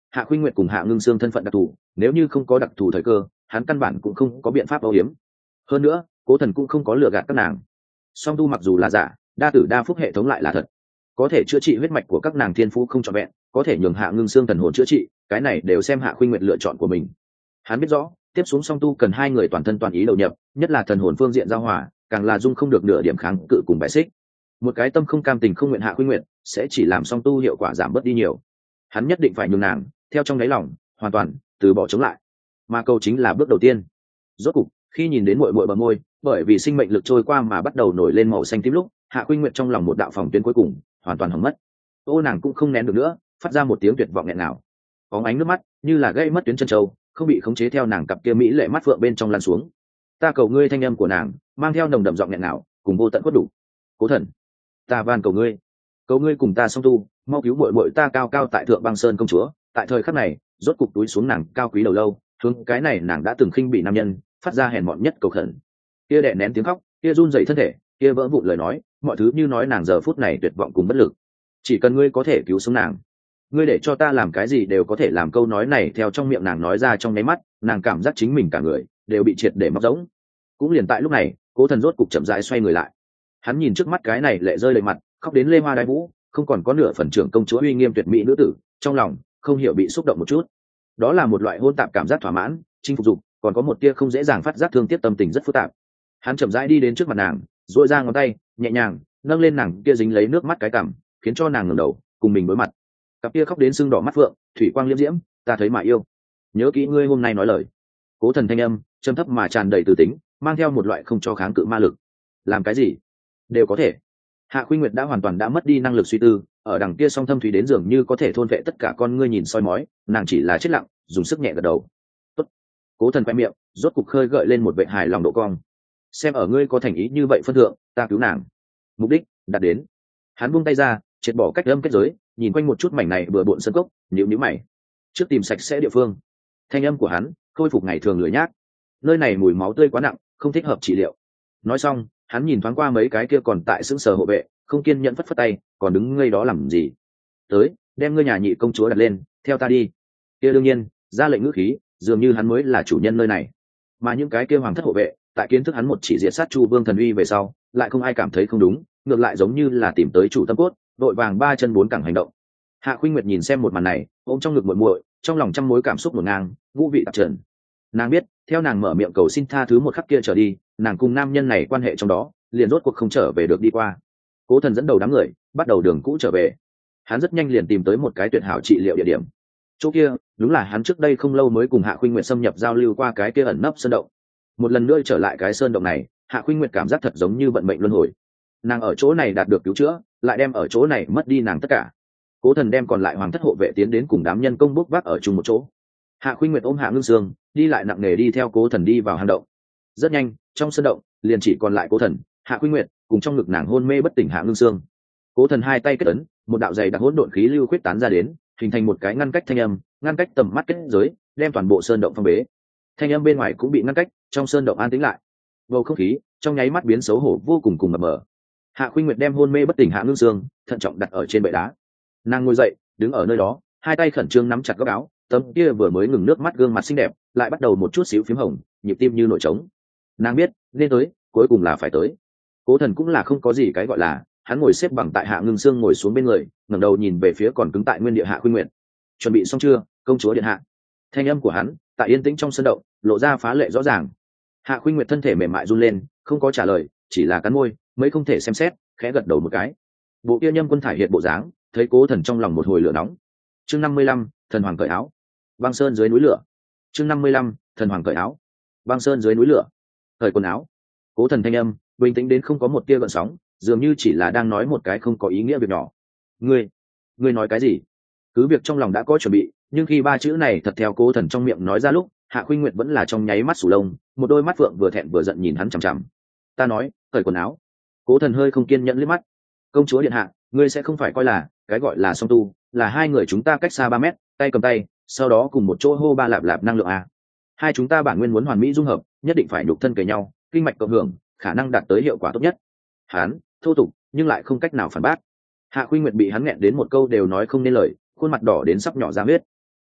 Speaker 1: Hạ Khuynh Nguyệt cùng Hạ Ngưng Sương thân phận đặc thù, nếu như không có đặc thù thời cơ, hắn căn bản cũng không có biện pháp âu hiếm. Hơn nữa, Cố Thần cũng không có lừa gạt các nàng. Song tu mặc dù là giả, đa tử đa phúc hệ thống lại là thật, có thể chữa trị huyết mạch của các nàng thiên phú không trọn vẹn, có thể nhường Hạ Ngưng Sương thần hồn chữa trị, cái này đều xem Hạ Khuynh Nguyệt lựa chọn của mình. Hắn biết rõ, tiếp xuống song tu cần hai người toàn thân toàn ý đầu nhập, nhất là thần hồn phương diện giao hòa, càng là dung không được nửa điểm kháng cự cùng bại xích. Một cái tâm không cam tình không nguyện Hạ Khuynh Nguyệt, sẽ chỉ làm song tu hiệu quả giảm bớt đi nhiều. Hắn nhất định phải nhường nàng theo trong đáy lòng hoàn toàn từ bỏ chống lại, mà câu chính là bước đầu tiên. Rốt cục, khi nhìn đến muội muội bờ môi bởi vì sinh mệnh lực trôi qua mà bắt đầu nổi lên màu xanh tím lúc, Hạ Khuynh Nguyệt trong lòng một đạo phòng tuyến cuối cùng hoàn toàn hỏng mất. Ô nàng cũng không nén được nữa, phát ra một tiếng tuyệt vọng nghẹn nào, bóng ánh nước mắt như là gây mất tuyến chân châu, không bị khống chế theo nàng cặp kia mỹ lệ mắt phượng bên trong lan xuống. Ta cầu ngươi, thanh âm của nàng mang theo nồng đậm giọng nghẹn nào, cùng vô tận khuất đủ. Cố Thần, ta van cầu ngươi, cầu ngươi cùng ta song tu, mau cứu muội muội ta cao cao tại thượng băng sơn công chúa. Tại thời khắc này, rốt cục túi xuống nàng cao quý đầu lâu, hướng cái này nàng đã từng khinh bị nam nhân phát ra hèn mọn nhất cầu khẩn. Kia đè nén tiếng khóc, kia run rẩy thân thể, kia vỡ vụn lời nói, mọi thứ như nói nàng giờ phút này tuyệt vọng cùng bất lực. Chỉ cần ngươi có thể cứu sống nàng, ngươi để cho ta làm cái gì đều có thể làm. Câu nói này theo trong miệng nàng nói ra trong nháy mắt, nàng cảm giác chính mình cả người đều bị triệt để móc rỗng. Cũng liền tại lúc này, Cố Thần rốt cục chậm rãi xoay người lại. Hắn nhìn trước mắt cái này lệ rơi lệ mặt, khóc đến lê hoa đái vũ, không còn có nửa phần trưởng công chúa uy nghiêm tuyệt mỹ nữ tử, trong lòng không hiểu bị xúc động một chút. Đó là một loại hôn tạp cảm giác thỏa mãn, chinh phục dục, còn có một tia không dễ dàng phát giác thương tiếc, tâm tình rất phức tạp. Hắn chậm rãi đi đến trước mặt nàng, duỗi ra ngón tay, nhẹ nhàng nâng lên nàng kia dính lấy nước mắt cái cằm, khiến cho nàng ngẩng đầu cùng mình đối mặt. Cặp kia khóc đến sưng đỏ mắt phượng, thủy quang liễm diễm, ta thấy mà yêu. Nhớ kỹ ngươi hôm nay nói lời. Cố Thần thanh âm trầm thấp mà tràn đầy từ tính, mang theo một loại không cho kháng cự ma lực. Làm cái gì đều có thể. Hạ Khuynh Nguyệt đã hoàn toàn đã mất đi năng lực suy tư, ở đằng kia song thâm thủy đến dường như có thể thôn vệ tất cả con ngươi nhìn soi mói, nàng chỉ là chết lặng, dùng sức nhẹ gật đầu. Tốt. Cố Thần quay miệng, rốt cục khơi gợi lên một vẻ hài lòng độ cong. Xem ở ngươi có thành ý như vậy phân thượng, ta cứu nàng. Mục đích đạt đến. Hắn buông tay ra, triệt bỏ cách âm kết giới, nhìn quanh một chút mảnh này bừa bộn sân cốc, nhíu nhíu mày. Trước tìm sạch sẽ địa phương. Thanh âm của hắn khôi phục ngày thường lười nhác. Nơi này mùi máu tươi quá nặng, không thích hợp trị liệu. Nói xong, hắn nhìn thoáng qua mấy cái kia còn tại sững sờ hộ vệ, không kiên nhẫn phất phất tay, còn đứng ngây đó làm gì? Tới, đem ngươi nhà nhị công chúa đặt lên, theo ta đi. Kia đương nhiên, ra lệnh ngữ khí, dường như hắn mới là chủ nhân nơi này. Mà những cái kia hoàng thất hộ vệ, tại kiến thức hắn một chỉ diệt sát Chu Vương thần uy về sau, lại không ai cảm thấy không đúng, ngược lại giống như là tìm tới chủ tâm cốt, đội vàng ba chân bốn cẳng hành động. Hạ Khuynh Nguyệt nhìn xem một màn này, ôm trong ngực muội muội, trong lòng trăm mối cảm xúc ngổn ngang, ngũ vị tạp trần. Nàng biết, theo nàng mở miệng cầu xin tha thứ một khắc kia trở đi, nàng cùng nam nhân này quan hệ trong đó liền rốt cuộc không trở về được đi qua. Cố Thần dẫn đầu đám người bắt đầu đường cũ trở về. Hắn rất nhanh liền tìm tới một cái tuyệt hảo trị liệu địa điểm. Chỗ kia đúng là hắn trước đây không lâu mới cùng Hạ Khuynh Nguyệt xâm nhập giao lưu qua cái kia ẩn nấp sơn động. Một lần nữa trở lại cái sơn động này, Hạ Khuynh Nguyệt cảm giác thật giống như vận mệnh luân hồi. Nàng ở chỗ này đạt được cứu chữa, lại đem ở chỗ này mất đi nàng tất cả. Cố Thần đem còn lại hoàng thất hộ vệ tiến đến cùng đám nhân công bốc vác ở chung một chỗ. Hạ Khuynh Nguyệt ôm Hạ Ngưng Sương, đi lại nặng nề đi theo Cố Thần đi vào hang động. Rất nhanh, trong sân động liền chỉ còn lại Cố Thần, Hạ Khuynh Nguyệt cùng trong ngực nàng hôn mê bất tỉnh Hạ Ngưng Sương. Cố Thần hai tay kết ấn, một đạo dày đặc hỗn độn khí lưu khuyết tán ra đến, hình thành một cái ngăn cách thanh âm, ngăn cách tầm mắt kết giới, đem toàn bộ sơn động phong bế. Thanh âm bên ngoài cũng bị ngăn cách, trong sơn động an tĩnh lại. Bầu không khí trong nháy mắt biến xấu hổ vô cùng cùng mập mờ. Hạ Khuynh Nguyệt đem hôn mê bất tỉnh Hạ Ngưng Sương thận trọng đặt ở trên bệ đá. Nàng ngồi dậy, đứng ở nơi đó, hai tay khẩn trương nắm chặt góc áo, tấm kia vừa mới ngừng nước mắt gương mặt xinh đẹp lại bắt đầu một chút xíu phím hồng, nhịp tim như nổi trống. Nàng biết nên tới, cuối cùng là phải tới. Cố Thần cũng là không có gì cái gọi là, hắn ngồi xếp bằng tại Hạ Ngưng Sương ngồi xuống bên người, ngẩng đầu nhìn về phía còn cứng tại nguyên địa Hạ Khuynh Nguyệt. Chuẩn bị xong chưa, công chúa điện hạ? Thanh âm của hắn tại yên tĩnh trong sân động lộ ra phá lệ rõ ràng. Hạ Khuynh Nguyệt thân thể mềm mại run lên, không có trả lời, chỉ là cắn môi, mấy không thể xem xét, khẽ gật đầu một cái. Bộ kia nhâm quân thải hiện bộ dáng, thấy Cố Thần trong lòng một hồi lửa nóng. Chương năm mươi lăm, thần hoàng cởi áo. Băng sơn dưới núi lửa. Chương năm mươi lăm, thần hoàng cởi áo. Băng sơn dưới núi lửa. Cởi quần áo. Cố Thần thanh âm bình tĩnh đến không có một tia gợn sóng, dường như chỉ là đang nói một cái không có ý nghĩa việc nhỏ. Ngươi, ngươi nói cái gì? Cứ việc trong lòng đã có chuẩn bị, nhưng khi ba chữ này thật theo Cố Thần trong miệng nói ra lúc, Hạ Khuynh Nguyệt vẫn là trong nháy mắt sù lông, một đôi mắt phượng vừa thẹn vừa giận nhìn hắn chằm chằm. Ta nói, cởi quần áo. Cố Thần hơi không kiên nhẫn liếc mắt. Công chúa điện hạ, ngươi sẽ không phải coi là cái gọi là song tu là hai người chúng ta cách xa ba mét, tay cầm tay, sau đó cùng một chỗ hô ba lạp lạp năng lượng à? Hai chúng ta bản nguyên muốn hoàn mỹ dung hợp, nhất định phải nhục thân kề nhau, kinh mạch cộng hưởng, khả năng đạt tới hiệu quả tốt nhất. Hắn thô tục nhưng lại không cách nào phản bác. Hạ Khuynh Nguyệt bị hắn nghẹn đến một câu đều nói không nên lời, khuôn mặt đỏ đến sắp nhỏ ra huyết.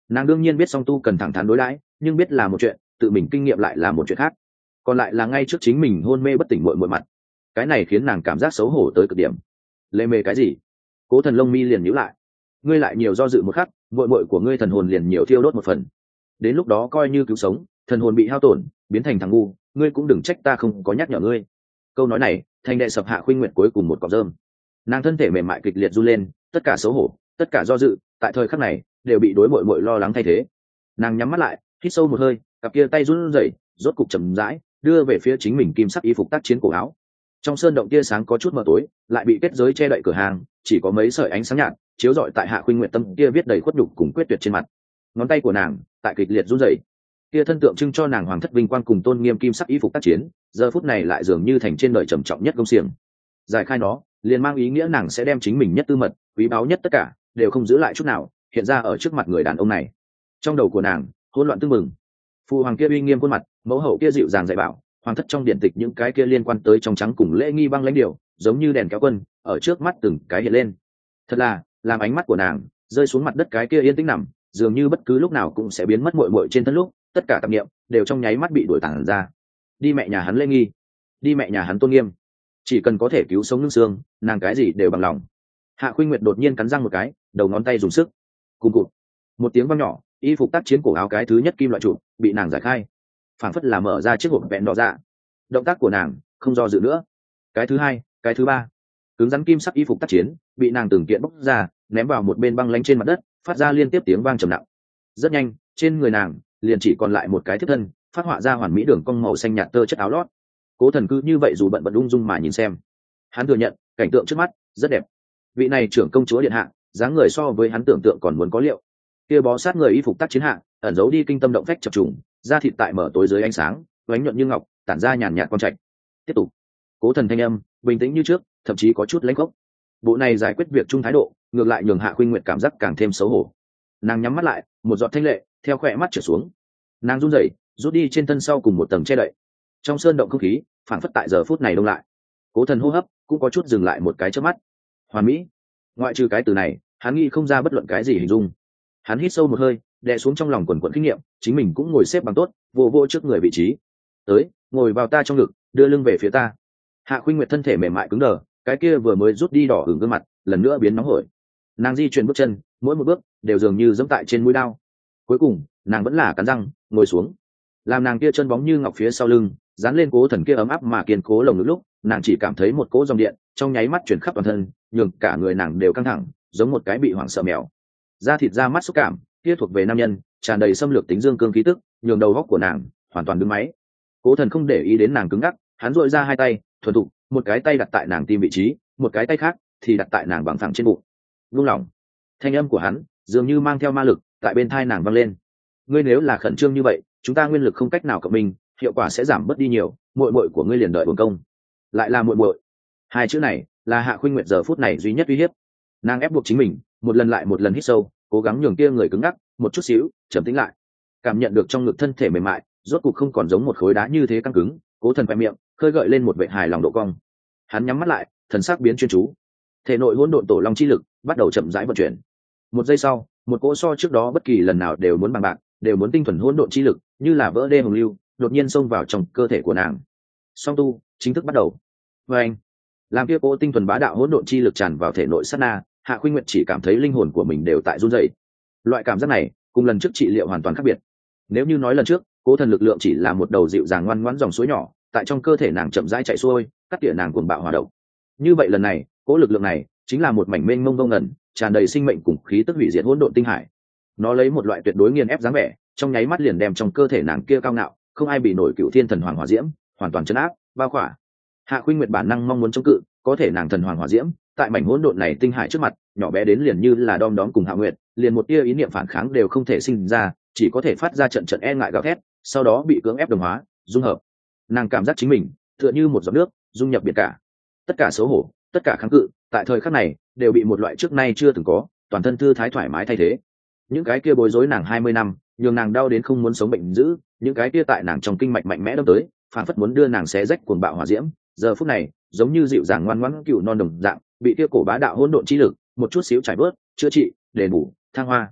Speaker 1: Nàng đương nhiên biết song tu cần thẳng thắn đối đãi, nhưng biết là một chuyện, tự mình kinh nghiệm lại là một chuyện khác. Còn lại là ngay trước chính mình hôn mê bất tỉnh muội muội mặt, cái này khiến nàng cảm giác xấu hổ tới cực điểm. Lê mê cái gì? Cố Thần lông mi liền nhíu lại. Ngươi lại nhiều do dự một khắc, muội muội của ngươi thần hồn liền nhiều thiêu đốt một phần. Đến lúc đó coi như cứu sống, thần hồn bị hao tổn, biến thành thằng ngu, ngươi cũng đừng trách ta không có nhắc nhở ngươi. Câu nói này, thành đệ sập Hạ Khuynh Nguyệt cuối cùng một cọng rơm. Nàng thân thể mềm mại kịch liệt run lên, tất cả xấu hổ, tất cả do dự, tại thời khắc này đều bị đối muội muội lo lắng thay thế. Nàng nhắm mắt lại, hít sâu một hơi, cặp kia tay run rẩy, rốt cục chậm rãi đưa về phía chính mình kim sắc y phục tác chiến cổ áo. Trong sơn động tia sáng có chút mờ tối, lại bị kết giới che đậy cửa hàng, chỉ có mấy sợi ánh sáng nhạt chiếu rọi tại Hạ Khuynh Nguyệt tâm kia viết đầy khuất nhục cùng quyết tuyệt trên mặt. Ngón tay của nàng tại kịch liệt run rẩy, kia thân tượng trưng cho nàng hoàng thất vinh quang cùng tôn nghiêm kim sắc y phục tác chiến, giờ phút này lại dường như thành trên đời trầm trọng nhất công xiềng. Giải khai nó, liền mang ý nghĩa nàng sẽ đem chính mình nhất tư mật, quý báu nhất tất cả, đều không giữ lại chút nào, hiện ra ở trước mặt người đàn ông này. Trong đầu của nàng hỗn loạn tương mừng, phụ hoàng kia uy nghiêm khuôn mặt, mẫu hậu kia dịu dàng dạy bảo, hoàng thất trong điện tịch những cái kia liên quan tới trong trắng cùng lễ nghi băng lãnh điều, giống như đèn kéo quân ở trước mắt từng cái hiện lên. Thật là làm ánh mắt của nàng rơi xuống mặt đất cái kia yên tĩnh nằm, dường như bất cứ lúc nào cũng sẽ biến mất muội muội trên thân lúc, tất cả tạp niệm đều trong nháy mắt bị đuổi tản ra. Đi mẹ nhà hắn lễ nghi, đi mẹ nhà hắn tôn nghiêm, chỉ cần có thể cứu sống lương xương, nàng cái gì đều bằng lòng. Hạ Khuynh Nguyệt đột nhiên cắn răng một cái, đầu ngón tay dùng sức, cùng cụt một tiếng vang nhỏ, y phục tác chiến cổ áo cái thứ nhất kim loại trụ bị nàng giải khai, phảng phất là mở ra chiếc hộp vẹn đỏ dạ. Động tác của nàng không do dự nữa, cái thứ hai, cái thứ ba, cứng rắn kim sắc y phục tác chiến bị nàng từng kiện bóc ra, ném vào một bên băng lánh trên mặt đất, phát ra liên tiếp tiếng vang trầm nặng. Rất nhanh, trên người nàng liền chỉ còn lại một cái thiết thân, phát họa ra hoàn mỹ đường cong màu xanh nhạt tơ chất áo lót. Cố Thần cứ như vậy dù bận bận ung dung mà nhìn xem, hắn thừa nhận cảnh tượng trước mắt rất đẹp. Vị này trưởng công chúa điện hạ, dáng người so với hắn tưởng tượng còn muốn có liệu. Kia bó sát người y phục tác chiến hạ, ẩn giấu đi kinh tâm động phách chập trùng, da thịt tại mở tối dưới ánh sáng, ánh nhuận như ngọc, tản ra nhàn nhạt quang trạch. Tiếp tục. Cố Thần thanh âm bình tĩnh như trước, thậm chí có chút lãnh khốc. Bộ này giải quyết việc chung thái độ, ngược lại nhường Hạ Khuynh Nguyệt cảm giác càng thêm xấu hổ. Nàng nhắm mắt lại, một giọt thanh lệ theo khóe mắt trở xuống. Nàng run rẩy, rút đi trên thân sau cùng một tầng che đậy. Trong sơn động không khí phảng phất tại giờ phút này đông lại. Cố Thần hô hấp cũng có chút dừng lại một cái chớp mắt. Hoàn mỹ, ngoại trừ cái từ này, hắn nghĩ không ra bất luận cái gì hình dung. Hắn hít sâu một hơi, đè xuống trong lòng quần quần kinh nghiệm, chính mình cũng ngồi xếp bằng tốt, vô vô trước người vị trí. Tới, ngồi vào ta trong ngực, đưa lưng về phía ta. Hạ Khuynh Nguyệt thân thể mềm mại cứng đờ, cái kia vừa mới rút đi đỏ ửng gương mặt lần nữa biến nóng hổi. Nàng di chuyển bước chân, mỗi một bước đều dường như giẫm tại trên mũi dao. Cuối cùng nàng vẫn là cắn răng ngồi xuống, làm nàng kia chân bóng như ngọc phía sau lưng dán lên Cố Thần kia ấm áp mà kiên cố lồng ngực lúc, nàng chỉ cảm thấy một cỗ dòng điện trong nháy mắt chuyển khắp toàn thân, nhường cả người nàng đều căng thẳng, giống một cái bị hoảng sợ mèo. Da thịt da mắt xúc cảm kia thuộc về nam nhân, tràn đầy xâm lược tính dương cương khí tức, nhường đầu óc của nàng hoàn toàn đứng máy. Cố Thần không để ý đến nàng cứng ngắc, hắn duỗi ra hai tay, thuần thục, một cái tay đặt tại nàng tim vị trí, một cái tay khác thì đặt tại nàng bằng phẳng trên bụng. Buông lỏng. Thanh âm của hắn dường như mang theo ma lực, tại bên tai nàng vang lên. Ngươi nếu là khẩn trương như vậy, chúng ta nguyên lực không cách nào cộng minh, hiệu quả sẽ giảm bớt đi nhiều, muội muội của ngươi liền đợi uổng công. Lại là muội muội. Hai chữ này là Hạ Khuynh Nguyệt giờ phút này duy nhất uy hiếp. Nàng ép buộc chính mình, một lần lại một lần hít sâu, cố gắng nhường kia người cứng ngắc một chút xíu trầm tĩnh lại. Cảm nhận được trong ngực thân thể mềm mại rốt cục không còn giống một khối đá như thế căng cứng, Cố Thần quay miệng khơi gợi lên một vẻ hài lòng độ cong. Hắn nhắm mắt lại, thần sắc biến chuyên chú. Thể nội hỗn độn tổ long chi lực bắt đầu chậm rãi vận chuyển. Một giây sau, một cỗ so trước đó bất kỳ lần nào đều muốn bằng bạc, đều muốn tinh thuần hỗn độn chi lực, như là vỡ đê hồng lưu, đột nhiên xông vào trong cơ thể của nàng. Song tu chính thức bắt đầu. Và anh, làm kia cỗ tinh thuần bá đạo hỗn độn chi lực tràn vào thể nội sát na, Hạ Khuynh Nguyệt chỉ cảm thấy linh hồn của mình đều tại run rẩy. Loại cảm giác này cùng lần trước trị liệu hoàn toàn khác biệt. Nếu như nói lần trước Cố Thần lực lượng chỉ là một đầu dịu dàng ngoan ngoãn dòng suối nhỏ, tại trong cơ thể nàng chậm rãi chạy xuôi, cắt tỉa nàng cuồng bạo hỏa động. Như vậy lần này, cỗ lực lượng này chính là một mảnh mênh mông vô ngần, tràn đầy sinh mệnh cùng khí tức hủy diệt hỗn độn tinh hải. Nó lấy một loại tuyệt đối nghiền ép dáng vẻ, trong nháy mắt liền đem trong cơ thể nàng kia cao ngạo, không ai bị nổi cựu thiên thần hoàng hỏa diễm, hoàn toàn chấn áp, bao khỏa. Hạ Khuynh Nguyệt bản năng mong muốn chống cự, có thể nàng thần hoàng hỏa diễm, tại mảnh hỗn độn này tinh hải trước mặt, nhỏ bé đến liền như là đom đóm cùng Hạ Nguyệt, liền một tia ý niệm phản kháng đều không thể sinh ra, chỉ có thể phát ra trận trận e ngại gào thét, sau đó bị cưỡng ép đồng hóa, dung hợp. Nàng cảm giác chính mình tựa như một giọt nước, dung nhập biển cả. Tất cả xấu hổ, tất cả kháng cự, tại thời khắc này đều bị một loại trước nay chưa từng có, toàn thân thư thái thoải mái thay thế. Những cái kia bối rối nàng hai mươi năm, nhường nàng đau đến không muốn sống bệnh dữ, những cái kia tại nàng trong kinh mạch mạnh mẽ đâm tới, phản phất muốn đưa nàng xé rách cuồng bạo hỏa diễm, giờ phút này giống như dịu dàng ngoan ngoãn cựu non đồng dạng, bị kia cổ bá đạo hỗn độn chi lực một chút xíu trải bớt, chữa trị, đền bù, thăng hoa.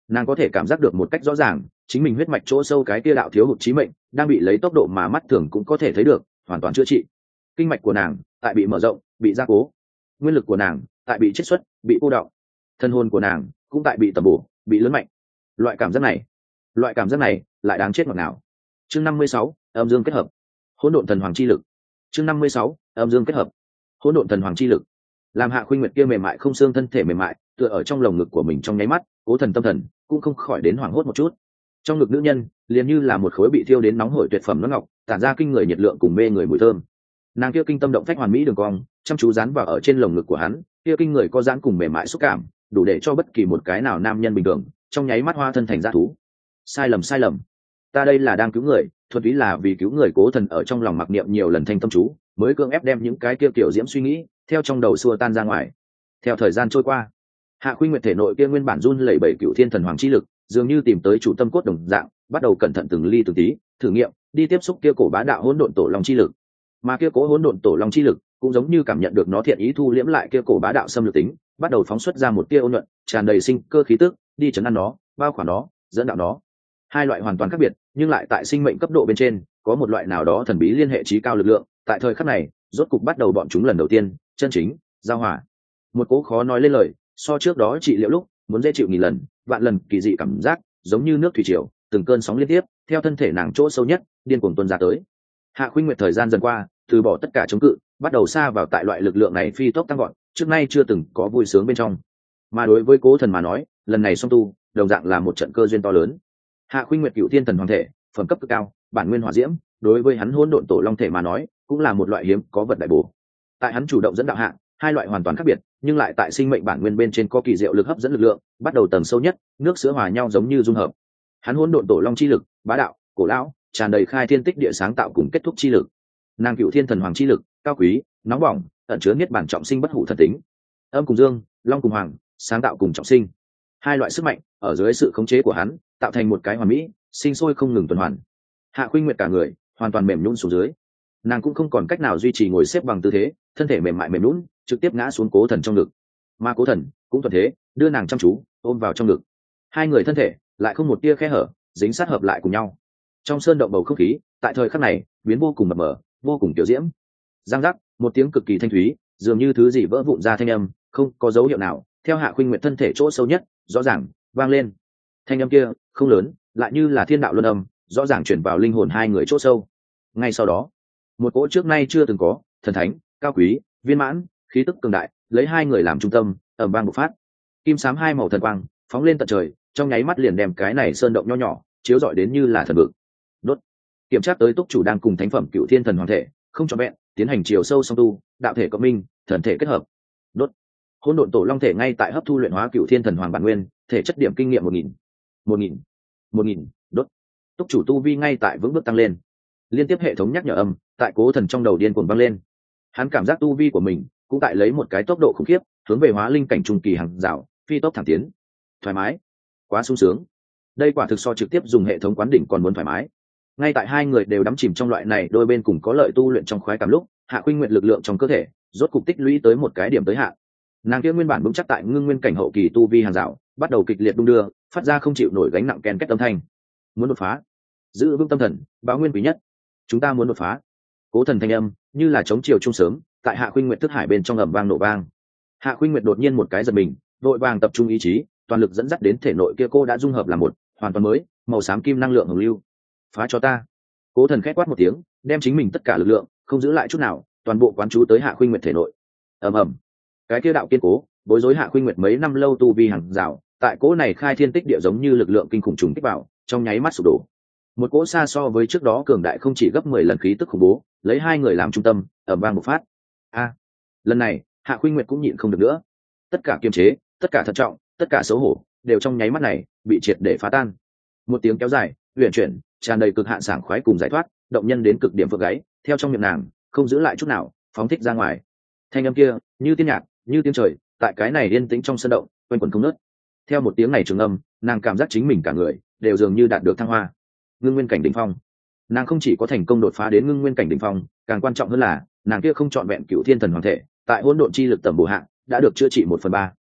Speaker 1: Nàng có thể cảm giác được một cách rõ ràng, chính mình huyết mạch chỗ sâu cái kia đạo thiếu hụt chí mệnh đang bị lấy tốc độ mà mắt thường cũng có thể thấy được hoàn toàn chữa trị. Kinh mạch của nàng tại bị mở rộng, bị gia cố, nguyên lực của nàng tại bị chiết xuất, bị cô đọng, thân hồn của nàng cũng tại bị tầm bổ, bị lớn mạnh. Loại cảm giác này, loại cảm giác này lại đáng chết ngọt ngào. Chương năm mươi sáu, âm dương kết hợp, hỗn độn thần hoàng chi lực. Chương năm mươi sáu, âm dương kết hợp, hỗn độn thần hoàng chi lực. Làm Hạ Khuynh Nguyệt kia mềm mại không xương thân thể mềm mại tựa ở trong lồng ngực của mình trong nháy mắt, Cố Thần tâm thần cũng không khỏi đến hoảng hốt một chút. Trong ngực nữ nhân liền như là một khối bị thiêu đến nóng hổi tuyệt phẩm nó ngọc, tản ra kinh người nhiệt lượng cùng mê người mùi thơm. Nàng kia kinh tâm động phách hoàn mỹ đường cong, chăm chú dán vào ở trên lồng ngực của hắn, kia kinh người có dáng cùng mềm mại xúc cảm, đủ để cho bất kỳ một cái nào nam nhân bình thường trong nháy mắt hoa thân thành dã thú. Sai lầm sai lầm, ta đây là đang cứu người, thuần túy là vì cứu người. Cố Thần ở trong lòng mặc niệm nhiều lần thanh tâm chú, mới cưỡng ép đem những cái kia kiểu diễm suy nghĩ theo trong đầu xua tan ra ngoài. Theo thời gian trôi qua, Hạ Khuynh Nguyệt thể nội kia nguyên bản run lẩy bẩy cựu thiên thần hoàng chi lực dường như tìm tới chủ tâm cốt đồng dạng, bắt đầu cẩn thận từng ly từng tí thử nghiệm đi tiếp xúc kia cổ bá đạo hỗn độn tổ long chi lực. Mà kia cổ hỗn độn tổ long chi lực cũng giống như cảm nhận được nó thiện ý thu liễm lại kia cổ bá đạo xâm lược tính, bắt đầu phóng xuất ra một tia ôn nhuận tràn đầy sinh cơ khí tức, đi chấn an nó, bao khỏa nó, dẫn đạo nó. Hai loại hoàn toàn khác biệt, nhưng lại tại sinh mệnh cấp độ bên trên có một loại nào đó thần bí liên hệ trí cao lực lượng. Tại thời khắc này, rốt cục bắt đầu bọn chúng lần đầu tiên chân chính giao hòa. Một cố khó nói lên lời, so trước đó trị liệu lúc muốn dễ chịu nghìn lần vạn lần kỳ dị cảm giác, giống như nước thủy triều, từng cơn sóng liên tiếp theo thân thể nàng chỗ sâu nhất điên cuồng tuôn ra tới. Hạ Khuynh Nguyệt thời gian dần qua từ bỏ tất cả chống cự, bắt đầu xa vào tại loại lực lượng này phi tốc tăng gọn, trước nay chưa từng có vui sướng bên trong. Mà đối với Cố Thần mà nói, lần này song tu đồng dạng là một trận cơ duyên to lớn. Hạ Khuynh Nguyệt cựu thiên thần hoàng thể phẩm cấp cực cao, bản nguyên hỏa diễm, đối với hắn hỗn độn tổ long thể mà nói cũng là một loại hiếm có vật đại bổ. Tại hắn chủ động dẫn đạo hạ, hai loại hoàn toàn khác biệt nhưng lại tại sinh mệnh bản nguyên bên trên có kỳ diệu lực hấp dẫn lực lượng, bắt đầu tầng sâu nhất, nước sữa hòa nhau giống như dung hợp. Hắn hỗn độn tổ long chi lực bá đạo, cổ lão, tràn đầy khai thiên tích địa sáng tạo cùng kết thúc chi lực. Nàng cựu thiên thần hoàng chi lực cao quý, nóng bỏng, ẩn chứa niết bản trọng sinh bất hủ thần tính. Âm cùng dương, long cùng hoàng, sáng tạo cùng trọng sinh. Hai loại sức mạnh ở dưới sự khống chế của hắn tạo thành một cái hoàn mỹ, sinh sôi không ngừng tuần hoàn. Hạ Khuynh Nguyệt cả người hoàn toàn mềm nhũn xuống dưới, nàng cũng không còn cách nào duy trì ngồi xếp bằng tư thế, thân thể mềm mại mềm nhũn trực tiếp ngã xuống Cố Thần trong ngực. Mà Cố Thần cũng thuận thế đưa nàng chăm chú ôm vào trong ngực. Hai người thân thể lại không một tia khe hở, dính sát hợp lại cùng nhau. Trong sơn động bầu không khí tại thời khắc này biến vô cùng mập mờ, vô cùng tiểu diễm. Giang giác, một tiếng cực kỳ thanh thúy, dường như thứ gì vỡ vụn ra thanh âm, không có dấu hiệu nào, theo Hạ Khuynh Nguyệt thân thể chỗ sâu nhất rõ ràng vang lên. Thanh âm kia không lớn, lại như là thiên đạo luân âm, rõ ràng chuyển vào linh hồn hai người chỗ sâu. Ngay sau đó, một cỗ trước nay chưa từng có thần thánh, cao quý, viên mãn, khí tức cường đại lấy hai người làm trung tâm ầm vang bộc phát. Kim xám hai màu thần quang phóng lên tận trời, trong nháy mắt liền đem cái này sơn động nho nhỏ chiếu rọi đến như là thần vực. Đốt. Kiểm tra tới túc chủ đang cùng thánh phẩm cựu thiên thần hoàng thể không trọn vẹn tiến hành chiều sâu song tu, đạo thể cộng minh, thần thể kết hợp. Đốt. Hỗn độn tổ long thể ngay tại hấp thu luyện hóa cựu thiên thần hoàng bản nguyên, thể chất điểm kinh nghiệm một nghìn, một nghìn, một nghìn. Đốt. Túc chủ tu vi ngay tại vững bước tăng lên. Liên tiếp hệ thống nhắc nhở âm tại Cố Thần trong đầu điên cuồng vang lên. Hắn cảm giác tu vi của mình cũng tại lấy một cái tốc độ khủng khiếp hướng về hóa linh cảnh trung kỳ hàng rào phi tốc thẳng tiến. Thoải mái, quá sung sướng. Đây quả thực so trực tiếp dùng hệ thống quán đỉnh còn muốn thoải mái. Ngay tại hai người đều đắm chìm trong loại này đôi bên cùng có lợi tu luyện trong khoái cảm lúc, Hạ Khuynh Nguyệt lực lượng trong cơ thể rốt cục tích lũy tới một cái điểm tới hạn. Nàng kia nguyên bản vững chắc tại ngưng nguyên cảnh hậu kỳ tu vi hàng rào bắt đầu kịch liệt đung đưa, phát ra không chịu nổi gánh nặng ken két âm thanh. Muốn đột phá, giữ vững tâm thần, báo nguyên quý nhất. Chúng ta muốn đột phá. Cố Thần thanh âm như là chống chiều trung sớm tại Hạ Khuynh Nguyệt thức hải bên trong ầm vang nổ vang. Hạ Khuynh Nguyệt đột nhiên một cái giật mình, vội vàng tập trung ý chí, toàn lực dẫn dắt đến thể nội kia cô đã dung hợp làm một, hoàn toàn mới, màu xám kim năng lượng hồng lưu. Phá cho ta. Cố Thần khét quát một tiếng, đem chính mình tất cả lực lượng không giữ lại chút nào, toàn bộ quán chú tới Hạ Khuynh Nguyệt thể nội. Ầm ầm. Cái kia đạo kiên cố bối rối Hạ Khuynh Nguyệt mấy năm lâu tu vi hàng rào tại cỗ này khai thiên tích địa giống như lực lượng kinh khủng trùng kích vào, trong nháy mắt sụp đổ. Một cỗ xa so với trước đó cường đại không chỉ gấp mười lần khí tức khủng bố, lấy hai người làm trung tâm, ầm vang một phát. A, lần này, Hạ Khuynh Nguyệt cũng nhịn không được nữa. Tất cả kiềm chế, tất cả thận trọng, tất cả xấu hổ, đều trong nháy mắt này bị triệt để phá tan. Một tiếng kéo dài, huyền chuyển, tràn đầy cực hạn sảng khoái cùng giải thoát, động nhân đến cực điểm vực gáy, theo trong miệng nàng, không giữ lại chút nào, phóng thích ra ngoài. Thanh âm kia, như tiên nhạc, như tiếng trời, tại cái này yên tĩnh trong sân động, quanh quẩn không ngớt. Theo một tiếng này trường âm, nàng cảm giác chính mình cả người đều dường như đạt được thăng hoa. Ngưng nguyên cảnh đỉnh phong, nàng không chỉ có thành công đột phá đến ngưng nguyên cảnh đỉnh phong, càng quan trọng hơn là nàng kia không trọn vẹn cựu thiên thần hoàng thể tại hỗn độn chi lực tầm bổ hạng đã được chữa trị một phần ba.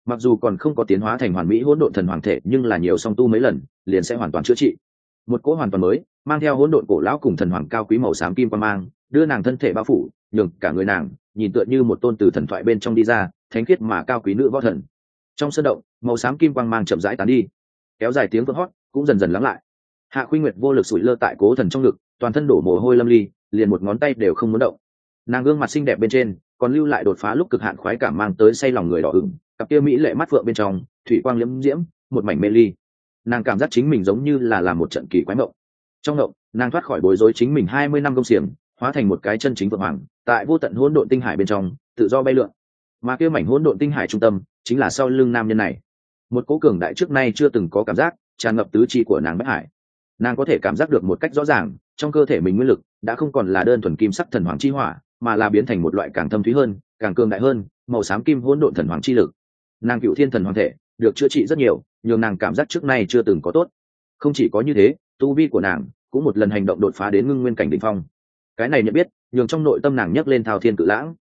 Speaker 1: mặc dù còn không có tiến hóa thành hoàn mỹ hỗn độn thần hoàng thể, nhưng là nhiều song tu mấy lần liền sẽ hoàn toàn chữa trị. Một cỗ hoàn toàn mới mang theo hỗn độn cổ lão cùng thần hoàng cao quý màu xám kim quang mang đưa nàng thân thể bao phủ, nhường cả người nàng nhìn tựa như một tôn từ thần thoại bên trong đi ra thánh khiết mà cao quý nữ võ thần. Trong sân động, màu xám kim quang mang chậm rãi tán đi, kéo dài tiếng vỡ hót cũng dần dần lắng lại. Hạ Khuynh Nguyệt vô lực sủi lơ tại cố thần trong ngực, toàn thân đổ mồ hôi lâm ly, liền một ngón tay đều không muốn động. Nàng gương mặt xinh đẹp bên trên còn lưu lại đột phá lúc cực hạn khoái cảm mang tới say lòng người đỏ ửng, cặp kia mỹ lệ mắt phượng bên trong thủy quang liễm diễm, một mảnh mê ly. Nàng cảm giác chính mình giống như là làm một trận kỳ quái mộng. Trong mộng, nàng thoát khỏi bối rối chính mình hai mươi năm công xiềng, hóa thành một cái chân chính vượng hoàng, tại vô tận hỗn độn tinh hải bên trong tự do bay lượn. Mà kia mảnh hỗn độn tinh hải trung tâm chính là sau lưng nam nhân này. Một cỗ cường đại trước nay chưa từng có cảm giác tràn ngập tứ chi của nàng bất hải. Nàng có thể cảm giác được một cách rõ ràng, trong cơ thể mình nguyên lực đã không còn là đơn thuần kim sắc thần hoàng chi hỏa, mà là biến thành một loại càng thâm thúy hơn, càng cường đại hơn, màu xám kim hỗn độn thần hoàng chi lực. Nàng cựu thiên thần hoàng thể được chữa trị rất nhiều, nhường nàng cảm giác trước nay chưa từng có tốt. Không chỉ có như thế, tu vi của nàng cũng một lần hành động đột phá đến ngưng nguyên cảnh đỉnh phong. Cái này nhận biết nhường trong nội tâm nàng nhấc lên thao thiên cự lãng.